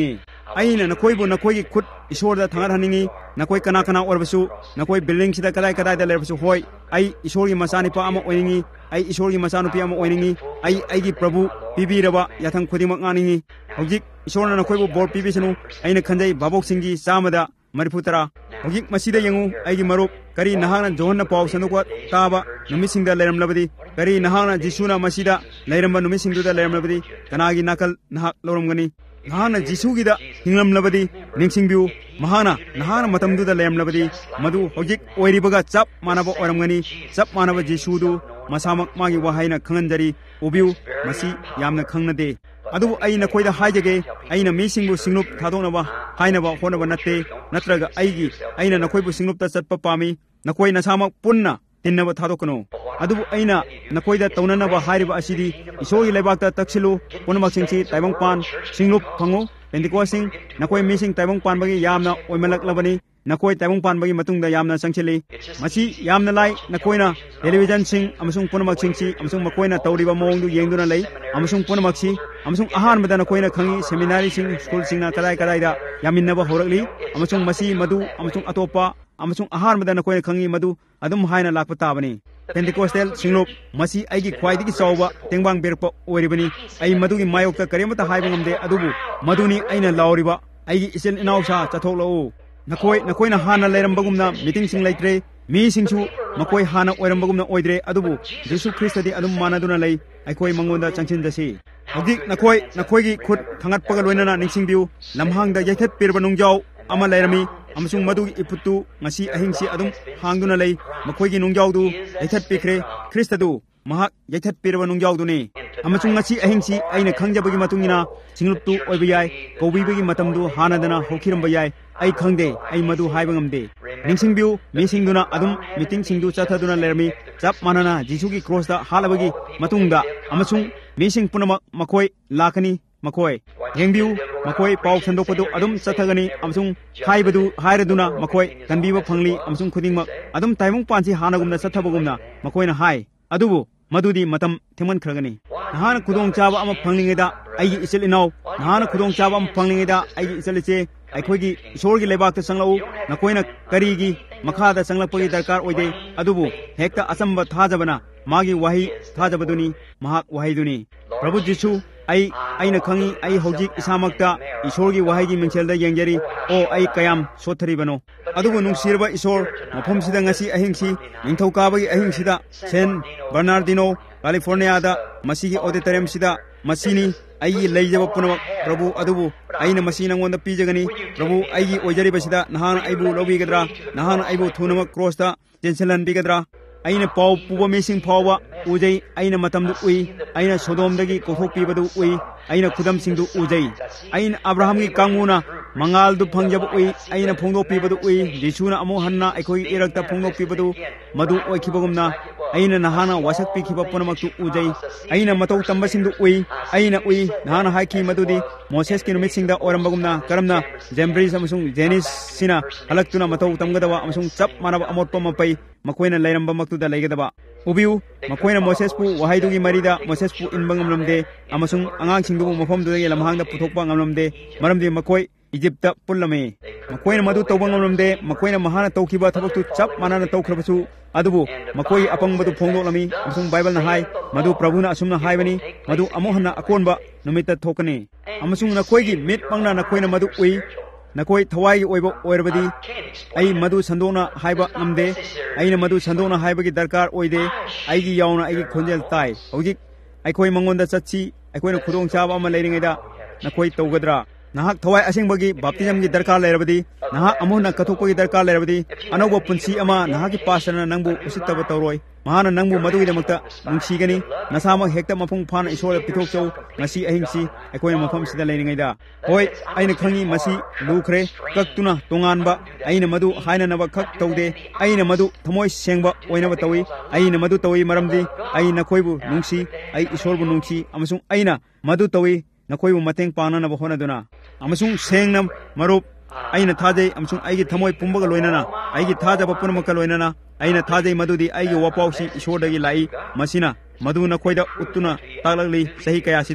ꯑꯩꯅ ꯅꯈꯣꯏꯕꯨ ꯅꯈꯣꯏꯒꯤ ꯈꯨꯠ ꯏꯁꯣꯔꯗ ꯊꯥꯡꯒꯠꯍꯟꯅꯤꯡꯉꯤ ꯅꯈꯣꯏ ꯀꯅꯥ ꯀꯅꯥ ꯑꯣꯏꯔꯕꯁꯨ ꯅꯈꯣꯏ ꯕꯤꯜꯗꯤꯡꯁꯤꯗ ꯀꯗꯥꯏ ꯀꯗꯥꯏꯗ ꯂꯩꯔꯕꯁꯨ ꯍꯣꯏ ꯑꯩ ꯏꯁꯣꯔꯒꯤ ꯃꯆꯥꯅꯤꯄꯥ ꯑꯃ ꯑꯣꯏꯅꯤꯡꯉꯤ ꯑꯩ ꯏꯁꯣꯔꯒꯤ ꯃꯆꯥꯅꯨꯄꯤ ꯑꯃ ꯑꯣꯏꯅꯤꯡꯉꯤ ꯑꯩ ꯑꯩꯒꯤ ꯄ꯭ꯔꯚꯨ ꯄꯤꯕꯤꯔꯕ ꯌꯥꯊꯪ ꯈꯨꯗꯤꯡꯃꯛ ꯉꯥꯡꯅꯤꯡꯉꯤ ꯍꯧꯖꯤꯛ ꯏꯁꯣꯔꯅ ꯅꯈꯣꯏꯕꯨ ꯕꯣꯔ ꯄꯤꯕꯤꯁꯅꯨ ꯑꯩꯅ ꯈꯟꯖꯩ ꯚꯥꯕꯣꯛꯁꯤꯡꯒꯤ ꯆꯥꯝꯃꯗ ꯃꯔꯤꯐꯨ ꯇꯔꯥ ꯍꯧꯖꯤꯛ ꯃꯁꯤꯗ ꯌꯦꯡꯉꯨ ꯑꯩꯒꯤ ꯃꯔꯨꯞ ꯀꯔꯤ ꯅꯍꯥꯛꯅ ꯖꯣꯍꯟꯅ ꯄꯥꯎ ꯁꯟꯗꯣꯛꯄ ꯇꯥꯕ ꯅꯨꯃꯤꯠꯁꯤꯡꯗ ꯂꯩꯔꯝꯂꯕꯗꯤ ꯀꯔꯤ ꯅꯍꯥꯛꯅ ꯖꯤꯁꯨꯅ ꯃꯁꯤꯗ ꯂꯩꯔꯝꯕ ꯅꯨꯃꯤꯠꯁꯤꯡꯗꯨꯗ ꯂꯩꯔꯝꯂꯕꯗꯤ ꯀꯅꯥꯒꯤ ꯅꯥꯀꯜ ꯅꯍꯥꯛ ꯂꯧꯔꯝꯒꯅꯤ ꯅꯍꯥꯛꯅ ꯖꯤꯁꯨꯒꯤꯗ ꯍꯤꯡꯂꯝꯂꯕꯗꯤ ꯅꯤꯡꯁꯤꯡꯕꯤꯌꯨ ꯃꯍꯥꯛꯅ ꯅꯍꯥꯛꯅ ꯃꯇꯝꯗꯨꯗ ꯂꯩꯔꯝꯂꯕꯗꯤ ꯃꯗꯨ ꯍꯧꯖꯤꯛ ꯑꯣꯏꯔꯤꯕꯒ ꯆꯞ ꯃꯥꯟꯅꯕ ꯑꯣꯏꯔꯝꯒꯅꯤ ꯆꯞ ꯃꯥꯟꯅꯕ ꯖꯤꯁꯨꯗꯨ ꯃꯁꯥꯃꯛ ꯃꯥꯒꯤ ꯋꯥꯍꯩꯅ ꯈꯪꯍꯟꯖꯔꯤ ꯎꯕꯤꯌꯨ ꯃꯁꯤ ꯌꯥꯝꯅ ꯈꯪꯅꯗꯦ ꯑꯗꯨꯕꯨ ꯑꯩ ꯅꯈꯣꯏꯗ ꯍꯥꯏꯖꯒꯦ ꯑꯩꯅ ꯃꯤꯁꯤꯡꯕꯨ ꯁꯤꯡꯂꯨꯞ ꯊꯥꯗꯣꯛꯅꯕ ꯍꯥꯏꯅꯕ ꯍꯣꯠꯅꯕ ꯅꯠꯇꯦ ꯅꯠꯇ꯭ꯔꯒ ꯑꯩꯒꯤ ꯑꯩꯅ ꯅꯈꯣꯏꯕꯨ ꯁꯤꯡꯂꯨꯞꯇ ꯆꯠꯄ ꯄꯥꯝꯃꯤ ꯅꯈꯣꯏ ꯅꯁꯥꯃꯛ ꯄꯨꯟꯅ ꯇꯤꯟꯅꯕ ꯊꯥꯗꯣꯛꯀꯅꯨ ꯑꯗꯨꯕꯨ ꯑꯩꯅ ꯅꯈꯣꯏꯗ ꯇꯧꯅꯅꯕ ꯍꯥꯏꯔꯤꯕ ꯑꯁꯤꯗꯤ ꯏꯁꯣꯔꯒꯤ ꯂꯩꯕꯥꯛꯇ ꯇꯛꯁꯤꯜꯂꯨ ꯄꯨꯝꯅꯃꯛꯁꯤꯡꯁꯤ ꯇꯥꯏꯕꯪꯄꯥꯟ ꯁꯤꯡꯂꯨꯞ ꯐꯪꯉꯨ ꯄꯦꯟꯇꯤꯀꯣꯁꯁꯤꯡ ꯅꯈꯣꯏ ꯃꯤꯁꯤꯡ ꯇꯥꯏꯕꯪꯄꯥꯟꯕꯒꯤ ꯌꯥꯝꯅ ꯑꯣꯏꯃꯜꯂꯛꯂꯕꯅꯤ ꯅꯈꯣꯏ ꯇꯥꯏꯕꯪꯄꯥꯟꯕꯒꯤ ꯃꯇꯨꯡꯗ ꯌꯥꯝꯅ ꯆꯪꯁꯤꯜꯂꯤ ꯃꯁꯤ ꯌꯥꯝꯅ ꯂꯥꯏ ꯅꯈꯣꯏꯅ ꯇꯦꯂꯤꯚꯤꯖꯟꯁꯤꯡ ꯑꯃꯁꯨꯡ ꯄꯨꯝꯅꯃꯛꯁꯤꯡꯁꯤ ꯑꯃꯁꯨꯡ ꯃꯈꯣꯏꯅ ꯇꯧꯔꯤꯕ ꯃꯑꯣꯡꯗꯨ ꯌꯦꯡꯗꯨꯅ ꯂꯩ ꯑꯃꯁꯨꯡ ꯄꯨꯝꯅꯃꯛꯁꯤ ꯑꯃꯁꯨꯡ ꯑꯍꯥꯟꯕꯗ ꯅꯈꯣꯏꯅ ꯈꯪꯉꯤ ꯁꯦꯃꯤꯅꯥꯔꯤꯁꯤꯡ ꯁ꯭ꯀꯨꯜꯁꯤꯡꯅ ꯀꯗꯥꯏ ꯀꯗꯥꯏꯗ ꯌꯥꯃꯤꯟꯅꯕ ꯍꯧꯔꯛꯂꯤ ꯑꯃꯁꯨꯡ ꯃꯁꯤ ꯃꯗꯨ ꯑꯃꯁꯨꯡ ꯑꯇꯣꯞꯄ ꯑꯃꯁꯨꯡ ꯑꯍꯥꯟꯕꯗ ꯅꯈꯣꯏꯅ ꯈꯪꯉꯤ ꯃꯗꯨ ꯑꯗꯨꯝ ꯍꯥꯏꯅ ꯂꯥꯛꯄ ꯇꯥꯕꯅꯤ ꯄꯦꯟꯇꯤꯀꯣꯁꯇꯦꯜ ꯁꯤꯡꯂꯨꯞ ꯃꯁꯤ ꯑꯩꯒꯤ ꯈ꯭ꯋꯥꯏꯗꯒꯤ ꯆꯥꯎꯕ ꯇꯦꯡꯕꯥꯡ ꯄꯤꯔꯛꯄ ꯑꯣꯏꯔꯤꯕꯅꯤ ꯑꯩ ꯃꯗꯨꯒꯤ ꯃꯥꯌꯣꯛꯇ ꯀꯔꯤꯃꯠꯇ ꯍꯥꯏꯕ ꯉꯝꯗꯦ ꯑꯗꯨꯕꯨ ꯃꯗꯨꯅꯤ ꯑꯩꯅ ꯂꯥꯎꯔꯤꯕ ꯑꯩꯒꯤ ꯏꯆꯤꯜ ꯏꯅꯥꯎꯁꯥ ꯆꯠꯊꯣꯛꯂꯛꯎ ꯅꯈꯣꯏ ꯅꯈꯣꯏꯅ ꯍꯥꯟꯅ ꯂꯩꯔꯝꯕꯒꯨꯝꯅ ꯃꯤꯇꯤꯡꯁꯤꯡ ꯂꯩꯇ꯭ꯔꯦ ꯃꯤꯁꯤꯡꯁꯨ ꯃꯈꯣꯏ ꯍꯥꯟꯅ ꯑꯣꯏꯔꯝꯕꯒꯨꯝꯅ ꯑꯣꯏꯗ꯭ꯔꯦ ꯑꯗꯨꯕꯨ ꯖꯤꯁꯨ ꯈ꯭ꯔꯤꯁꯇꯗꯤ ꯑꯗꯨꯝ ꯃꯥꯟꯅꯗꯨꯅ ꯂꯩ ꯑꯩꯈꯣꯏ ꯃꯉꯣꯟꯗ ꯆꯪꯁꯤꯟꯖꯁꯤ ꯍꯧꯖꯤꯛ ꯅꯈꯣꯏ ꯅꯈꯣꯏꯒꯤ ꯈꯨꯠ ꯊꯥꯡꯒꯠꯄꯒ ꯂꯣꯏꯅꯅ ꯅꯤꯡꯁꯤꯡꯕꯤꯌꯨ ꯂꯝꯍꯥꯡꯗ ꯌꯩꯊꯠꯄꯤꯔꯕ ꯅꯨꯡꯖꯥꯎ ꯑꯃ ꯂꯩꯔꯝꯃꯤ ꯑꯃꯁꯨꯡ ꯃꯗꯨꯒꯤ ꯏꯐꯨꯠꯇꯨ ꯉꯁꯤ ꯑꯍꯤꯡꯁꯤ ꯑꯗꯨꯝ ꯍꯥꯡꯗꯨꯅ ꯂꯩ ꯃꯈꯣꯏꯒꯤ ꯅꯨꯡꯖꯥꯎꯗꯨ ꯌꯩꯊꯠꯄꯤꯈ꯭ꯔꯦ ꯈ꯭ꯔꯤꯁꯇꯗꯨ ꯃꯍꯥꯛ ꯌꯩꯊꯠꯄꯤꯔꯕ ꯅꯨꯡꯖꯥꯎꯗꯨꯅꯤ ꯑꯃꯁꯨꯡ ꯉꯁꯤ ꯑꯍꯤꯡꯁꯤ ꯑꯩꯅ ꯈꯪꯖꯕꯒꯤ ꯃꯇꯨꯡꯏꯟꯅ ꯁꯤꯡꯂꯨꯞꯇꯨ ꯑꯣꯏꯕ ꯌꯥꯏ ꯀꯧꯕꯤꯕꯒꯤ ꯃꯇꯝꯗꯨ ꯍꯥꯟꯅꯗꯅ ꯍꯧꯈꯤꯔꯝꯕ ꯌꯥꯏ ꯑꯩ ꯈꯪꯗꯦ ꯑꯩ ꯃꯗꯨ ꯍꯥꯏꯕ ꯉꯝꯗꯦ ꯅꯤꯡꯁꯤꯡꯕꯤꯌꯨ ꯃꯤꯁꯤꯡꯗꯨꯅ ꯑꯗꯨꯝ ꯃꯤꯇꯤꯡꯁꯤꯡꯗꯨ ꯆꯠꯊꯗꯨꯅ ꯂꯩꯔꯝꯃꯤ ꯆꯞ ꯃꯥꯟꯅꯅ ꯖꯤꯁꯨꯒꯤ ꯀ꯭ꯔꯣꯁꯇ ꯍꯥꯠꯂꯕꯒꯤ ꯃꯇꯨꯡꯗ ꯑꯃꯁꯨꯡ ꯃꯤꯁꯤꯡ ꯄꯨꯝꯅꯃꯛ ꯃꯈꯣꯏ ꯂꯥꯛꯀꯅꯤ ꯃꯈꯣꯏ ꯌꯦꯡꯕꯤꯌꯨ ꯃꯈꯣꯏ ꯄꯥꯎ ꯁꯟꯗꯣꯛꯄꯗꯨ ꯑꯗꯨꯝ ꯆꯠꯊꯒꯅꯤ ꯑꯃꯁꯨꯡ ꯍꯥꯏꯕꯗꯨ ꯍꯥꯏꯔꯗꯨꯅ ꯃꯈꯣꯏ ꯀꯟꯕꯤꯕ ꯐꯪꯂꯤ ꯑꯃꯁꯨꯡ ꯈꯨꯗꯤꯡꯃꯛ ꯑꯗꯨꯝ ꯇꯥꯏꯕꯪꯄꯥꯟꯁꯤ ꯍꯥꯟꯅꯒꯨꯝꯅ ꯆꯠꯊꯕꯒꯨꯝꯅ ꯃꯈꯣꯏꯅ ꯍꯥꯏ ꯑꯗꯨꯕꯨ ꯃꯗꯨꯗꯤ ꯃꯇꯝ ꯊꯦꯡꯃꯟꯈ꯭ꯔꯒꯅꯤ ꯅꯍꯥꯛꯅ ꯈꯨꯗꯣꯡꯆꯥꯕ ꯑꯃ ꯐꯪꯂꯤꯉꯩꯗ ꯑꯩꯒꯤ ꯏꯆꯤꯜ ꯏꯅꯥꯎ ꯅꯍꯥꯛꯅ ꯈꯨꯗꯣꯡꯆꯥꯕ ꯑꯃ ꯐꯪꯂꯤꯉꯩꯗ ꯑꯩꯒꯤ ꯏꯆꯜ ꯏꯆꯦ ꯑꯩꯈꯣꯏꯒꯤ ꯏꯁꯣꯔꯒꯤ ꯂꯩꯕꯥꯛꯇ ꯆꯪꯂꯛꯎ ꯅꯈꯣꯏꯅ ꯀꯔꯤꯒꯤ ꯃꯈꯥꯗ ꯆꯪꯂꯛꯄꯒꯤ ꯗꯔꯀꯥꯔ ꯑꯣꯏꯗꯦ ꯑꯗꯨꯕꯨ ꯍꯦꯛꯇ ꯑꯆꯝꯕ ꯊꯥꯖꯕꯅ ꯃꯥꯒꯤ ꯋꯥꯍꯩ ꯊꯥꯖꯕꯗꯨꯅꯤ ꯃꯍꯥꯛ ꯋꯥꯍꯩꯗꯨꯅꯤ ꯄ꯭ꯔꯚꯨ ꯖꯤꯁꯨ ꯑꯩ ꯑꯩꯅ ꯈꯪꯉꯤ ꯑꯩ ꯍꯧꯖꯤꯛ ꯏꯁꯥꯃꯛꯇ ꯏꯁꯣꯔꯒꯤ ꯋꯥꯍꯩꯒꯤ ꯃꯤꯡꯁꯦꯜꯗ ꯌꯦꯡꯖꯔꯤ ꯑꯣ ꯑꯩ ꯀꯌꯥꯝ ꯁꯣꯠꯊꯔꯤꯕꯅꯣ ꯑꯗꯨꯕꯨ ꯅꯨꯡꯁꯤꯔꯕ ꯏꯁꯣꯔ ꯃꯐꯝꯁꯤꯗ ꯉꯁꯤ ꯑꯍꯤꯡꯁꯤ ꯅꯤꯡꯊꯧꯀꯥꯕꯒꯤ ꯑꯍꯤꯡꯁꯤꯗ ꯁꯦꯟ ꯕꯔꯅꯥꯔꯗꯤꯅꯣ ꯀꯥꯂꯤꯐꯣꯔꯅꯤꯌꯥꯗ ꯃꯁꯤꯒꯤ ꯑꯣꯗꯤꯇꯣꯔꯤꯌꯝꯁꯤꯗ ꯃꯁꯤꯅꯤ ꯑꯩꯒꯤ ꯂꯩꯖꯕ ꯄꯨꯝꯅꯃꯛ ꯄ꯭ꯔꯚꯨ ꯑꯗꯨꯕꯨ ꯑꯩꯅ ꯃꯁꯤ ꯅꯉꯣꯟꯗ ꯄꯤꯖꯒꯅꯤ ꯄ꯭ꯔꯚꯨ ꯑꯩꯒꯤ ꯑꯣꯏꯖꯔꯤꯕꯁꯤꯗ ꯅꯍꯥꯛꯅ ꯑꯩꯕꯨ ꯂꯧꯕꯤꯒꯗ꯭ꯔꯥ ꯅꯍꯥꯛꯅ ꯑꯩꯕꯨ ꯊꯨꯅꯃꯛ ꯀ꯭ꯔꯣꯁꯇ ꯆꯦꯟꯁꯤꯜꯍꯟꯕꯤꯒꯗ꯭ꯔꯥ ꯑꯩꯅ ꯄꯥꯎ ꯄꯨꯕ ꯃꯤꯁꯤꯡ ꯐꯥꯎꯕ ꯎꯖꯩ ꯑꯩꯅ ꯃꯇꯝꯗꯨ ꯎꯏ ꯑꯩꯅ ꯁꯣꯗꯣꯝꯗꯒꯤ ꯀꯧꯊꯣꯛꯄꯤꯕꯗꯨ ꯎꯏ ꯑꯩꯅ ꯈꯨꯗꯝꯁꯤꯡꯗꯨ ꯎꯖꯩ ꯑꯩꯅ ꯑꯕ꯭ꯔꯥꯍꯝꯒꯤ ꯀꯥꯡꯕꯨꯅ ꯃꯉꯥꯜꯗꯨ ꯐꯪꯖꯕ ꯎꯏ ꯑꯩꯅ ꯐꯣꯡꯗꯣꯛꯄꯤꯕꯗꯨ ꯎꯏ ꯖꯤꯁꯨꯅ ꯑꯃꯨꯛ ꯍꯟꯅ ꯑꯩꯈꯣꯏꯒꯤ ꯏꯔꯛꯇ ꯐꯣꯡꯗꯣꯛꯄꯤꯕꯗꯨ ꯃꯗꯨ ꯑꯣꯏꯈꯤꯕꯒꯨꯝꯅ ꯑꯩꯅ ꯅꯍꯥꯛꯅ ꯋꯥꯁꯛꯄꯤꯈꯤꯕ ꯄꯨꯝꯅꯃꯛꯇꯨ ꯎꯖꯩ ꯑꯩꯅ ꯃꯇꯧ ꯇꯝꯕꯁꯤꯡꯗꯨ ꯎꯏ ꯑꯩꯅ ꯎꯏ ꯅꯍꯥꯛꯅ ꯍꯥꯏꯈꯤ ꯃꯗꯨꯗꯤ ꯃꯣꯁꯦꯁꯀꯤ ꯅꯨꯃꯤꯠꯁꯤꯡꯗ ꯑꯣꯏꯔꯝꯕꯒꯨꯝꯅ ꯀꯔꯝꯅ ꯖꯦꯝꯕ꯭ꯔꯤꯁ ꯑꯃꯁꯨꯡ ꯖꯦꯅꯤꯁꯁꯤꯅ ꯍꯜꯂꯛꯇꯨꯅ ꯃꯇꯧ ꯇꯝꯒꯗꯕ ꯑꯃꯁꯨꯡ ꯆꯞ ꯃꯥꯟꯅꯕ ꯑꯃꯣꯠꯄ ꯃꯄꯩ ꯃꯈꯣꯏꯅ ꯂꯩꯔꯝꯕ ꯃꯛꯇꯨꯗ ꯂꯩꯒꯗꯕ ꯎꯕꯤꯌꯨ ꯃꯈꯣꯏꯅ ꯃꯣꯁꯦꯁꯄꯨ ꯋꯥꯍꯩꯗꯨꯒꯤ ꯃꯔꯤꯗ ꯃꯣꯁꯦꯁꯄꯨ ꯏꯟꯕ ꯉꯝꯂꯝꯗꯦ ꯑꯃꯁꯨꯡ ꯑꯉꯥꯡꯁꯤꯡꯗꯨꯕꯨ ꯃꯐꯝꯗꯨꯗꯒꯤ ꯂꯝꯍꯥꯡꯗ ꯄꯨꯊꯣꯛꯄ ꯉꯝꯂꯝꯗꯦ ꯃꯔꯝꯗꯤ ꯃꯈꯣꯏ ꯏꯖꯤꯞꯇ ꯄꯨꯜꯂꯝꯃꯤ ꯃꯈꯣꯏꯅ ꯃꯗꯨ ꯇꯧꯕ ꯉꯝꯂꯝꯗꯦ ꯃꯈꯣꯏꯅ ꯃꯍꯥꯛꯅ ꯇꯧꯈꯤꯕ ꯊꯕꯛꯇꯨ ꯆꯞ ꯃꯥꯟꯅꯅ ꯇꯧꯈ꯭ꯔꯕꯁꯨ ꯑꯗꯨꯕꯨ ꯃꯈꯣꯏꯒꯤ ꯑꯄꯪꯕꯗꯨ ꯐꯣꯡꯗꯣꯛꯂꯝꯃꯤ ꯑꯃꯁꯨꯡ ꯕꯥꯏꯕꯜꯅ ꯍꯥꯏ ꯃꯗꯨ ꯄ꯭ꯔꯚꯨꯅ ꯑꯁꯨꯝꯅ ꯍꯥꯏꯕꯅꯤ ꯃꯗꯨ ꯑꯃꯨꯛ ꯍꯟꯅ ꯑꯀꯣꯟꯕ ꯅꯨꯃꯤꯠꯇ ꯊꯣꯛꯀꯅꯤ ꯑꯃꯁꯨꯡ ꯅꯈꯣꯏꯒꯤ ꯃꯤꯠ ꯄꯪꯅ ꯅꯈꯣꯏꯅ ꯃꯗꯨ ꯎꯏ ꯅꯈꯣꯏ ꯊꯋꯥꯏꯒꯤ ꯑꯣꯏꯕ ꯑꯣꯏꯔꯕꯗꯤ ꯑꯩ ꯃꯗꯨ ꯁꯟꯗꯣꯛꯅ ꯍꯥꯏꯕ ꯉꯝꯗꯦ ꯑꯩꯅ ꯃꯗꯨ ꯁꯟꯗꯣꯛꯅ ꯍꯥꯏꯕꯒꯤ ꯗꯔꯀꯥꯔ ꯑꯣꯏꯗꯦ ꯑꯩꯒꯤ ꯌꯥꯎꯅ ꯑꯩꯒꯤ ꯈꯣꯟꯖꯦꯜ ꯇꯥꯏ ꯍꯧꯖꯤꯛ ꯑꯩꯈꯣꯏ ꯃꯉꯣꯟꯗ ꯆꯠꯁꯤ ꯑꯩꯈꯣꯏꯅ ꯈꯨꯗꯣꯡꯆꯥꯕ ꯑꯃ ꯂꯩꯔꯤꯉꯩꯗ ꯅꯈꯣꯏ ꯇꯧꯒꯗ꯭ꯔꯥ ꯅꯍꯥꯛ ꯊꯋꯥꯏ ꯑꯁꯦꯡꯕꯒꯤ ꯕꯥꯞꯇꯤꯖꯝꯒꯤ ꯗꯔꯀꯥꯔ ꯂꯩꯔꯕꯗꯤ ꯅꯍꯥꯛ ꯑꯃꯨꯛ ꯍꯟꯅ ꯀꯠꯊꯣꯛꯄꯒꯤ ꯗꯔꯀꯥꯔ ꯂꯩꯔꯕꯗꯤ ꯑꯅꯧꯕ ꯄꯨꯟꯁꯤ ꯑꯃ ꯅꯍꯥꯛꯀꯤ ꯄꯥꯁꯇꯔꯅ ꯅꯪꯕꯨ ꯎꯁꯤꯠꯇꯕ ꯇꯧꯔꯣꯏ ꯃꯍꯥꯛꯅ ꯅꯪꯕꯨ ꯃꯗꯨꯒꯤꯗꯃꯛꯇ ꯅꯨꯡꯁꯤꯒꯅꯤ ꯅꯁꯥꯃꯛ ꯍꯦꯛꯇ ꯃꯄꯨꯡ ꯐꯥꯅ ꯏꯁꯣꯔꯗ ꯄꯤꯊꯣꯛꯆꯧ ꯉꯁꯤ ꯑꯍꯤꯡꯁꯤ ꯑꯩꯈꯣꯏꯅ ꯃꯐꯝꯁꯤꯗ ꯂꯩꯔꯤꯉꯩꯗ ꯍꯣꯏ ꯑꯩꯅ ꯈꯪꯉꯤ ꯃꯁꯤ ꯂꯨꯈ꯭ꯔꯦ ꯀꯛꯇꯨꯅ ꯇꯣꯉꯥꯟꯕ ꯑꯩꯅ ꯃꯗꯨ ꯍꯥꯏꯅꯅꯕ ꯈꯛ ꯇꯧꯗꯦ ꯑꯩꯅ ꯃꯗꯨ ꯊꯃꯣꯏ ꯁꯦꯡꯕ ꯑꯣꯏꯅꯕ ꯇꯧꯏ ꯑꯩꯅ ꯃꯗꯨ ꯇꯧꯏ ꯃꯔꯝꯗꯤ ꯑꯩ ꯅꯈꯣꯏꯕꯨ ꯅꯨꯡꯁꯤ ꯑꯩ ꯏꯁꯣꯔꯕꯨ ꯅꯨꯡꯁꯤ ꯑꯃꯁꯨꯡ ꯑꯩꯅ ꯃꯗꯨ ꯇꯧꯏ ꯅꯈꯣꯏꯕꯨ ꯃꯇꯦꯡ ꯄꯥꯡꯅꯅꯕ ꯍꯣꯠꯅꯗꯨꯅ ꯑꯃꯁꯨꯡ ꯁꯦꯡꯅ ꯃꯔꯨꯞ ꯑꯩꯅ ꯊꯥꯖꯩ ꯑꯃꯁꯨꯡ ꯑꯩꯒꯤ ꯊꯃꯣꯏ ꯄꯨꯝꯕꯒ ꯂꯣꯏꯅꯅ ꯑꯩꯒꯤ ꯊꯥꯖꯕ ꯄꯨꯝꯅꯃꯛꯀ ꯂꯣꯏꯅꯅ ꯑꯩꯅ ꯊꯥꯖꯩ ꯃꯗꯨꯗꯤ ꯑꯩꯒꯤ ꯋꯥꯄꯥꯎꯁꯤ ꯏꯁꯣꯔꯗꯒꯤ ꯂꯥꯛꯏ ꯃꯁꯤꯅ ꯃꯗꯨ ꯅꯈꯣꯏꯗ ꯎꯠꯇꯨꯅ ꯇꯥꯛꯂꯛꯂꯤ ꯆꯍꯤ ꯀꯌꯥꯁꯤꯗ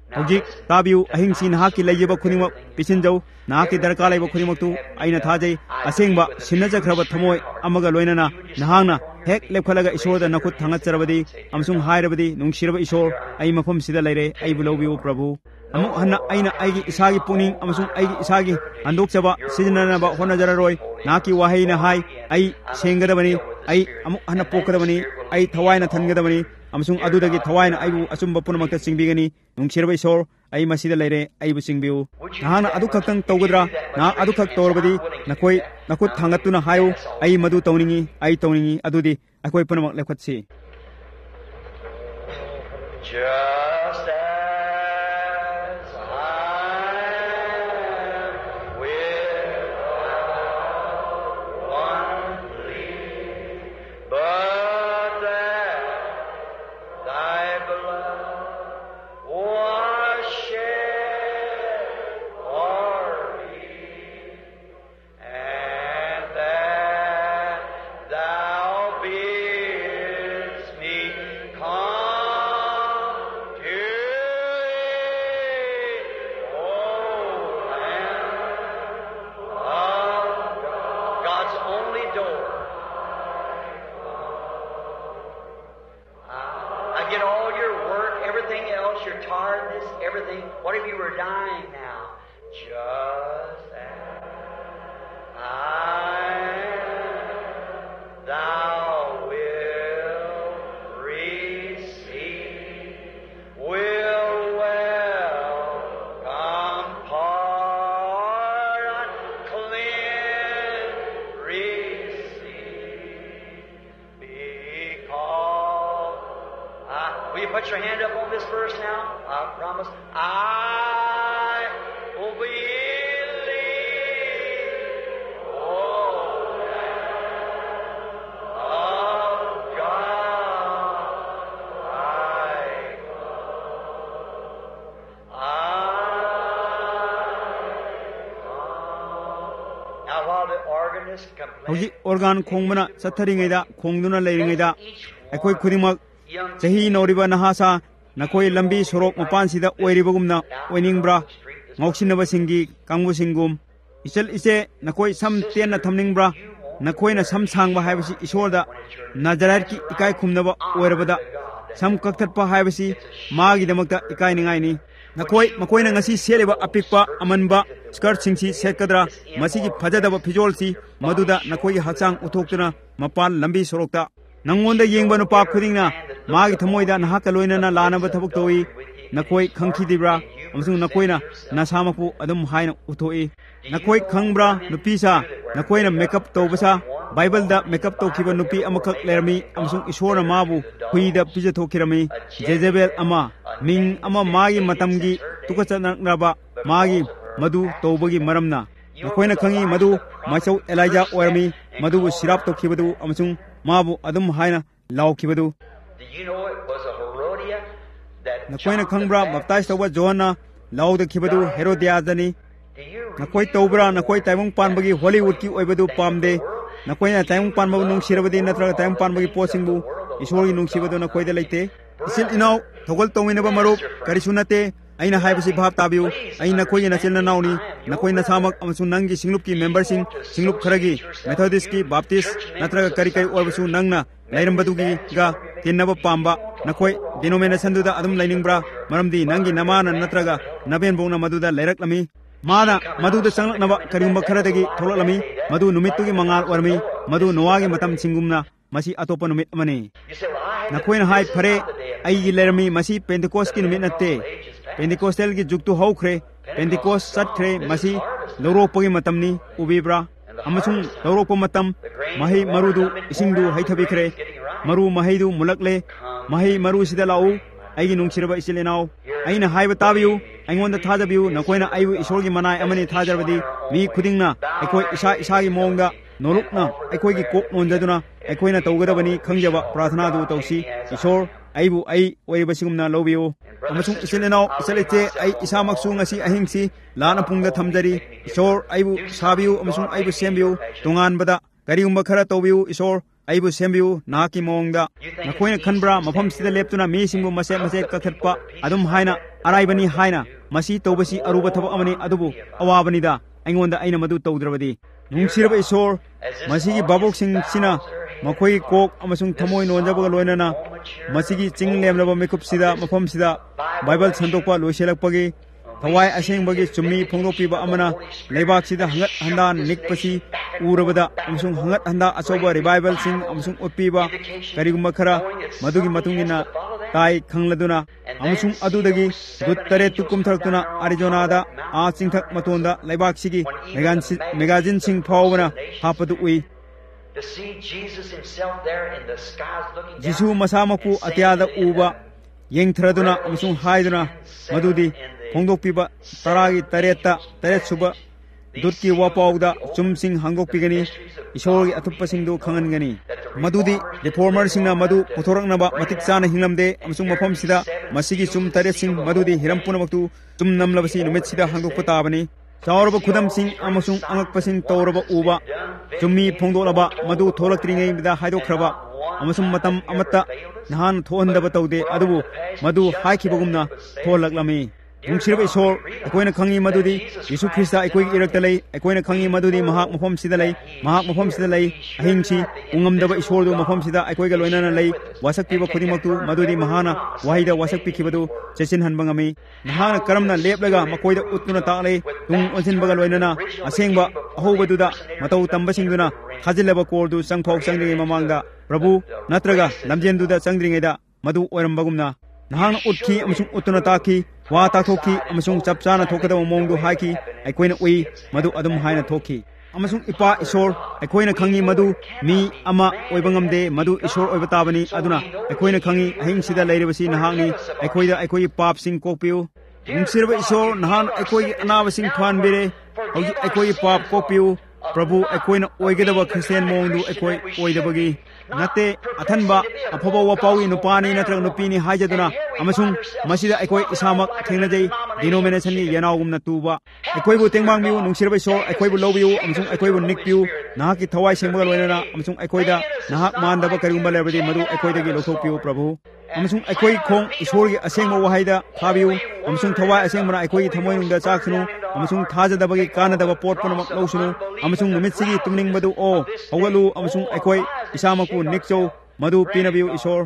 Hojik tabiu ahing sin haki layeba khunimok pisinjau nahaki darkar laiba khunimok tu aina thajai asengba sinnajakraba thamoi amaga loinana nahangna hek lepkhalaga ishorda nakut thangatcharabadi amsung hairabadi nungsiraba ishor ai mafam sida laire ai bulobiu prabhu amu hanna aina aigi isagi puning amsung aigi isagi andokchaba sijinanaba honajararoi naki wahaina hai ai senggadabani ai amu hanna pokadabani ai thawaina thangadabani amsung adudagi thawaina aibu achumba punamakta singbigani nungsiraba ishor ai masida laire aibu singbiu nahana adu khaktang tawgadra na adu khak tawrabadi nakoi nakut thangatuna hayu ai madu tawningi ai tawningi adudi akoi punamak lekhatsi just as I am without one plea, but that thy blood was shed for me, and that thou bidst me come to thee, O Lamb of God, God's only door. I get all your work, everything else, your tiredness, everything. What if you were dying now? Just as I am, thou wilt receive, will welcome, pardon, cleanse, receive, because I, will you put your hand up on this verse now? I promise. I will believe, oh Lamb of God, I come. I come. Now while the organist complains, Hojik organ khongbana satharingaida khongduna leiringaida akoi khurimak chahi noriba nahasa nakoi lambi sorok mapan sida oiribagumna oiningbra ngausinaba singi kangbu singum ichal ise nakoi sam tenna thamningbra nakoi na sam sangba haibasi isorda nazarat ki ikai khumnaba oirabada sam kakthatpa haibasi magi damakta ikai ningai ni nakoi makoi na ngasi seleba apikpa amanba skirt singsi setkadra masigi phajadaba fijolsi maduda nakoi hakchang uthoktuna mapan lambi sorokta nangonda yengba nupa khudingna magi thamoida nahaka loinana lanaba thabuk toi nakoi khangkhidibra amsung nakoina nasamapu adum haina uthoi nakoi khangbra nupisa nakoina makeup tobasa bible da makeup tokhiba nupi amakak lermi amsung ishora mabu huida pija thokirami jezebel ama ming ama magi matamgi tukachanraba magi madu tobagi maramna nakoina khangi madu machau elijah ormi madu sirap tokhibadu amsung mabu adum haina laukibadu nakoina khangbra baptize toba johanna laud khibadu herodiadani nakoi tobra nakoi taimung panbagi hollywood ki oibadu pamde nakoina taimung panbabu nungsirabadi natraga taimung panbagi posingbu isori nungsibadu nakoi de leite isil inau thogol tongminaba marup karisunate aina haibasi bhab tabiu aina koi na chelna nauni nakoi na samak amsung nangi singlup ki member sing singlup kharagi methodist ki baptist natraga kari kai orbasu nangna lairambadu gi ga tinaba pamba nakoi denomination duda adum lainingbra maramdi nangi namana natraga naben bongna maduda lairaklami mana maduda changlaknaba karimba kharadagi tholalami madu numittugi mangal ormi madu nowagi matam singumna masi atopa numit amani nakoina hai phare aigi lermi masi pentecost ki numit natte pentecostal gi juktu haukhre pentecost satkhre masi loropogi matamni ubibra amasung loropo matam mahi marudu isingdu haithabikhre maru mahidu mulakle mahi maru sida lau aigi nungsiraba isilenau aina haiba tabiu aingonda thajabiu nakoina aibu isorgi manai amani thajarabadi mi khudingna aikoi isa isagi mongda nolokna aikoi gi kok nonjaduna aikoina tawgadabani khangjaba प्रार्थना du tawsi isor aibu ai oibasingumna lobiu amasung isilenau isaleche ai isamaksu ngasi ahingsi lana pungda thamjari isor aibu sabiu amasung aibu sembiu tongan bada kariumba khara tawbiu isor aibu sembiu naki mongda nakoina khanbra mafam sida leptuna mi singbu mase mase kakhatpa adum haina araibani haina masi tobasi aruba thaba amani adubu awabani da aingonda aina madu tawdrabadi nungsirba isor masigi babok sing sina makhoi kok amasung thamoi nonjabaga loinana masigi ching lemlaba mekup sida mafam sida bible sandokpa loiselakpagi thawai asengbagi chummi phongdokpiba amana leibak sida hangat handa nikpasi urabada amasung hangat handa achoba revival sing amasung utpiba karigumba khara madugi matungina tai khangladuna amasung adudagi dut tare tukum thartuna Arizona da a chingthak matonda leibak sigi magazine sing phawbana hapadu ui Jisu masamaku atyada uba yengthraduna amasung haiduna madudi phongdokpiba taragi tareta taret suba dutki wapawda chumsing hangokpigani isorgi atupasingdu khangangani madudi reformer singna madu puthoraknaba matik chana hinglamde amasung mafam sida masigi chum taret sing madudi hirampunamaktu chum namlabasi numit sida hangokpa tabani chauraba khudam sing amasung angakpasing tawraba uba chummi phongdolaba madu thoraktringei bida haidokhraba amasung matam amatta nahan thohandaba tawde adubu madu haikibagumna tholaklami nungsirba isor akoina khangi madudi Yesu Krista akoi irakta lei akoina khangi madudi mahak mafam sida lei mahak mafam sida lei ahingsi ungamdaba isor du mafam sida akoi ga loinana lei wasak piba khodimaktu madudi mahana wahida wasak pikhibadu chechin hanbangami nahana karamna leplaga makoida utuna taqlei tung onsin baga loinana asengba ahobaduda matau tambasingduna khajilaba kordu sangphau sangdingi mamangda prabhu natraga lamjenduda sangdringeda madu oirambagumna nahana utki amasung utuna taqki wa ta thokki amasung chapchana thokadaba mongdu haiki aikoina ui madu adum haina thokki amasung ipa isor aikoina khangi madu mi ama oibangamde madu isor oibatabani aduna aikoina khangi ahing sida leirabasi nahangni aikoida aikoi pap sing kokpiu nungsirba isor nahan aikoi anaba sing phanbire hogi aikoi pap kokpiu prabhu aikoina oigedaba christian mongdu aikoi oidabagi nate athanba aphaba wapawi nupani natrang nupini haijaduna amasung masida aikoi isamak thengnajai denomination ni yanawgumna tuba aikoi bu tengmang miu nungsirba isor aikoi bu lobiu amasung aikoi bu nikpiu nahaki thawai sengba loinana amasung aikoida nahak mandaba karigumba lebadi madu aikoidagi lothokpiu prabhu amasung aikoi khong isorgi asengba wahaida thabiu amasung thawai asengmana aikoi thamoinungda chaksunu amasung thajadabagi kanadaba pot punamak lausunu amasung numitsigi tumningbadu o hawgalu amasung aikoi isamaku nikcho madu pinabiu isor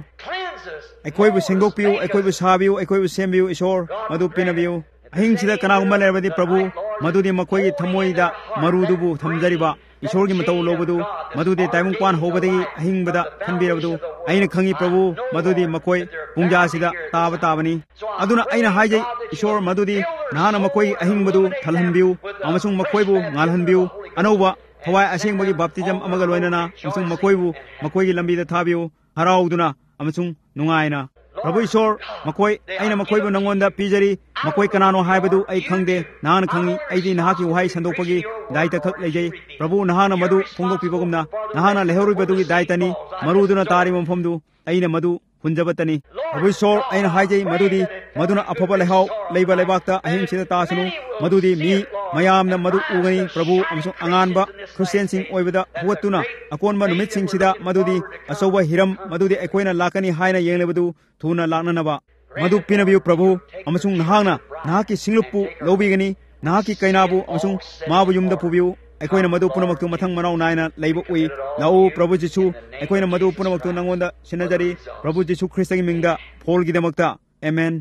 aikoi bu sengdokpiu aikoi bu sabiu aikoi bu sembiu isor madu pinabiu ahing sida kanagumba lebadi prabhu madudi makoi thamoida marudubu thamjariba isorgi matau lobadu madudi taimung kwan hobadagi ahingbada khanbirabadu aina khangi prabhu madudi makoi pungja sida taba tabani aduna aina haijai isor madudi nahana makoi ahingbadu thalhanbiu amasung makoi bu ngalhanbiu anauba thawai asengbagi baptism amaga loinana amasung makoi bu makoi gi lambi da thabiu harauduna amasung nungaina prabhu isor makoi aina makoi bu nangonda pijari makoi kanano haibadu ai khangde nahana khangi aidi nahaki wahai sandokpagi daita khak lejai prabhu nahana madu phongdokpibagumna nahana leherubadu daitani maruduna tari momfamdu aina madu hunjabatani prabhu isor aina haijai madudi maduna afaba lehau leiba lebakta ahing sida tasunu madudi mi mayamna madu ugani prabhu amsung anganba christian sing oibada huwatuna akonba numit sing sida madudi asoba hiram madudi ekoina lakani haina yenglebadu thuna laknanaba madu pinabiu prabhu amasung nahangna nahaki singlupu lobigani nahaki kainabu amasung mabu yumda pubiu aikoina madu punamaktu mathang manau naina leiba ui lau prabhu jisu aikoina madu punamaktu nangonda sinajari prabhu jisu kristagi mingda pholgi damakta amen.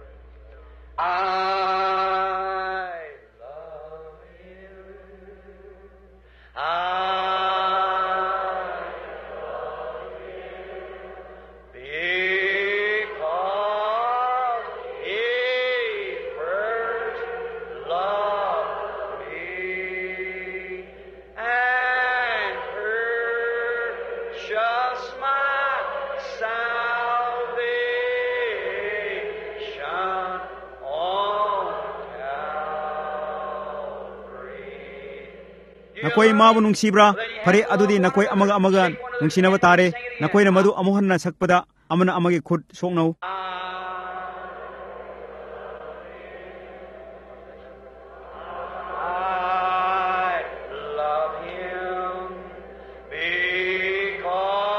nakoi mabu nungsibra phare adudi nakoi amaga amaga nungsinaba tare nakoi na madu amuhanna sakpada amana amagi khut soknau I love him because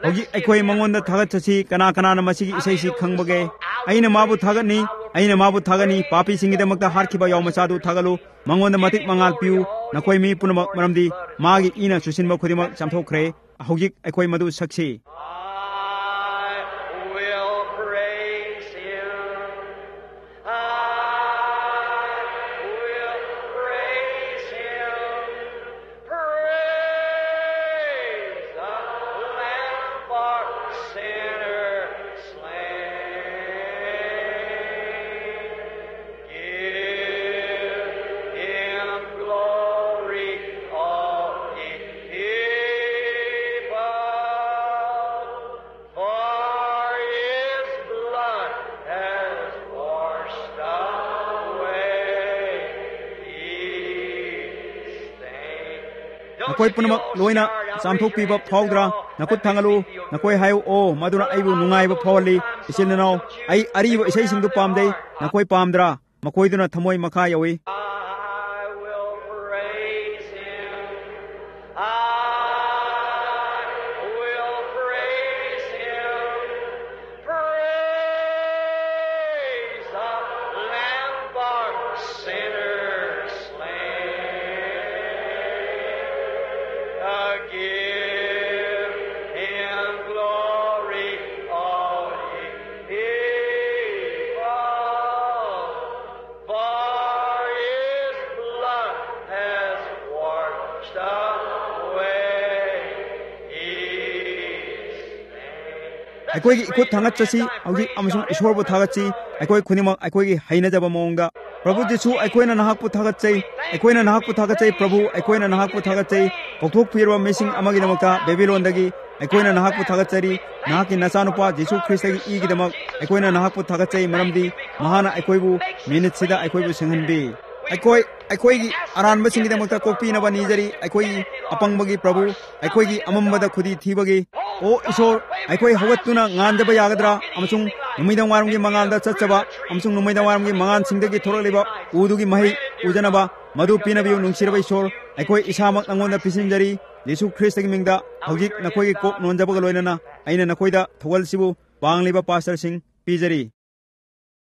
hogi aikoi mangonda thagat chasi kana kana na masigi isai si khangbage aina mabu thagani aina mabu thagani papi singi de makta harkiba yaw machadu thagalu mangonda matik mangal piu nakoi mi punamak maramdi magi ina susinba khodimak chamthokre hogi aikoi madu sakse nakoi punamak loina samthok piba phawdra nakut thangalu nakoi hayu o maduna aibu nungai ba phawli isinno ai ariba isai singdu pamdei nakoi pamdra makoi duna thamoi makha yawi aikoi gi ikut thangat chasi augi amasung ishwar bu thagat chi aikoi khunimak aikoi gi haina jaba monga prabhu jisu aikoi na nahak pu thagat chai aikoi na nahak pu thagat chai prabhu aikoi na nahak pu thagat chai kokthok phirwa missing amagi namaka babylon dagi aikoi na nahak pu thagat chari nahak ki nasanupa jisu christ gi igi damak aikoi na nahak pu thagat chai maramdi mahana aikoi bu minute sida aikoi bu singhanbi aikoi aikoi gi aran ba singi damakta kokpi na bani jari aikoi apang bagi prabhu aikoi gi amambada khudi thibagi o isor aikoi hawatuna ngandaba yagadra amasung numaidang warumgi manganda chachaba amasung numaidang warumgi mangan singdagi thoraliba udugi mahi ujanaba madu pinabiu nungsiraba isor aikoi isamak nangonda pisinjari yesu christ gi mingda hawjik nakoi gi kok nonjaba ga loinana aina nakoi da thogal sibu pangliba pastor sing pijari